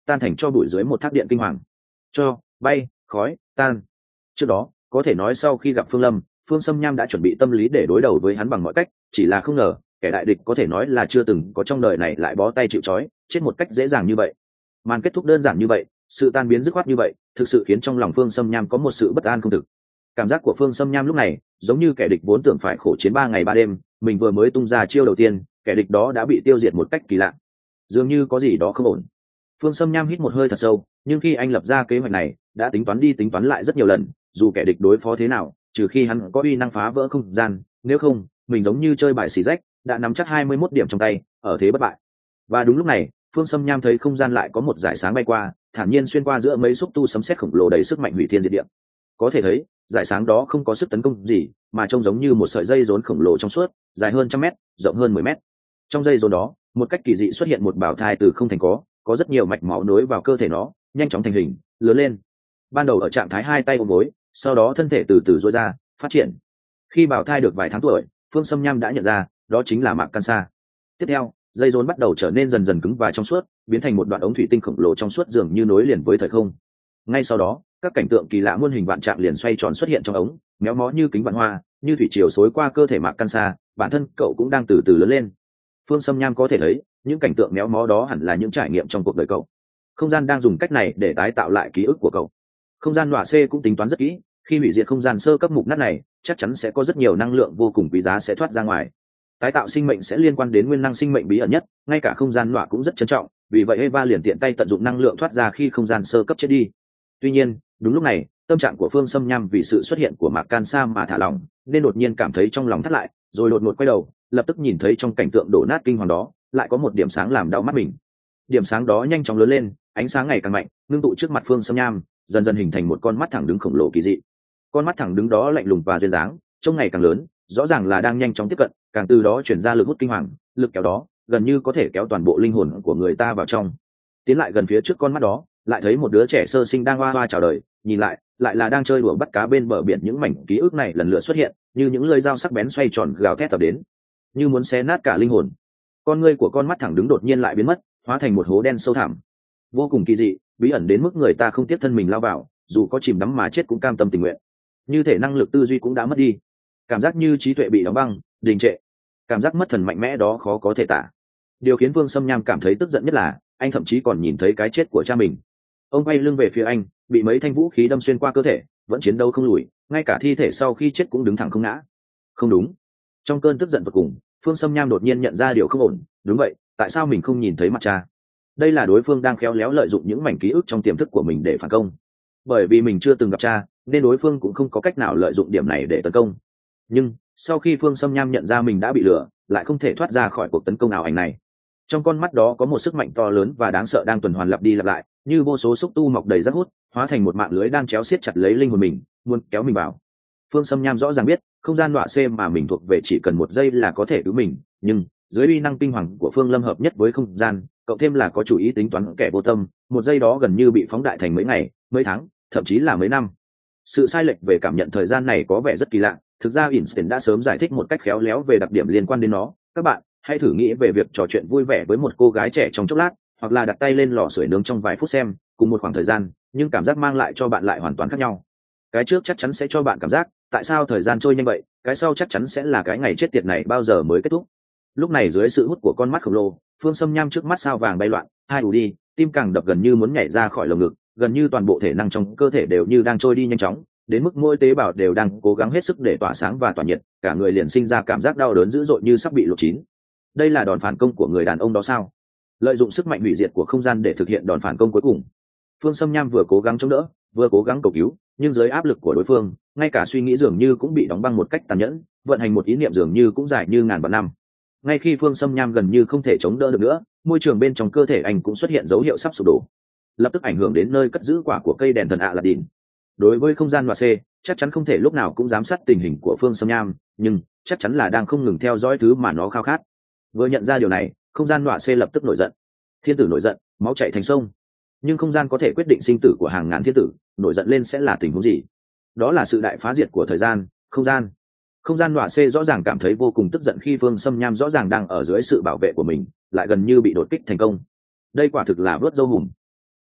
tan thành cho bụi dưới một thác điện kinh hoàng. Cho bay khói tan. Trước đó có thể nói sau khi gặp Phương Lâm, Phương Sâm Nham đã chuẩn bị tâm lý để đối đầu với hắn bằng mọi cách, chỉ là không ngờ kẻ đại địch có thể nói là chưa từng có trong đời này lại bó tay chịu trói, chết một cách dễ dàng như vậy. Màn kết thúc đơn giản như vậy, sự tan biến dứt khoát như vậy, thực sự khiến trong lòng Phương Sâm Nham có một sự bất an không thực. Cảm giác của Phương Sâm Nham lúc này giống như kẻ địch vốn tưởng phải khổ chiến ba ngày ba đêm, mình vừa mới tung ra chiêu đầu tiên, kẻ địch đó đã bị tiêu diệt một cách kỳ lạ, dường như có gì đó không ổn. Phương Sâm Nham hít một hơi thật sâu, nhưng khi anh lập ra kế hoạch này, đã tính toán đi tính toán lại rất nhiều lần, dù kẻ địch đối phó thế nào, trừ khi hắn có uy năng phá vỡ không gian, nếu không, mình giống như chơi bài xì rách, đã nắm chắc hai mươi mốt điểm trong tay, ở thế bất bại. Và đúng lúc này, Phương Sâm Nham thấy không gian lại có một dải sáng bay qua, thản nhiên xuyên qua giữa mấy xúc tu sấm sét khổng lồ đầy sức mạnh hủy thiên diệt địa. Có thể thấy, dải sáng đó không có sức tấn công gì, mà trông giống như một sợi dây rốn khổng lồ trong suốt, dài hơn trăm mét, rộng hơn mười mét. Trong dây rốn đó, một cách kỳ dị xuất hiện một bảo thai từ không thành có, có rất nhiều mạch máu nối vào cơ thể nó, nhanh chóng thành hình, lớn lên. Ban đầu ở trạng thái hai tay ôm gối, sau đó thân thể từ từ duỗi ra, phát triển. Khi bảo thai được vài tháng tuổi, Phương Sâm Nham đã nhận ra, đó chính là Mạc Can Sa. Tiếp theo, dây rốn bắt đầu trở nên dần dần cứng và trong suốt, biến thành một đoạn ống thủy tinh khổng lồ trong suốt dường như nối liền với thời không. Ngay sau đó, các cảnh tượng kỳ lạ muôn hình vạn trạng liền xoay tròn xuất hiện trong ống, méo mó như kính vạn hoa, như thủy triều xối qua cơ thể Mạc Can Sa, bản thân cậu cũng đang từ từ lớn lên. Phương Sâm Nham có thể thấy, những cảnh tượng méo mó đó hẳn là những trải nghiệm trong cuộc đời cậu. Không gian đang dùng cách này để tái tạo lại ký ức của cậu. Không gian đọa C cũng tính toán rất kỹ, khi hủy diệt không gian sơ cấp mục nát này, chắc chắn sẽ có rất nhiều năng lượng vô cùng quý giá sẽ thoát ra ngoài. Tái tạo sinh mệnh sẽ liên quan đến nguyên năng sinh mệnh bí ẩn nhất, ngay cả không gian đọa cũng rất trân trọng, vì vậy Eva liền tiện tay tận dụng năng lượng thoát ra khi không gian sơ cấp chết đi. Tuy nhiên, đúng lúc này, tâm trạng của Phương Sâm Nham vì sự xuất hiện của Mạc Can Sa mà thả lỏng, nên đột nhiên cảm thấy trong lòng thắt lại, rồi đột ngột quay đầu, lập tức nhìn thấy trong cảnh tượng đổ nát kinh hoàng đó, lại có một điểm sáng làm đau mắt mình. Điểm sáng đó nhanh chóng lớn lên, ánh sáng ngày càng mạnh, ngưng tụ trước mặt Phương Sâm Nham, dần dần hình thành một con mắt thẳng đứng khổng lồ kỳ dị. Con mắt thẳng đứng đó lạnh lùng và duyên dáng, trông ngày càng lớn, rõ ràng là đang nhanh chóng tiếp cận, càng từ đó chuyển ra lực hút kinh hoàng, lực kéo đó gần như có thể kéo toàn bộ linh hồn của người ta vào trong. Tiến lại gần phía trước con mắt đó, lại thấy một đứa trẻ sơ sinh đang hoa hoa chào đời, nhìn lại, lại là đang chơi đùa bắt cá bên bờ biển. Những mảnh ký ức này lần lượt xuất hiện, như những lưỡi dao sắc bén xoay tròn gào thét tập đến, như muốn xé nát cả linh hồn. Con ngươi của con mắt thẳng đứng đột nhiên lại biến mất, hóa thành một hố đen sâu thẳm, vô cùng kỳ dị, bí ẩn đến mức người ta không tiếp thân mình lao vào, dù có chìm đắm mà chết cũng cam tâm tình nguyện. Như thể năng lực tư duy cũng đã mất đi, cảm giác như trí tuệ bị đóng băng, đình trệ. Cảm giác mất thần mạnh mẽ đó khó có thể tả. Điều khiến Vương Sâm Nham cảm thấy tức giận nhất là anh thậm chí còn nhìn thấy cái chết của cha mình. Ông quay lưng về phía anh, bị mấy thanh vũ khí đâm xuyên qua cơ thể, vẫn chiến đấu không lùi, ngay cả thi thể sau khi chết cũng đứng thẳng không ngã. Không đúng. Trong cơn tức giận tột cùng, Phương Sâm Nham đột nhiên nhận ra điều không ổn. Đúng vậy, tại sao mình không nhìn thấy mặt cha? Đây là đối phương đang khéo léo lợi dụng những mảnh ký ức trong tiềm thức của mình để phản công. Bởi vì mình chưa từng gặp cha, nên đối phương cũng không có cách nào lợi dụng điểm này để tấn công. Nhưng sau khi Phương Sâm Nham nhận ra mình đã bị lừa, lại không thể thoát ra khỏi cuộc tấn công ảo ảnh này. Trong con mắt đó có một sức mạnh to lớn và đáng sợ đang tuần hoàn lặp đi lặp lại, như vô số xúc tu mọc đầy rác hút, hóa thành một mạng lưới đang chéo siết chặt lấy linh hồn mình, muốn kéo mình vào. Phương Sâm Nham rõ ràng biết, không gian đọa C mà mình thuộc về chỉ cần một giây là có thể cứu mình, nhưng dưới uy năng kinh hoàng của Phương Lâm hợp nhất với không gian, cộng thêm là có chủ ý tính toán kẻ vô tâm, một giây đó gần như bị phóng đại thành mấy ngày, mấy tháng, thậm chí là mấy năm. Sự sai lệch về cảm nhận thời gian này có vẻ rất kỳ lạ, thực ra Einstein đã sớm giải thích một cách khéo léo về đặc điểm liên quan đến nó. Các bạn hãy thử nghĩ về việc trò chuyện vui vẻ với một cô gái trẻ trong chốc lát, hoặc là đặt tay lên lò sưởi nướng trong vài phút xem, cùng một khoảng thời gian, nhưng cảm giác mang lại cho bạn lại hoàn toàn khác nhau. Cái trước chắc chắn sẽ cho bạn cảm giác tại sao thời gian trôi nhanh vậy, cái sau chắc chắn sẽ là cái ngày chết tiệt này bao giờ mới kết thúc. Lúc này dưới sự hút của con mắt khổng lồ, Phương Sâm Nham trước mắt sao vàng bay loạn, hai ù đi, tim càng đập gần như muốn nhảy ra khỏi lồng ngực, gần như toàn bộ thể năng trong cơ thể đều như đang trôi đi nhanh chóng, đến mức mỗi tế bào đều đang cố gắng hết sức để tỏa sáng và tỏa nhiệt, cả người liền sinh ra cảm giác đau đớn dữ dội như sắp bị luộc chín. Đây là đòn phản công của người đàn ông đó sao? Lợi dụng sức mạnh hủy diệt của không gian để thực hiện đòn phản công cuối cùng. Phương Sâm Nham vừa cố gắng chống đỡ, vừa cố gắng cầu cứu, nhưng dưới áp lực của đối phương, ngay cả suy nghĩ dường như cũng bị đóng băng một cách tàn nhẫn, vận hành một ý niệm dường như cũng dài như ngàn vạn năm. Ngay khi Phương Sâm Nham gần như không thể chống đỡ được nữa, môi trường bên trong cơ thể anh cũng xuất hiện dấu hiệu sắp sụp đổ, lập tức ảnh hưởng đến nơi cất giữ quả của cây đèn thần Aladdin. Đối với không gian loa C, chắc chắn không thể lúc nào cũng giám sát tình hình của Phương Sâm Nham, nhưng chắc chắn là đang không ngừng theo dõi thứ mà nó khao khát. Vừa nhận ra điều này, không gian loa C lập tức nổi giận. Thiên tử nổi giận, máu chảy thành sông. Nhưng không gian có thể quyết định sinh tử của hàng ngàn thiên tử, nổi giận lên sẽ là tình huống gì? Đó là sự đại phá diệt của thời gian, không gian. Không gian loa C rõ ràng cảm thấy vô cùng tức giận khi Phương Sâm Nham rõ ràng đang ở dưới sự bảo vệ của mình, lại gần như bị đột kích thành công. Đây quả thực là vớt dâu hùm.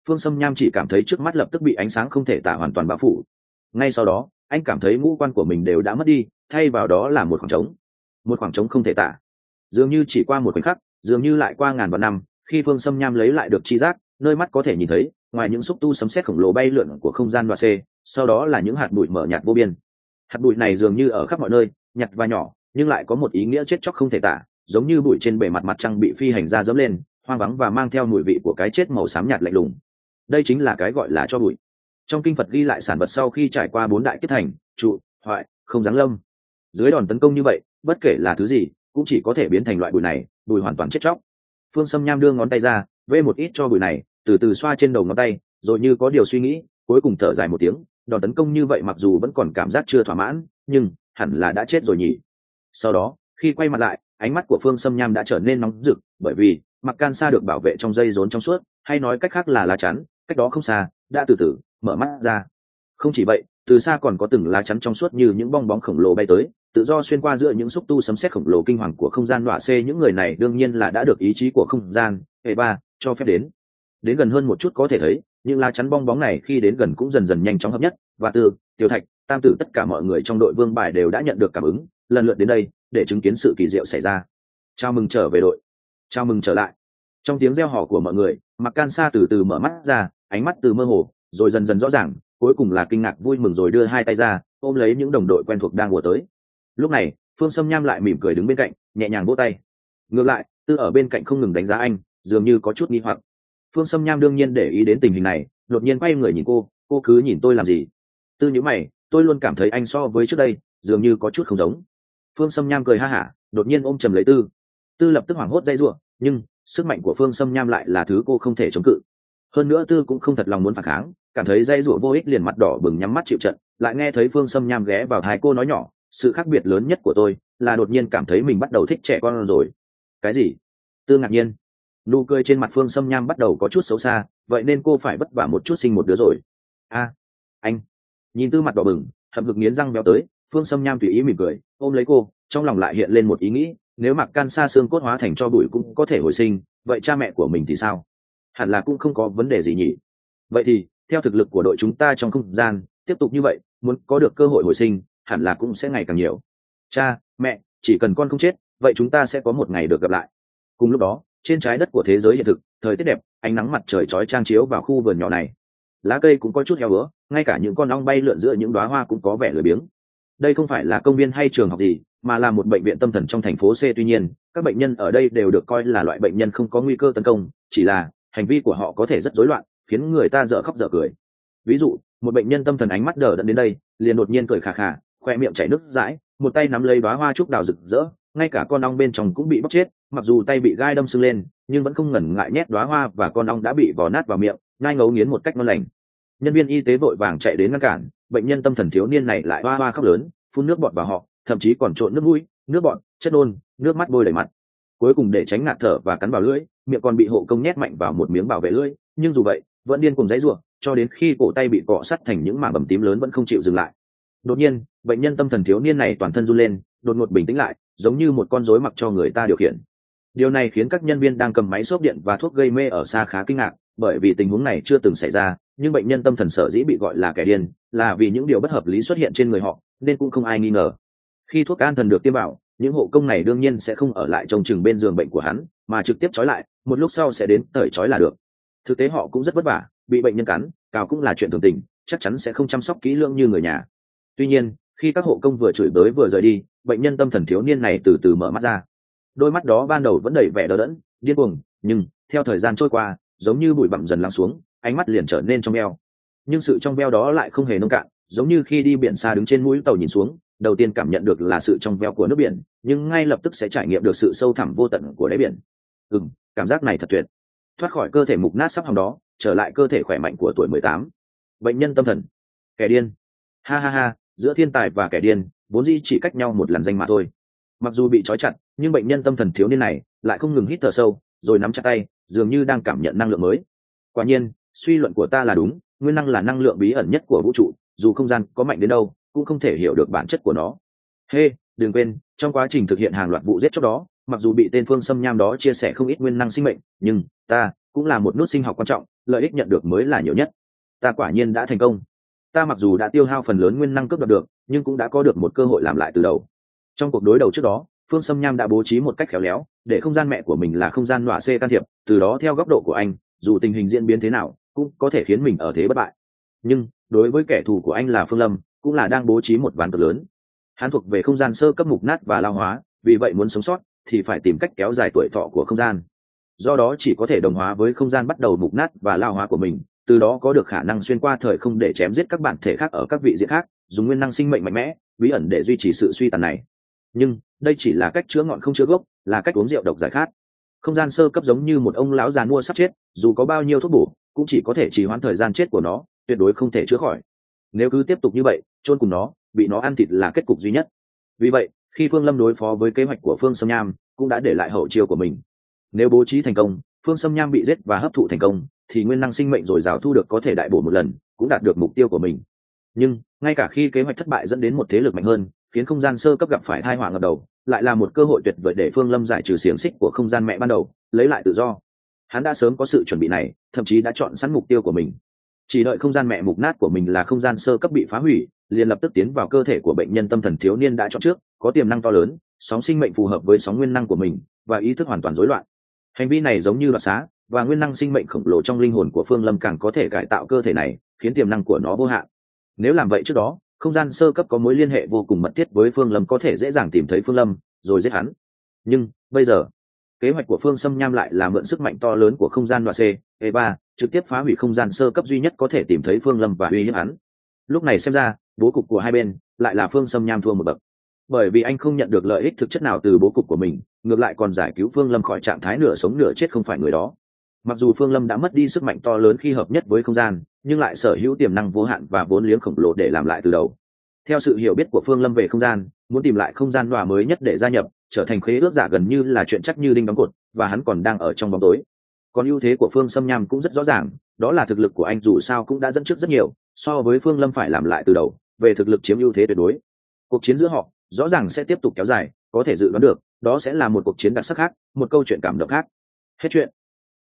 Phương Sâm Nham chỉ cảm thấy trước mắt lập tức bị ánh sáng không thể tả hoàn toàn bao phủ. Ngay sau đó anh cảm thấy ngũ quan của mình đều đã mất đi, thay vào đó là một khoảng trống, một khoảng trống không thể tả. Dường như chỉ qua một khoảnh khắc, dường như lại qua ngàn vạn năm, khi Phương Sâm Nham lấy lại được tri giác, nơi mắt có thể nhìn thấy ngoài những xúc tu sấm sét khổng lồ bay lượn của không gian đoạ xê, sau đó là những hạt bụi mở nhạt vô biên. Hạt bụi này dường như ở khắp mọi nơi, nhặt và nhỏ, nhưng lại có một ý nghĩa chết chóc không thể tả, giống như bụi trên bề mặt mặt trăng bị phi hành gia dẫm lên, hoang vắng và mang theo mùi vị của cái chết màu xám nhạt lạnh lùng. Đây chính là cái gọi là cho bụi. Trong kinh Phật ghi lại sản vật sau khi trải qua bốn đại kiếp thành, trụ, hoại, không giáng lâm. Dưới đòn tấn công như vậy, bất kể là thứ gì, cũng chỉ có thể biến thành loại bụi này, bụi hoàn toàn chết chóc. Phương Sâm Nham đưa ngón tay ra, vê một ít cho bụi này, từ từ xoa trên đầu ngón tay, rồi như có điều suy nghĩ, cuối cùng thở dài một tiếng, đòn tấn công như vậy mặc dù vẫn còn cảm giác chưa thỏa mãn, nhưng hẳn là đã chết rồi nhỉ. Sau đó, khi quay mặt lại, ánh mắt của Phương Sâm Nham đã trở nên nóng rực, bởi vì Mặc Can Sa được bảo vệ trong dây rốn trong suốt, hay nói cách khác là lá chắn, cách đó không xa, đã từ từ mở mắt ra. Không chỉ vậy, từ xa còn có từng lá chắn trong suốt như những bong bóng khổng lồ bay tới, tự do xuyên qua giữa những xúc tu sấm sét khổng lồ kinh hoàng của không gian đọa xê. Những người này đương nhiên là đã được ý chí của không gian hệ ba cho phép đến. Đến gần hơn một chút có thể thấy, những lá chắn bong bóng này khi đến gần cũng dần dần nhanh chóng hợp nhất, và từ Tiểu Thạch, Tam Tử tất cả mọi người trong đội Vương Bài đều đã nhận được cảm ứng, lần lượt đến đây để chứng kiến sự kỳ diệu xảy ra. Chào mừng trở về đội, chào mừng trở lại. Trong tiếng reo hò của mọi người, Mặc Can Sa từ từ mở mắt ra, ánh mắt từ mơ hồ rồi dần dần rõ ràng, cuối cùng là kinh ngạc vui mừng, rồi đưa hai tay ra ôm lấy những đồng đội quen thuộc đang ùa tới. Lúc này Phương Sâm Nham lại mỉm cười đứng bên cạnh, nhẹ nhàng vỗ tay. Ngược lại Tư ở bên cạnh không ngừng đánh giá anh, dường như có chút nghi hoặc. Phương Sâm Nham đương nhiên để ý đến tình hình này, đột nhiên quay người nhìn cô. Cô cứ nhìn tôi làm gì? Tư nhíu mày, tôi luôn cảm thấy anh so với trước đây dường như có chút không giống. Phương Sâm Nham cười ha hả, đột nhiên ôm chầm lấy Tư. Tư lập tức hoảng hốt dây giụa, nhưng sức mạnh của Phương Sâm Nham lại là thứ cô không thể chống cự. Hơn nữa Tư cũng không thật lòng muốn phản kháng, cảm thấy dây giụa vô ích liền mặt đỏ bừng nhắm mắt chịu trận. Lại nghe thấy Phương Sâm Nham ghé vào tai cô nói nhỏ, sự khác biệt lớn nhất của tôi là đột nhiên cảm thấy mình bắt đầu thích trẻ con rồi. Cái gì? Tư ngạc nhiên. Nụ cười trên mặt Phương Sâm Nham bắt đầu có chút xấu xa, vậy nên cô phải vất vả một chút sinh một đứa rồi. A, à, anh. Nhìn Tư mặt đỏ bừng, hậm hực nghiến răng béo tới, Phương Sâm Nham tùy ý mỉm cười, ôm lấy cô, trong lòng lại hiện lên một ý nghĩ, nếu Mặc Can Sa xương cốt hóa thành tro bụi cũng có thể hồi sinh, vậy cha mẹ của mình thì sao? Hẳn là cũng không có vấn đề gì nhỉ. Vậy thì theo thực lực của đội chúng ta trong không gian tiếp tục như vậy, muốn có được cơ hội hồi sinh hẳn là cũng sẽ ngày càng nhiều. Cha mẹ, chỉ cần con không chết, vậy chúng ta sẽ có một ngày được gặp lại. Cùng lúc đó, trên trái đất của thế giới hiện thực, thời tiết đẹp, ánh nắng mặt trời chói chang chiếu vào khu vườn nhỏ này. Lá cây cũng có chút heo bữa, ngay cả những con ong bay lượn giữa những đóa hoa cũng có vẻ lười biếng. Đây không phải là công viên hay trường học gì, mà là một bệnh viện tâm thần trong thành phố C. Tuy nhiên, các bệnh nhân ở đây đều được coi là loại bệnh nhân không có nguy cơ tấn công, chỉ là hành vi của họ có thể rất rối loạn, khiến người ta dở khóc dở cười. Ví dụ, một bệnh nhân tâm thần ánh mắt đờ đẫn đến đây, liền đột nhiên cười khà khà, khoe miệng chảy nước dãi, một tay nắm lấy đóa hoa trúc đào rực rỡ, ngay cả con ong bên trong cũng bị bóc chết, mặc dù tay bị gai đâm sưng lên, nhưng vẫn không ngần ngại nhét đóa hoa và con ong đã bị vò nát vào miệng, nhai ngấu nghiến một cách ngon lành. Nhân viên y tế vội vàng chạy đến ngăn cản, bệnh nhân tâm thần thiếu niên này lại hoa hoa khóc lớn, phun nước bọt vào họ, thậm chí còn trộn nước mũi, nước bọt, chất nôn, nước mắt bôi đầy mặt. Cuối cùng để tránh ngạt thở và cắn vào lưỡi, miệng còn bị hộ công nhét mạnh vào một miếng bảo vệ lưỡi, nhưng dù vậy vẫn điên cuồng giãy giụa, cho đến khi cổ tay bị cọ sắt thành những mảng bầm tím lớn vẫn không chịu dừng lại. Đột nhiên, bệnh nhân tâm thần thiếu niên này toàn thân run lên, đột ngột bình tĩnh lại, giống như một con rối mặc cho người ta điều khiển. Điều này khiến các nhân viên đang cầm máy xốp điện và thuốc gây mê ở xa khá kinh ngạc, bởi vì tình huống này chưa từng xảy ra, nhưng bệnh nhân tâm thần sở dĩ bị gọi là kẻ điên, là vì những điều bất hợp lý xuất hiện trên người họ, nên cũng không ai nghi ngờ. Khi thuốc an thần được tiêm vào, những hộ công này đương nhiên sẽ không ở lại trông chừng bên giường bệnh của hắn, mà trực tiếp trói lại, một lúc sau sẽ đến tởi trói là được. Thực tế họ cũng rất vất vả, bị bệnh nhân cắn, cào cũng là chuyện thường tình, chắc chắn sẽ không chăm sóc kỹ lưỡng như người nhà. Tuy nhiên, khi các hộ công vừa chửi bới vừa rời đi, bệnh nhân tâm thần thiếu niên này từ từ mở mắt ra. Đôi mắt đó ban đầu vẫn đầy vẻ đờ đẫn, điên cuồng, nhưng theo thời gian trôi qua, giống như bụi bặm dần lắng xuống, ánh mắt liền trở nên trong veo. Nhưng sự trong veo đó lại không hề nông cạn, giống như khi đi biển xa đứng trên mũi tàu nhìn xuống, đầu tiên cảm nhận được là sự trong veo của nước biển, nhưng ngay lập tức sẽ trải nghiệm được sự sâu thẳm vô tận của đáy biển. Ừm, cảm giác này thật tuyệt. Thoát khỏi cơ thể mục nát sắp hỏng đó, trở lại cơ thể khỏe mạnh của tuổi mười tám. Bệnh nhân tâm thần, kẻ điên. Ha ha ha, giữa thiên tài và kẻ điên, vốn dĩ chỉ cách nhau một làn danh mà thôi. Mặc dù bị trói chặt, nhưng bệnh nhân tâm thần thiếu niên này lại không ngừng hít thở sâu, rồi nắm chặt tay, dường như đang cảm nhận năng lượng mới. Quả nhiên, suy luận của ta là đúng, nguyên năng là năng lượng bí ẩn nhất của vũ trụ, dù không gian có mạnh đến đâu, cũng không thể hiểu được bản chất của nó. Hê, đừng quên, trong quá trình thực hiện hàng loạt vụ giết chóc đó, mặc dù bị tên Phương Sâm Nham đó chia sẻ không ít nguyên năng sinh mệnh, nhưng ta cũng là một nút sinh học quan trọng, lợi ích nhận được mới là nhiều nhất. Ta quả nhiên đã thành công. Ta mặc dù đã tiêu hao phần lớn nguyên năng cướp đoạt được, nhưng cũng đã có được một cơ hội làm lại từ đầu. Trong cuộc đối đầu trước đó, Phương Sâm Nham đã bố trí một cách khéo léo, để không gian mẹ của mình là không gian nọa C can thiệp, từ đó theo góc độ của anh, dù tình hình diễn biến thế nào, cũng có thể khiến mình ở thế bất bại. Nhưng đối với kẻ thù của anh là Phương Lâm, cũng là đang bố trí một ván cờ lớn. Hắn thuộc về không gian sơ cấp mục nát và lao hóa, vì vậy muốn sống sót thì phải tìm cách kéo dài tuổi thọ của không gian. Do đó chỉ có thể đồng hóa với không gian bắt đầu mục nát và lao hóa của mình, từ đó có được khả năng xuyên qua thời không để chém giết các bản thể khác ở các vị diện khác, dùng nguyên năng sinh mệnh mạnh mẽ bí ẩn để duy trì sự suy tàn này. Nhưng đây chỉ là cách chữa ngọn không chữa gốc, là cách uống rượu độc giải khát. Không gian sơ cấp giống như một ông lão già mua sắp chết, dù có bao nhiêu thuốc bổ cũng chỉ có thể trì hoãn thời gian chết của nó, tuyệt đối không thể chữa khỏi. Nếu cứ tiếp tục như vậy, chôn cùng nó, bị nó ăn thịt là kết cục duy nhất. Vì vậy khi Phương Lâm đối phó với kế hoạch của Phương Sâm Nham, cũng đã để lại hậu chiêu của mình. Nếu bố trí thành công, Phương Sâm Nham bị giết và hấp thụ thành công, thì nguyên năng sinh mệnh dồi dào thu được có thể đại bổ một lần, cũng đạt được mục tiêu của mình. Nhưng ngay cả khi kế hoạch thất bại dẫn đến một thế lực mạnh hơn, khiến không gian sơ cấp gặp phải tai họa ngập đầu, lại là một cơ hội tuyệt vời để Phương Lâm giải trừ xiềng xích của không gian mẹ ban đầu, lấy lại tự do. Hắn đã sớm có sự chuẩn bị này, thậm chí đã chọn sẵn mục tiêu của mình. Chỉ đợi không gian mẹ mục nát của mình là không gian sơ cấp bị phá hủy, liền lập tức tiến vào cơ thể của bệnh nhân tâm thần thiếu niên đã chọn trước, có tiềm năng to lớn, sóng sinh mệnh phù hợp với sóng nguyên năng của mình, và ý thức hoàn toàn rối loạn. Hành vi này giống như đoạt xá, và nguyên năng sinh mệnh khổng lồ trong linh hồn của Phương Lâm càng có thể cải tạo cơ thể này, khiến tiềm năng của nó vô hạn. Nếu làm vậy trước đó, không gian sơ cấp có mối liên hệ vô cùng mật thiết với Phương Lâm, có thể dễ dàng tìm thấy Phương Lâm rồi giết hắn. Nhưng bây giờ kế hoạch của Phương Sâm Nham lại là mượn sức mạnh to lớn của không gian đoạ C, E ba, trực tiếp phá hủy không gian sơ cấp duy nhất có thể tìm thấy Phương Lâm và uy hiếp hắn. Lúc này xem ra bố cục của hai bên lại là Phương Sâm Nham thua một bậc, bởi vì anh không nhận được lợi ích thực chất nào từ bố cục của mình, ngược lại còn giải cứu Phương Lâm khỏi trạng thái nửa sống nửa chết không phải người đó. Mặc dù Phương Lâm đã mất đi sức mạnh to lớn khi hợp nhất với không gian, nhưng lại sở hữu tiềm năng vô hạn và vốn liếng khổng lồ để làm lại từ đầu. Theo sự hiểu biết của Phương Lâm về không gian, muốn tìm lại không gian đoạ mới nhất để gia nhập, trở thành khế ước giả gần như là chuyện chắc như đinh đóng cột, và hắn còn đang ở trong bóng tối. Còn ưu thế của Phương Sâm Nham cũng rất rõ ràng, đó là thực lực của anh dù sao cũng đã dẫn trước rất nhiều, so với Phương Lâm phải làm lại từ đầu, về thực lực chiếm ưu thế tuyệt đối. Cuộc chiến giữa họ rõ ràng sẽ tiếp tục kéo dài, có thể dự đoán được, đó sẽ là một cuộc chiến đặc sắc khác, một câu chuyện cảm động khác. Hết chuyện.